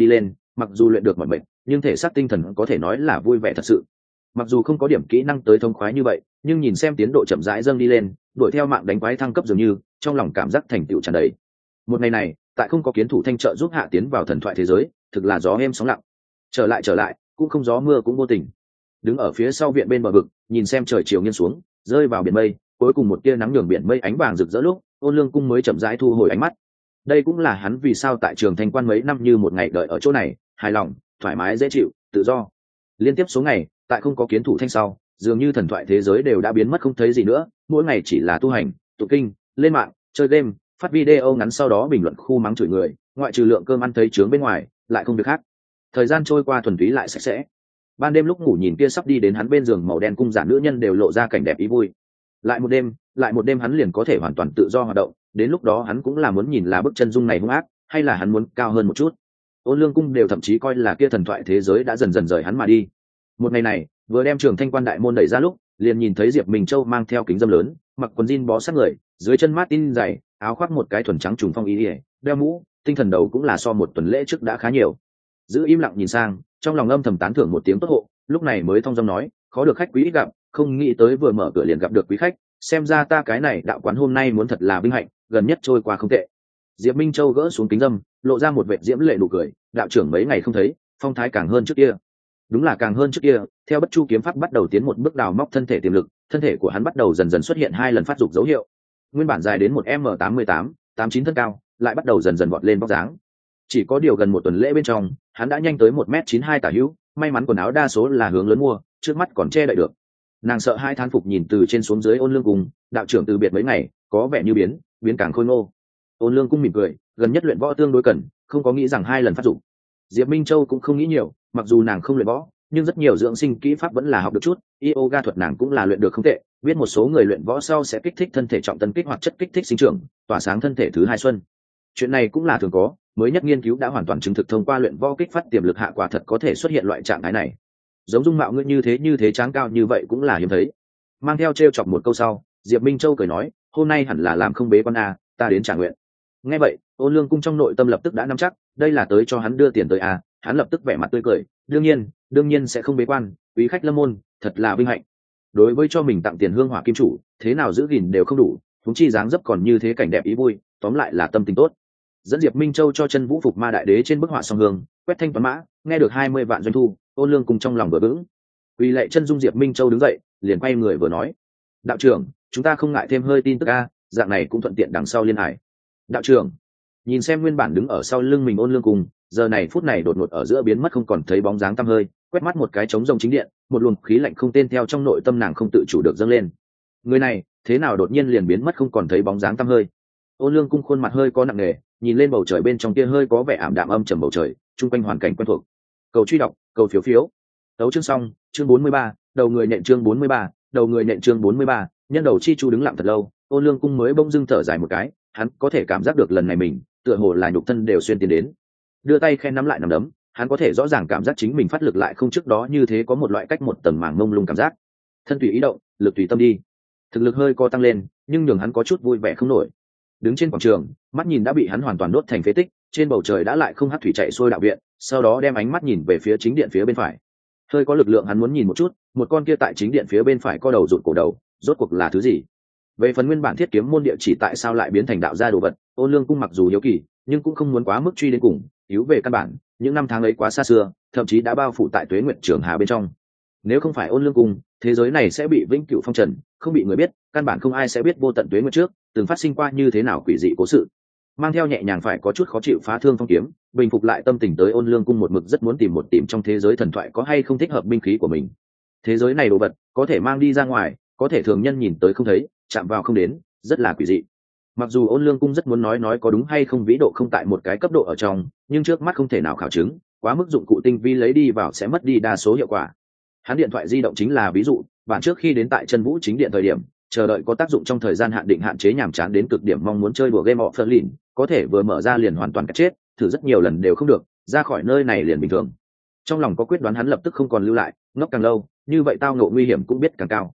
mặc dù luyện được mọi mệnh nhưng thể xác tinh thần có thể nói là vui vẻ thật sự. Mặc dù không có điểm kỹ năng tới thông khoái như vậy, nhưng nhìn xem tiến độ chậm rãi dâng đi lên, đuổi theo mạng đánh quái thăng cấp dường như trong lòng cảm giác thành tựu tràn đầy. Một ngày này tại không có kiến thủ thanh trợ giúp hạ tiến vào thần thoại thế giới, thực là gió êm sóng lặng. Trở lại cũng không gió mưa cũng vô tình. Đứng ở phía sau viện bên bờ vực, nhìn xem trời chiều nghiêng xuống rơi vào biển mây, cuối cùng một tia nắng nhường biển mây ánh vàng rực rỡ lúc Ôn Lương Cung mới chậm rãi thu hồi ánh mắt. Đây cũng là hắn vì sao tại Trường Thanh Quan mấy năm như một ngày đợi ở chỗ này, hài lòng, thoải mái dễ chịu, tự do. Liên tiếp số ngày tại không có kiến thủ thanh sau, dường như thần thoại thế giới đều đã biến mất không thấy gì nữa, mỗi ngày chỉ là tu hành, tụng kinh, lên mạng, chơi game, phát video ngắn, sau đó bình luận khu mắng chửi người, ngoại trừ lượng cơm ăn thấy trướng bên ngoài lại không việc khác. Thời gian trôi qua thuần túy lại sạch sẽ. Ban đêm lúc ngủ nhìn kia sắp đi đến hắn bên giường màu đen cung giả nữ nhân đều lộ ra cảnh đẹp ý vui. Lại một đêm hắn liền có thể hoàn toàn tự do hoạt động, đến lúc đó hắn cũng là muốn nhìn là bức chân dung này hung ác hay là hắn muốn cao hơn một chút. Ôn Lương Cung đều thậm chí coi là kia thần thoại thế giới đã dần dần rời hắn mà đi. Một ngày này vừa đem Trường Thanh Quan đại môn đẩy ra lúc liền nhìn thấy Diệp Minh Châu mang theo kính dâm lớn, mặc quần jean bó sát người, dưới chân Martin giày, áo khoác một cái thuần trắng trùng phong y, đeo mũ, tinh thần đầu cũng là so một tuần lễ trước đã khá nhiều. Giữ im lặng nhìn sang, trong lòng âm thầm tán thưởng một tiếng tốt hộ, lúc này mới thong dong nói, khó được khách quý ít gặp, không nghĩ tới vừa mở cửa liền gặp được quý khách, xem ra ta cái này đạo quán hôm nay muốn thật là vinh hạnh, gần nhất trôi qua không tệ. Diệp Minh Châu gỡ xuống kính dâm, lộ ra một vệt diễm lệ nụ cười, đạo trưởng mấy ngày không thấy, phong thái càng hơn trước kia. Đúng là càng hơn trước kia, theo Bất Chu kiếm pháp bắt đầu tiến một bước đào móc thân thể tiềm lực, thân thể của hắn bắt đầu dần dần xuất hiện 2 lần phát dục dấu hiệu. Nguyên bản dài đến 1m88, 89 thân cao, lại bắt đầu dần dần vọt lên vóc dáng. Chỉ có điều gần một tuần lễ bên trong, hắn đã nhanh tới 1m92 tả hữu, may mắn quần áo đa số là hướng lớn mua, trước mắt còn che đậy được. Nàng sợ hai thán phục nhìn từ trên xuống dưới Ôn Lương Cung, đạo trưởng từ biệt mấy ngày, có vẻ như biến càng khôi ngô. Ôn Lương Cung mỉm cười, gần nhất luyện võ tương đối cần, không có nghĩ rằng 2 lần phát dụng. Diệp Minh Châu cũng không nghĩ nhiều, mặc dù nàng không luyện võ, nhưng rất nhiều dưỡng sinh kỹ pháp vẫn là học được chút, yoga thuật nàng cũng là luyện được không tệ, biết một số người luyện võ sau sẽ kích thích thân thể trọng tân kích hoạt chất kích thích sinh trưởng, tỏa sáng thân thể thứ hai xuân. Chuyện này cũng là thường có, mới nhất nghiên cứu đã hoàn toàn chứng thực thông qua luyện võ kích phát tiềm lực hạ quả thật có thể xuất hiện loại trạng thái này. Giống dung mạo ngươi như thế tráng cao như vậy cũng là hiếm thấy. Mang theo trêu chọc một câu sau, Diệp Minh Châu cười nói, hôm nay hẳn là làm không bế quan a, ta đến trả nguyện. Nghe vậy, Ôn Lương Cung trong nội tâm lập tức đã nắm chắc, đây là tới cho hắn đưa tiền tới a, hắn lập tức vẻ mặt tươi cười, đương nhiên sẽ không bế quan, quý khách lâm môn, thật là vinh hạnh. Đối với cho mình tặng tiền hương hỏa kim chủ, thế nào giữ gìn đều không đủ, huống chi dáng dấp còn như thế cảnh đẹp ý vui, tóm lại là tâm tình tốt. Dẫn Diệp Minh Châu cho chân vũ phục ma đại đế trên bức họa song hương, quét thanh toán mã, nghe được 20 vạn doanh thu, Ôn Lương Cung trong lòng vừa vững. Uy lệ chân dung Diệp Minh Châu đứng dậy, liền quay người vừa nói, đạo trưởng, chúng ta không ngại thêm hơi tin tức a, dạng này cũng thuận tiện đằng sau liên hải. Đạo trưởng, nhìn xem nguyên bản đứng ở sau lưng mình Ôn Lương Cung, giờ này phút này đột ngột ở giữa biến mất không còn thấy bóng dáng tăm hơi, quét mắt một cái trống rông chính điện, một luồng khí lạnh không tên theo trong nội tâm nàng không tự chủ được dâng lên. Người này thế nào đột nhiên liền biến mất không còn thấy bóng dáng tăm hơi? Ôn Lương Cung khuôn mặt hơi có nặng nề, nhìn lên bầu trời bên trong kia hơi có vẻ ảm đạm âm trầm bầu trời, chung quanh hoàn cảnh quen thuộc. Cầu truy đọc, cầu phiếu phiếu. Tấu chương xong, chương 43, đầu người nện chương 43, đầu người nện chương 43, nhân đầu chi chu đứng lặng thật lâu, Ôn Lương Cung mới bỗng dưng thở dài một cái, hắn có thể cảm giác được lần này mình, tựa hồ là nhục thân đều xuyên tiến đến. Đưa tay khen nắm lại nắm đấm, hắn có thể rõ ràng cảm giác chính mình phát lực lại không trước đó như thế, có một loại cách một tầng màng mông lung cảm giác. Thân tùy ý động, lực tùy tâm đi. Thực lực hơi co tăng lên, nhưng nhường hắn có chút vui vẻ không nổi. Đứng trên quảng trường, mắt nhìn đã bị hắn hoàn toàn đốt thành phế tích, trên bầu trời đã lại không hắc thủy chạy xuôi đạo viện, sau đó đem ánh mắt nhìn về phía chính điện phía bên phải. Hơi có lực lượng hắn muốn nhìn một chút, một con kia tại chính điện phía bên phải co đầu rụt cổ đầu, rốt cuộc là thứ gì? Về phần nguyên bản thiết kiếm môn địa chỉ tại sao lại biến thành đạo gia đồ vật, Ôn Lương Cung mặc dù hiếu kỳ, nhưng cũng không muốn quá mức truy đến cùng, yếu về căn bản, những năm tháng ấy quá xa xưa, thậm chí đã bao phủ tại Tuế Nguyệt Trường Hà bên trong. Nếu không phải Ôn Lương Cung, thế giới này sẽ bị vĩnh cửu phong trần, không bị người biết, căn bản không ai sẽ biết vô tận Tuế Nguyệt trước từng phát sinh qua như thế nào quỷ dị cố sự. Mang theo nhẹ nhàng phải có chút khó chịu phá thương phong kiếm, bình phục lại tâm tình tới Ôn Lương Cung một mực rất muốn tìm trong thế giới thần thoại có hay không thích hợp binh khí của mình. Thế giới này đồ vật có thể mang đi ra ngoài, có thể thường nhân nhìn tới không thấy, chạm vào không đến, rất là quỷ dị. Mặc dù Ôn Lương Cung rất muốn nói có đúng hay không vĩ độ không tại một cái cấp độ ở trong, nhưng trước mắt không thể nào khảo chứng, quá mức dụng cụ tinh vi lấy đi vào sẽ mất đi đa số hiệu quả. Hắn điện thoại di động chính là ví dụ, bản trước khi đến tại chân vũ chính điện thời điểm, chờ đợi có tác dụng trong thời gian hạn định, hạn chế nhàm chán đến cực điểm, mong muốn chơi đùa game of Berlin, có thể vừa mở ra liền hoàn toàn cắt chết, thử rất nhiều lần đều không được, ra khỏi nơi này liền bình thường. Trong lòng có quyết đoán, hắn lập tức không còn lưu lại, ngốc càng lâu, như vậy tao ngộ nguy hiểm cũng biết càng cao.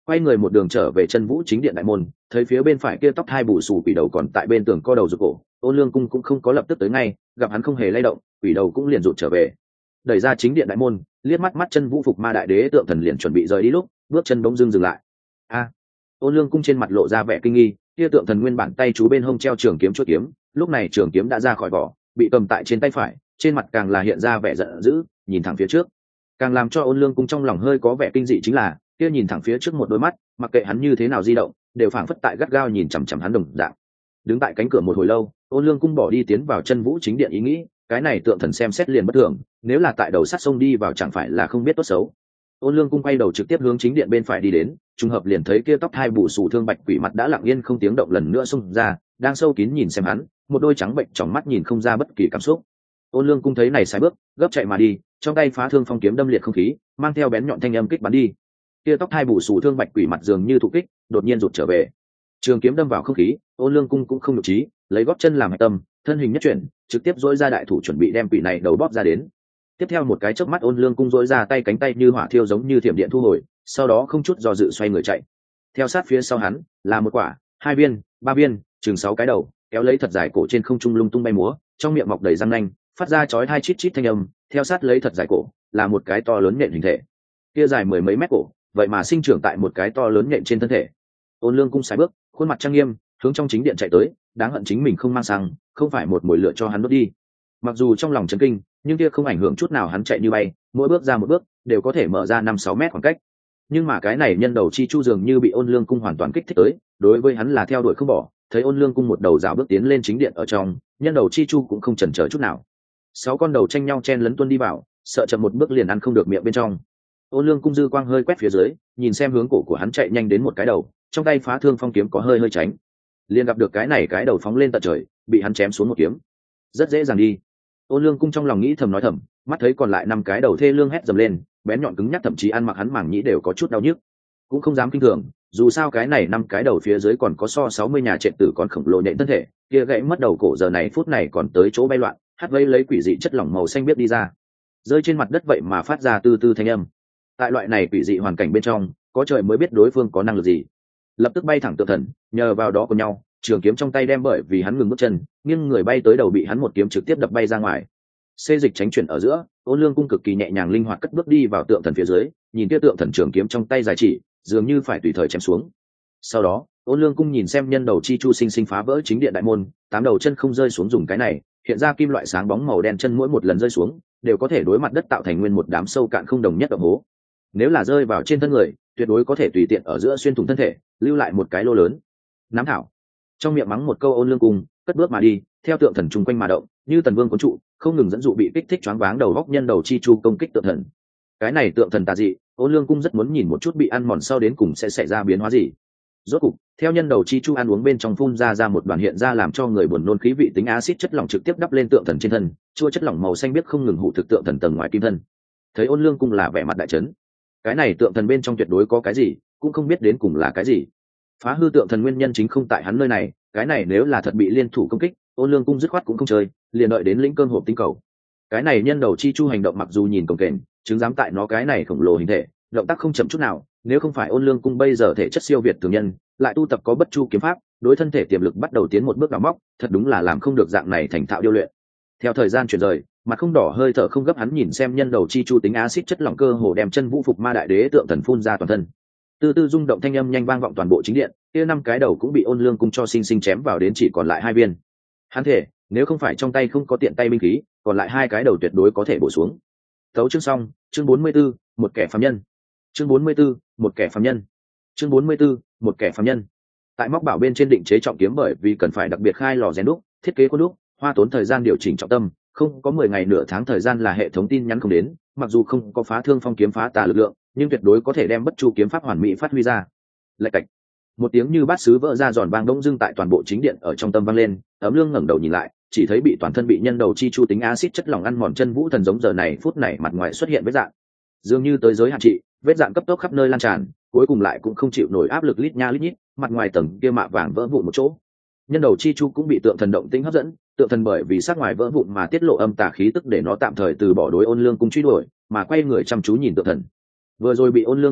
quay người một đường trở về chân vũ chính điện đại môn, thấy phía bên phải kia tóc hai bù xù quỷ đầu còn tại bên tường co đầu rụt cổ. Ôn Lương Cung cũng không có lập tức tới ngay, gặp hắn không hề lay động, quỷ đầu cũng liền rụt trở về. Đẩy ra chính điện đại môn, liếc mắt mắt chân vũ phục ma đại đế tượng thần liền chuẩn bị rời đi lúc, bước chân bỗng dưng dừng lại. A! Ôn Lương Cung trên mặt lộ ra vẻ kinh nghi, kia tượng thần nguyên bản tay chú bên hông treo trường kiếm chuôi kiếm, lúc này trường kiếm đã ra khỏi vỏ, bị cầm tại trên tay phải, trên mặt càng là hiện ra vẻ giận dữ, nhìn thẳng phía trước. Càng làm cho Ôn Lương Cung trong lòng hơi có vẻ kinh dị chính là, kia nhìn thẳng phía trước một đôi mắt, mặc kệ hắn như thế nào di động, đều phảng phất tại gắt gao nhìn chằm chằm hắn đồng dạng. Đứng tại cánh cửa một hồi lâu, Ôn Lương Cung bỏ đi tiến vào chân vũ chính điện ý nghĩ, cái này tượng thần xem xét liền bất thường, nếu là tại đầu sắt sông đi vào chẳng phải là không biết tốt xấu. Ôn Lương Cung quay đầu trực tiếp hướng chính điện bên phải đi đến, trùng hợp liền thấy kia tóc hai bù xù thương bạch quỷ mặt đã lặng yên không tiếng động lần nữa xông ra, đang sâu kín nhìn xem hắn, một đôi trắng bệnh trong mắt nhìn không ra bất kỳ cảm xúc. Ôn Lương Cung thấy này sai bước, gấp chạy mà đi, trong tay phá thương phong kiếm đâm liệt không khí, mang theo bén nhọn thanh âm kích bắn đi. Kia tóc hai bù xù thương bạch quỷ mặt dường như thụ kích, đột nhiên rụt trở về. Trường kiếm đâm vào không khí, Ôn Lương Cung cũng không nhục trí, lấy gót chân làm hạch tâm, thân hình nhất chuyển, trực tiếp dỗi ra đại thủ chuẩn bị đem quỷ này đầu bóp ra đến. Tiếp theo một cái chớp mắt Ôn Lương Cung dỗi ra tay, cánh tay như hỏa thiêu giống như thiểm điện thu hồi, sau đó không chút do dự xoay người chạy. Theo sát phía sau hắn là một quả, hai viên, ba viên, chừng 6 cái đầu, kéo lấy thật dài cổ trên không trung lung tung bay múa, trong miệng mọc đầy răng nanh, phát ra chói tai chít chít thanh âm. Theo sát lấy thật dài cổ là một cái to lớn nhện hình thể, kia dài mười mấy mét cổ, vậy mà sinh trưởng tại một cái to lớn nhện trên thân thể. Ôn Lương Cung sải bước, khuôn mặt trang nghiêm, hướng trong chính điện chạy tới, đáng hận chính mình không mang xăng, không phải một mồi lửa cho hắn đốt đi. Mặc dù trong lòng chấn kinh, nhưng kia không ảnh hưởng chút nào hắn chạy như bay, mỗi bước ra một bước đều có thể mở ra 5-6 mét khoảng cách. Nhưng mà cái này nhân đầu chi chu dường như bị Ôn Lương Cung hoàn toàn kích thích tới, đối với hắn là theo đuổi không bỏ. Thấy Ôn Lương Cung một đầu dạo bước tiến lên chính điện ở trong, nhân đầu chi chu cũng không chần chờ chút nào. 6 con đầu tranh nhau chen lấn tuân đi vào, sợ chậm một bước liền ăn không được miệng bên trong. Ôn Lương Cung dư quang hơi quét phía dưới, nhìn xem hướng cổ của hắn chạy nhanh đến một cái đầu, trong tay phá thương phong kiếm có hơi tránh, liền gặp được cái này cái đầu phóng lên tận trời, bị hắn chém xuống một kiếm, rất dễ dàng đi. Ôn Lương Cung trong lòng nghĩ thầm nói thầm, mắt thấy còn lại 5 cái đầu thê lương hét dầm lên, bén nhọn cứng nhắc, thậm chí ăn mặc hắn mảng nhĩ đều có chút đau nhức, cũng không dám kinh thường, dù sao cái này 5 cái đầu phía dưới còn có so 60 nhà trệt tử còn khổng lồ nện thân thể, kia gãy mất đầu cổ giờ này phút này còn tới chỗ bay loạn, hắt vây lấy quỷ dị chất lỏng màu xanh biếc đi ra, rơi trên mặt đất vậy mà phát ra tư tư thanh âm. Tại loại này quỷ dị hoàn cảnh bên trong, có trời mới biết đối phương có năng lực gì. Lập tức bay thẳng tượng thần, nhờ vào đó của nhau, trường kiếm trong tay đem bởi vì hắn ngừng bước chân, nhưng người bay tới đầu bị hắn một kiếm trực tiếp đập bay ra ngoài. Xê dịch tránh chuyển ở giữa, Ôn Lương Cung cực kỳ nhẹ nhàng linh hoạt cất bước đi vào tượng thần phía dưới, nhìn kia tượng thần trường kiếm trong tay dài chỉ, dường như phải tùy thời chém xuống. Sau đó, Ôn Lương Cung nhìn xem nhân đầu chi chu sinh sinh phá vỡ chính điện đại môn, 8 đầu chân không rơi xuống dùng cái này, hiện ra kim loại sáng bóng màu đen chân mỗi một lần rơi xuống, đều có thể đối mặt đất tạo thành nguyên một đám sâu cạn không đồng nhất động hố. Nếu là rơi vào trên thân người, tuyệt đối có thể tùy tiện ở giữa xuyên thủng thân thể, lưu lại một cái lô lớn. Nắm thảo. Trong miệng mắng một câu Ôn Lương Cung, cất bước mà đi, theo tượng thần chung quanh mà động, như tần vương cuốn trụ, không ngừng dẫn dụ bị kích thích choáng váng đầu góc nhân đầu chi chu công kích tượng thần. Cái này tượng thần tà dị, Ôn Lương Cung rất muốn nhìn một chút bị ăn mòn sau đến cùng sẽ xảy ra biến hóa gì. Rốt cục, theo nhân đầu chi chu ăn uống bên trong phun ra một đoàn hiện ra làm cho người buồn nôn khí vị tính axit chất lỏng trực tiếp đắp lên tượng thần trên thân, chua chất lỏng màu xanh biếc không ngừng hủ thực tượng thần tầng ngoài kim thân. Thấy Ôn Lương Cung là vẻ mặt đại chấn, cái này tượng thần bên trong tuyệt đối có cái gì, cũng không biết đến cùng là cái gì. Phá hư tượng thần nguyên nhân chính không tại hắn nơi này, cái này nếu là thật bị liên thủ công kích, Ôn Lương Cung dứt khoát cũng không chơi, liền đợi đến lĩnh cơn hộp tinh cầu. Cái này nhân đầu chi chu hành động mặc dù nhìn cồng kềnh, chứng dám tại nó cái này khổng lồ hình thể, động tác không chậm chút nào, nếu không phải Ôn Lương Cung bây giờ thể chất siêu việt thường nhân, lại tu tập có bất chu kiếm pháp, đối thân thể tiềm lực bắt đầu tiến một bước đào móc, thật đúng là làm không được dạng này thành thạo điêu luyện. Theo thời gian chuyển rời, mặt không đỏ hơi thở không gấp hắn nhìn xem nhân đầu chi chu tính axit chất lỏng cơ hồ đem chân vũ phục ma đại đế tượng thần phun ra toàn thân. Từ từ rung động thanh âm nhanh vang vọng toàn bộ chính điện, kia 5 cái đầu cũng bị Ôn Lương Cung cho sinh sinh chém vào đến chỉ còn lại 2 viên. Hắn thể, nếu không phải trong tay không có tiện tay binh khí, còn lại 2 cái đầu tuyệt đối có thể bổ xuống. Tấu chương xong, chương 44, một kẻ phàm nhân. Chương 44, một kẻ phàm nhân. Chương 44, một kẻ phàm nhân. Tại móc bảo bên trên định chế trọng kiếm bởi vì cần phải đặc biệt khai lò rèn đúc, thiết kế khuôn đúc, hoa tốn thời gian điều chỉnh trọng tâm, không có 10 ngày nửa tháng thời gian là hệ thống tin nhắn không đến, mặc dù không có phá thương phong kiếm phá tà lực lượng, nhưng tuyệt đối có thể đem bất chu kiếm pháp hoàn mỹ phát huy ra. Lạch cạch. Một tiếng như bát sứ vỡ ra giòn vang đông dưng tại toàn bộ chính điện ở trong tâm vang lên, Ấm Lương ngẩng đầu nhìn lại, chỉ thấy bị toàn thân bị nhân đầu chi chu tính axit chất lỏng ăn mòn chân vũ thần giống giờ này phút này mặt ngoài xuất hiện vết dạn. Dường như tới giới hạn trị, vết dạn cấp tốc khắp nơi lan tràn, cuối cùng lại cũng không chịu nổi áp lực lít nha lít nhít, mặt ngoài tầng kia mạ vàng vỡ vụn một chỗ. Nhân đầu chi chu cũng bị tượng thần động tĩnh hấp dẫn, tượng thần bởi vì sắc ngoài vỡ vụn mà tiết lộ âm tà khí tức để nó tạm thời từ bỏ đối Ôn Lương Cung truy đuổi, mà quay người chăm chú nhìn tượng thần. Vừa rồi bị Ôn Lương Cung phách,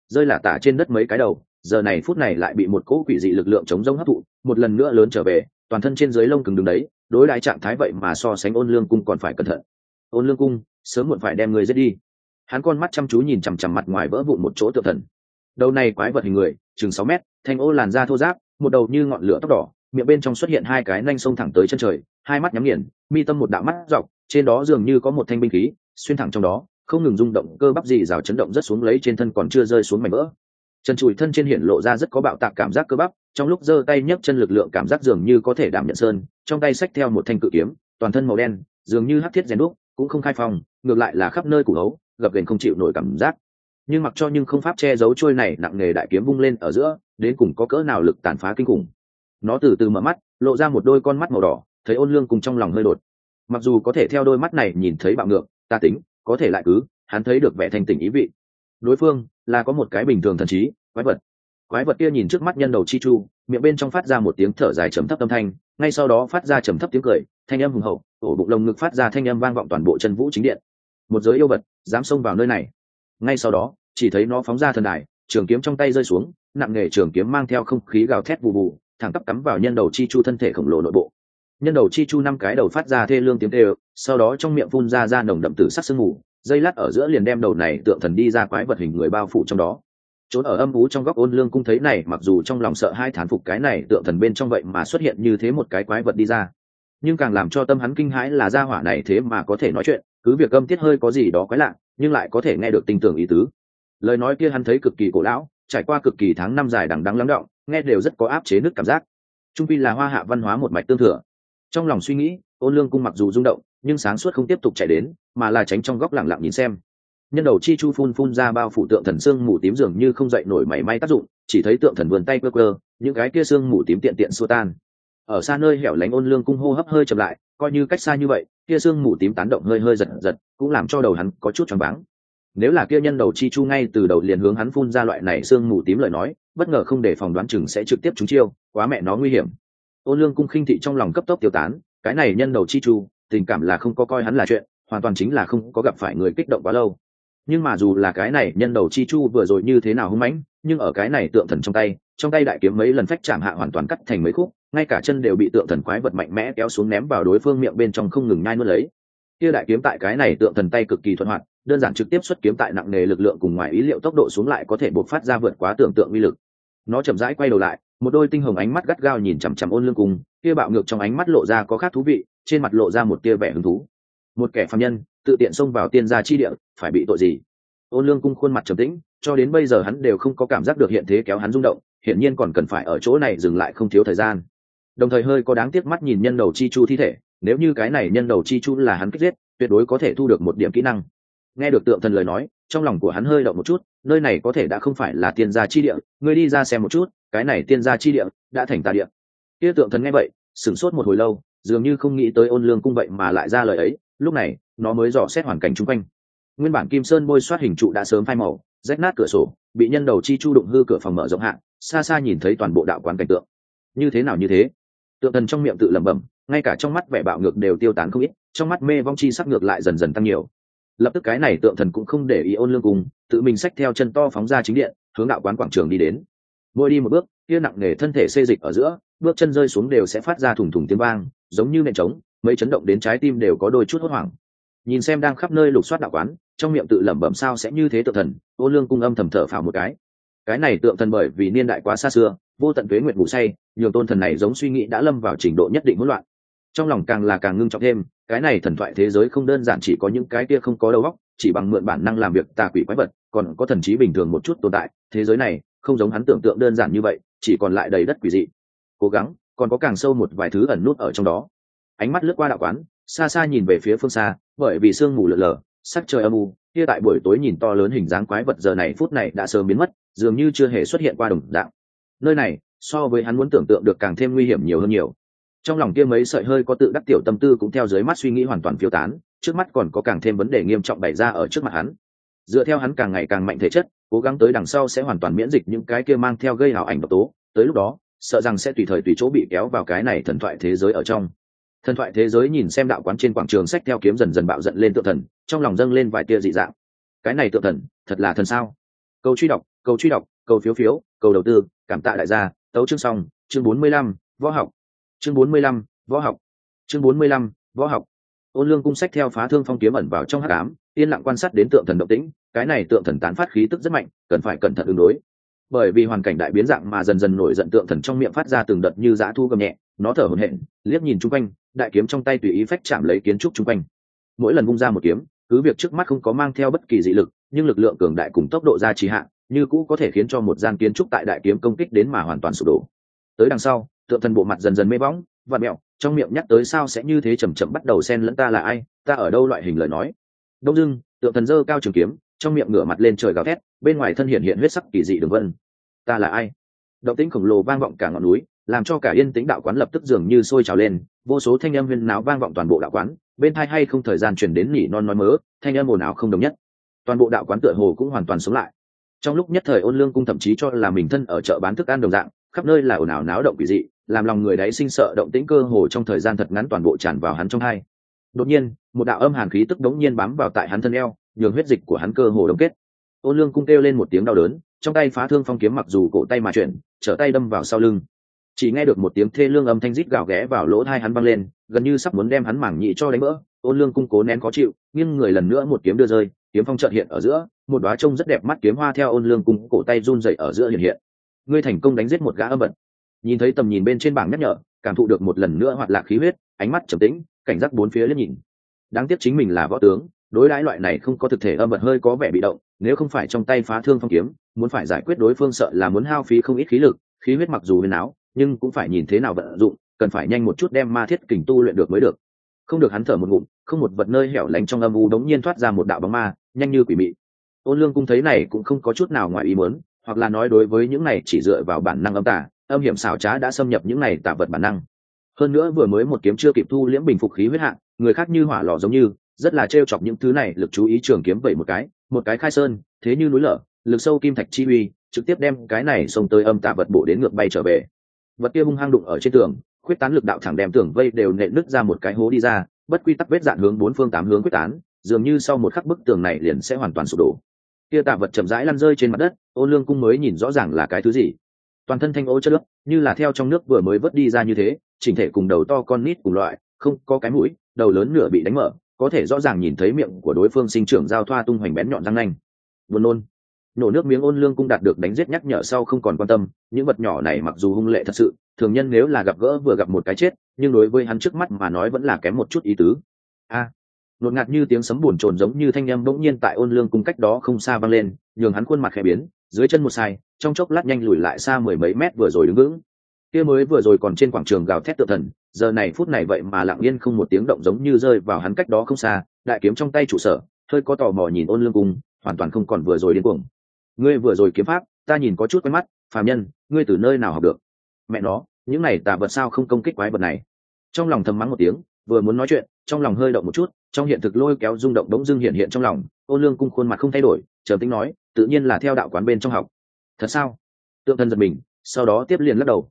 rơi là tả trên đất mấy cái đầu, giờ này phút này lại bị một cỗ quỷ dị lực lượng chống rông hấp thụ, một lần nữa lớn trở về, toàn thân trên dưới lông cứng đứng đấy, đối đãi trạng thái vậy mà so sánh Ôn Lương Cung còn phải cẩn thận. Ôn Lương Cung, sớm muộn phải đem người giết đi. Hắn con mắt chăm chú nhìn chằm chằm mặt ngoài vỡ vụn một chỗ tượng thần. Đầu này quái vật hình người, chừng 6 mét, thanh ô làn da thô ráp, một đầu như ngọn lửa tóc đỏ, miệng bên trong xuất hiện hai cái nanh xông thẳng tới chân trời, hai mắt nhắm nghiền, mi tâm một đạo mắt dọc, trên đó dường như có một thanh binh khí xuyên thẳng trong đó, không ngừng rung động, cơ bắp gì rào chấn động rất xuống lấy trên thân còn chưa rơi xuống mảnh vỡ. Chân chùi thân trên hiện lộ ra rất có bạo tạc cảm giác cơ bắp, trong lúc giơ tay nhấc chân lực lượng cảm giác dường như có thể đảm nhận sơn, trong tay xách theo một thanh cự kiếm, toàn thân màu đen, dường như hắc thiết rèn đúc, cũng không khai phong, ngược lại là khắp nơi củ hấu, gập ghềnh không chịu nổi cảm giác. Nhưng mặc cho nhưng không pháp che giấu trôi này nặng nghề đại kiếm vung lên ở giữa, đến cùng có cỡ nào lực tàn phá kinh khủng. Nó từ từ mở mắt, lộ ra một đôi con mắt màu đỏ, thấy Ôn Lương cùng trong lòng hơi đột. Mặc dù có thể theo đôi mắt này nhìn thấy bạo ngược, tà tính, có thể lại cứ, hắn thấy được vẻ thanh tỉnh ý vị. Đối phương là có một cái bình thường thần trí, quái vật kia nhìn trước mắt nhân đầu chi chu, miệng bên trong phát ra một tiếng thở dài trầm thấp âm thanh, ngay sau đó phát ra trầm thấp tiếng cười, thanh âm hùng hậu, ổ bụng lồng ngực phát ra thanh âm vang vọng toàn bộ chân vũ chính điện. Một giới yêu vật dám xông vào nơi này. Ngay sau đó chỉ thấy nó phóng ra thần đài, trường kiếm trong tay rơi xuống, nặng nghề trường kiếm mang theo không khí gào thét vù vù, thẳng tắp cắm vào nhân đầu chi chu thân thể khổng lồ nội bộ. Nhân đầu chi chu 5 cái đầu phát ra thê lương tiếng kêu, sau đó trong miệng phun ra nồng đậm tử sắc sương mù, dây lát ở giữa liền đem đầu này tượng thần đi ra quái vật hình người bao phủ trong đó. Trốn ở âm u trong góc Ôn Lương Cung thấy này, mặc dù trong lòng sợ hai thán phục cái này tượng thần bên trong vậy mà xuất hiện như thế một cái quái vật đi ra, nhưng càng làm cho tâm hắn kinh hãi là gia hỏa này thế mà có thể nói chuyện, cứ việc âm tiết hơi có gì đó quái lạ, nhưng lại có thể nghe được tinh tường ý tứ. Lời nói kia hắn thấy cực kỳ cổ lão, trải qua cực kỳ tháng năm dài đằng đẵng lắng đọng, nghe đều rất có áp chế nứt cảm giác. Trung pi là Hoa Hạ văn hóa một mạch tương thừa. Trong lòng suy nghĩ, Ôn Lương Cung mặc dù rung động, nhưng sáng suốt không tiếp tục chạy đến, mà là tránh trong góc lặng lặng nhìn xem. Nhân đầu chi chu phun ra bao phủ tượng thần xương mù tím dường như không dậy nổi mảy may tác dụng, chỉ thấy tượng thần vươn tay quơ quơ, những cái kia xương mù tím tiện tiện xua tan. Ở xa nơi hẻo lánh Ôn Lương Cung hô hấp hơi chậm lại, coi như cách xa như vậy, kia xương mù tím tán động hơi hơi giật giật, cũng làm cho đầu hắn có chút choáng váng. Nếu là kia nhân đầu chi chu ngay từ đầu liền hướng hắn phun ra loại này xương mù tím lời nói, bất ngờ không để phòng đoán chừng sẽ trực tiếp trúng chiêu, quá mẹ nó nguy hiểm. Ôn Lương Cung khinh thị trong lòng cấp tốc tiêu tán, cái này nhân đầu chi chu, tình cảm là không có coi hắn là chuyện, hoàn toàn chính là không có gặp phải người kích động quá lâu. Nhưng mà dù là cái này nhân đầu chi chu vừa rồi như thế nào hung mãnh, nhưng ở cái này tượng thần trong tay đại kiếm mấy lần phách chạm hạ hoàn toàn cắt thành mấy khúc, ngay cả chân đều bị tượng thần quái vật mạnh mẽ kéo xuống ném vào đối phương miệng bên trong không ngừng nhai nuốt lấy. Kia đại kiếm tại cái này tượng thần tay cực kỳ thuận hoạt, đơn giản trực tiếp xuất kiếm tại nặng nề lực lượng cùng ngoài ý liệu tốc độ xuống lại có thể bộc phát ra vượt quá tưởng tượng uy lực. Nó chậm rãi quay đầu lại, một đôi tinh hồng ánh mắt gắt gao nhìn chằm chằm Ôn Lương Cung, kia bạo ngược trong ánh mắt lộ ra có khác thú vị, trên mặt lộ ra một tia vẻ hứng thú. Một kẻ phàm nhân tự tiện xông vào tiên gia chi địa, phải bị tội gì? Ôn Lương Cung khuôn mặt trầm tĩnh, cho đến bây giờ hắn đều không có cảm giác được hiện thế kéo hắn rung động, hiển nhiên còn cần phải ở chỗ này dừng lại không thiếu thời gian. Đồng thời hơi có đáng tiếc mắt nhìn nhân đầu chi chu thi thể, nếu như cái này nhân đầu chi chu là hắn kích giết, tuyệt đối có thể thu được một điểm kỹ năng. Nghe được tượng thần lời nói, trong lòng của hắn hơi động một chút, nơi này có thể đã không phải là tiên gia chi địa, ngươi đi ra xem một chút, cái này tiên gia chi địa đã thành tà địa. Kia tượng thần nghe vậy, sửng sốt một hồi lâu, dường như không nghĩ tới Ôn Lương Cung vậy mà lại ra lời ấy, lúc này, nó mới dò xét hoàn cảnh xung quanh. Nguyên bản kim sơn bôi soát hình trụ đã sớm phai màu, rách nát cửa sổ, bị nhân đầu chi chu đụng hư cửa phòng mở rộng hạn, xa xa nhìn thấy toàn bộ đạo quán cảnh tượng. Như thế nào như thế? Tượng thần trong miệng tự lẩm bẩm, ngay cả trong mắt vẻ bạo ngược đều tiêu tán không ít, trong mắt mê vong chi sắc ngược lại dần dần tăng nhiều. Lập tức cái này tượng thần cũng không để ý Ôn Lương Cung, tự mình xách theo chân to phóng ra chính điện, hướng đạo quán quảng trường đi đến. Mỗi đi một bước, kia nặng nề thân thể xê dịch ở giữa, bước chân rơi xuống đều sẽ phát ra thủng thủng tiếng vang, giống như nện trống, mấy chấn động đến trái tim đều có đôi chút hốt hoảng. Nhìn xem đang khắp nơi lục soát đạo quán, trong miệng tự lẩm bẩm sao sẽ như thế tượng thần, Ôn Lương Cung âm thầm thở phào một cái. Cái này tượng thần bởi vì niên đại quá xa xưa, vô tận tuế nguyệt ngủ say, nhường tôn thần này giống suy nghĩ đã lâm vào trình độ nhất định hỗn loạn. Trong lòng càng là càng ngưng trọng thêm, cái này thần thoại thế giới không đơn giản chỉ có những cái kia không có đầu óc, chỉ bằng mượn bản năng làm việc tà quỷ quái vật, còn có thần trí bình thường một chút tồn tại, thế giới này không giống hắn tưởng tượng đơn giản như vậy, chỉ còn lại đầy đất quỷ dị. Cố gắng, còn có càng sâu một vài thứ ẩn nút ở trong đó. Ánh mắt lướt qua đạo quán, xa xa nhìn về phía phương xa, bởi vì sương mù lờ lờ, sắc trời âm u, kia tại buổi tối nhìn to lớn hình dáng quái vật giờ này phút này đã sớm biến mất, dường như chưa hề xuất hiện qua đồng dạng. Nơi này, so với hắn muốn tưởng tượng được càng thêm nguy hiểm nhiều hơn nhiều. Trong lòng kia mấy sợi hơi có tự đắc tiểu tâm tư cũng theo dưới mắt suy nghĩ hoàn toàn phiêu tán, trước mắt còn có càng thêm vấn đề nghiêm trọng bày ra ở trước mặt hắn. Dựa theo hắn càng ngày càng mạnh thể chất, cố gắng tới đằng sau sẽ hoàn toàn miễn dịch những cái kia mang theo gây ảo ảnh độc tố, tới lúc đó, sợ rằng sẽ tùy thời tùy chỗ bị kéo vào cái này thần thoại thế giới ở trong. Thần thoại thế giới nhìn xem đạo quán trên quảng trường sách theo kiếm dần dần bạo giận lên tượng thần, trong lòng dâng lên vài tia dị dạng. Cái này tượng thần, thật là thần sao? cầu truy đọc, cầu phiếu phiếu, cầu đầu tư, cảm tạ đại gia. Tấu chương xong, chương 45, võ học. Chương 45, võ học. Chương 45, võ học. Ôn Lương cung sách theo phá thương phong kiếm ẩn vào trong hắc ám, yên lặng quan sát đến tượng thần động tĩnh. Cái này tượng thần tán phát khí tức rất mạnh, cần phải cẩn thận ứng đối. Bởi vì hoàn cảnh đại biến dạng mà dần dần nổi giận tượng thần trong miệng phát ra từng đợt như dã thu gầm nhẹ, nó thở hổn hển, liếc nhìn chung quanh, đại kiếm trong tay tùy ý phách chạm lấy kiến trúc chung quanh. Mỗi lần vung ra một kiếm, cứ việc trước mắt không có mang theo bất kỳ dị lực, nhưng lực lượng cường đại cùng tốc độ gia trì hạn, như cũ có thể khiến cho một gian kiến trúc tại đại kiếm công kích đến mà hoàn toàn sụp đổ. Tới đằng sau, tượng thần bộ mặt dần dần mê bóng, vặn mẹo, trong miệng nhắc tới sao sẽ như thế chậm chậm bắt đầu xen lẫn ta là ai, ta ở đâu loại hình lời nói. Đông dưng, tượng thần giơ cao trường kiếm, trong miệng ngửa mặt lên trời gào thét, bên ngoài thân hiện huyết sắc kỳ dị đường vân. Ta là ai? Động tĩnh khổng lồ vang vọng cả ngọn núi, làm cho cả yên tĩnh đạo quán lập tức dường như sôi trào lên, vô số thanh âm huyên náo vang vọng toàn bộ đạo quán, bên tai hay không thời gian truyền đến nỉ non nói mớ, thanh âm ồn ào không đồng nhất. Toàn bộ đạo quán tựa hồ cũng hoàn toàn sống lại. Trong lúc nhất thời Ôn Lương cung thậm chí cho là mình thân ở chợ bán thức ăn đồng dạng, khắp nơi là ồn ào náo động quỷ dị, làm lòng người đấy sinh sợ động tĩnh cơ hồ trong thời gian thật ngắn toàn bộ tràn vào hắn trong hai. Đột nhiên, một đạo âm hàn khí tức đống nhiên bám vào tại hắn thân eo, nhường huyết dịch của hắn cơ hồ đông kết. Ôn Lương cung kêu lên một tiếng đau đớn, trong tay phá thương phong kiếm mặc dù cổ tay mà chuyển, trở tay đâm vào sau lưng. Chỉ nghe được một tiếng thê lương âm thanh rít gào ghé vào lỗ tai hắn vang lên, gần như sắp muốn đem hắn mảng nhị cho đánh vỡ. Ôn Lương cung cố nén khó chịu, nghiêng người lần nữa một kiếm đưa rơi, kiếm phong chợt hiện ở giữa, một đóa trông rất đẹp mắt kiếm hoa theo Ôn Lương cung cổ tay run rẩy ở giữa hiện hiện. Ngươi thành công đánh giết một gã âm bẩn. Nhìn thấy tầm nhìn bên trên bảng nhắc nhở, cảm thụ được một lần nữa hoạt lạc khí huyết, ánh mắt trầm tĩnh, cảnh giác bốn phía liếc nhìn. Đáng tiếc chính mình là võ tướng, đối đãi loại này không có thực thể âm bẩn hơi có vẻ bị động, nếu không phải trong tay phá thương phong kiếm, muốn phải giải quyết đối phương sợ là muốn hao phí không ít khí lực, khí huyết mặc dù huyền áo, nhưng cũng phải nhìn thế nào vận dụng, cần phải nhanh một chút đem ma thiết kình tu luyện được mới được. Không được hắn thở một ngụm, không một vật nơi hẻo lánh trong âm u đống nhiên thoát ra một đạo bóng ma, nhanh như quỷ mị. Ôn Lương cung thấy này cũng không có chút nào ngoài ý muốn, hoặc là nói đối với những này chỉ dựa vào bản năng âm tà, âm hiểm xảo trá đã xâm nhập những này tà vật bản năng. Hơn nữa vừa mới một kiếm chưa kịp thu liễm bình phục khí huyết hạn, người khác như hỏa lò giống như, rất là trêu chọc những thứ này, lực chú ý trường kiếm vậy một cái khai sơn, thế như núi lở, lực sâu kim thạch chi uy, trực tiếp đem cái này xông tới âm tà vật bổ đến ngược bay trở về. Vật kia hung hăng đụng ở trên tường, khuyết tán lực đạo thẳng đem tường vây đều nện nứt ra một cái hố đi ra, bất quy tắc vết dạn hướng bốn phương tám hướng quyết tán, dường như sau một khắc bức tường này liền sẽ hoàn toàn sụp đổ. Kia tà vật chậm rãi lăn rơi trên mặt đất, Ôn Lương cung mới nhìn rõ ràng là cái thứ gì. Toàn thân thanh ô chất nước, như là theo trong nước vừa mới vớt đi ra như thế, chỉnh thể cùng đầu to con nít cùng loại, không có cái mũi, đầu lớn nửa bị đánh mở, có thể rõ ràng nhìn thấy miệng của đối phương sinh trưởng giao thoa tung hoành bén nhọn răng nanh. Buồn nôn. Nổ nước miếng Ôn Lương cung đạt được đánh giết nhắc nhở sau không còn quan tâm, những vật nhỏ này mặc dù hung lệ thật sự, thường nhân nếu là gặp gỡ vừa gặp một cái chết, nhưng đối với hắn trước mắt mà nói vẫn là kém một chút ý tứ. Nột ngạt như tiếng sấm buồn chồn giống như thanh âm bỗng nhiên tại Ôn Lương cung cách đó không xa vang lên, nhường hắn khuôn mặt khẽ biến, dưới chân một sai, trong chốc lát nhanh lùi lại xa mười mấy mét vừa rồi đứng vững. Kia mới vừa rồi còn trên quảng trường gào thét tự thần, giờ này phút này vậy mà lặng yên không một tiếng động giống như rơi vào hắn cách đó không xa, đại kiếm trong tay trụ sở, hơi có tò mò nhìn Ôn Lương cung, hoàn toàn không còn vừa rồi điên cuồng. Ngươi vừa rồi kiếm pháp, ta nhìn có chút quen mắt, phàm nhân, ngươi từ nơi nào học được? Mẹ nó, những này tà vật sao không công kích quái vật này? Trong lòng thầm mắng một tiếng, vừa muốn nói chuyện, trong lòng hơi động một chút, trong hiện thực lôi kéo rung động đống dưng hiện trong lòng. Ôn Lương cung khuôn mặt không thay đổi, trầm tĩnh nói, tự nhiên là theo đạo quán bên trong học. Thật sao? Tượng thần giật mình, sau đó tiếp liền lắc đầu,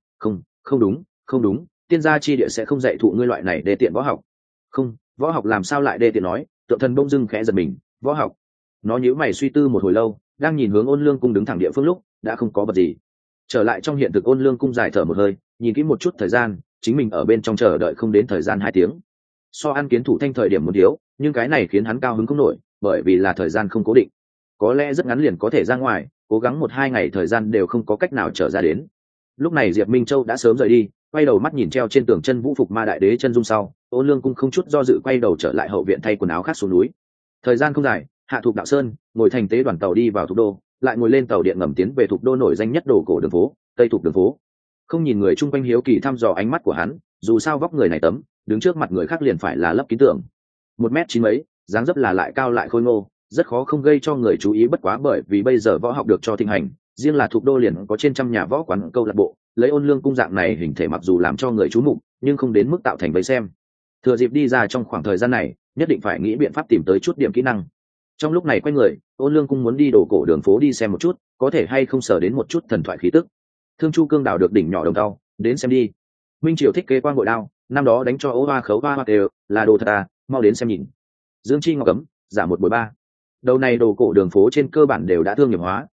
không đúng, tiên gia chi địa sẽ không dạy thụ ngươi loại này đê tiện võ học. Không, võ học làm sao lại đê tiện nói? Tượng thần bỗng dưng khẽ giật mình, võ học. Nó nhíu mày suy tư một hồi lâu, đang nhìn hướng Ôn Lương cung đứng thẳng địa phương lúc, đã không có vật gì. Trở lại trong hiện thực Ôn Lương cung dài thở một hơi, nhìn kỹ một chút thời gian, chính mình ở bên trong chờ đợi không đến thời gian 2 tiếng. So ăn kiến thủ thanh thời điểm muốn thiếu, nhưng cái này khiến hắn cao hứng không nổi, bởi vì là thời gian không cố định, có lẽ rất ngắn liền có thể ra ngoài, cố gắng 1-2 ngày thời gian đều không có cách nào trở ra đến. Lúc này Diệp Minh Châu đã sớm rời đi, quay đầu mắt nhìn treo trên tường chân vũ phục ma đại đế chân dung sau, Ôn Lương cung không chút do dự quay đầu trở lại hậu viện thay quần áo khác xuống núi. Thời gian không dài, hạ Thục Đạo Sơn, ngồi thành tế đoàn tàu đi vào Thục Đô, lại ngồi lên tàu điện ngầm tiến về Thục Đô nổi danh nhất đồ cổ đường phố, Tây Thục đường phố. Không nhìn người chung quanh hiếu kỳ thăm dò ánh mắt của hắn, dù sao vóc người này tấm, đứng trước mặt người khác liền phải là lấp kín tưởng. 1m9 mấy, dáng dấp là lại cao lại khôi ngô, rất khó không gây cho người chú ý, bất quá bởi vì bây giờ võ học được cho thịnh hành, riêng là Thục Đô liền có trên trăm nhà võ quán câu lạc bộ, lấy Ôn Lương cung dạng này hình thể mặc dù làm cho người chú mục, nhưng không đến mức tạo thành vây xem. Thừa dịp đi ra trong khoảng thời gian này, nhất định phải nghĩ biện pháp tìm tới chút điểm kỹ năng. Trong lúc này quay người, Ôn Lương cung muốn đi đồ cổ đường phố đi xem một chút, có thể hay không sở đến một chút thần thoại khí tức. Thương Chu Cương đào được đỉnh nhỏ đồng tàu, đến xem đi. Minh Triều thiết kế quang bội đao, năm đó đánh cho Ô Hoa khấu hoa đều là đồ thật à, mau đến xem nhìn. Dương Chi Ngọc cấm, giả 1 bồi 3. Đầu này đồ cổ đường phố trên cơ bản đều đã thương nghiệp hóa,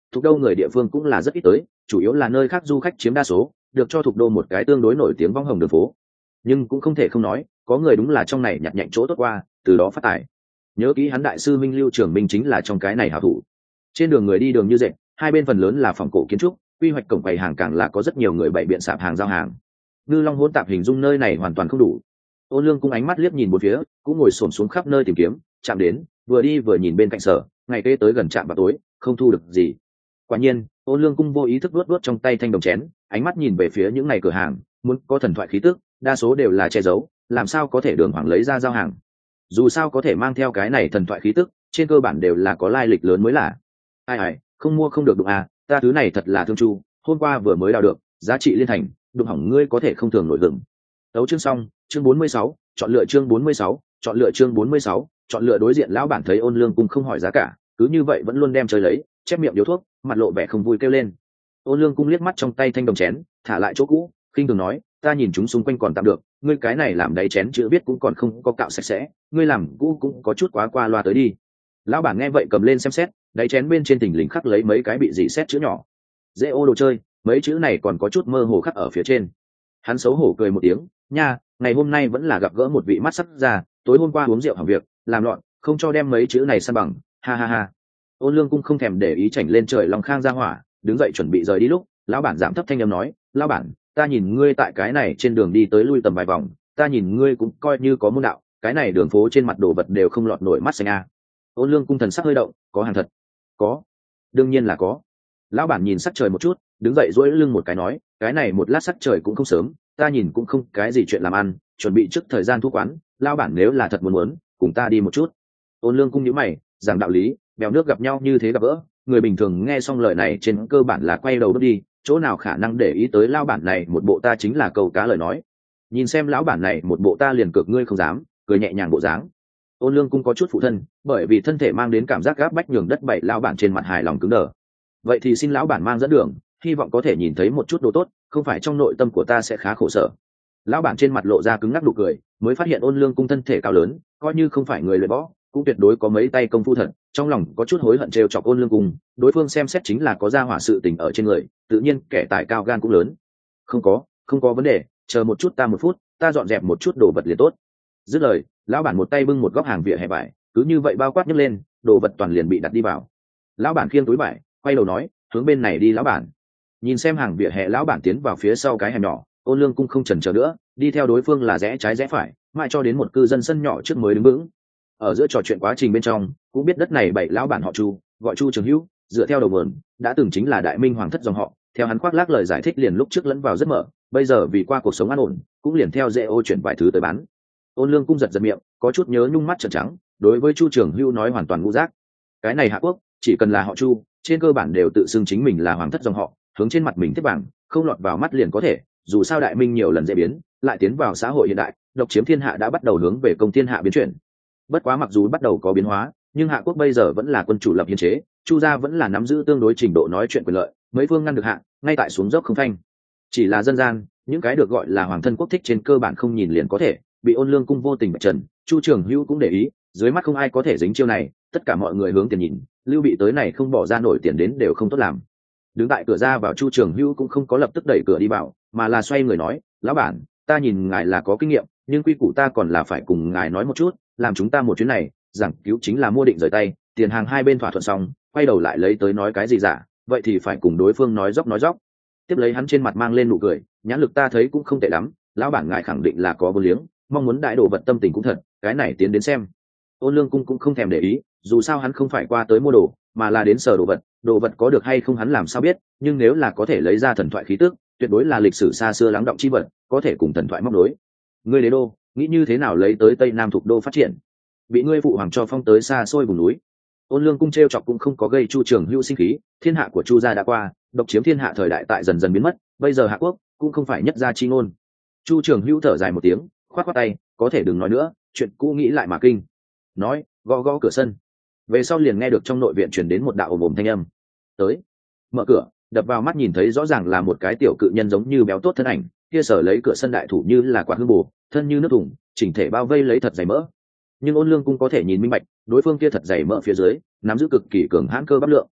Thục Đô người địa phương cũng là rất ít tới, chủ yếu là nơi khác du khách chiếm đa số, được cho Thục Đô một cái tương đối nổi tiếng võng hồng đường phố. Nhưng cũng không thể không nói, có người đúng là trong này nhặt nhạnh chỗ tốt qua, từ đó phát tài. Nhớ kỹ hắn đại sư Minh Lưu Trường Minh chính là trong cái này hảo thủ. Trên đường người đi đường như dệt, hai bên phần lớn là phòng cổ kiến trúc, quy hoạch cổng quầy hàng càng là có rất nhiều người bày biện sạp hàng giao hàng. Ngư Long hỗn tạp hình dung nơi này hoàn toàn không đủ. Ôn Lương Cung ánh mắt liếc nhìn bốn phía, cũng ngồi xổm xuống khắp nơi tìm kiếm, chạm đến, vừa đi vừa nhìn bên cạnh sở, ngày kế tới gần trạm vào tối, không thu được gì. Quả nhiên, Ôn Lương Cung vô ý thức luốt trong tay thanh đồng chén, ánh mắt nhìn về phía những ngày cửa hàng, muốn có thần thoại khí tức, đa số đều là che giấu, làm sao có thể đường hoàng lấy ra giao hàng. Dù sao có thể mang theo cái này thần thoại khí tức, trên cơ bản đều là có lai lịch lớn mới là. Ai, không mua không được đụng à, ta thứ này thật là thương chu, hôm qua vừa mới đào được, giá trị liên thành, đụng hỏng ngươi có thể không thường nổi gừng. Tấu chương xong, chương 46, chọn lựa chương 46, chọn lựa chương 46, chọn lựa. Đối diện lão bản thấy Ôn Lương Cung không hỏi giá cả, cứ như vậy vẫn luôn đem chơi lấy, chép miệng điếu thuốc, mặt lộ vẻ không vui kêu lên. Ôn Lương Cung liếc mắt trong tay thanh đồng chén, thả lại chỗ cũ, khinh thường nói, ta nhìn chúng xung quanh còn tạm được, ngươi cái này làm đáy chén chữ viết cũng còn không có cạo sạch sẽ, ngươi làm cũ cũng có chút quá qua loa tới đi. Lão bản nghe vậy cầm lên xem xét, đáy chén bên trên thình lình khắc lấy mấy cái bị dỉ xét chữ nhỏ. Dễ ô đồ chơi, mấy chữ này còn có chút mơ hồ khắc ở phía trên. Hắn xấu hổ cười một tiếng, nha, ngày hôm nay vẫn là gặp gỡ một vị mắt sắc ra, tối hôm qua uống rượu hỏng việc, làm loạn, không cho đem mấy chữ này san bằng, ha ha ha. Ôn Lương Cung không thèm để ý chảnh lên trời lòng khang ra hỏa, đứng dậy chuẩn bị rời đi lúc, lão bản giảm thấp thanh âm nói, lão bản, ta nhìn ngươi tại cái này trên đường đi tới lui tầm vài vòng, ta nhìn ngươi cũng coi như có môn đạo, cái này đường phố trên mặt đồ vật đều không lọt nổi mắt xanh a. Ôn Lương Cung thần sắc hơi động, có hàng thật? Có, đương nhiên là có. Lão bản nhìn sắc trời một chút, đứng dậy duỗi lưng một cái nói, cái này một lát sắc trời cũng không sớm, ta nhìn cũng không cái gì chuyện làm ăn, chuẩn bị trước thời gian thu quán, lão bản nếu là thật muốn cùng ta đi một chút. Ôn Lương Cung nhíu mày, giảng đạo lý, bèo nước gặp nhau như thế gặp gỡ, người bình thường nghe xong lời này trên cơ bản là quay đầu bước đi, chỗ nào khả năng để ý tới lão bản này một bộ ta chính là câu cá lời nói. Nhìn xem lão bản này một bộ ta liền cược ngươi không dám, cười nhẹ nhàng bộ dáng. Ôn Lương Cung có chút phụ thân, bởi vì thân thể mang đến cảm giác gáp bách nhường đất bảy lão bản trên mặt hài lòng cứng đờ. Vậy thì xin lão bản mang dẫn đường, hy vọng có thể nhìn thấy một chút đồ tốt, không phải trong nội tâm của ta sẽ khá khổ sở. Lão bản trên mặt lộ ra cứng ngắc nụ cười, mới phát hiện Ôn Lương Cung thân thể cao lớn, coi như không phải người luyện võ, cũng tuyệt đối có mấy tay công phu thật, trong lòng có chút hối hận trêu chọc Ôn Lương Cung, đối phương xem xét chính là có gia hỏa sự tình ở trên người, tự nhiên kẻ tài cao gan cũng lớn. Không có vấn đề, chờ một chút ta một phút, ta dọn dẹp một chút đồ vật liền tốt. Dứt lời, lão bản một tay bưng một góc hàng vỉa hè vải, cứ như vậy bao quát nhấc lên, đồ vật toàn liền bị đặt đi vào. Lão bản khiêng túi vải, quay đầu nói, hướng bên này đi lão bản. Nhìn xem hàng vỉa hè lão bản tiến vào phía sau cái hẻm nhỏ, Ôn Lương Cung không chần chờ nữa, đi theo đối phương là rẽ trái rẽ phải, mãi cho đến một cư dân sân nhỏ trước mới đứng vững. Ở giữa trò chuyện quá trình bên trong, cũng biết đất này bảy lão bản họ Chu, gọi Chu Trường Hữu, dựa theo đầu nguồn, đã từng chính là Đại Minh hoàng thất dòng họ, theo hắn khoác lác lời giải thích liền lúc trước lẫn vào rất mở, bây giờ vì qua cuộc sống an ổn, cũng liền theo dễ ô chuyển vài thứ tới bán. Ôn Lương Cung giật giật miệng, có chút nhớ nhung mắt trợn trắng, đối với Chu Trường Hữu nói hoàn toàn ngu giác. Cái này Hạ Quốc, chỉ cần là họ Chu, trên cơ bản đều tự xưng chính mình là hoàng thất dòng họ, hướng trên mặt mình thiết vàng, không lọt vào mắt liền có thể, dù sao Đại Minh nhiều lần dễ biến, lại tiến vào xã hội hiện đại, độc chiếm thiên hạ đã bắt đầu hướng về công thiên hạ biến chuyển. Bất quá mặc dù bắt đầu có biến hóa, nhưng Hạ Quốc bây giờ vẫn là quân chủ lập hiến chế, Chu gia vẫn là nắm giữ tương đối trình độ nói chuyện quyền lợi, mấy phương ngăn được hạ, ngay tại xuống dốc không phanh. Chỉ là dân gian, những cái được gọi là hoàng thân quốc thích trên cơ bản không nhìn liền có thể, bị Ôn Lương Cung vô tình bạch trần, Chu Trường Hữu cũng để ý, dưới mắt không ai có thể dính chiêu này, tất cả mọi người hướng tiền nhìn, Lưu Bị tới này không bỏ ra nổi tiền đến đều không tốt làm. Đứng tại cửa ra vào Chu Trường Hữu cũng không có lập tức đẩy cửa đi vào, mà là xoay người nói, lão bản, ta nhìn ngài là có kinh nghiệm, nhưng quy củ ta còn là phải cùng ngài nói một chút, làm chúng ta một chuyến này, giảng cứu chính là mua định rời tay, tiền hàng hai bên thỏa thuận xong, quay đầu lại lấy tới nói cái gì giả, vậy thì phải cùng đối phương nói dóc. Tiếp lấy hắn trên mặt mang lên nụ cười, nhãn lực ta thấy cũng không tệ lắm, lão bản ngài khẳng định là có vô liếng, mong muốn đại đồ vật tâm tình cũng thật, cái này tiến đến xem. Ôn Lương Cung cũng không thèm để ý, dù sao hắn không phải qua tới mua đồ, mà là đến sờ đồ vật có được hay không hắn làm sao biết, nhưng nếu là có thể lấy ra thần thoại khí tức, tuyệt đối là lịch sử xa xưa lắng động chi vật, có thể cùng thần thoại móc đối. Ngươi đế đô, nghĩ như thế nào lấy tới Tây Nam Thục Đô phát triển? Bị ngươi phụ hoàng cho phong tới xa xôi vùng núi. Ôn Lương Cung trêu chọc cũng không có gây Chu Trường Hữu sinh khí, thiên hạ của Chu gia đã qua, độc chiếm thiên hạ thời đại tại dần dần biến mất, bây giờ Hạ Quốc cũng không phải nhất gia chi ngôn. Chu Trường Hữu thở dài một tiếng, khoát tay, có thể đừng nói nữa, chuyện cũ nghĩ lại mà kinh. Nói, gõ cửa sân. Về sau liền nghe được trong nội viện truyền đến một đạo ồm ồm thanh âm. Tới. Mở cửa, đập vào mắt nhìn thấy rõ ràng là một cái tiểu cự nhân giống như béo tốt thân ảnh, kia sở lấy cửa sân đại thủ như là quả hương bù, thân như nước thùng, chỉnh thể bao vây lấy thật dày mỡ. Nhưng Ôn Lương Cung có thể nhìn minh bạch, đối phương kia thật dày mỡ phía dưới nắm giữ cực kỳ cường hãn cơ bắp lượng.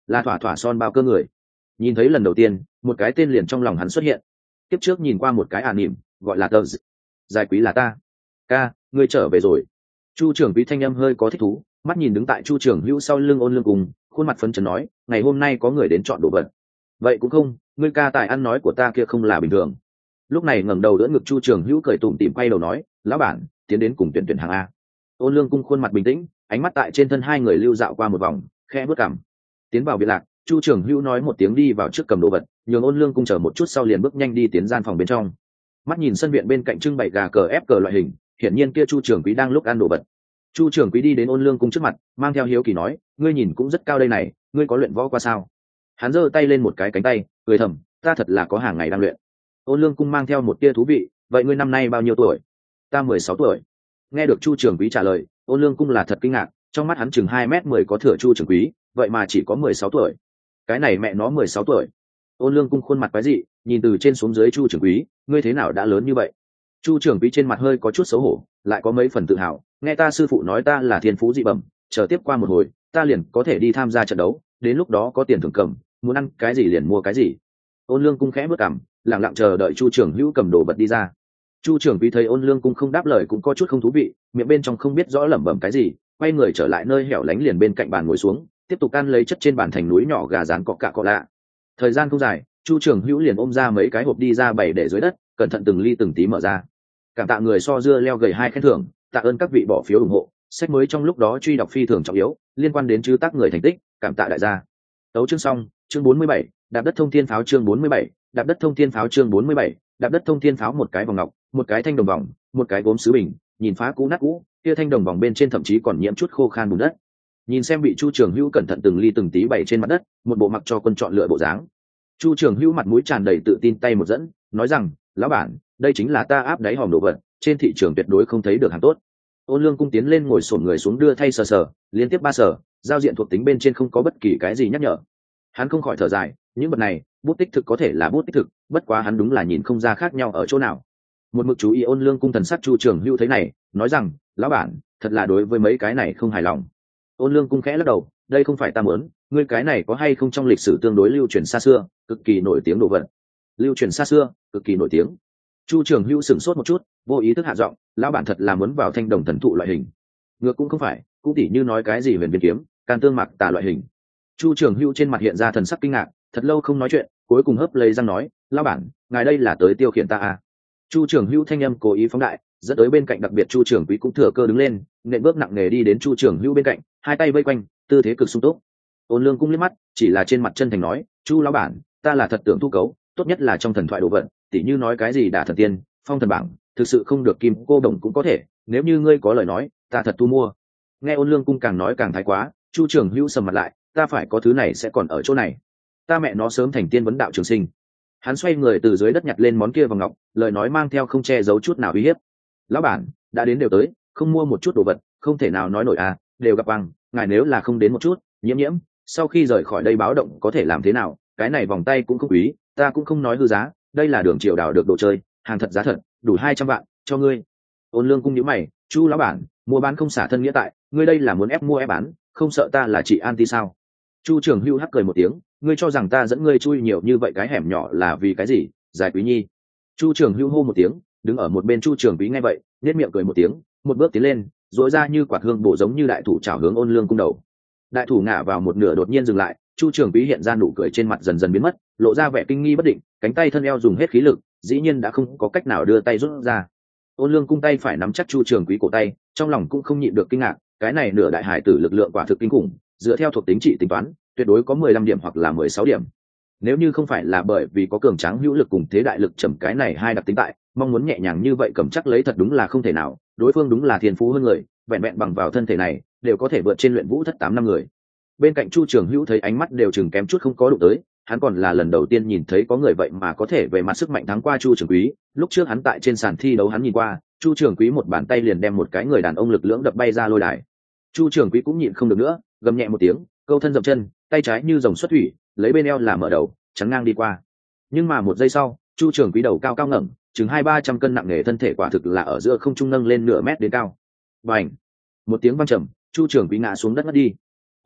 là thỏa thỏa son bao cơ người. Nhìn thấy lần đầu tiên một cái tên liền trong lòng hắn xuất hiện. Tiếp trước nhìn qua một cái nỉm gọi là tờ giải quý là ta. Ca, ngươi trở về rồi. Chu trưởng quý thanh âm hơi có thích thú, mắt nhìn đứng tại Chu trưởng hữu sau lưng Ôn Lương cùng, khuôn mặt phấn chấn nói, ngày hôm nay có người đến chọn đồ vật. Vậy cũng không, ngươi ca tài ăn nói của ta kia không là bình thường. Lúc này ngẩng đầu đỡ ngực Chu trưởng hữu cười tủm tỉm quay đầu nói, lão bản, tiến đến cùng tuyển hàng a. Ôn Lương cung khuôn mặt bình tĩnh, ánh mắt tại trên thân hai người lưu dạo qua một vòng, khẽ bước cằm. Tiến vào biệt lạc, Chu trưởng hữu nói một tiếng đi vào trước cầm đồ vật, nhường Ôn Lương cung chờ một chút sau liền bước nhanh đi tiến gian phòng bên trong. Mắt nhìn sân viện bên cạnh trưng bày gà cờ ép cờ loại hình, hiển nhiên kia Chu trưởng quý đang lúc ăn đồ vật. Chu trưởng quý đi đến Ôn Lương cung trước mặt, mang theo hiếu kỳ nói, ngươi nhìn cũng rất cao đây này, ngươi có luyện võ qua sao? Hắn giơ tay lên một cái cánh tay, cười thầm, ta thật là có hàng ngày đang luyện. Ôn Lương cung mang theo một tia thú vị, vậy ngươi năm nay bao nhiêu tuổi? Ta 16 tuổi. Nghe được Chu trưởng quý trả lời, Ôn Lương cung là thật kinh ngạc, trong mắt hắn chừng 2m10 có thừa Chu trưởng quý, vậy mà chỉ có 16 tuổi. Cái này mẹ nó 16 tuổi. Ôn Lương cung khuôn mặt quái dị, nhìn từ trên xuống dưới Chu trưởng quý, ngươi thế nào đã lớn như vậy? Chu trưởng quý trên mặt hơi có chút xấu hổ, lại có mấy phần tự hào, nghe ta sư phụ nói ta là thiên phú dị bẩm, chờ tiếp qua một hồi, ta liền có thể đi tham gia trận đấu, đến lúc đó có tiền thưởng cầm, muốn ăn cái gì liền mua cái gì. Ôn Lương cung khẽ bước cằm, lặng lặng chờ đợi Chu trưởng hữu cầm đồ vật đi ra. Chu trưởng quý thấy Ôn Lương cung không đáp lời cũng có chút không thú vị, miệng bên trong không biết rõ lẩm bẩm cái gì, quay người trở lại nơi hẻo lánh liền bên cạnh bàn ngồi xuống, tiếp tục ăn lấy chất trên bàn thành núi nhỏ gà rán cọ cạ cọ lạ. Thời gian không dài, Chu trưởng hữu liền ôm ra mấy cái hộp đi ra bày để dưới đất, cẩn thận từng ly từng tí mở ra. Cảm tạ người so dưa leo gầy 2 khen thưởng, tạ ơn các vị bỏ phiếu ủng hộ, sách mới trong lúc đó truy đọc phi thường trọng yếu, liên quan đến chư tác người thành tích, cảm tạ đại gia. Tấu chương xong, chương 47, đạp đất thông thiên pháo chương 47, đạp đất thông thiên pháo chương 47, đạp đất thông thiên pháo một cái vòng ngọc, một cái thanh đồng vòng, một cái gốm sứ bình, nhìn phá cũ nát cũ, kia thanh đồng vòng bên trên thậm chí còn nhiễm chút khô khan bùn đất. Nhìn xem bị Chu trưởng hữu cẩn thận từng ly từng tí bày trên mặt đất, một bộ mặc cho quân chọn lựa bộ dáng. Chu trưởng hữu mặt mũi tràn đầy tự tin tay một dẫn, nói rằng, lão bản, đây chính là ta áp đáy hòm đồ vật, trên thị trường tuyệt đối không thấy được hàng tốt. Ôn Lương cung tiến lên ngồi xổm người xuống đưa thay sờ sờ, liên tiếp 3 sờ, giao diện thuộc tính bên trên không có bất kỳ cái gì nhắc nhở. Hắn không khỏi thở dài, những vật này, bút tích thực có thể là bút tích thực, bất quá hắn đúng là nhìn không ra khác nhau ở chỗ nào. Một mực chú ý Ôn Lương cung thần sắc Chu trưởng hữu thấy này, nói rằng, lão bản, thật là đối với mấy cái này không hài lòng. Ôn Lương cung khẽ lắc đầu, đây không phải ta muốn, ngươi cái này có hay không trong lịch sử tương đối lưu truyền xa xưa, cực kỳ nổi tiếng đồ vật. Lưu truyền xa xưa, cực kỳ nổi tiếng. Chu trưởng hữu sửng sốt một chút, vô ý thức hạ giọng, lão bản thật là muốn vào thanh đồng thần thụ loại hình. Ngược cũng không phải, cũng tỉ như nói cái gì huyền viên kiếm, can tương mạc tà loại hình. Chu trưởng hữu trên mặt hiện ra thần sắc kinh ngạc, thật lâu không nói chuyện, cuối cùng hấp lấy răng nói, lão bản, ngài đây là tới tiêu khiển ta à? Chu trưởng hữu thanh âm cố ý phóng đại, dẫn tới bên cạnh đặc biệt Chu trưởng quý cũng thừa cơ đứng lên, nện bước nặng nề đi đến Chu trưởng hữu bên cạnh, hai tay vây quanh, tư thế cực sung túc. Ôn Lương cung liếc mắt, chỉ là trên mặt chân thành nói, Chu lão bản, ta là thật tưởng thu cấu, tốt nhất là trong thần thoại đồ vật, tỉ như nói cái gì đả thần tiên, phong thần bảng, thực sự không được kim cô đồng cũng có thể, nếu như ngươi có lời nói, ta thật thu mua. Nghe Ôn Lương cung càng nói càng thái quá, Chu trưởng hữu sầm mặt lại, ta phải có thứ này sẽ còn ở chỗ này, ta mẹ nó sớm thành tiên vấn đạo trường sinh. Hắn xoay người từ dưới đất nhặt lên món kia vòng ngọc, lời nói mang theo không che giấu chút nào uy hiếp. Lão bản, đã đến đều tới, không mua một chút đồ vật, không thể nào nói nổi à, đều gặp bằng, ngài nếu là không đến một chút, nhiễm nhiễm, sau khi rời khỏi đây báo động có thể làm thế nào, cái này vòng tay cũng không quý, ta cũng không nói hư giá, đây là Đường Triều đào được đồ chơi, hàng thật giá thật, đủ 200 vạn, cho ngươi. Ôn Lương cung nhíu mày, Chu lão bản, mua bán không xả thân nghĩa tại, ngươi đây là muốn ép mua ép bán, không sợ ta là chị anti sao? Chu trưởng hữu hắc cười một tiếng, ngươi cho rằng ta dẫn ngươi chui nhiều như vậy cái hẻm nhỏ là vì cái gì? Giải Quý Nhi. Chu trưởng hữu hô một tiếng, đứng ở một bên Chu trưởng quý nghe vậy, nhếch miệng cười một tiếng, một bước tiến lên, duỗi ra như quạt hương bộ giống như đại thủ chảo hướng Ôn Lương cung đầu. Đại thủ ngã vào một nửa đột nhiên dừng lại, Chu trưởng quý hiện ra nụ cười trên mặt dần dần biến mất, lộ ra vẻ kinh nghi bất định, cánh tay thân eo dùng hết khí lực, dĩ nhiên đã không có cách nào đưa tay rút ra. Ôn Lương cung tay phải nắm chắc Chu trưởng quý cổ tay, trong lòng cũng không nhịn được kinh ngạc, cái này nửa đại hải tử lực lượng quả thực kinh khủng, dựa theo thuộc tính trị tính toán, tuyệt đối có 15 điểm hoặc là 16 điểm. Nếu như không phải là bởi vì có cường tráng hữu lực cùng thế đại lực trầm cái này hai đặc tính tại, mong muốn nhẹ nhàng như vậy cầm chắc lấy thật đúng là không thể nào, đối phương đúng là thiên phú hơn người, vẹn vẹn bằng vào thân thể này, đều có thể vượt trên luyện vũ thất 8 năm người. Bên cạnh Chu trưởng hữu thấy ánh mắt đều chừng kém chút không có đụng tới, hắn còn là lần đầu tiên nhìn thấy có người vậy mà có thể về mặt sức mạnh thắng qua Chu trưởng quý, lúc trước hắn tại trên sàn thi đấu hắn nhìn qua, Chu trưởng quý một bàn tay liền đem một cái người đàn ông lực lưỡng đập bay ra lôi đài. Chu trưởng quý cũng nhịn không được nữa, gầm nhẹ một tiếng, câu thân dậm chân, tay trái như rồng xuất thủy, lấy bên eo làm mở đầu, chắn ngang đi qua. Nhưng mà một giây sau, Chu trưởng quý đầu cao cao ngẩng, chừng 200-300 cân nặng nề thân thể quả thực là ở giữa không trung nâng lên nửa mét đến cao. Bành! Một tiếng vang trầm, Chu trưởng quý ngã xuống đất ngất đi.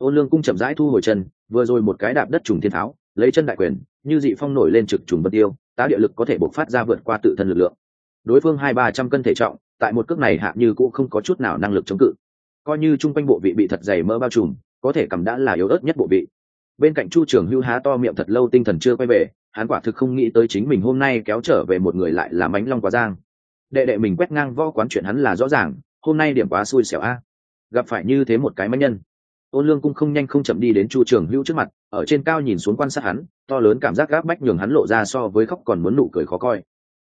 Ôn Lương Cung chậm rãi thu hồi chân, vừa rồi một cái đạp đất trùng thiên tháo, lấy chân đại quyền, như dị phong nổi lên trực trùng vân tiêu, tá địa lực có thể bộc phát ra vượt qua tự thân lực lượng. Đối phương 200-300 cân thể trọng, tại một cước này hạ như cũng không có chút nào năng lực chống cự. Coi như trung quanh bộ vị bị thật dày mỡ bao trùm, có thể cầm đã là yếu ớt nhất bộ vị. Bên cạnh Chu Trường Hưu há to miệng thật lâu tinh thần chưa quay về, hắn quả thực không nghĩ tới chính mình hôm nay kéo trở về một người lại là mánh long quá giang. Đệ đệ mình quét ngang võ quán chuyện hắn là rõ ràng, hôm nay điểm quá xui xẻo a. Gặp phải như thế một cái mãnh nhân. Ôn Lương Cung không nhanh không chậm đi đến Chu Trường Hưu trước mặt, ở trên cao nhìn xuống quan sát hắn, to lớn cảm giác gáp bách nhường hắn lộ ra so với khóc còn muốn nụ cười khó coi.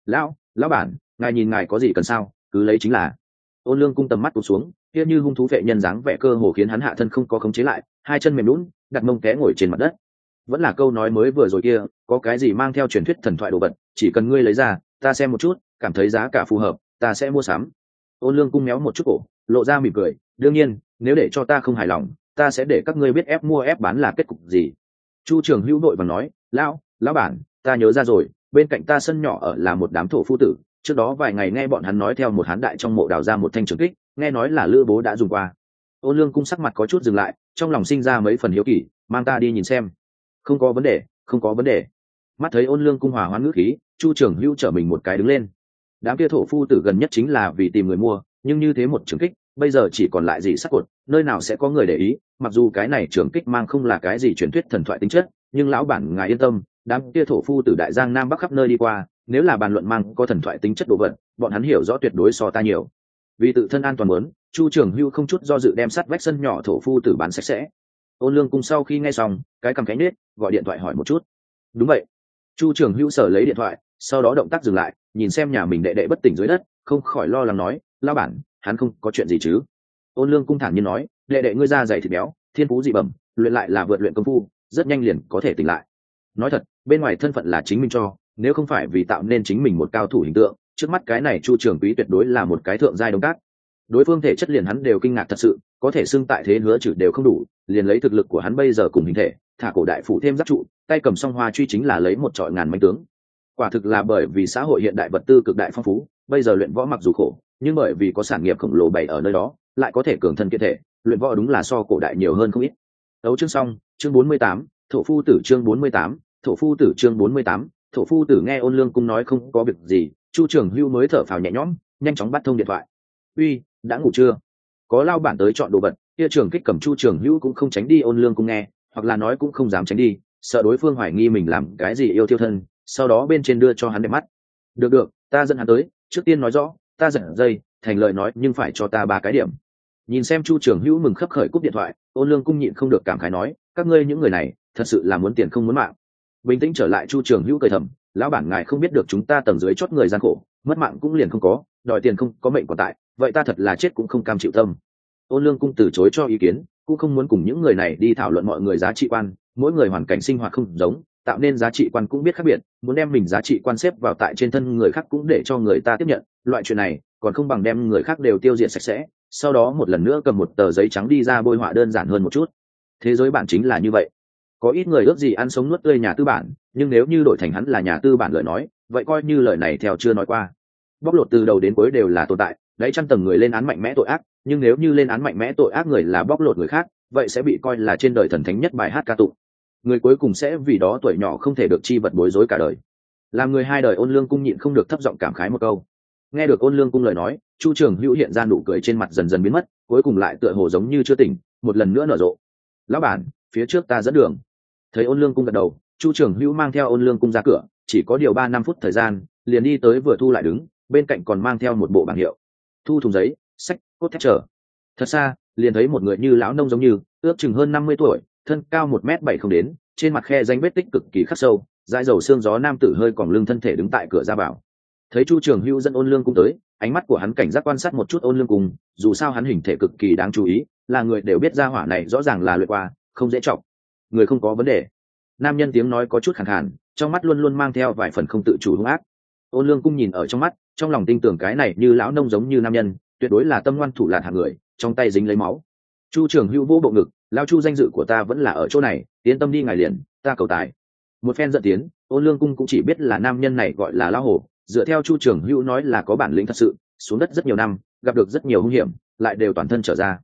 Lão bản, ngài nhìn ngài có gì cần sao, cứ lấy chính là. Ôn Lương Cung tầm mắt tụt xuống, kia như hung thú vệ nhân dáng vẻ cơ hồ khiến hắn hạ thân không có khống chế lại, hai chân mềm nhũn, đặt mông té ngồi trên mặt đất. Vẫn là câu nói mới vừa rồi kia, có cái gì mang theo truyền thuyết thần thoại đồ vật, chỉ cần ngươi lấy ra, ta xem một chút, cảm thấy giá cả phù hợp, ta sẽ mua sắm. Ôn Lương Cung méo một chút cổ, lộ ra mỉm cười, đương nhiên, nếu để cho ta không hài lòng, ta sẽ để các ngươi biết ép mua ép bán là kết cục gì. Chu Trường Hữu đội và nói, lão bản, ta nhớ ra rồi, bên cạnh ta sân nhỏ ở là một đám thổ phu tử, trước đó vài ngày nghe bọn hắn nói theo một hán đại trong mộ đào ra một thanh trường kích, nghe nói là Lữ Bố đã dùng qua. Ôn Lương Cung sắc mặt có chút dừng lại, trong lòng sinh ra mấy phần hiếu kỳ, mang ta đi nhìn xem. Không có vấn đề, không có vấn đề. Mắt thấy Ôn Lương Cung hòa hoãn ngữ khí, Chu Trường Hữu trở mình một cái đứng lên. Đám kia thổ phu tử gần nhất chính là vì tìm người mua, nhưng như thế một trường kích, bây giờ chỉ còn lại gì sắc cột, nơi nào sẽ có người để ý, mặc dù cái này trường kích mang không là cái gì truyền thuyết thần thoại tính chất, nhưng lão bản ngài yên tâm, đám kia thổ phu tử đại giang nam bắc khắp nơi đi qua, nếu là bàn luận mang có thần thoại tính chất đồ vật, bọn hắn hiểu rõ tuyệt đối so ta nhiều. Vì tự thân an toàn muốn, Chu Trường Hưu không chút do dự đem sắt vách sân nhỏ thổ phu tử bán sạch sẽ. Ôn Lương Cung sau khi nghe xong, cái cầm cánh nết, gọi điện thoại hỏi một chút. Đúng vậy. Chu Trường Hưu sở lấy điện thoại, sau đó động tác dừng lại, nhìn xem nhà mình đệ đệ bất tỉnh dưới đất, không khỏi lo lắng nói, lão bản, hắn không có chuyện gì chứ? Ôn Lương Cung thản nhiên nói, đệ đệ ngươi da dày thịt béo, thiên phú dị bẩm, luyện lại là vượt luyện công phu, rất nhanh liền có thể tỉnh lại. Nói thật, bên ngoài thân phận là chính mình cho, nếu không phải vì tạo nên chính mình một cao thủ hình tượng, trước mắt cái này Chu Trường Quý tuyệt đối là một cái thượng giai đồng cát. Đối phương thể chất liền hắn đều kinh ngạc thật sự, có thể xưng tại thế hứa chữ đều không đủ, liền lấy thực lực của hắn bây giờ cùng hình thể, thả cổ đại phủ thêm giáp trụ, tay cầm song hoa truy chính là lấy một trọi ngàn mãnh tướng. Quả thực là bởi vì xã hội hiện đại vật tư cực đại phong phú, bây giờ luyện võ mặc dù khổ, nhưng bởi vì có sản nghiệp khổng lồ bày ở nơi đó, lại có thể cường thân kiện thể, luyện võ đúng là so cổ đại nhiều hơn không ít. Đấu chương xong, chương 48, thổ phu tử chương 48, thổ phu tử chương 48, thổ phu tử nghe Ôn Lương Cung nói không có việc gì, Chu Trường Hưu mới thở phào nhẹ nhõm, nhanh chóng bắt thông điện thoại. Uy, đã ngủ chưa? Có lao bản tới chọn đồ vật, kia Trường Kích cầm Chu Trường Hưu cũng không tránh đi Ôn Lương Cung nghe, hoặc là nói cũng không dám tránh đi, sợ đối phương hoài nghi mình làm cái gì yêu thiêu thân, sau đó bên trên đưa cho hắn đẹp mắt. Được, ta dẫn hắn tới, trước tiên nói rõ, ta giật dây, thành lời nói nhưng phải cho ta 3 cái điểm. Nhìn xem Chu Trường Hữu mừng khấp khởi cúp điện thoại, Ôn Lương Cung nhịn không được cảm khái nói, các ngươi những người này, thật sự là muốn tiền không muốn mạng. Bình tĩnh trở lại, Chu Trường Hữu cười thầm, lão bản ngài không biết được chúng ta tầng dưới chót người gian khổ, mất mạng cũng liền không có, đòi tiền không có mệnh còn tại, vậy ta thật là chết cũng không cam chịu tâm. Ôn Lương Cung từ chối cho ý kiến, cũng không muốn cùng những người này đi thảo luận mọi người giá trị quan, mỗi người hoàn cảnh sinh hoạt không giống, tạo nên giá trị quan cũng biết khác biệt, muốn đem mình giá trị quan xếp vào tại trên thân người khác cũng để cho người ta tiếp nhận, loại chuyện này còn không bằng đem người khác đều tiêu diệt sạch sẽ, sau đó một lần nữa cầm một tờ giấy trắng đi ra bôi họa đơn giản hơn một chút. Thế giới bản chính là như vậy, có ít người ước gì ăn sống nuốt tươi nhà tư bản, nhưng nếu như đổi thành hắn là nhà tư bản lời nói, vậy coi như lời này theo chưa nói qua. Bóc lột từ đầu đến cuối đều là tồn tại, đấy trăm tầng người lên án mạnh mẽ tội ác, nhưng nếu như lên án mạnh mẽ tội ác người là bóc lột người khác, vậy sẽ bị coi là trên đời thần thánh nhất bài hát ca tụng. Người cuối cùng sẽ vì đó tuổi nhỏ không thể được chi vật bối rối cả đời. Làm người hai đời, Ôn Lương Cung nhịn không được thấp giọng cảm khái một câu. Nghe được Ôn Lương Cung lời nói, Chu Trường Hữu hiện ra nụ cười trên mặt dần dần biến mất, cuối cùng lại tựa hồ giống như chưa tỉnh, một lần nữa nở rộ. Lão bản, phía trước ta dẫn đường. Thấy Ôn Lương Cung gật đầu, Chu Trường Hữu mang theo Ôn Lương Cung ra cửa, chỉ có điều 3-5 phút thời gian, liền đi tới vừa thu lại đứng, bên cạnh còn mang theo một bộ bảng hiệu. Thu thùng giấy, sách, cốt thép trở. Thật xa, liền thấy một người như lão nông giống như, ước chừng hơn 50 tuổi, thân cao 1m7 không đến, trên mặt khe danh vết tích cực kỳ khắc sâu, dãi dầu xương gió nam tử hơi còng lưng thân thể đứng tại cửa ra vào. Thấy Chu Trường Hữu dẫn Ôn Lương Cung tới, ánh mắt của hắn cảnh giác quan sát một chút Ôn Lương Cung, dù sao hắn hình thể cực kỳ đáng chú ý, là người đều biết gia hỏa này rõ ràng là luyện qua, không dễ trọng. Người không có vấn đề. Nam nhân tiếng nói có chút khàn khàn, trong mắt luôn luôn mang theo vài phần không tự chủ hung ác. Ôn Lương Cung nhìn ở trong mắt, trong lòng tin tưởng cái này như lão nông giống như nam nhân, tuyệt đối là tâm ngoan thủ lạn hạng người, trong tay dính lấy máu. Chu Trường Hữu vỗ bộ ngực, lão Chu danh dự của ta vẫn là ở chỗ này, yên tâm đi ngài liền, ta cầu tài. Một phen giận tiến, Ôn Lương Cung cũng chỉ biết là nam nhân này gọi là lão hổ, dựa theo Chu Trường Hữu nói là có bản lĩnh thật sự, xuống đất rất nhiều năm, gặp được rất nhiều hung hiểm, lại đều toàn thân trở ra.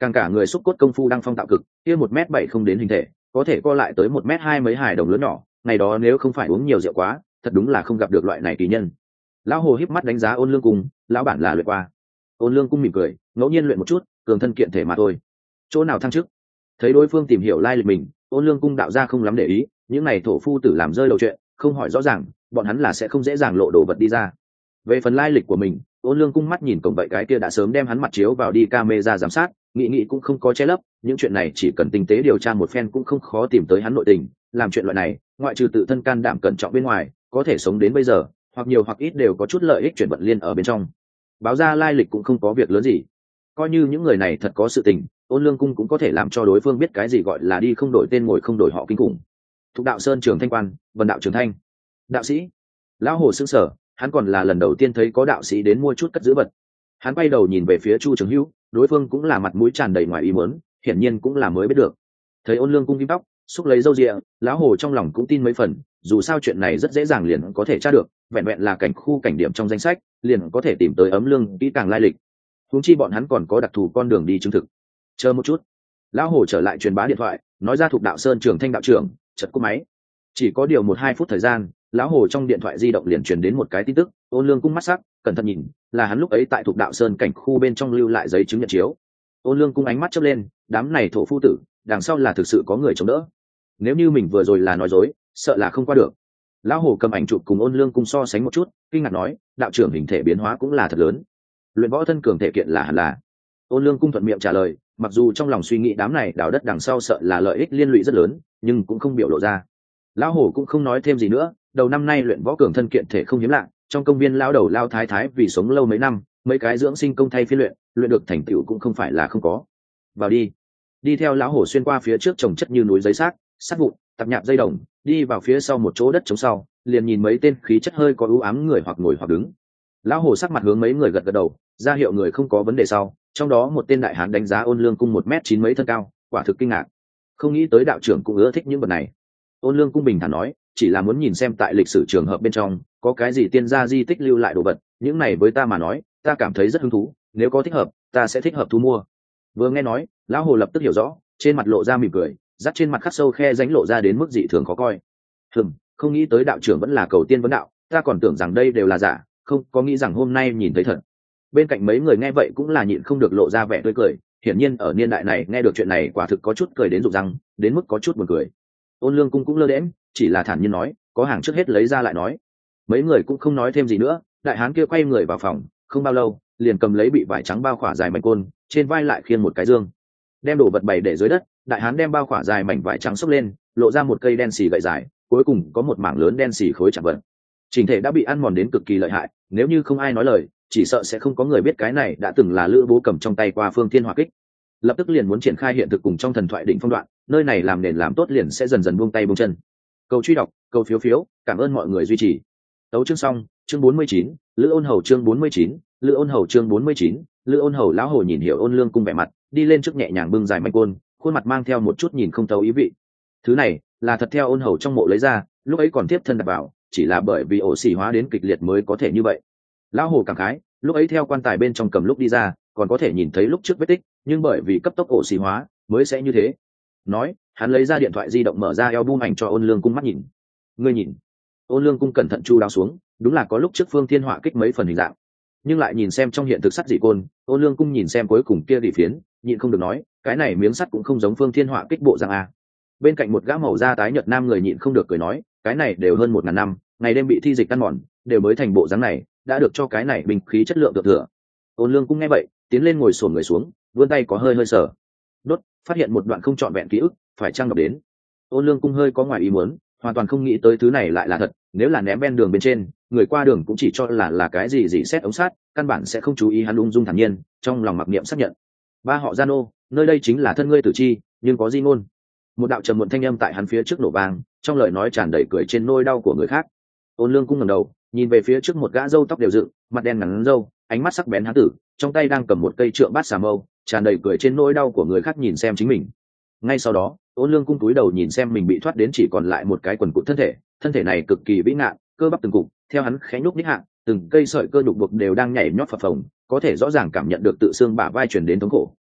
càng cả người xúc cốt công phu đang phong tạo cực, kia 1m7 không đến hình thể có thể co lại tới 1m2 mấy hài đồng lớn nhỏ, ngày đó nếu không phải uống nhiều rượu quá thật đúng là không gặp được loại này kỳ nhân. Lão hồ híp mắt đánh giá Ôn Lương Cung, lão bản là luyện qua. Ôn Lương Cung mỉm cười, ngẫu nhiên luyện một chút, cường thân kiện thể mà thôi. Chỗ nào thăng chức? Thấy đối phương tìm hiểu lai lịch mình, Ôn Lương Cung đạo ra không lắm để ý, những này thổ phu tử làm rơi đầu chuyện, không hỏi rõ ràng bọn hắn là sẽ không dễ dàng lộ đồ vật đi ra. Về phần lai lịch của mình, Ôn Lương Cung mắt nhìn cổng vậy cái kia đã sớm đem hắn mặt chiếu vào đi camera giám sát, nghĩ cũng không có che lấp, những chuyện này chỉ cần tinh tế điều tra một phen cũng không khó tìm tới hắn nội tình. Làm chuyện loại này ngoại trừ tự thân can đảm cẩn trọng bên ngoài, có thể sống đến bây giờ hoặc nhiều hoặc ít đều có chút lợi ích chuyển vận liên ở bên trong. Báo ra lai lịch cũng không có việc lớn gì, coi như những người này thật có sự tình, Ôn Lương Cung cũng có thể làm cho đối phương biết cái gì gọi là đi không đổi tên ngồi không đổi họ kinh khủng. Thục đạo sơn trường thanh quan, Vân đạo trường thanh. Đạo sĩ? Lão hồ sững sờ, hắn còn là lần đầu tiên thấy có đạo sĩ đến mua chút cất giữ vật. Hắn quay đầu nhìn về phía Chu Trường Hữu, đối phương cũng là mặt mũi tràn đầy ngoài ý muốn, hiển nhiên cũng là mới biết được. Thấy Ôn Lương Cung kim tóc xúc lấy râu ria, lão hồ trong lòng cũng tin mấy phần, dù sao chuyện này rất dễ dàng liền có thể tra được, vẹn vẹn là cảnh khu cảnh điểm trong danh sách liền có thể tìm tới ấm lương kỹ càng lai lịch. Huống chi bọn hắn còn có đặc thù con đường đi chứng thực. Chờ một chút. Lão hồ trở lại truyền bá điện thoại, nói ra Thục đạo sơn trường thanh đạo trưởng chật cúp máy. Chỉ có điều 1-2 phút thời gian, lão hồ trong điện thoại di động liền truyền đến một cái tin tức. Ôn Lương Cung mắt sắc cẩn thận nhìn, là hắn lúc ấy tại Thục đạo sơn cảnh khu bên trong lưu lại giấy chứng nhận chiếu. Ôn Lương Cung ánh mắt chớp lên, đám này thổ phu tử đằng sau là thực sự có người chống đỡ, nếu như mình vừa rồi là nói dối sợ là không qua được. Lão hồ cầm ảnh chụp cùng Ôn Lương Cung so sánh một chút, kinh ngạc nói, đạo trưởng hình thể biến hóa cũng là thật lớn, luyện võ thân cường thể kiện là hẳn là. Ôn Lương Cung thuận miệng trả lời, mặc dù trong lòng suy nghĩ đám này đào đất đằng sau sợ là lợi ích liên lụy rất lớn, nhưng cũng không biểu lộ ra. Lão hồ cũng không nói thêm gì nữa, đầu năm nay luyện võ cường thân kiện thể không hiếm lạ, trong công viên lão đầu lao thái thái vì sống lâu mấy năm, mấy cái dưỡng sinh công thay phi luyện được thành tựu cũng không phải là không có. Vào đi. Đi theo lão hồ xuyên qua phía trước trồng chất như núi giấy xác, sắt vụn, tạp nhạp dây đồng, đi vào phía sau một chỗ đất trống sau, liền nhìn mấy tên khí chất hơi có ưu ám người hoặc ngồi hoặc đứng. Lão hồ sắc mặt hướng mấy người gật gật đầu, ra hiệu người không có vấn đề sau, trong đó một tên đại hán đánh giá Ôn Lương Cung 1m9 mấy thân cao, quả thực kinh ngạc, không nghĩ tới đạo trưởng cũng ưa thích những vật này. Ôn Lương Cung bình thản nói, chỉ là muốn nhìn xem tại lịch sử trường hợp bên trong có cái gì tiên gia di tích lưu lại đồ vật, những này với ta mà nói ta cảm thấy rất hứng thú, nếu có thích hợp ta sẽ thích hợp thu mua. Vừa nghe nói, lão hồ lập tức hiểu rõ, trên mặt lộ ra mỉm cười, dắt trên mặt khắc sâu khe rãnh lộ ra đến mức dị thường khó coi. Không nghĩ tới đạo trưởng vẫn là cầu tiên vấn đạo, ta còn tưởng rằng đây đều là giả, không có nghĩ rằng hôm nay nhìn thấy thật. Bên cạnh mấy người nghe vậy cũng là nhịn không được lộ ra vẻ tươi cười, hiển nhiên ở niên đại này nghe được chuyện này quả thực có chút cười đến rụng răng, đến mức có chút buồn cười. Ôn Lương Cung cũng lơ đễm, chỉ là thản nhiên nói, có hàng trước hết lấy ra lại nói. Mấy người cũng không nói thêm gì nữa, đại hán kia quay người vào phòng, không bao lâu liền cầm lấy bị vải trắng bao khỏa dài mảnh côn, trên vai lại khiêng một cái dương, đem đồ vật bày để dưới đất. Đại hán đem bao khỏa dài mảnh vải trắng xốc lên, lộ ra một cây đen xì gậy dài, cuối cùng có một mảng lớn đen xì khối chạm vật. Trình thể đã bị ăn mòn đến cực kỳ lợi hại, nếu như không ai nói lời chỉ sợ sẽ không có người biết cái này đã từng là Lữ Bố cầm trong tay qua Phương Thiên Hỏa Kích. Lập tức liền muốn triển khai hiện thực cùng trong thần thoại đỉnh phong đoạn, nơi này làm nền làm tốt liền sẽ dần dần buông tay buông chân. Cầu truy đọc, cầu phiếu phiếu, cảm ơn mọi người duy trì. Tấu chương xong, chương 49, Lữ Ôn Hầu chương 49, Lữ Ôn Hầu chương 49, Lữ Ôn Hầu. Lão hồ nhìn hiểu Ôn Lương Cung vẻ mặt, đi lên trước nhẹ nhàng bưng dài manh côn, khuôn mặt mang theo một chút nhìn không thấu ý vị. Thứ này là thật theo Ôn Hầu trong mộ lấy ra, lúc ấy còn tiếp thân đặt vào, chỉ là bởi vì ổ xỉ hóa đến kịch liệt mới có thể như vậy. Lão hồ cảm khái, lúc ấy theo quan tài bên trong cầm lúc đi ra, còn có thể nhìn thấy lúc trước vết tích, nhưng bởi vì cấp tốc ổ xỉ hóa mới sẽ như thế. Nói, hắn lấy ra điện thoại di động mở ra album ảnh cho Ôn Lương Cung mắt nhìn. Ngươi nhìn. Ôn Lương Cung cẩn thận chu đáo xuống, đúng là có lúc trước Phương Thiên Họa Kích mấy phần hình dạng, nhưng lại nhìn xem trong hiện thực sắt dị côn. Ôn Lương Cung nhìn xem cuối cùng kia địa phiến, nhịn không được nói, cái này miếng sắt cũng không giống Phương Thiên Họa Kích bộ dạng a. Bên cạnh một gã màu da tái nhợt nam người nhịn không được cười nói, cái này đều hơn 1000 năm, ngày đêm bị thi dịch ăn mòn, đều mới thành bộ dáng này, đã được cho cái này binh khí chất lượng được thừa. Ôn Lương Cung nghe vậy, tiến lên ngồi xổm người xuống, vươn tay có hơi sờ, đốt, phát hiện một đoạn không trọn vẹn ký ức, phải chăng đọc đến. Ôn Lương Cung hơi có ngoài ý muốn, hoàn toàn không nghĩ tới thứ này lại là thật, nếu là ném ven đường bên trên, người qua đường cũng chỉ cho là cái gì xét ống sát, căn bản sẽ không chú ý. Hắn ung dung thản nhiên, trong lòng mặc niệm xác nhận. Ba họ Gian Ô, nơi đây chính là thân ngươi tử chi, nhưng có di ngôn. Một đạo trầm muộn thanh âm tại hắn phía trước nổ vang, trong lời nói tràn đầy cười trên nỗi đau của người khác. Ôn Lương Cung ngẩng đầu, nhìn về phía trước một gã râu tóc đều dựng, mặt đen ngắn râu, ánh mắt sắc bén hán tử, trong tay đang cầm một cây trượng bát xà mâu, tràn đầy cười trên nỗi đau của người khác nhìn xem chính mình. Ngay sau đó, Ôn Lương Cung túi đầu nhìn xem mình bị thoát đến chỉ còn lại một cái quần cụt thân thể này cực kỳ vĩ ngạn, cơ bắp từng cục, theo hắn khẽ nhúc nhích hạ, từng cây sợi cơ nhục buộc đều đang nhảy nhót phập phồng, có thể rõ ràng cảm nhận được tự xương bả vai truyền đến thống khổ,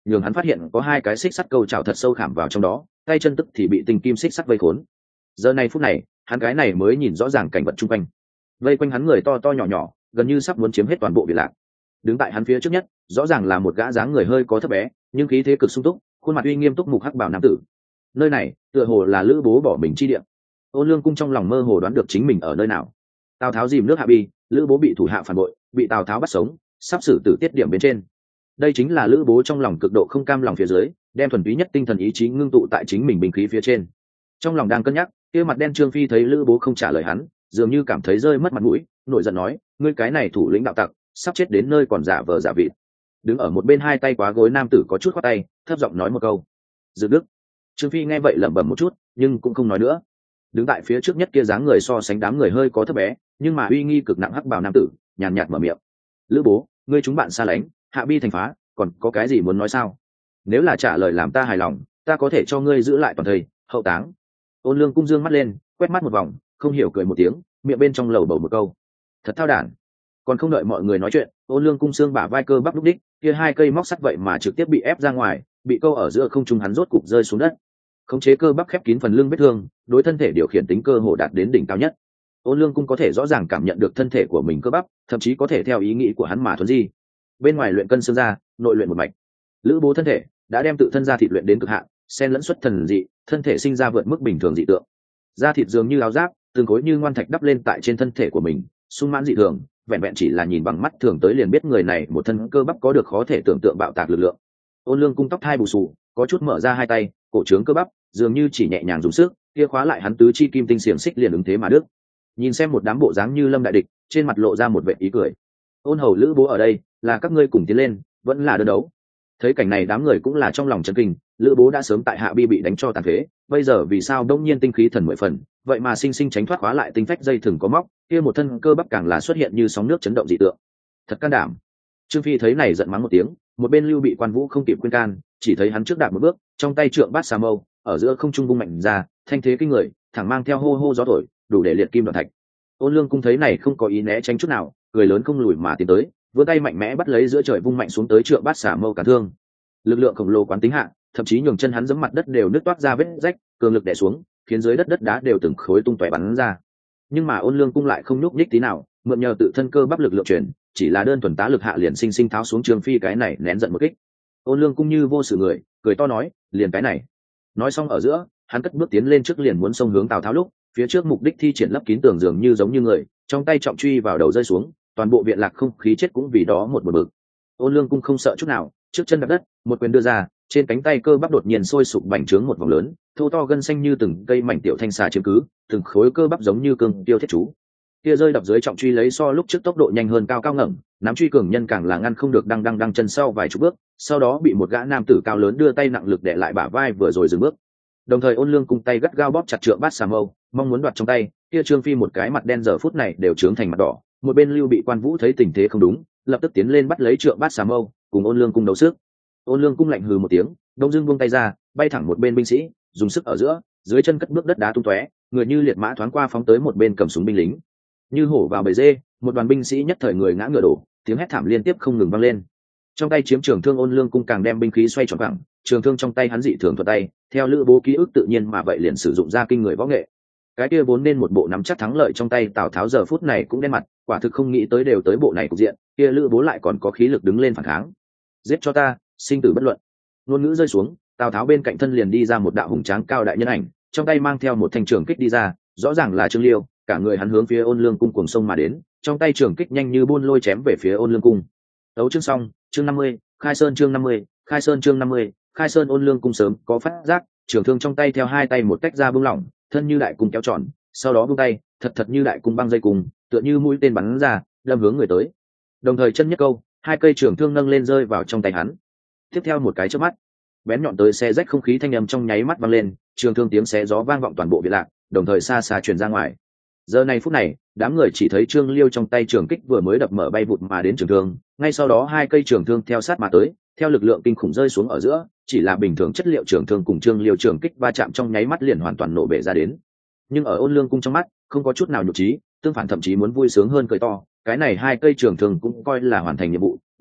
nhường hắn phát hiện có hai cái xích sắt câu chảo thật sâu khảm vào trong đó, tay chân tức thì bị tinh kim xích sắt vây khốn. Giờ này phút này, hắn cái này mới nhìn rõ ràng cảnh vật chung quanh. Vây quanh hắn người to to nhỏ nhỏ, gần như sắp muốn chiếm hết toàn bộ viện lạc. Đứng tại hắn phía trước nhất, rõ ràng là một gã dáng người hơi có thấp bé, nhưng khí thế cực sung túc, khuôn mặt uy nghiêm túc mục hắc bào nam tử. Nơi này, tựa hồ là Lữ Bố bỏ mình chi địa. Ôn Lương Cung trong lòng mơ hồ đoán được chính mình ở nơi nào. Tào Tháo dìm nước hạ bi, Lữ Bố bị thủ hạ phản bội, bị Tào Tháo bắt sống, sắp xử tử tiết điểm bên trên. Đây chính là Lữ Bố trong lòng cực độ không cam lòng phía dưới, đem thuần túy nhất tinh thần ý chí ngưng tụ tại chính mình bình khí phía trên. Trong lòng đang cân nhắc, kia mặt đen Trương Phi thấy Lữ Bố không trả lời hắn, dường như cảm thấy rơi mất mặt mũi, nổi giận nói: "Ngươi cái này thủ lĩnh đạo tặc, sắp chết đến nơi còn giả vờ giả vịt." Đứng ở một bên hai tay quá gối nam tử có chút khoát tay, thấp giọng nói một câu: "Dự đức." Trương Phi nghe vậy lẩm bẩm một chút, nhưng cũng không nói nữa. Đứng tại phía trước nhất kia dáng người so sánh đám người hơi có thấp bé, nhưng mà uy nghi cực nặng hắc bào nam tử, nhàn nhạt mở miệng: "Lữ Bố, ngươi chúng bạn xa lánh, hạ bi thành phá, còn có cái gì muốn nói sao? Nếu là trả lời làm ta hài lòng, ta có thể cho ngươi giữ lại toàn thây, hậu táng." Ôn Lương Cung dương mắt lên, quét mắt một vòng, không hiểu cười một tiếng, miệng bên trong lầu bầu một câu: "Thật thao đản." Còn không đợi mọi người nói chuyện, Ôn Lương Cung xương bả vai cơ bắp lúc đích, kia hai cây móc sắt vậy mà trực tiếp bị ép ra ngoài, bị câu ở giữa không trung, hắn rốt cục rơi xuống đất. Khống chế cơ bắp khép kín phần lưng vết thương, đối thân thể điều khiển tính cơ hồ đạt đến đỉnh cao nhất. Ôn Lương Cung có thể rõ ràng cảm nhận được thân thể của mình cơ bắp, thậm chí có thể theo ý nghĩ của hắn mà thuần di. Bên ngoài luyện cân xương ra, nội luyện một mạch. Lữ Bố thân thể đã đem tự thân ra thịt luyện đến cực hạn, xen lẫn xuất thần dị, thân thể sinh ra vượt mức bình thường dị tượng. Da thịt dường như áo giáp, từng khối như ngoan thạch đắp lên tại trên thân thể của mình, sung mãn dị thường, vẹn vẹn chỉ là nhìn bằng mắt thường tới liền biết người này một thân cơ bắp có được khó thể tưởng tượng bạo tạc lực lượng. Ôn Lương Cung tóc hai bù xù, có chút mở ra hai tay, cổ trướng cơ bắp, dường như chỉ nhẹ nhàng dùng sức, kia khóa lại hắn tứ chi kim tinh xiềng xích liền ứng thế mà đứt. Nhìn xem một đám bộ dáng như lâm đại địch, trên mặt lộ ra một vẻ ý cười. Ôn Hầu Lữ Bố ở đây, là các ngươi cùng tiến lên, vẫn là đơn đấu. Thấy cảnh này đám người cũng là trong lòng chấn kinh, Lữ Bố đã sớm tại hạ bi bị đánh cho tàn phế, bây giờ vì sao đông nhiên tinh khí thần mười phần, vậy mà sinh sinh tránh thoát khóa lại tinh phách dây thừng có móc, kia một thân cơ bắp càng là xuất hiện như sóng nước chấn động dị tượng. Thật can đảm. Trương Phi thấy này giận mắng một tiếng, một bên Lưu Bị Quan Vũ không kịp khuyên can, chỉ thấy hắn trước đạp một bước, trong tay trượng bát xà mâu, ở giữa không trung vung mạnh ra, thanh thế kinh người, thẳng mang theo hô hô gió thổi, đủ để liệt kim đoạn thạch. Ôn Lương Cung thấy này không có ý né tránh chút nào, cười lớn không lùi mà tiến tới, vươn tay mạnh mẽ bắt lấy giữa trời vung mạnh xuống tới trượng bát xà mâu cản thương. Lực lượng khổng lồ quán tính hạ, thậm chí nhường chân hắn giẫm mặt đất đều nứt toát ra vết rách, cường lực đè xuống, khiến dưới đất đất đá đều từng khối tung tóe bắn ra. Nhưng mà Ôn Lương Cung lại không nhúc nhích tí nào, mượn nhờ tự thân cơ bắp lực lượng chuyển, chỉ là đơn thuần tá lực hạ liền sinh sinh tháo xuống Trương Phi cái này nén giận một kích. Ôn Lương Cung như vô sự người, cười to nói: "Liền cái này." Nói xong ở giữa, hắn cất bước tiến lên trước liền muốn xông hướng Tào Tháo lúc, phía trước mục đích thi triển lấp kín tường dường như giống như người, trong tay trọng truy vào đầu rơi xuống, toàn bộ viện lạc không khí chết cũng vì đó một bực. Ôn Lương Cung không sợ chút nào, trước chân đạp đất, một quyền đưa ra, trên cánh tay cơ bắp đột nhiên sôi sục bành trướng một vòng lớn, thô to gân xanh như từng cây mảnh tiểu thanh xà chiếm cứ, từng khối cơ bắp giống như cương tiêu thiết chú. Kia rơi đập dưới trọng truy lấy so lúc trước tốc độ nhanh hơn cao cao ngẩng, nắm truy cường nhân càng là ngăn không được đăng chân sau vài chục bước, sau đó bị một gã nam tử cao lớn đưa tay nặng lực đè lại bả vai vừa rồi dừng bước. Đồng thời Ôn Lương Cung tay gắt gao bóp chặt trượng bát xà mâu, mong muốn đoạt trong tay, kia Trương Phi một cái mặt đen giờ phút này đều trướng thành mặt đỏ, một bên Lưu Bị Quan Vũ thấy tình thế không đúng, lập tức tiến lên bắt lấy trượng bát xà mâu, cùng Ôn Lương Cung đấu sức. Ôn Lương Cung lạnh hừ một tiếng, đông dương buông tay ra, bay thẳng một bên binh sĩ, dùng sức ở giữa, dưới chân cất bước đất đá tung tóe, người như liệt mã thoáng qua phóng tới một bên cầm súng binh lính. Như hổ vào bầy dê, một đoàn binh sĩ nhất thời người ngã ngựa đổ, tiếng hét thảm liên tiếp không ngừng vang lên. Trong tay chiếm trường thương Ôn Lương Cung càng đem binh khí xoay tròn vẳng, trường thương trong tay hắn dị thường thuận tay, theo Lữ Bố ký ức tự nhiên mà vậy liền sử dụng ra kinh người võ nghệ. Cái kia vốn nên một bộ nắm chắc thắng lợi trong tay Tào Tháo giờ phút này cũng đen mặt, quả thực không nghĩ tới đều tới bộ này cục diện, kia Lữ Bố lại còn có khí lực đứng lên phản kháng. Giết cho ta, sinh tử bất luận. Ngôn ngữ rơi xuống, Tào Tháo bên cạnh thân liền đi ra một đạo hùng tráng cao đại nhân ảnh, trong tay mang theo một thanh trường kích đi ra, rõ ràng là Trương Liêu, cả người hắn hướng phía Ôn Lương Cung cuồng sông mà đến, trong tay trường kích nhanh như buôn lôi chém về phía Ôn Lương Cung. Đấu chương xong, chương 50, khai sơn chương 50, khai sơn chương 50, khai sơn. Ôn Lương Cung sớm có phát giác, trường thương trong tay theo hai tay một cách ra bung lỏng, thân như đại cung kéo tròn, sau đó buông tay, thật như đại cung băng dây cung, tựa như mũi tên bắn ra, đâm hướng người tới. Đồng thời chân nhất câu, hai cây trường thương nâng lên rơi vào trong tay hắn. Tiếp theo một cái chớp mắt, bén nhọn tới xé rách không khí thanh âm trong nháy mắt vang lên, trường thương tiếng xé gió vang vọng toàn bộ viện lạc, đồng thời xa xa truyền ra ngoài. Giờ này phút này, đám người chỉ thấy Trương Liêu trong tay trường kích vừa mới đập mở bay vụt mà đến trường thương, ngay sau đó hai cây trường thương theo sát mà tới, theo lực lượng kinh khủng rơi xuống ở giữa, chỉ là bình thường chất liệu trường thương cùng Trương Liêu trường kích va chạm trong nháy mắt liền hoàn toàn nổ bể ra đến. Nhưng ở Ôn Lương Cung trong mắt, không có chút nào nhục trí, tương phản thậm chí muốn vui sướng hơn cười to, cái này hai cây trường thương cũng coi là hoàn thành nhiệm vụ,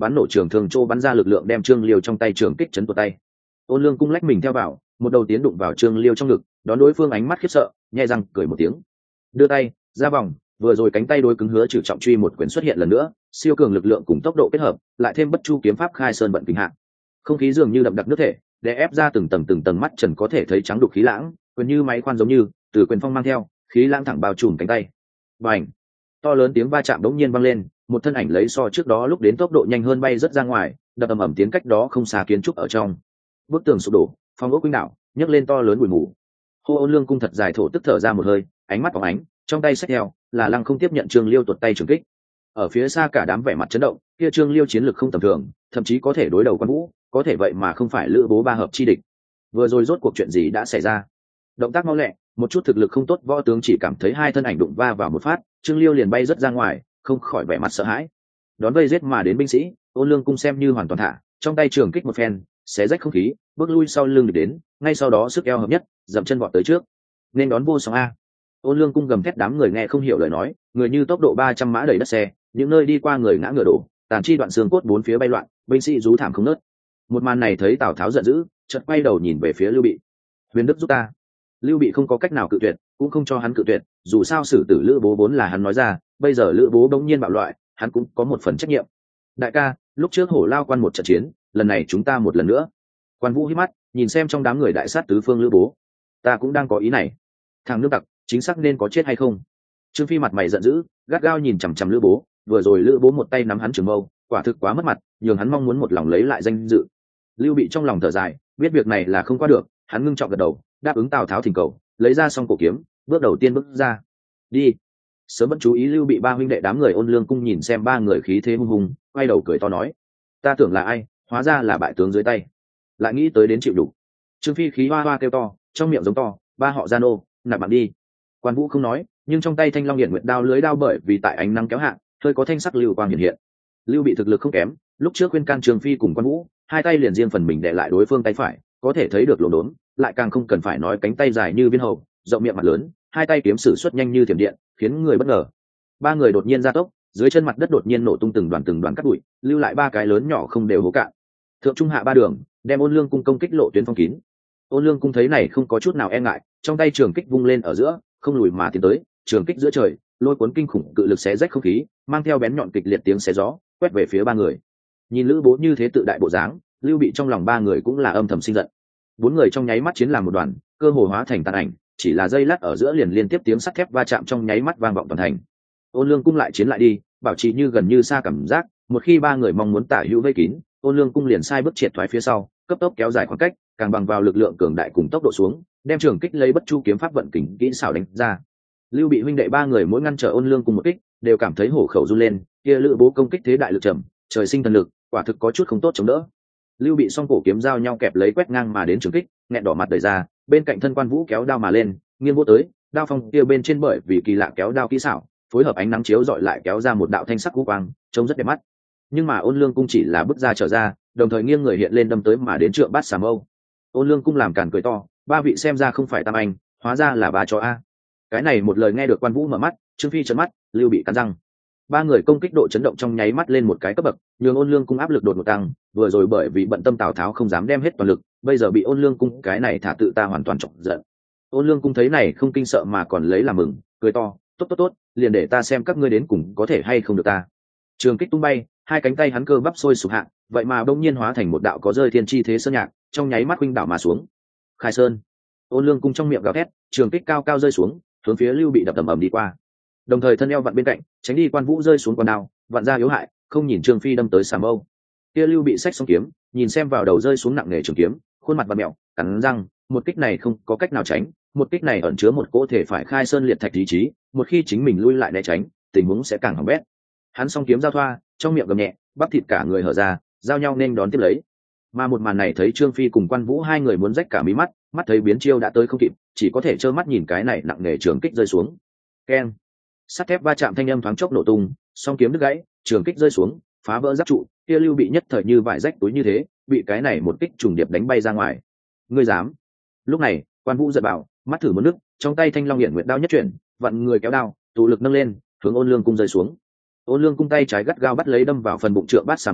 bắn nổ trường thường châu bắn ra lực lượng đem Trương Liêu trong tay trường kích chấn tuột tay. Ôn Lương Cung lách mình theo vào, một đầu tiến đụng vào Trương Liêu trong ngực, đón đối phương ánh mắt khiếp sợ, nhẹ răng cười một tiếng, đưa tay ra vòng, vừa rồi cánh tay đối cứng Hứa Trừ trọng truy một quyền xuất hiện lần nữa, siêu cường lực lượng cùng tốc độ kết hợp, lại thêm bất chu kiếm pháp khai sơn vận kình hạ, không khí dường như đậm đặc nước thể, để ép ra từng tầng mắt trần có thể thấy trắng đục khí lãng, quyền như máy khoan giống như từ quyền phong mang theo khí lãng thẳng bao trùm cánh tay. Bành! To lớn tiếng va chạm đống nhiên vang lên, một thân ảnh lấy so trước đó lúc đến tốc độ nhanh hơn bay rất ra ngoài, đập ầm ầm tiến cách đó không xa kiến trúc ở trong. Bức tường sụp đổ, phong ốc quýnh đảo, nhấc lên to lớn bụi mù. Hô Ôn Lương Cung thật dài thổ tức thở ra một hơi, ánh mắt phóng ánh, trong tay xách theo là lăng không tiếp nhận Trương Liêu tuột tay trường kích. Ở phía xa cả đám vẻ mặt chấn động, kia Trương Liêu chiến lực không tầm thường, thậm chí có thể đối đầu Quan Vũ, có thể vậy mà không phải Lữ Bố ba hợp chi địch. Vừa rồi rốt cuộc chuyện gì đã xảy ra? Động tác mau lẹ, một chút thực lực không tốt võ tướng chỉ cảm thấy hai thân ảnh đụng va vào một phát, Trương Liêu liền bay rất ra ngoài, không khỏi vẻ mặt sợ hãi. Đón vây giết mà đến binh sĩ, Ôn Lương Cung xem như hoàn toàn thả, trong tay trường kích một phen, xé rách không khí, bước lui sau lưng địch đến, ngay sau đó sức eo hợp nhất, dậm chân vọt tới trước. Nên đón vô song a. Ôn Lương Cung gầm thét, đám người nghe không hiểu lời nói, người như tốc độ 300 mã đẩy đất xe, những nơi đi qua người ngã ngựa đổ, tàn chi đoạn xương cốt bốn phía bay loạn, binh sĩ rú thảm không ngớt. Một màn này thấy Tào Tháo giận dữ, chợt quay đầu nhìn về phía Lưu Bị. Huyền Đức giúp ta. Lưu Bị không có cách nào cự tuyệt, cũng không cho hắn cự tuyệt, dù sao xử tử Lữ Bố vốn là hắn nói ra, bây giờ Lữ Bố đống nhiên bạo loại, hắn cũng có một phần trách nhiệm. Đại ca, lúc trước Hổ Lao Quan một trận chiến, lần này chúng ta một lần nữa. Quan Vũ hí mắt, nhìn xem trong đám người đại sát tứ phương Lữ Bố. Ta cũng đang có ý này. Thằng nước tặc, chính xác nên có chết hay không? Trương Phi mặt mày giận dữ, gắt gao nhìn chằm chằm Lữ Bố, vừa rồi Lữ Bố một tay nắm hắn trường mâu, quả thực quá mất mặt, nhường hắn mong muốn một lòng lấy lại danh dự. Lưu Bị trong lòng thở dài, biết việc này là không qua được, hắn ngưng trọng gật đầu, đáp ứng Tào Tháo thỉnh cầu, lấy ra xong cổ kiếm, bước đầu tiên bước ra. Đi. Sớm vẫn chú ý Lưu Bị ba huynh đệ đám người Ôn Lương Cung nhìn xem ba người khí thế hung hùng, quay đầu cười to nói: Ta tưởng là ai, hóa ra là bại tướng dưới tay. Lại nghĩ tới đến chịu đủ. Trương Phi khí hoa hoa kêu to, trong miệng giống to: Ba họ Gia Nô, nạp bạn đi. Quan Vũ không nói, nhưng trong tay Thanh Long Hiển Nguyệt đao lưới đao bởi vì tại ánh nắng kéo hạn, hơi có thanh sắc lưu quang hiện hiện. Lưu Bị thực lực không kém, lúc trước khuyên can Trương Phi cùng Quan Vũ, hai tay liền riêng phần mình để lại đối phương tay phải, có thể thấy được lỗ đốn, lại càng không cần phải nói cánh tay dài như viên hầu, rộng miệng mặt lớn, hai tay kiếm sử xuất nhanh như thiểm điện, khiến người bất ngờ. Ba người đột nhiên gia tốc, dưới chân mặt đất đột nhiên nổ tung từng đoàn cát bụi, lưu lại ba cái lớn nhỏ không đều hố cạn. Thượng trung hạ ba đường, đem Ôn Lương Cung công kích lộ tuyến phong kín. Ôn Lương Cung thấy này không có chút nào e ngại, trong tay trường kích vung lên ở giữa, không lùi mà tiến tới, trường kích giữa trời, lôi cuốn kinh khủng cự lực xé rách không khí, mang theo bén nhọn kịch liệt tiếng xé gió, quét về phía ba người. Nhìn Lữ Bố như thế tự đại bộ dáng, Lưu Bị trong lòng ba người cũng là âm thầm sinh giận. Bốn người trong nháy mắt chiến làm một đoàn, cơ hồ hóa thành tàn ảnh, chỉ là giây lát ở giữa liền liên tiếp tiếng sắt thép va chạm trong nháy mắt vang vọng toàn thành. Ôn Lương Cung lại chiến lại đi, bảo trì như gần như xa cảm giác, một khi ba người mong muốn tả hữu vây kín, Ôn Lương Cung liền sai bước triệt thoái phía sau, cấp tốc kéo dài khoảng cách, càng bằng vào lực lượng cường đại cùng tốc độ xuống, đem trường kích lấy bất chu kiếm pháp vận kình kỹ xảo đánh ra. Lưu Bị huynh đệ ba người mỗi ngăn trở Ôn Lương Cung một kích, đều cảm thấy hổ khẩu run lên, kia Lữ Bố công kích thế đại lực trầm, trời sinh thần lực, quả thực có chút không tốt chống đỡ. Lưu Bị song cổ kiếm giao nhau kẹp lấy quét ngang mà đến trường kích, nghẹn đỏ mặt đẩy ra, bên cạnh thân Quan Vũ kéo đao mà lên, nghiêng vỗ tới, đao phong kia bên trên bởi vì kỳ lạ kéo đao kỹ xảo, phối hợp ánh nắng chiếu dọi lại kéo ra một đạo thanh sắc vũ quang, trông rất đẹp mắt. Nhưng mà Ôn Lương Cung chỉ là bước ra trở ra, đồng thời nghiêng người hiện lên đâm tới mà đến trượng bát xà mâu. Ôn Lương Cung làm càn cười to, ba vị xem ra không phải tam anh, hóa ra là ba chó a. Cái này một lời nghe được Quan Vũ mở mắt, Trương Phi trợn mắt, Lưu Bị cắn răng. Ba người công kích độ chấn động trong nháy mắt lên một cái cấp bậc, nhường Ôn Lương Cung áp lực đột ngột tăng, vừa rồi bởi vì bận tâm Tào Tháo không dám đem hết toàn lực, bây giờ bị Ôn Lương Cung cái này thả tự ta hoàn toàn chọc giận. Ôn Lương Cung thấy này không kinh sợ mà còn lấy làm mừng, cười to, tốt, liền để ta xem các ngươi đến cùng có thể hay không được ta. Trường kích tung bay, hai cánh tay hắn cơ bắp sôi sục hạ, vậy mà bỗng nhiên hóa thành một đạo có rơi thiên chi thế sơn nhạc, trong nháy mắt huynh đảo mà xuống. Khai Sơn. Ôn Lương Cung trong miệng gào thét, trường kích cao cao rơi xuống, hướng phía Lưu Bị đập ầm ầm đi qua. Đồng thời thân eo vặn bên cạnh, tránh đi Quan Vũ rơi xuống con đao, vặn ra yếu hại, không nhìn Trương Phi đâm tới xà mâu. Kia Lưu Bị xách xong kiếm, nhìn xem vào đầu rơi xuống nặng nề trường kiếm, khuôn mặt vặn mèo, cắn răng, một kích này không có cách nào tránh, một kích này ẩn chứa một cỗ thể phải khai sơn liệt thạch ý chí, một khi chính mình lui lại né tránh, tình huống sẽ càng hỏng bét. Hắn song kiếm giao thoa, trong miệng gầm nhẹ, bắp thịt cả người hở ra, giao nhau nên đón tiếp lấy. Mà một màn này thấy Trương Phi cùng Quan Vũ hai người muốn rách cả mí mắt, mắt thấy biến chiêu đã tới không kịp, chỉ có thể trơ mắt nhìn cái này nặng nề trường kích rơi xuống. Keng. Sắt thép va chạm thanh âm thoáng chốc nổ tung, song kiếm đứt gãy, trường kích rơi xuống, phá vỡ giáp trụ, kia Lưu Bị nhất thời như vải rách túi như thế, bị cái này một kích trùng điệp đánh bay ra ngoài. Ngươi dám? Lúc này, Quan Vũ giật bảo, mắt thử một nước, trong tay Thanh Long Hiển Nguyệt đao nhất chuyển, vặn người kéo đao, tụ lực nâng lên, hướng Ôn Lương Cung rơi xuống. Ôn Lương Cung tay trái gắt gao bắt lấy đâm vào phần bụng trượng bát xà mâu,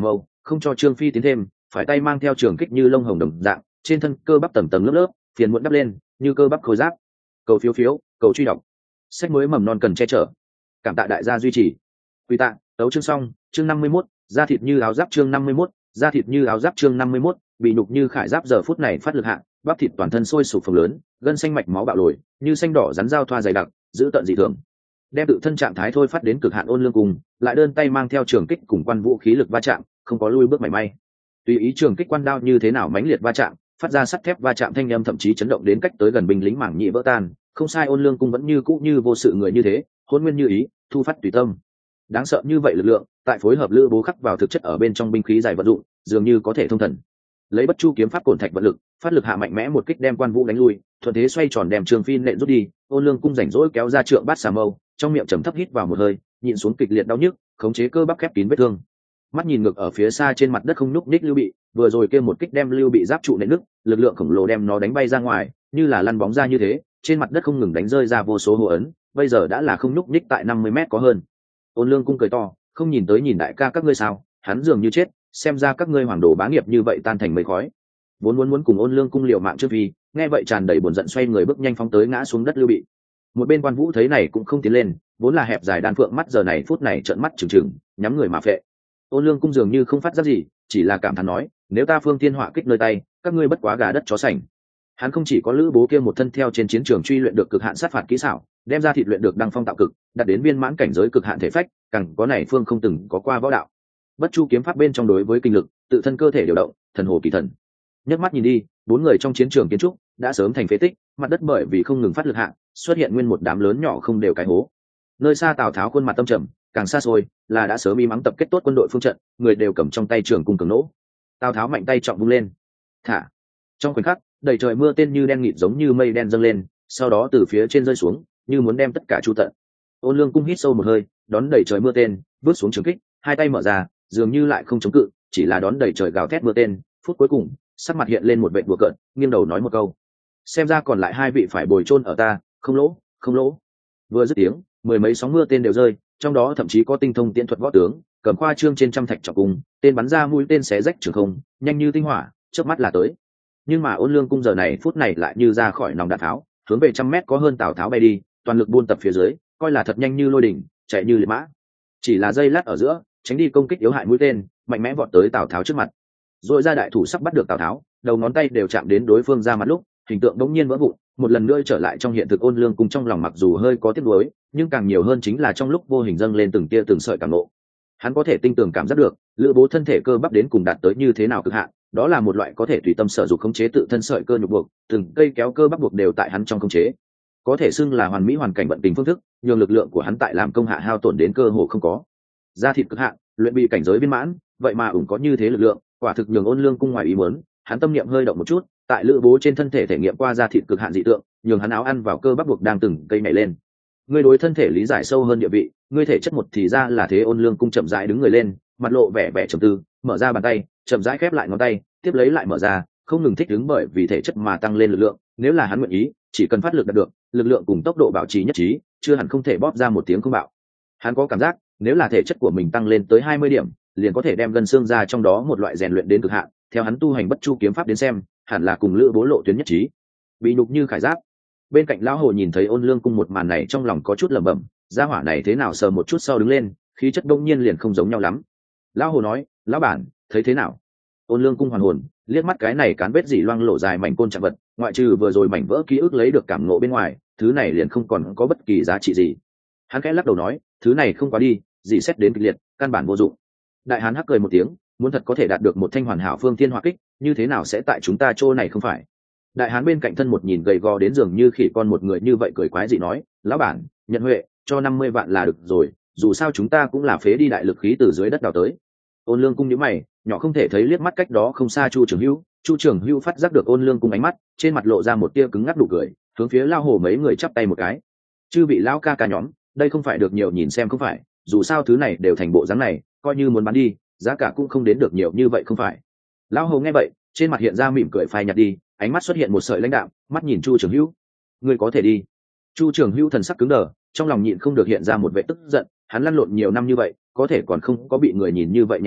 không cho Trương Phi tiến thêm, phải tay mang theo trường kích như lông hồng đồng dạng, trên thân cơ bắp tầng tầng lớp lớp, phiền muộn đắp lên, như cơ bắp khối giáp. Cầu phiếu phiếu, cầu truy đọc. Sách mới mầm non cần che chở. Cảm tạ đại gia duy trì. Quy tạ, tấu chương xong, chương 51, da thịt như áo giáp chương 51, da thịt như áo giáp chương 51, bị nhục như khải giáp giờ phút này phát lực hạ, bắp thịt toàn thân sôi sục phồng lớn, gân xanh mạch máu bạo lồi, như xanh đỏ rắn dao thoa dày đặc, giữ tận dị thường. Đem tự thân trạng thái thôi phát đến cực hạn Ôn Lương Cung, lại đơn tay mang theo trường kích cùng quan vũ khí lực va chạm, không có lui bước mảy may. Tùy ý trường kích quan đao như thế nào mãnh liệt va chạm, phát ra sắt thép va chạm thanh âm thậm chí chấn động đến cách tới gần binh lính mảng nhị vỡ tan. Không sai, Ôn Lương Cung vẫn như cũ như vô sự người như thế, hôn nguyên như ý, thu phát tùy tâm. Đáng sợ như vậy lực lượng, tại phối hợp lữ bố khắc vào thực chất ở bên trong binh khí dài vận dụng, dường như có thể thông thần. Lấy Bất Chu kiếm pháp cổn thạch vận lực, phát lực hạ mạnh mẽ một kích đem quan vũ đánh lui, thuận thế xoay tròn đem Trường Phi nện rút đi. Ôn Lương Cung rảnh rỗi kéo ra trượng bát xà mâu, trong miệng trầm thấp hít vào một hơi, nhịn xuống kịch liệt đau nhức, khống chế cơ bắp khép kín vết thương. Mắt nhìn ngược ở phía xa trên mặt đất không nhúc nhích Lưu Bị, vừa rồi kia một kích đem Lưu Bị giáp trụ nện nứt, lực lượng khổng lồ đem nó đánh bay ra ngoài, như là lăn bóng ra như thế, trên mặt đất không ngừng đánh rơi ra vô số hồ ấn, bây giờ đã là không nhúc nhích tại 50 mét có hơn. Ôn Lương Cung cười to, không nhìn tới nhìn đại ca các ngươi sao? Hắn dường như chết, xem ra các ngươi hoàng đồ bá nghiệp như vậy tan thành mây khói. Vốn muốn cùng Ôn Lương Cung liều mạng Trương Phi, nghe vậy tràn đầy buồn giận xoay người bước nhanh phóng tới ngã xuống đất Lưu Bị. Một bên quan vũ thấy này cũng không tiến lên, vốn là hẹp dài đan phượng mắt giờ này phút này trợn mắt trừng trừng, nhắm người mà phệ. Ôn Lương Cung dường như không phát giác gì, chỉ là cảm thán nói, nếu ta phương thiên họa kích nơi tay, các ngươi bất quá gà đất chó sành. Hắn không chỉ có lữ bố kia một thân theo trên chiến trường truy luyện được cực hạn sát phạt kỹ xảo, đem ra thịt luyện được đăng phong tạo cực, đạt đến viên mãn cảnh giới cực hạn thể phách, càng có này phương không từng có qua võ đạo. Bất Chu kiếm pháp bên trong đối với kinh lực, tự thân cơ thể điều động, thần hồ kỳ thần. Nhấc mắt nhìn đi, bốn người trong chiến trường kiến trúc đã sớm thành phế tích, mặt đất bởi vì không ngừng phát lực hạ, xuất hiện nguyên một đám lớn nhỏ không đều cái hố. Nơi xa Tào Tháo khuôn mặt tâm trầm, càng xa xôi là đã sớm im ắng tập kết tốt quân đội phương trận, người đều cầm trong tay trường cung cường nỗ. Tào Tháo mạnh tay trọng vung lên, thả. Trong khoảnh khắc, đầy trời mưa tên như đen nghịt giống như mây đen dâng lên, sau đó từ phía trên rơi xuống, như muốn đem tất cả chu tận. Ôn Lương Cung hít sâu một hơi, đón đầy trời mưa tên, bước xuống trường kích, hai tay mở ra, dường như lại không chống cự, chỉ là đón đầy trời gào thét mưa tên. Phút cuối cùng, sắc mặt hiện lên một vẻ đùa cợt, nghiêng đầu nói một câu: xem ra còn lại hai vị phải bồi chôn ở ta, không lỗ, không lỗ. Vừa dứt tiếng, mười mấy sóng mưa tên đều rơi, trong đó thậm chí có tinh thông tiễn thuật võ tướng, cầm khoa trương trên trăm thạch trọng cung, tên bắn ra mũi tên xé rách trường không, nhanh như tinh hỏa, chớp mắt là tới. Nhưng mà Ôn Lương Cung giờ này phút này lại như ra khỏi nòng đạn tháo, hướng về 100 mét có hơn Tào Tháo bay đi, toàn lực buôn tập phía dưới, coi là thật nhanh như lôi đỉnh, chạy như liệt mã. Chỉ là giây lát ở giữa, tránh đi công kích yếu hại mũi tên, mạnh mẽ vọt tới Tào Tháo trước mặt. Rồi ra đại thủ sắp bắt được Tào Tháo, đầu ngón tay đều chạm đến đối phương ra mặt lúc, hình tượng đống nhiên vỡ vụn, một lần nữa trở lại trong hiện thực. Ôn Lương Cung trong lòng mặc dù hơi có tiếc nuối, nhưng càng nhiều hơn chính là trong lúc vô hình dâng lên từng tia từng sợi cảm nộ. Hắn có thể tinh tường cảm giác được, lữ bố thân thể cơ bắp đến cùng đạt tới như thế nào cực hạn, đó là một loại có thể tùy tâm sở dục khống chế tự thân sợi cơ nhục buộc, từng cây kéo cơ bắp buộc đều tại hắn trong khống chế, có thể xưng là hoàn mỹ hoàn cảnh vận tình phương thức, nhường lực lượng của hắn tại làm công hạ hao tổn đến cơ hồ không có. Da thịt cực hạn, luyện bị cảnh giới viên mãn, vậy mà ủng có như thế lực lượng, quả thực nhường Ôn Lương Cung ngoài ý muốn. Hắn tâm niệm hơi động một chút, tại lữ bố trên thân thể thể nghiệm qua da thịt cực hạn dị tượng, nhường hắn áo ăn vào cơ bắp buộc đang từng cây nhảy lên. Ngươi đối thân thể lý giải sâu hơn địa vị, ngươi thể chất một thì ra là thế. Ôn Lương Cung chậm rãi đứng người lên, mặt lộ vẻ vẻ trầm tư, mở ra bàn tay, chậm rãi khép lại ngón tay, tiếp lấy lại mở ra, không ngừng thích ứng bởi vì thể chất mà tăng lên lực lượng. Nếu là hắn nguyện ý, chỉ cần phát lực đạt được, lực lượng cùng tốc độ bảo trì nhất trí, chưa hẳn không thể bóp ra một tiếng không bạo. Hắn có cảm giác, nếu là thể chất của mình tăng lên tới 20 điểm, liền có thể đem gân xương ra trong đó một loại rèn luyện đến cực hạn. Theo hắn tu hành Bất Chu kiếm pháp đến xem, hẳn là cùng lữ bố lộ tuyến nhất trí. Bị nhục như khải giáp. Bên cạnh lão hồ nhìn thấy Ôn Lương Cung một màn này trong lòng có chút lẩm bẩm, gia hỏa này thế nào sờ một chút sau đứng lên, khí chất đông nhiên liền không giống nhau lắm. Lão hồ nói, lão bản, thấy thế nào? Ôn Lương Cung hoàn hồn, liếc mắt cái này cán vết dỉ loang lộ dài mảnh côn trạng vật, ngoại trừ vừa rồi mảnh vỡ ký ức lấy được cảm ngộ bên ngoài, thứ này liền không còn có bất kỳ giá trị gì. Hắn khẽ lắc đầu nói, thứ này không quá đi, dị xét đến kịch liệt, căn bản vô dụng. Đại Hán hắc cười một tiếng, muốn thật có thể đạt được một thanh hoàn hảo phương thiên hỏa kích, như thế nào sẽ tại chúng ta chỗ này không phải? Đại Hán bên cạnh thân một nhìn gầy gò đến dường như khỉ con một người như vậy cười quái dị nói, lão bản, nhận huệ, cho 50 vạn là được rồi, dù sao chúng ta cũng là phế đi đại lực khí từ dưới đất đào tới. Ôn Lương Cung nhíu mày, nhỏ không thể thấy liếc mắt cách đó không xa Chu Trường Hữu phát giác được Ôn Lương Cung ánh mắt, trên mặt lộ ra một tia cứng ngắc nụ cười, hướng phía lao hồ mấy người chắp tay một cái. Chư vị lão ca nhóm, đây không phải được nhiều nhìn xem không phải, dù sao thứ này đều thành bộ dáng này, coi như muốn bán đi, giá cả cũng không đến được nhiều như vậy không phải. Lão hồ nghe vậy, trên mặt hiện ra mỉm cười phai nhạt đi, ánh mắt xuất hiện một sợi lãnh đạm, mắt nhìn Chu Trường Hữu. Ngươi có thể đi. Chu Trường Hữu thần sắc cứng đờ, trong lòng nhịn không được hiện ra một vẻ tức giận, hắn lăn lộn nhiều năm như vậy, có thể còn không có bị người nhìn như vậy nhẹ qua,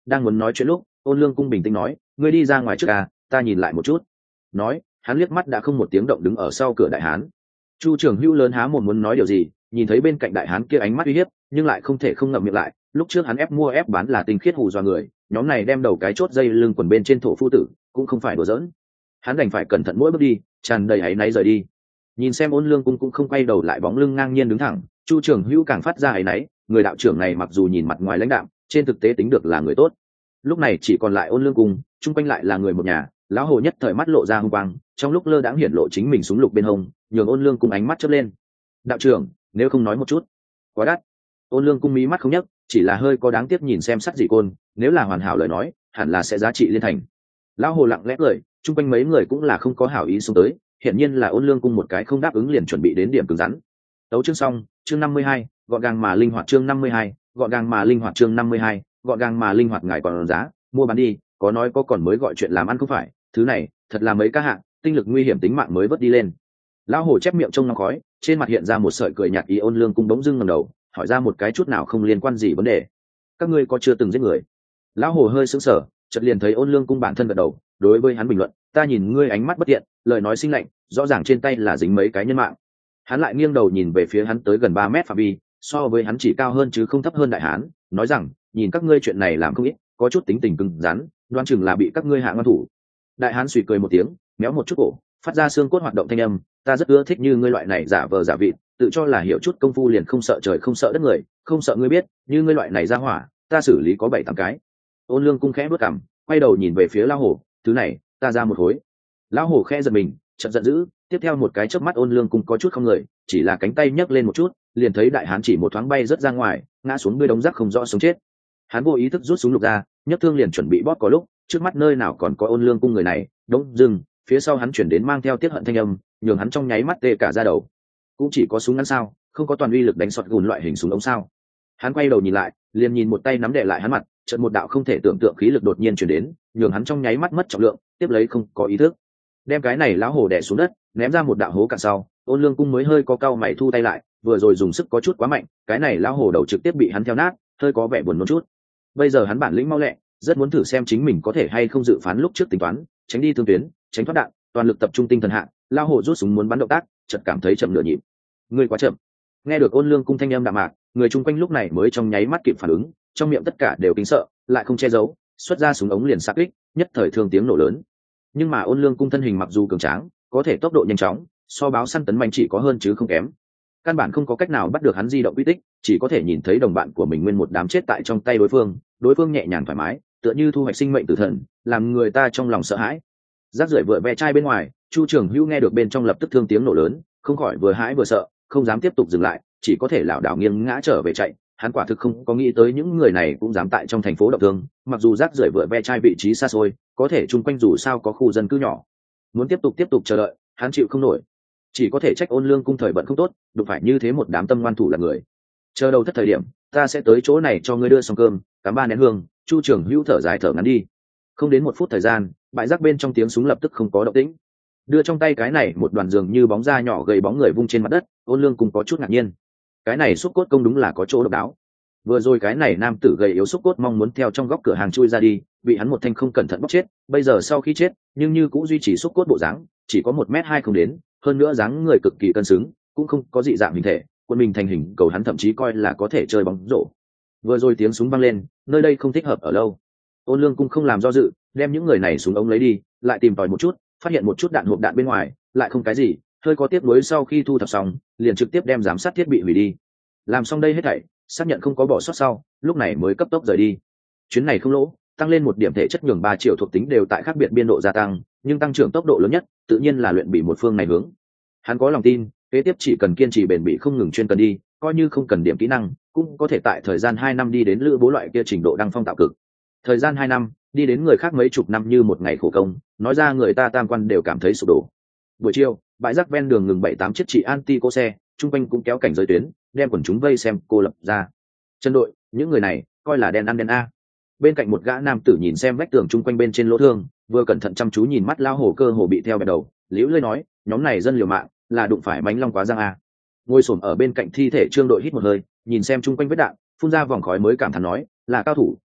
đang muốn nói chuyện lúc Ôn Lương Cung bình tĩnh nói, ngươi đi ra ngoài trước à, ta nhìn lại một chút. Nói hắn liếc mắt đã không một tiếng động đứng ở sau cửa đại hán. Chu Trường Hữu lớn há mồm muốn nói điều gì, nhìn thấy bên cạnh đại hán kia ánh mắt uy hiếp, nhưng lại không thể không ngậm miệng lại. Lúc trước hắn ép mua ép bán là tinh khiết hù dọa người, nhóm này đem đầu cái chốt dây lưng quần bên trên thổ phu tử cũng không phải đùa giỡn. Hắn đành phải cẩn thận mỗi bước đi, tràn đầy áy náy rời đi. Nhìn xem Ôn Lương Cung cũng không quay đầu lại, bóng lưng ngang nhiên đứng thẳng, Chu Trường Hữu càng phát ra áy náy. Người đạo trưởng này mặc dù nhìn mặt ngoài lãnh đạm, trên thực tế tính được là người tốt. Lúc này chỉ còn lại Ôn Lương Cung, chung quanh lại là người một nhà. Lão hồ nhất thời mắt lộ ra hung quang, trong lúc lơ đãng hiển lộ chính mình súng lục bên hông, nhường Ôn Lương Cung ánh mắt chớp lên. Đạo trưởng, nếu không nói một chút. Quá đắt. Ôn Lương Cung mí mắt không nhấc, chỉ là hơi có đáng tiếc nhìn xem sắt dị côn, nếu là hoàn hảo lời nói hẳn là sẽ giá trị liên thành. Lão hồ lặng lẽ cười, chung quanh mấy người cũng là không có hảo ý xuống tới, hiển nhiên là Ôn Lương Cung một cái không đáp ứng liền chuẩn bị đến điểm cứng rắn. Tấu chương xong, chương 52, gọn gàng mà linh hoạt, chương 52, gọn gàng mà linh hoạt, chương 52, gọn gàng mà linh hoạt. Ngài còn giá mua bán đi, có nói có còn mới gọi chuyện làm ăn không phải, thứ này thật là mấy ca hạng tinh lực nguy hiểm tính mạng mới vớt đi lên. Lão hồ chép miệng trông nóng khói, trên mặt hiện ra một sợi cười nhạt ý. Ôn Lương Cung bỗng dưng ngẩng đầu, hỏi ra một cái chút nào không liên quan gì vấn đề. Các ngươi có chưa từng giết người? Lão hồ hơi sững sờ, chợt liền thấy Ôn Lương Cung bản thân gật đầu, đối với hắn bình luận, ta nhìn ngươi ánh mắt bất tiện, lời nói sinh lạnh, rõ ràng trên tay là dính mấy cái nhân mạng. Hắn lại nghiêng đầu nhìn về phía hắn tới gần 3 mét phạm vi, so với hắn chỉ cao hơn chứ không thấp hơn đại hán, nói rằng, nhìn các ngươi chuyện này làm không ít, có chút tính tình cứng rắn, đoán chừng là bị các ngươi hạ ngon thủ. Đại hán suy cười một tiếng, méo một chút cổ, phát ra xương cốt hoạt động thanh âm, ta rất ưa thích như ngươi loại này giả vờ giả vịt, tự cho là hiểu chút công phu liền không sợ trời không sợ đất người, không sợ ngươi biết, như ngươi loại này ra hỏa, ta xử lý có 7-8 cái. Ôn Lương Cung khẽ bước cằm, quay đầu nhìn về phía lão hồ, thứ này, ta ra một khối. Lão hồ khẽ giật mình, chợt giận dữ, tiếp theo một cái chớp mắt Ôn Lương Cung có chút không người, chỉ là cánh tay nhấc lên một chút, liền thấy đại hán chỉ một thoáng bay rất ra ngoài, ngã xuống bơi đống rác không rõ sống chết. Hắn vô ý thức rút súng lục ra, nhấc thương liền chuẩn bị bóp có lúc, trước mắt nơi nào còn có Ôn Lương Cung người này, đống dừng, phía sau hắn chuyển đến mang theo tiết hận thanh âm, nhường hắn trong nháy mắt tê cả da đầu. Cũng chỉ có súng ngắn sao, không có toàn uy lực đánh sọt gùn loại hình súng ống sao? Hắn quay đầu nhìn lại, liền nhìn một tay nắm đè lại hắn mặt, chợt một đạo không thể tưởng tượng khí lực đột nhiên chuyển đến, nhường hắn trong nháy mắt mất trọng lượng, tiếp lấy không có ý thức, đem cái này lão hồ đè xuống đất, ném ra một đạo hố cạn sau. Ôn Lương Cung mới hơi có cau mày thu tay lại, vừa rồi dùng sức có chút quá mạnh, cái này lão hồ đầu trực tiếp bị hắn theo nát, hơi có vẻ buồn nôn chút. Bây giờ hắn bản lĩnh mau lẹ, rất muốn thử xem chính mình có thể hay không dự phán lúc trước tính toán, tránh đi thương tuyến, tránh thoát đạn, toàn lực tập trung tinh thần hạ. Lão hồ rút súng muốn bắn động tác, chợt cảm thấy chậm nửa nhịp. Ngươi quá chậm. Nghe được Ôn Lương Cung thanh âm đạm mạc, người chung quanh lúc này mới trong nháy mắt kịp phản ứng, trong miệng tất cả đều kinh sợ, lại không che giấu, xuất ra súng ống liền xạ kích, nhất thời thương tiếng nổ lớn. Nhưng mà Ôn Lương Cung thân hình mặc dù cường tráng, có thể tốc độ nhanh chóng, so báo săn tấn mạnh chỉ có hơn chứ không kém. Căn bản không có cách nào bắt được hắn di động quy tích, chỉ có thể nhìn thấy đồng bạn của mình nguyên một đám chết tại trong tay đối phương nhẹ nhàng thoải mái, tựa như thu hoạch sinh mệnh tử thần, làm người ta trong lòng sợ hãi. Rác rưởi vừa ve chai bên ngoài, Chu Trường Hữu nghe được bên trong lập tức thương tiếng nổ lớn, không khỏi vừa hãi vừa sợ, không dám tiếp tục dừng lại, chỉ có thể lảo đảo nghiêng ngã trở về chạy. Hắn quả thực không có nghĩ tới những người này cũng dám tại trong thành phố động thương, mặc dù rác rưởi vừa ve chai vị trí xa xôi, có thể chung quanh dù sao có khu dân cư nhỏ. Muốn tiếp tục chờ đợi, hắn chịu không nổi, chỉ có thể trách Ôn Lương Cung thời vận không tốt, đụng phải như thế một đám tâm ngoan thủ là người. Chờ đầu thất thời điểm, ta sẽ tới chỗ này cho ngươi đưa xong cơm, cắm 3 nén hương. Chu Trường Hữu thở dài thở ngắn đi. Không đến 1 phút thời gian, bãi rác bên trong tiếng súng lập tức không có động tĩnh. Đưa trong tay cái này một đoàn dường như bóng da nhỏ gầy bóng người vung trên mặt đất. Ôn Lương Cung có chút ngạc nhiên, cái này xúc cốt công đúng là có chỗ độc đáo. Vừa rồi cái này nam tử gầy yếu xúc cốt mong muốn theo trong góc cửa hàng chui ra đi, bị hắn một thanh không cẩn thận bóc chết. Bây giờ sau khi chết, nhưng như cũng duy trì xúc cốt bộ dáng, chỉ có 1m2 không đến, hơn nữa dáng người cực kỳ cân xứng, cũng không có dị dạng hình thể, quân mình thành hình cầu hắn thậm chí coi là có thể chơi bóng rổ. Vừa rồi tiếng súng vang lên, nơi đây không thích hợp ở lâu. Ôn Lương Cung không làm do dự, đem những người này súng ống lấy đi, lại tìm tòi một chút, phát hiện một chút đạn hộp đạn bên ngoài, lại không cái gì, hơi có tiếc nuối. Sau khi thu thập xong, liền trực tiếp đem giám sát thiết bị hủy đi. Làm xong đây hết thảy, xác nhận không có bỏ sót sau, lúc này mới cấp tốc rời đi. Chuyến này không lỗ, tăng lên 1 điểm thể chất, nhường 3 triệu thuộc tính đều tại khác biệt biên độ gia tăng, nhưng tăng trưởng tốc độ lớn nhất, tự nhiên là luyện bị một phương này hướng. Hắn có lòng tin, kế tiếp chỉ cần kiên trì bền bỉ không ngừng chuyên cần đi, coi như không cần điểm kỹ năng, cũng có thể tại thời gian 2 năm đi đến lữ bố loại kia trình độ đăng phong tạo cực. Thời gian 2 năm, đi đến người khác mấy chục năm như một ngày khổ công, nói ra người ta tam quan đều cảm thấy sụp đổ. Buổi chiều, bãi rác ven đường ngừng 7-8 chiếc trị anti cô xe, trung quanh cũng kéo cảnh giới tuyến, đem quần chúng vây xem cô lập ra. Chân đội, những người này coi là đen ăn đen a. Bên cạnh một gã nam tử nhìn xem vách tường trung quanh bên trên lỗ thương, vừa cẩn thận chăm chú nhìn mắt lao hổ cơ hồ bị theo bẹp đầu, liễu lơi nói, nhóm này dân liều mạng, là đụng phải mánh long quá răng a. Ngồi xổm ở bên cạnh thi thể Trương đội hít một hơi, nhìn xem chung quanh vết đạn, phun ra vòng khói mới cảm thán nói, là cao thủ,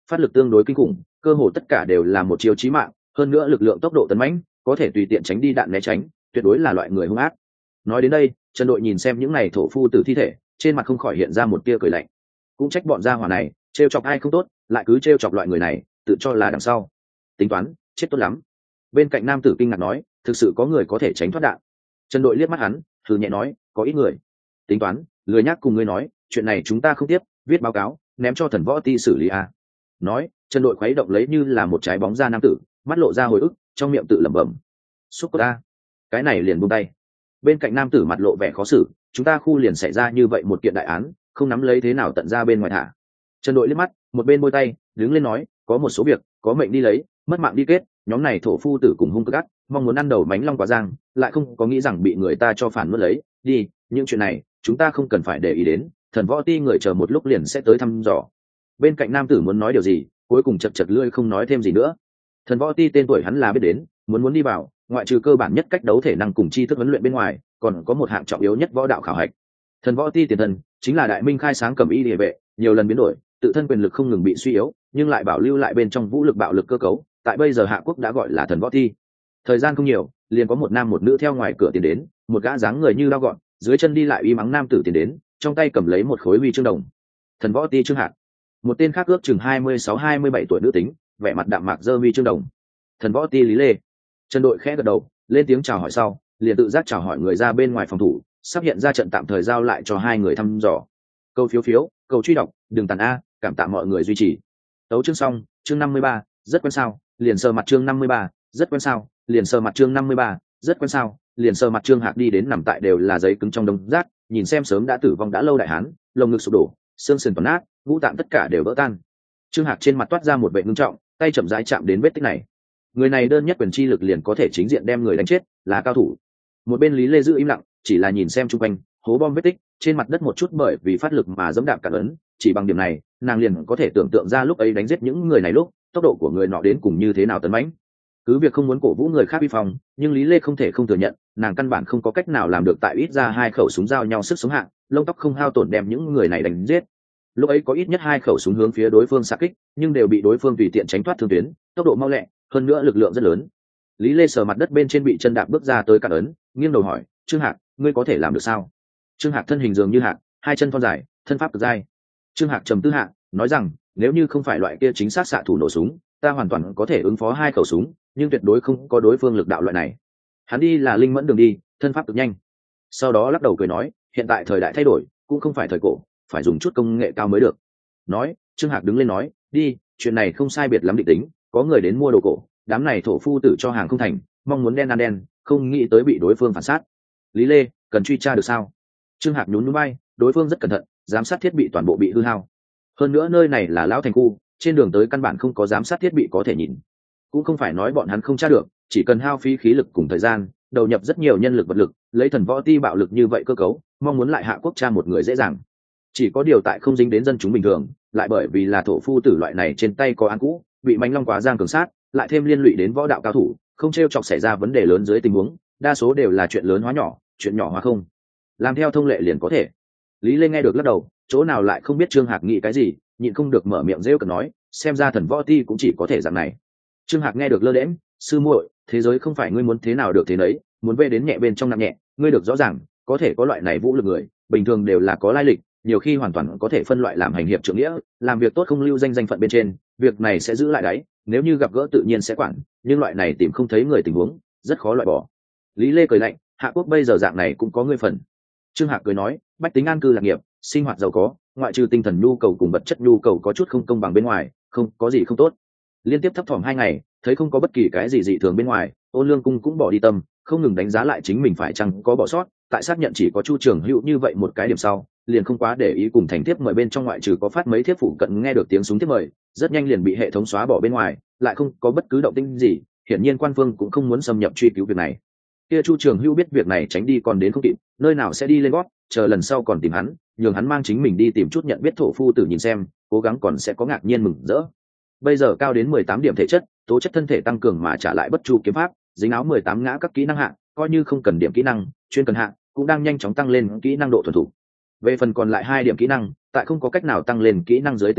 phát lực tương đối kinh khủng, cơ hồ tất cả đều là một chiêu chí mạng, hơn nữa lực lượng tốc độ tấn mãnh, có thể tùy tiện tránh đi đạn né tránh, tuyệt đối là loại người hung ác. Nói đến đây, Trần Đội nhìn xem những này thổ phu tử thi thể, trên mặt không khỏi hiện ra một tia cười lạnh. Cũng trách bọn gia hỏa này, trêu chọc ai không tốt, lại cứ trêu chọc loại người này, tự cho là đằng sau. Tính toán, chết tốt lắm. Bên cạnh nam tử kinh ngạc nói, thực sự có người có thể tránh thoát đạn. Trần Đội liếc mắt hắn, thử nhẹ nói, có ít người. Tính toán, lười nhác cùng ngươi nói, chuyện này chúng ta không tiếp, viết báo cáo, ném cho thần võ ti xử lý a. Nói, Trần Đội khuấy động lấy như là một trái bóng ra nam tử, mắt lộ ra hồi ức, trong miệng tự lẩm bẩm. Xúc của ta. Cái này liền buông tay. Bên cạnh nam tử mặt lộ vẻ khó xử, chúng ta khu liền xảy ra như vậy một kiện đại án, không nắm lấy thế nào tận ra bên ngoài thả. Trần Đội liếc mắt, một bên môi tay, đứng lên nói, có một số việc, có mệnh đi lấy, mất mạng đi kết, nhóm này thổ phu tử cùng hung cực ác, mong muốn ăn đầu mánh long quả giang, lại không có nghĩ rằng bị người ta cho phản mất lấy, đi, những chuyện này, chúng ta không cần phải để ý đến, thần võ ti người chờ một lúc liền sẽ tới thăm dò. Bên cạnh nam tử muốn nói điều gì, cuối cùng chật chật lưỡi không nói thêm gì nữa. Thần võ ti tên tuổi hắn là biết đến, muốn đi vào, ngoại trừ cơ bản nhất cách đấu thể năng cùng tri thức huấn luyện bên ngoài, còn có một hạng trọng yếu nhất võ đạo khảo hạch. Thần võ ti tiền thân chính là đại minh khai sáng cẩm y địa vệ, nhiều lần biến đổi, tự thân quyền lực không ngừng bị suy yếu, nhưng lại bảo lưu lại bên trong vũ lực bạo lực cơ cấu, tại bây giờ hạ quốc đã gọi là thần võ ti. Thời gian không nhiều, liền có một nam một nữ theo ngoài cửa tiến đến, một gã dáng người như lao gọn, dưới chân đi lại uy mắng nam tử tiến đến, trong tay cầm lấy một khối huy chương đồng. Thần võ ti Trương Hạc. Một tên khác ước chừng 26-27 tuổi nữ tính, vẻ mặt đạm mạc giơ huy chương đồng. Thần võ ti Lý Lê. Trần Đội khẽ gật đầu, lên tiếng chào hỏi sau, liền tự giác chào hỏi người ra bên ngoài phòng thủ, sắp hiện ra trận tạm thời giao lại cho hai người thăm dò. Câu phiếu phiếu, cầu truy đọc, đừng tàn a, cảm tạ mọi người duy trì. Tấu chương xong, chương 53, rất quen sao, liền sờ mặt chương 53, rất quen sao, liền sờ mặt chương 53, rất quen sao, liền sờ mặt Trương Hạc đi đến nằm tại đều là giấy cứng trong đống rác, nhìn xem sớm đã tử vong đã lâu đại hán, lồng ngực sụp đổ, xương sườn toàn nát, ngũ tạng tất cả đều vỡ tan. Trương Hạc trên mặt toát ra một vẻ ngưng trọng, tay chậm rãi chạm đến vết tích này. Người này đơn nhất quyền chi lực liền có thể chính diện đem người đánh chết, là cao thủ. Một bên Lý Lê giữ im lặng, chỉ là nhìn xem chung quanh, hố bom vết tích, trên mặt đất một chút bởi vì phát lực mà giẫm đạp cản ấn, chỉ bằng điểm này, nàng liền có thể tưởng tượng ra lúc ấy đánh giết những người này lúc, tốc độ của người nọ đến cùng như thế nào tấn mãnh. Cứ việc không muốn cổ vũ người khác vi phong, nhưng Lý Lê không thể không thừa nhận, nàng căn bản không có cách nào làm được tại ít ra hai khẩu súng giao nhau sức sống hạng, lông tóc không hao tổn đem những người này đánh giết. Lúc ấy có ít nhất hai khẩu súng hướng phía đối phương xạ kích, nhưng đều bị đối phương tùy tiện tránh thoát thương tuyến, tốc độ mau lẹ, hơn nữa lực lượng rất lớn. Lý Lê sờ mặt đất bên trên bị chân đạp bước ra tới cản ấn, nghiêng đầu hỏi, Trương Hạc, ngươi có thể làm được sao? Trương Hạc thân hình dường như hạc, hai chân thon dài, thân pháp cực dai. Trương Hạc trầm tư hạ, nói rằng, nếu như không phải loại kia chính xác xạ thủ nổ súng, ta hoàn toàn có thể ứng phó hai khẩu súng, nhưng tuyệt đối không có đối phương lực đạo loại này. Hắn đi là linh mẫn đường đi, thân pháp cực nhanh. Sau đó lắc đầu cười nói, hiện tại thời đại thay đổi, cũng không phải thời cổ, phải dùng chút công nghệ cao mới được. Nói, Trương Hạc đứng lên nói, đi, chuyện này không sai biệt lắm định tính, có người đến mua đồ cổ, đám này thổ phu tử cho hàng không thành, mong muốn đen ăn đen, không nghĩ tới bị đối phương phản sát. Lý Lê, cần truy tra được sao? Trương Hạc nhún nhún vai, đối phương rất cẩn thận, giám sát thiết bị toàn bộ bị hư hao. Hơn nữa nơi này là lão thành khu, trên đường tới căn bản không có giám sát thiết bị có thể nhìn. Cũng không phải nói bọn hắn không tra được, chỉ cần hao phí khí lực cùng thời gian, đầu nhập rất nhiều nhân lực vật lực, lấy thần võ ti bạo lực như vậy cơ cấu, mong muốn lại hạ quốc tra một người dễ dàng. Chỉ có điều tại không dính đến dân chúng bình thường, lại bởi vì là thổ phu tử loại này trên tay có án cũ, bị mánh long quá giang cường sát, lại thêm liên lụy đến võ đạo cao thủ, không trêu chọc xảy ra vấn đề lớn dưới tình huống, đa số đều là chuyện lớn hóa nhỏ, chuyện nhỏ hóa không. Làm theo thông lệ liền có thể. Lý Lê nghe được lắc đầu, chỗ nào lại không biết Trương Hạc nghĩ cái gì, nhịn không được mở miệng rêu cợt nói, xem ra thần võ ti cũng chỉ có thể dạng này. Trương Hạc nghe được lơ đễnh, sư muội, thế giới không phải ngươi muốn thế nào được thế nấy, muốn về đến nhẹ bên trong nặng nhẹ, ngươi được rõ ràng, có thể có loại này vũ lực người, bình thường đều là có lai lịch, nhiều khi hoàn toàn có thể phân loại làm hành hiệp trượng nghĩa, làm việc tốt không lưu danh phận bên trên, việc này sẽ giữ lại đấy, nếu như gặp gỡ tự nhiên sẽ quản, nhưng loại này tìm không thấy người tình huống, rất khó loại bỏ. Lý Lê cười lạnh, hạ quốc bây giờ dạng này cũng có ngươi phần. Trương Hạc cười nói, bách tính an cư lạc nghiệp, sinh hoạt giàu có, ngoại trừ tinh thần nhu cầu cùng vật chất nhu cầu có chút không công bằng bên ngoài, không có gì không tốt. Liên tiếp thấp thỏm 2 ngày, thấy không có bất kỳ cái gì dị thường bên ngoài, Ôn Lương Cung cũng bỏ đi tâm, không ngừng đánh giá lại chính mình phải chăng có bỏ sót, tại xác nhận chỉ có Chu Trường Hữu như vậy một cái điểm sau, liền không quá để ý cùng thành thiếp mời bên trong ngoại trừ có phát mấy thiếp phụ cận nghe được tiếng súng thiếp mời, rất nhanh liền bị hệ thống xóa bỏ bên ngoài, lại không có bất cứ động tĩnh gì, hiển nhiên quan phương cũng không muốn xâm nhập truy cứu việc này. Kia Chu Trường Hữu biết việc này tránh đi còn đến không kịp, nơi nào sẽ đi lên gót, chờ lần sau còn tìm hắn, nhường hắn mang chính mình đi tìm chút nhận biết thổ phu tử nhìn xem, cố gắng còn sẽ có ngạc nhiên mừng rỡ. Bây giờ cao đến 18 điểm thể chất, tố chất thân thể tăng cường mà trả lại bất chu kiếm pháp, dính áo 18 ngã các kỹ năng hạng, coi như không cần điểm kỹ năng, chuyên cần hạng, cũng đang nhanh chóng tăng lên kỹ năng độ thuần thủ. Về phần còn lại 2 điểm kỹ năng, tại không có cách nào tăng lên kỹ năng dưới tình huống,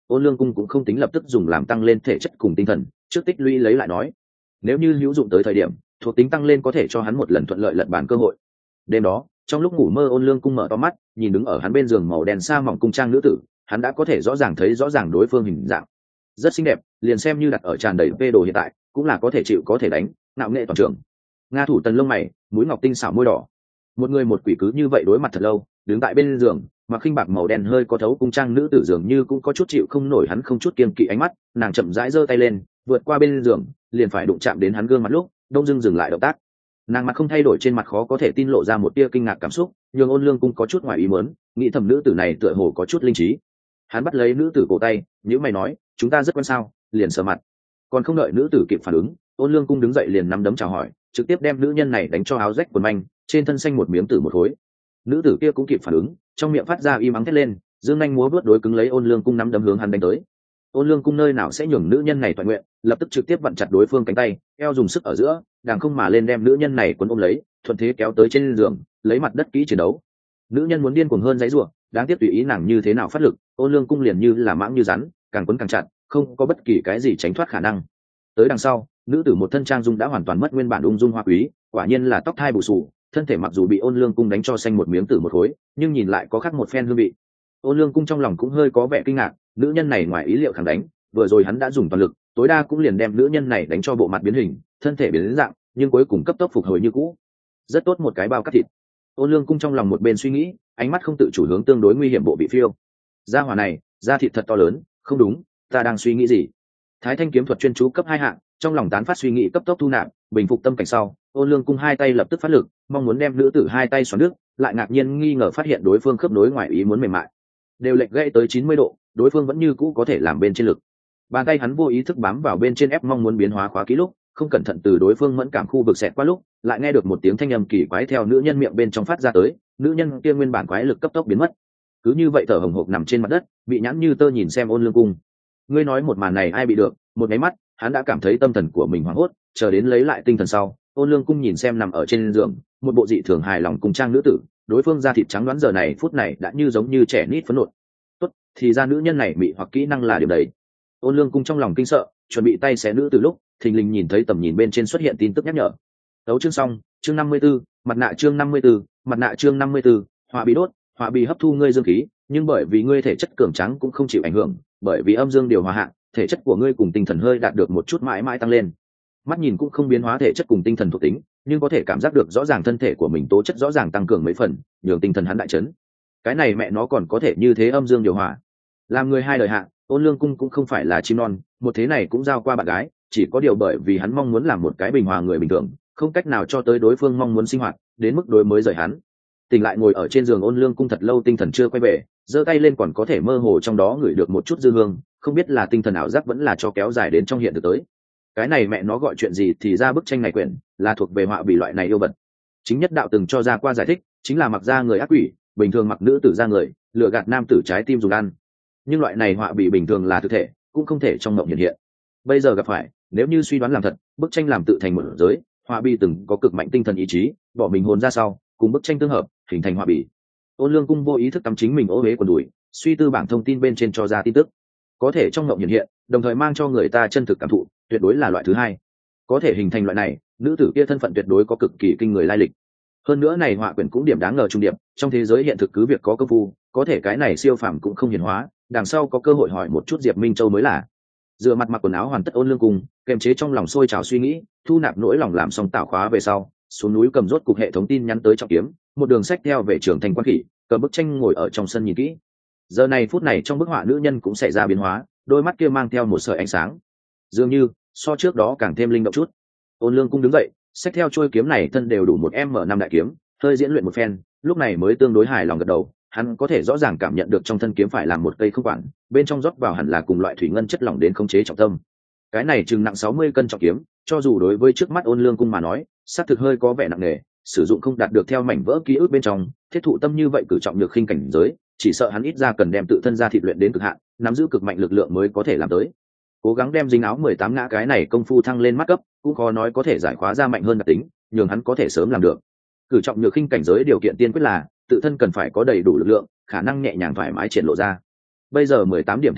Ôn Lương Cung cũng không tính lập tức dùng làm tăng lên thể chất cùng tinh thần, trước tích lũy lấy lại nói, nếu như hữu dụng tới thời điểm thuộc tính tăng lên có thể cho hắn một lần thuận lợi lật bàn cơ hội. Đêm đó trong lúc ngủ mơ, Ôn Lương Cung mở to mắt, nhìn đứng ở hắn bên giường màu đen sa mỏng cung trang nữ tử, hắn đã có thể rõ ràng thấy rõ ràng đối phương hình dạng, rất xinh đẹp, liền xem như đặt ở tràn đầy vê đồ hiện tại cũng là có thể chịu có thể đánh, nạo nghệ toàn trường. Nga thủ tần lông mày, mũi ngọc tinh xảo môi đỏ, một người một quỷ cứ như vậy đối mặt thật lâu, đứng tại bên giường mặc khinh bạc màu đen hơi có thấu cung trang nữ tử dường như cũng có chút chịu không nổi hắn không chút kiêng kỵ ánh mắt, nàng chậm rãi giơ tay lên vượt qua bên giường, liền phải đụng chạm đến hắn gương mặt lúc đông dưng dừng lại động tác. Nàng mặt không thay đổi, trên mặt khó có thể tin lộ ra một tia kinh ngạc cảm xúc, nhưng Ôn Lương Cung có chút ngoài ý muốn, nghĩ thầm nữ tử này tựa hồ có chút linh trí. Hắn bắt lấy nữ tử cổ tay, nhíu mày nói, chúng ta rất quen sao? Liền sờ mặt. Còn không đợi nữ tử kịp phản ứng, Ôn Lương Cung đứng dậy liền nắm đấm chào hỏi, trực tiếp đem nữ nhân này đánh cho áo rách quần manh, trên thân xanh một miếng tử một khối. Nữ tử kia cũng kịp phản ứng, trong miệng phát ra im ắng thét lên, dương nhanh múa vuốt đối cứng lấy Ôn Lương Cung nắm đấm hướng hắn đánh tới. Ôn Lương Cung nơi nào sẽ nhường nữ nhân này toàn nguyện, lập tức trực tiếp vặn chặt đối phương cánh tay, eo dùng sức ở giữa, đàng không mà lên đem nữ nhân này cuốn ôm lấy, thuận thế kéo tới trên giường, lấy mặt đất kỹ chiến đấu. Nữ nhân muốn điên cuồng hơn dãy rủa, đáng tiếc tùy ý nàng như thế nào phát lực, Ôn Lương Cung liền như là mãng như rắn, càng cuốn càng chặt, không có bất kỳ cái gì tránh thoát khả năng. Tới đằng sau, nữ tử một thân trang dung đã hoàn toàn mất nguyên bản ung dung hoa quý, quả nhiên là tóc thai bù xù, thân thể mặc dù bị Ôn Lương Cung đánh cho xanh một miếng tử một khối, nhưng nhìn lại có khác một phen hương vị. Ôn Lương Cung trong lòng cũng hơi có vẻ kinh ngạc, nữ nhân này ngoài ý liệu khẳng đánh, vừa rồi hắn đã dùng toàn lực, tối đa cũng liền đem nữ nhân này đánh cho bộ mặt biến hình, thân thể biến dạng, nhưng cuối cùng cấp tốc phục hồi như cũ. Rất tốt một cái bao cắt thịt. Ôn Lương Cung trong lòng một bên suy nghĩ, ánh mắt không tự chủ hướng tương đối nguy hiểm bộ bị phiêu. Gia hỏa này, da thịt thật to lớn, không đúng, ta đang suy nghĩ gì? Thái Thanh kiếm thuật chuyên chú cấp 2 hạng, trong lòng tán phát suy nghĩ cấp tốc thu nạp, bình phục tâm cảnh sau, Ôn Lương Cung hai tay lập tức phát lực, mong muốn đem nữ tử hai tay xoắn nước, lại ngạc nhiên nghi ngờ phát hiện đối phương khớp nối ngoài ý muốn mềm mại, đều lệch gãy tới 90 độ, đối phương vẫn như cũ có thể làm bên trên lực. Bàn tay hắn vô ý thức bám vào bên trên ép mong muốn biến hóa khóa ký lúc, không cẩn thận từ đối phương mẫn cảm khu vực xẹt qua lúc, lại nghe được một tiếng thanh âm kỳ quái theo nữ nhân miệng bên trong phát ra tới, nữ nhân kia nguyên bản quái lực cấp tốc biến mất. Cứ như vậy thở hổn hộc nằm trên mặt đất, bị nhãn như tơ nhìn xem Ôn Lương Cung. Ngươi nói một màn này ai bị được? Một cái mắt, hắn đã cảm thấy tâm thần của mình hoảng hốt, chờ đến lấy lại tinh thần sau, Ôn Lương Cung nhìn xem nằm ở trên giường, một bộ dị thường hài lòng cùng trang nữ tử, đối phương da thịt trắng đoán giờ này phút này đã như giống như trẻ nít phấn nộn. Tốt, thì ra nữ nhân này bị hoặc kỹ năng là điểm đấy. Ôn Lương Cung trong lòng kinh sợ, chuẩn bị tay xé nữ từ lúc thình lình nhìn thấy tầm nhìn bên trên xuất hiện tin tức nhắc nhở. Đấu chương xong, chương 54, mặt nạ chương 54, mặt nạ chương 54, hỏa bị đốt, hỏa bị hấp thu ngươi dương khí, nhưng bởi vì ngươi thể chất cường tráng cũng không chịu ảnh hưởng, bởi vì âm dương điều hòa hạ, thể chất của ngươi cùng tinh thần hơi đạt được một chút mãi mãi tăng lên. Mắt nhìn cũng không biến hóa thể chất cùng tinh thần thuộc tính, nhưng có thể cảm giác được rõ ràng thân thể của mình tố chất rõ ràng tăng cường mấy phần, nhường tinh thần hắn đại chấn. Cái này mẹ nó còn có thể như thế âm dương điều hòa. Làm người hai đời hạ, Ôn Lương Cung cũng không phải là chim non, một thế này cũng giao qua bạn gái, chỉ có điều bởi vì hắn mong muốn làm một cái bình hòa người bình thường, không cách nào cho tới đối phương mong muốn sinh hoạt, đến mức đối mới rời hắn. Tỉnh lại ngồi ở trên giường Ôn Lương Cung thật lâu tinh thần chưa quay về, giơ tay lên còn có thể mơ hồ trong đó ngửi được một chút dư hương, không biết là tinh thần ảo giác vẫn là cho kéo dài đến trong hiện thực tới. Cái này mẹ nó gọi chuyện gì thì ra bức tranh này quyển là thuộc về họa bị loại này yêu vật. Chính nhất đạo từng cho ra qua giải thích, chính là mặc ra người ác quỷ, bình thường mặc nữ tử ra người, lừa gạt nam tử trái tim dùng ăn. Nhưng loại này họa bị bình thường là thực thể, cũng không thể trong mộng hiện hiện. Bây giờ gặp phải, nếu như suy đoán làm thật, bức tranh làm tự thành một giới, họa bị từng có cực mạnh tinh thần ý chí, bỏ mình hồn ra sau, cùng bức tranh tương hợp, hình thành họa bị. Ôn Lương Cung vô ý thức tắm chính mình ố uế quần đùi, suy tư bảng thông tin bên trên cho ra tin tức, có thể trong mộng hiện hiện, đồng thời mang cho người ta chân thực cảm thụ, tuyệt đối là loại thứ hai. Có thể hình thành loại này, nữ tử kia thân phận tuyệt đối có cực kỳ kinh người lai lịch. Hơn nữa này họa quyển cũng điểm đáng ngờ trung điệp, trong thế giới hiện thực cứ việc có công phu, có thể cái này siêu phàm cũng không hiển hóa, đằng sau có cơ hội hỏi một chút Diệp Minh Châu mới là. Dựa mặt mặc quần áo hoàn tất Ôn Lương Cung, kềm chế trong lòng sôi trào suy nghĩ, thu nạp nỗi lòng làm xong tạo khóa về sau, xuống núi cầm rốt cục hệ thống tin nhắn tới Trọng Kiếm, một đường sách theo về trường thành Quan Khỉ, cầm bức tranh ngồi ở trong sân nhìn kỹ. Giờ này phút này trong bức họa nữ nhân cũng xảy ra biến hóa, đôi mắt kia mang theo một sợi ánh sáng, dường như so trước đó càng thêm linh động chút. Ôn Lương Cung đứng dậy, sách theo chuôi kiếm này thân đều đủ một M5 đại kiếm, hơi diễn luyện một phen, lúc này mới tương đối hài lòng gật đầu. Hắn có thể rõ ràng cảm nhận được trong thân kiếm phải làm một cây không quản, bên trong rót vào hẳn là cùng loại thủy ngân chất lỏng đến khống chế trọng tâm. Cái này chừng nặng 60 cân trọng kiếm, cho dù đối với trước mắt Ôn Lương Cung mà nói, xác thực hơi có vẻ nặng nề, sử dụng không đạt được theo mảnh vỡ ký ức bên trong, thiết thụ tâm như vậy cử trọng nhược khinh cảnh giới, chỉ sợ hắn ít ra cần đem tự thân ra thịt luyện đến cực hạn, nắm giữ cực mạnh lực lượng mới có thể làm tới. Cố gắng đem dính áo 18 ngã cái này công phu thăng lên mắt cấp, cũng khó nói có thể giải khóa ra mạnh hơn đặc tính, nhường hắn có thể sớm làm được. Cử trọng nhược khinh cảnh giới điều kiện tiên quyết là tự thân cần phải có đầy đủ lực lượng, khả năng nhẹ nhàng thoải mái triển lộ ra. Bây giờ 18 điểm thể chất,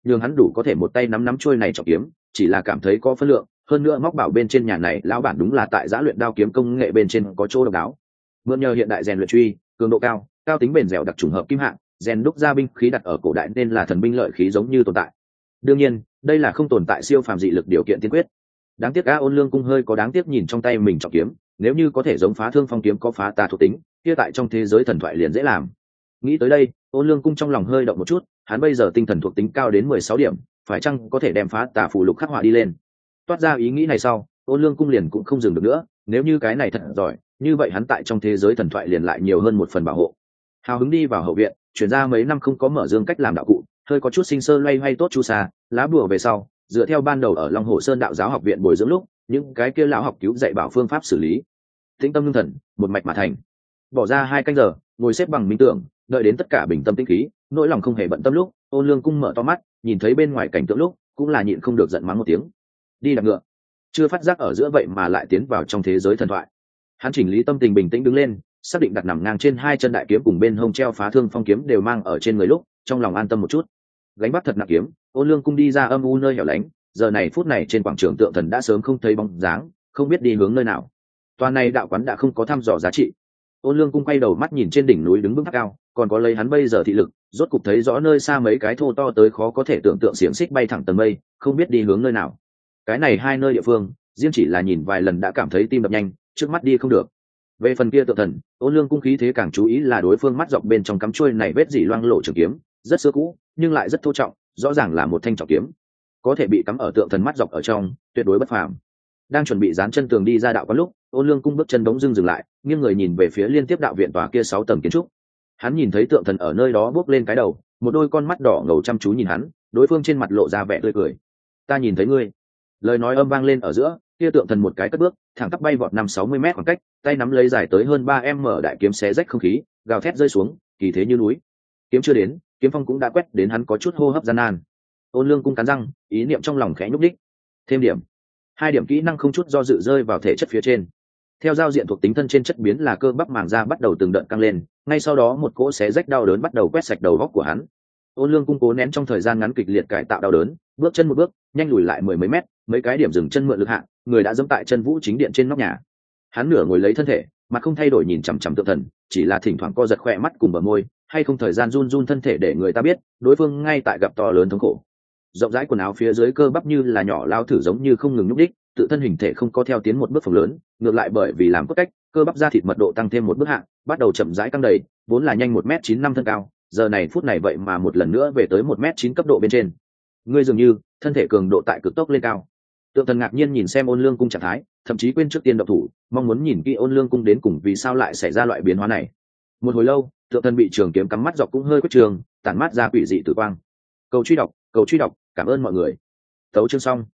nhưng hắn đủ có thể một tay nắm trôi này trọng kiếm, chỉ là cảm thấy có phân lượng, hơn nữa móc bảo bên trên nhà này lão bản đúng là tại giã luyện đao kiếm công nghệ bên trên có chỗ độc đáo. Mượn nhờ hiện đại rèn luyện truy, cường độ cao, cao tính bền dẻo đặc trùng hợp kim hạng, rèn đúc ra binh khí đặt ở cổ đại nên là thần binh lợi khí giống như tồn tại. Đương nhiên, đây là không tồn tại siêu phàm dị lực điều kiện tiên quyết. Đáng tiếc A Ôn Lương Cung hơi có đáng tiếc nhìn trong tay mình trọng kiếm, nếu như có thể giống Phá Thương Phong kiếm có phá tà thuộc tính, kia tại trong thế giới thần thoại liền dễ làm. Nghĩ tới đây, Ôn Lương Cung trong lòng hơi động một chút, hắn bây giờ tinh thần thuộc tính cao đến 16 điểm, phải chăng có thể đem phá tà phù lục khắc họa đi lên. Toát ra ý nghĩ này sau, Ôn Lương Cung liền cũng không dừng được nữa, nếu như cái này thật giỏi, như vậy hắn tại trong thế giới thần thoại liền lại nhiều hơn một phần bảo hộ. Hào hứng đi vào hậu viện, chuyển ra mấy năm không có mở dương cách làm đạo cụ, hơi có chút sinh sơ loay hoay tốt chu sa, lá bùa về sau, dựa theo ban đầu ở Long Hồ Sơn đạo giáo học viện bồi dưỡng lúc, những cái kia lão học cứu dạy bảo phương pháp xử lý. Tĩnh tâm ngưng thần, một mạch mà thành. Bỏ ra 2 canh giờ, ngồi xếp bằng minh tưởng, đợi đến tất cả bình tâm tĩnh khí, nỗi lòng không hề bận tâm lúc, Ôn Lương Cung mở to mắt, nhìn thấy bên ngoài cảnh tượng lúc, cũng là nhịn không được giận mắng một tiếng. Đi đạp ngựa. Chưa phát giác ở giữa vậy mà lại tiến vào trong thế giới thần thoại. Hắn chỉnh lý tâm tình bình tĩnh đứng lên, xác định đặt nằm ngang trên 2 chân đại kiếm cùng bên hông treo Phá Thương Phong kiếm đều mang ở trên người lúc, trong lòng an tâm một chút. Gánh vác thật nặng kiếm, Ôn Lương Cung đi ra âm u nơi hẻo lánh, giờ này phút này trên quảng trường tượng thần đã sớm không thấy bóng dáng, không biết đi hướng nơi nào. Toàn này đạo quán đã không có thăm dò giá trị. Ôn Lương Cung quay đầu mắt nhìn trên đỉnh núi đứng vững cao, còn có lấy hắn bây giờ thị lực, rốt cục thấy rõ nơi xa mấy cái thô to tới khó có thể tưởng tượng xiềng xích bay thẳng tầng mây, không biết đi hướng nơi nào. Cái này 2 nơi địa phương, riêng chỉ là nhìn vài lần đã cảm thấy tim đập nhanh, trước mắt đi không được. Về phần kia tượng thần, Ôn Lương Cung khí thế càng chú ý là đối phương mắt dọc bên trong cắm chuôi này vết dỉ loang lổ trường kiếm, rất xưa cũ, nhưng lại rất thô trọng, rõ ràng là một thanh trọng kiếm, có thể bị cắm ở tượng thần mắt dọc ở trong, tuyệt đối bất phàm. Đang chuẩn bị dán chân tường đi ra đạo quán lúc, Ôn Lương Cung bước chân bỗng dưng dừng lại, nghiêng người nhìn về phía liên tiếp đạo viện tòa kia 6 tầng kiến trúc. Hắn nhìn thấy tượng thần ở nơi đó bước lên cái đầu, một đôi con mắt đỏ ngầu chăm chú nhìn hắn, đối phương trên mặt lộ ra vẻ tươi cười. Ta nhìn thấy ngươi. Lời nói âm vang lên ở giữa, kia tượng thần một cái cất bước, thẳng tắp bay vọt 5-60 mét khoảng cách, tay nắm lấy dài tới hơn 3m đại kiếm xé rách không khí, gào thét rơi xuống, kỳ thế như núi. Kiếm chưa đến, kiếm phong cũng đã quét đến hắn có chút hô hấp gian nan. Ôn Lương Cung cắn răng, ý niệm trong lòng khẽ nhúc đích. Thêm điểm. 2 điểm kỹ năng không chút do dự rơi vào thể chất phía trên. Theo giao diện thuộc tính thân trên chất biến là cơ bắp màng da bắt đầu từng đợt căng lên, ngay sau đó một cỗ xé rách đau đớn bắt đầu quét sạch đầu góc của hắn. Ôn Lương Cung cố nén trong thời gian ngắn kịch liệt cải tạo đau đớn, bước chân một bước, nhanh lùi lại 10 mấy mét, mấy cái điểm dừng chân mượn lực hạ, người đã dẫm tại chân vũ chính điện trên nóc nhà. Hắn nửa ngồi lấy thân thể, mặt không thay đổi nhìn chằm chằm tượng thần, chỉ là thỉnh thoảng co giật khỏe mắt cùng bờ môi, hay không thời gian run run thân thể để người ta biết, đối phương ngay tại gặp to lớn thống khổ. Rộng rãi quần áo phía dưới cơ bắp như là nhỏ lao thử giống như không ngừng nhúc đích, tự thân hình thể không có theo tiến một bước phồng lớn, ngược lại bởi vì làm cốt cách, cơ bắp da thịt mật độ tăng thêm một bước hạng, bắt đầu chậm rãi căng đầy, vốn là nhanh 1m95 thân cao, giờ này phút này vậy mà một lần nữa về tới 1m9 cấp độ bên trên. Ngươi dường như thân thể cường độ tại cực tốc lên cao. Tượng thần ngạc nhiên nhìn xem Ôn Lương Cung trạng thái, thậm chí quên trước tiên động thủ, mong muốn nhìn kỹ Ôn Lương Cung đến cùng vì sao lại xảy ra loại biến hóa này. Một hồi lâu, tượng thần bị trường kiếm cắm mắt dọc cũng hơi quất trường, tản mát ra quỷ dị tử quang. Cầu truy đọc, cảm ơn mọi người. Tấu chương xong.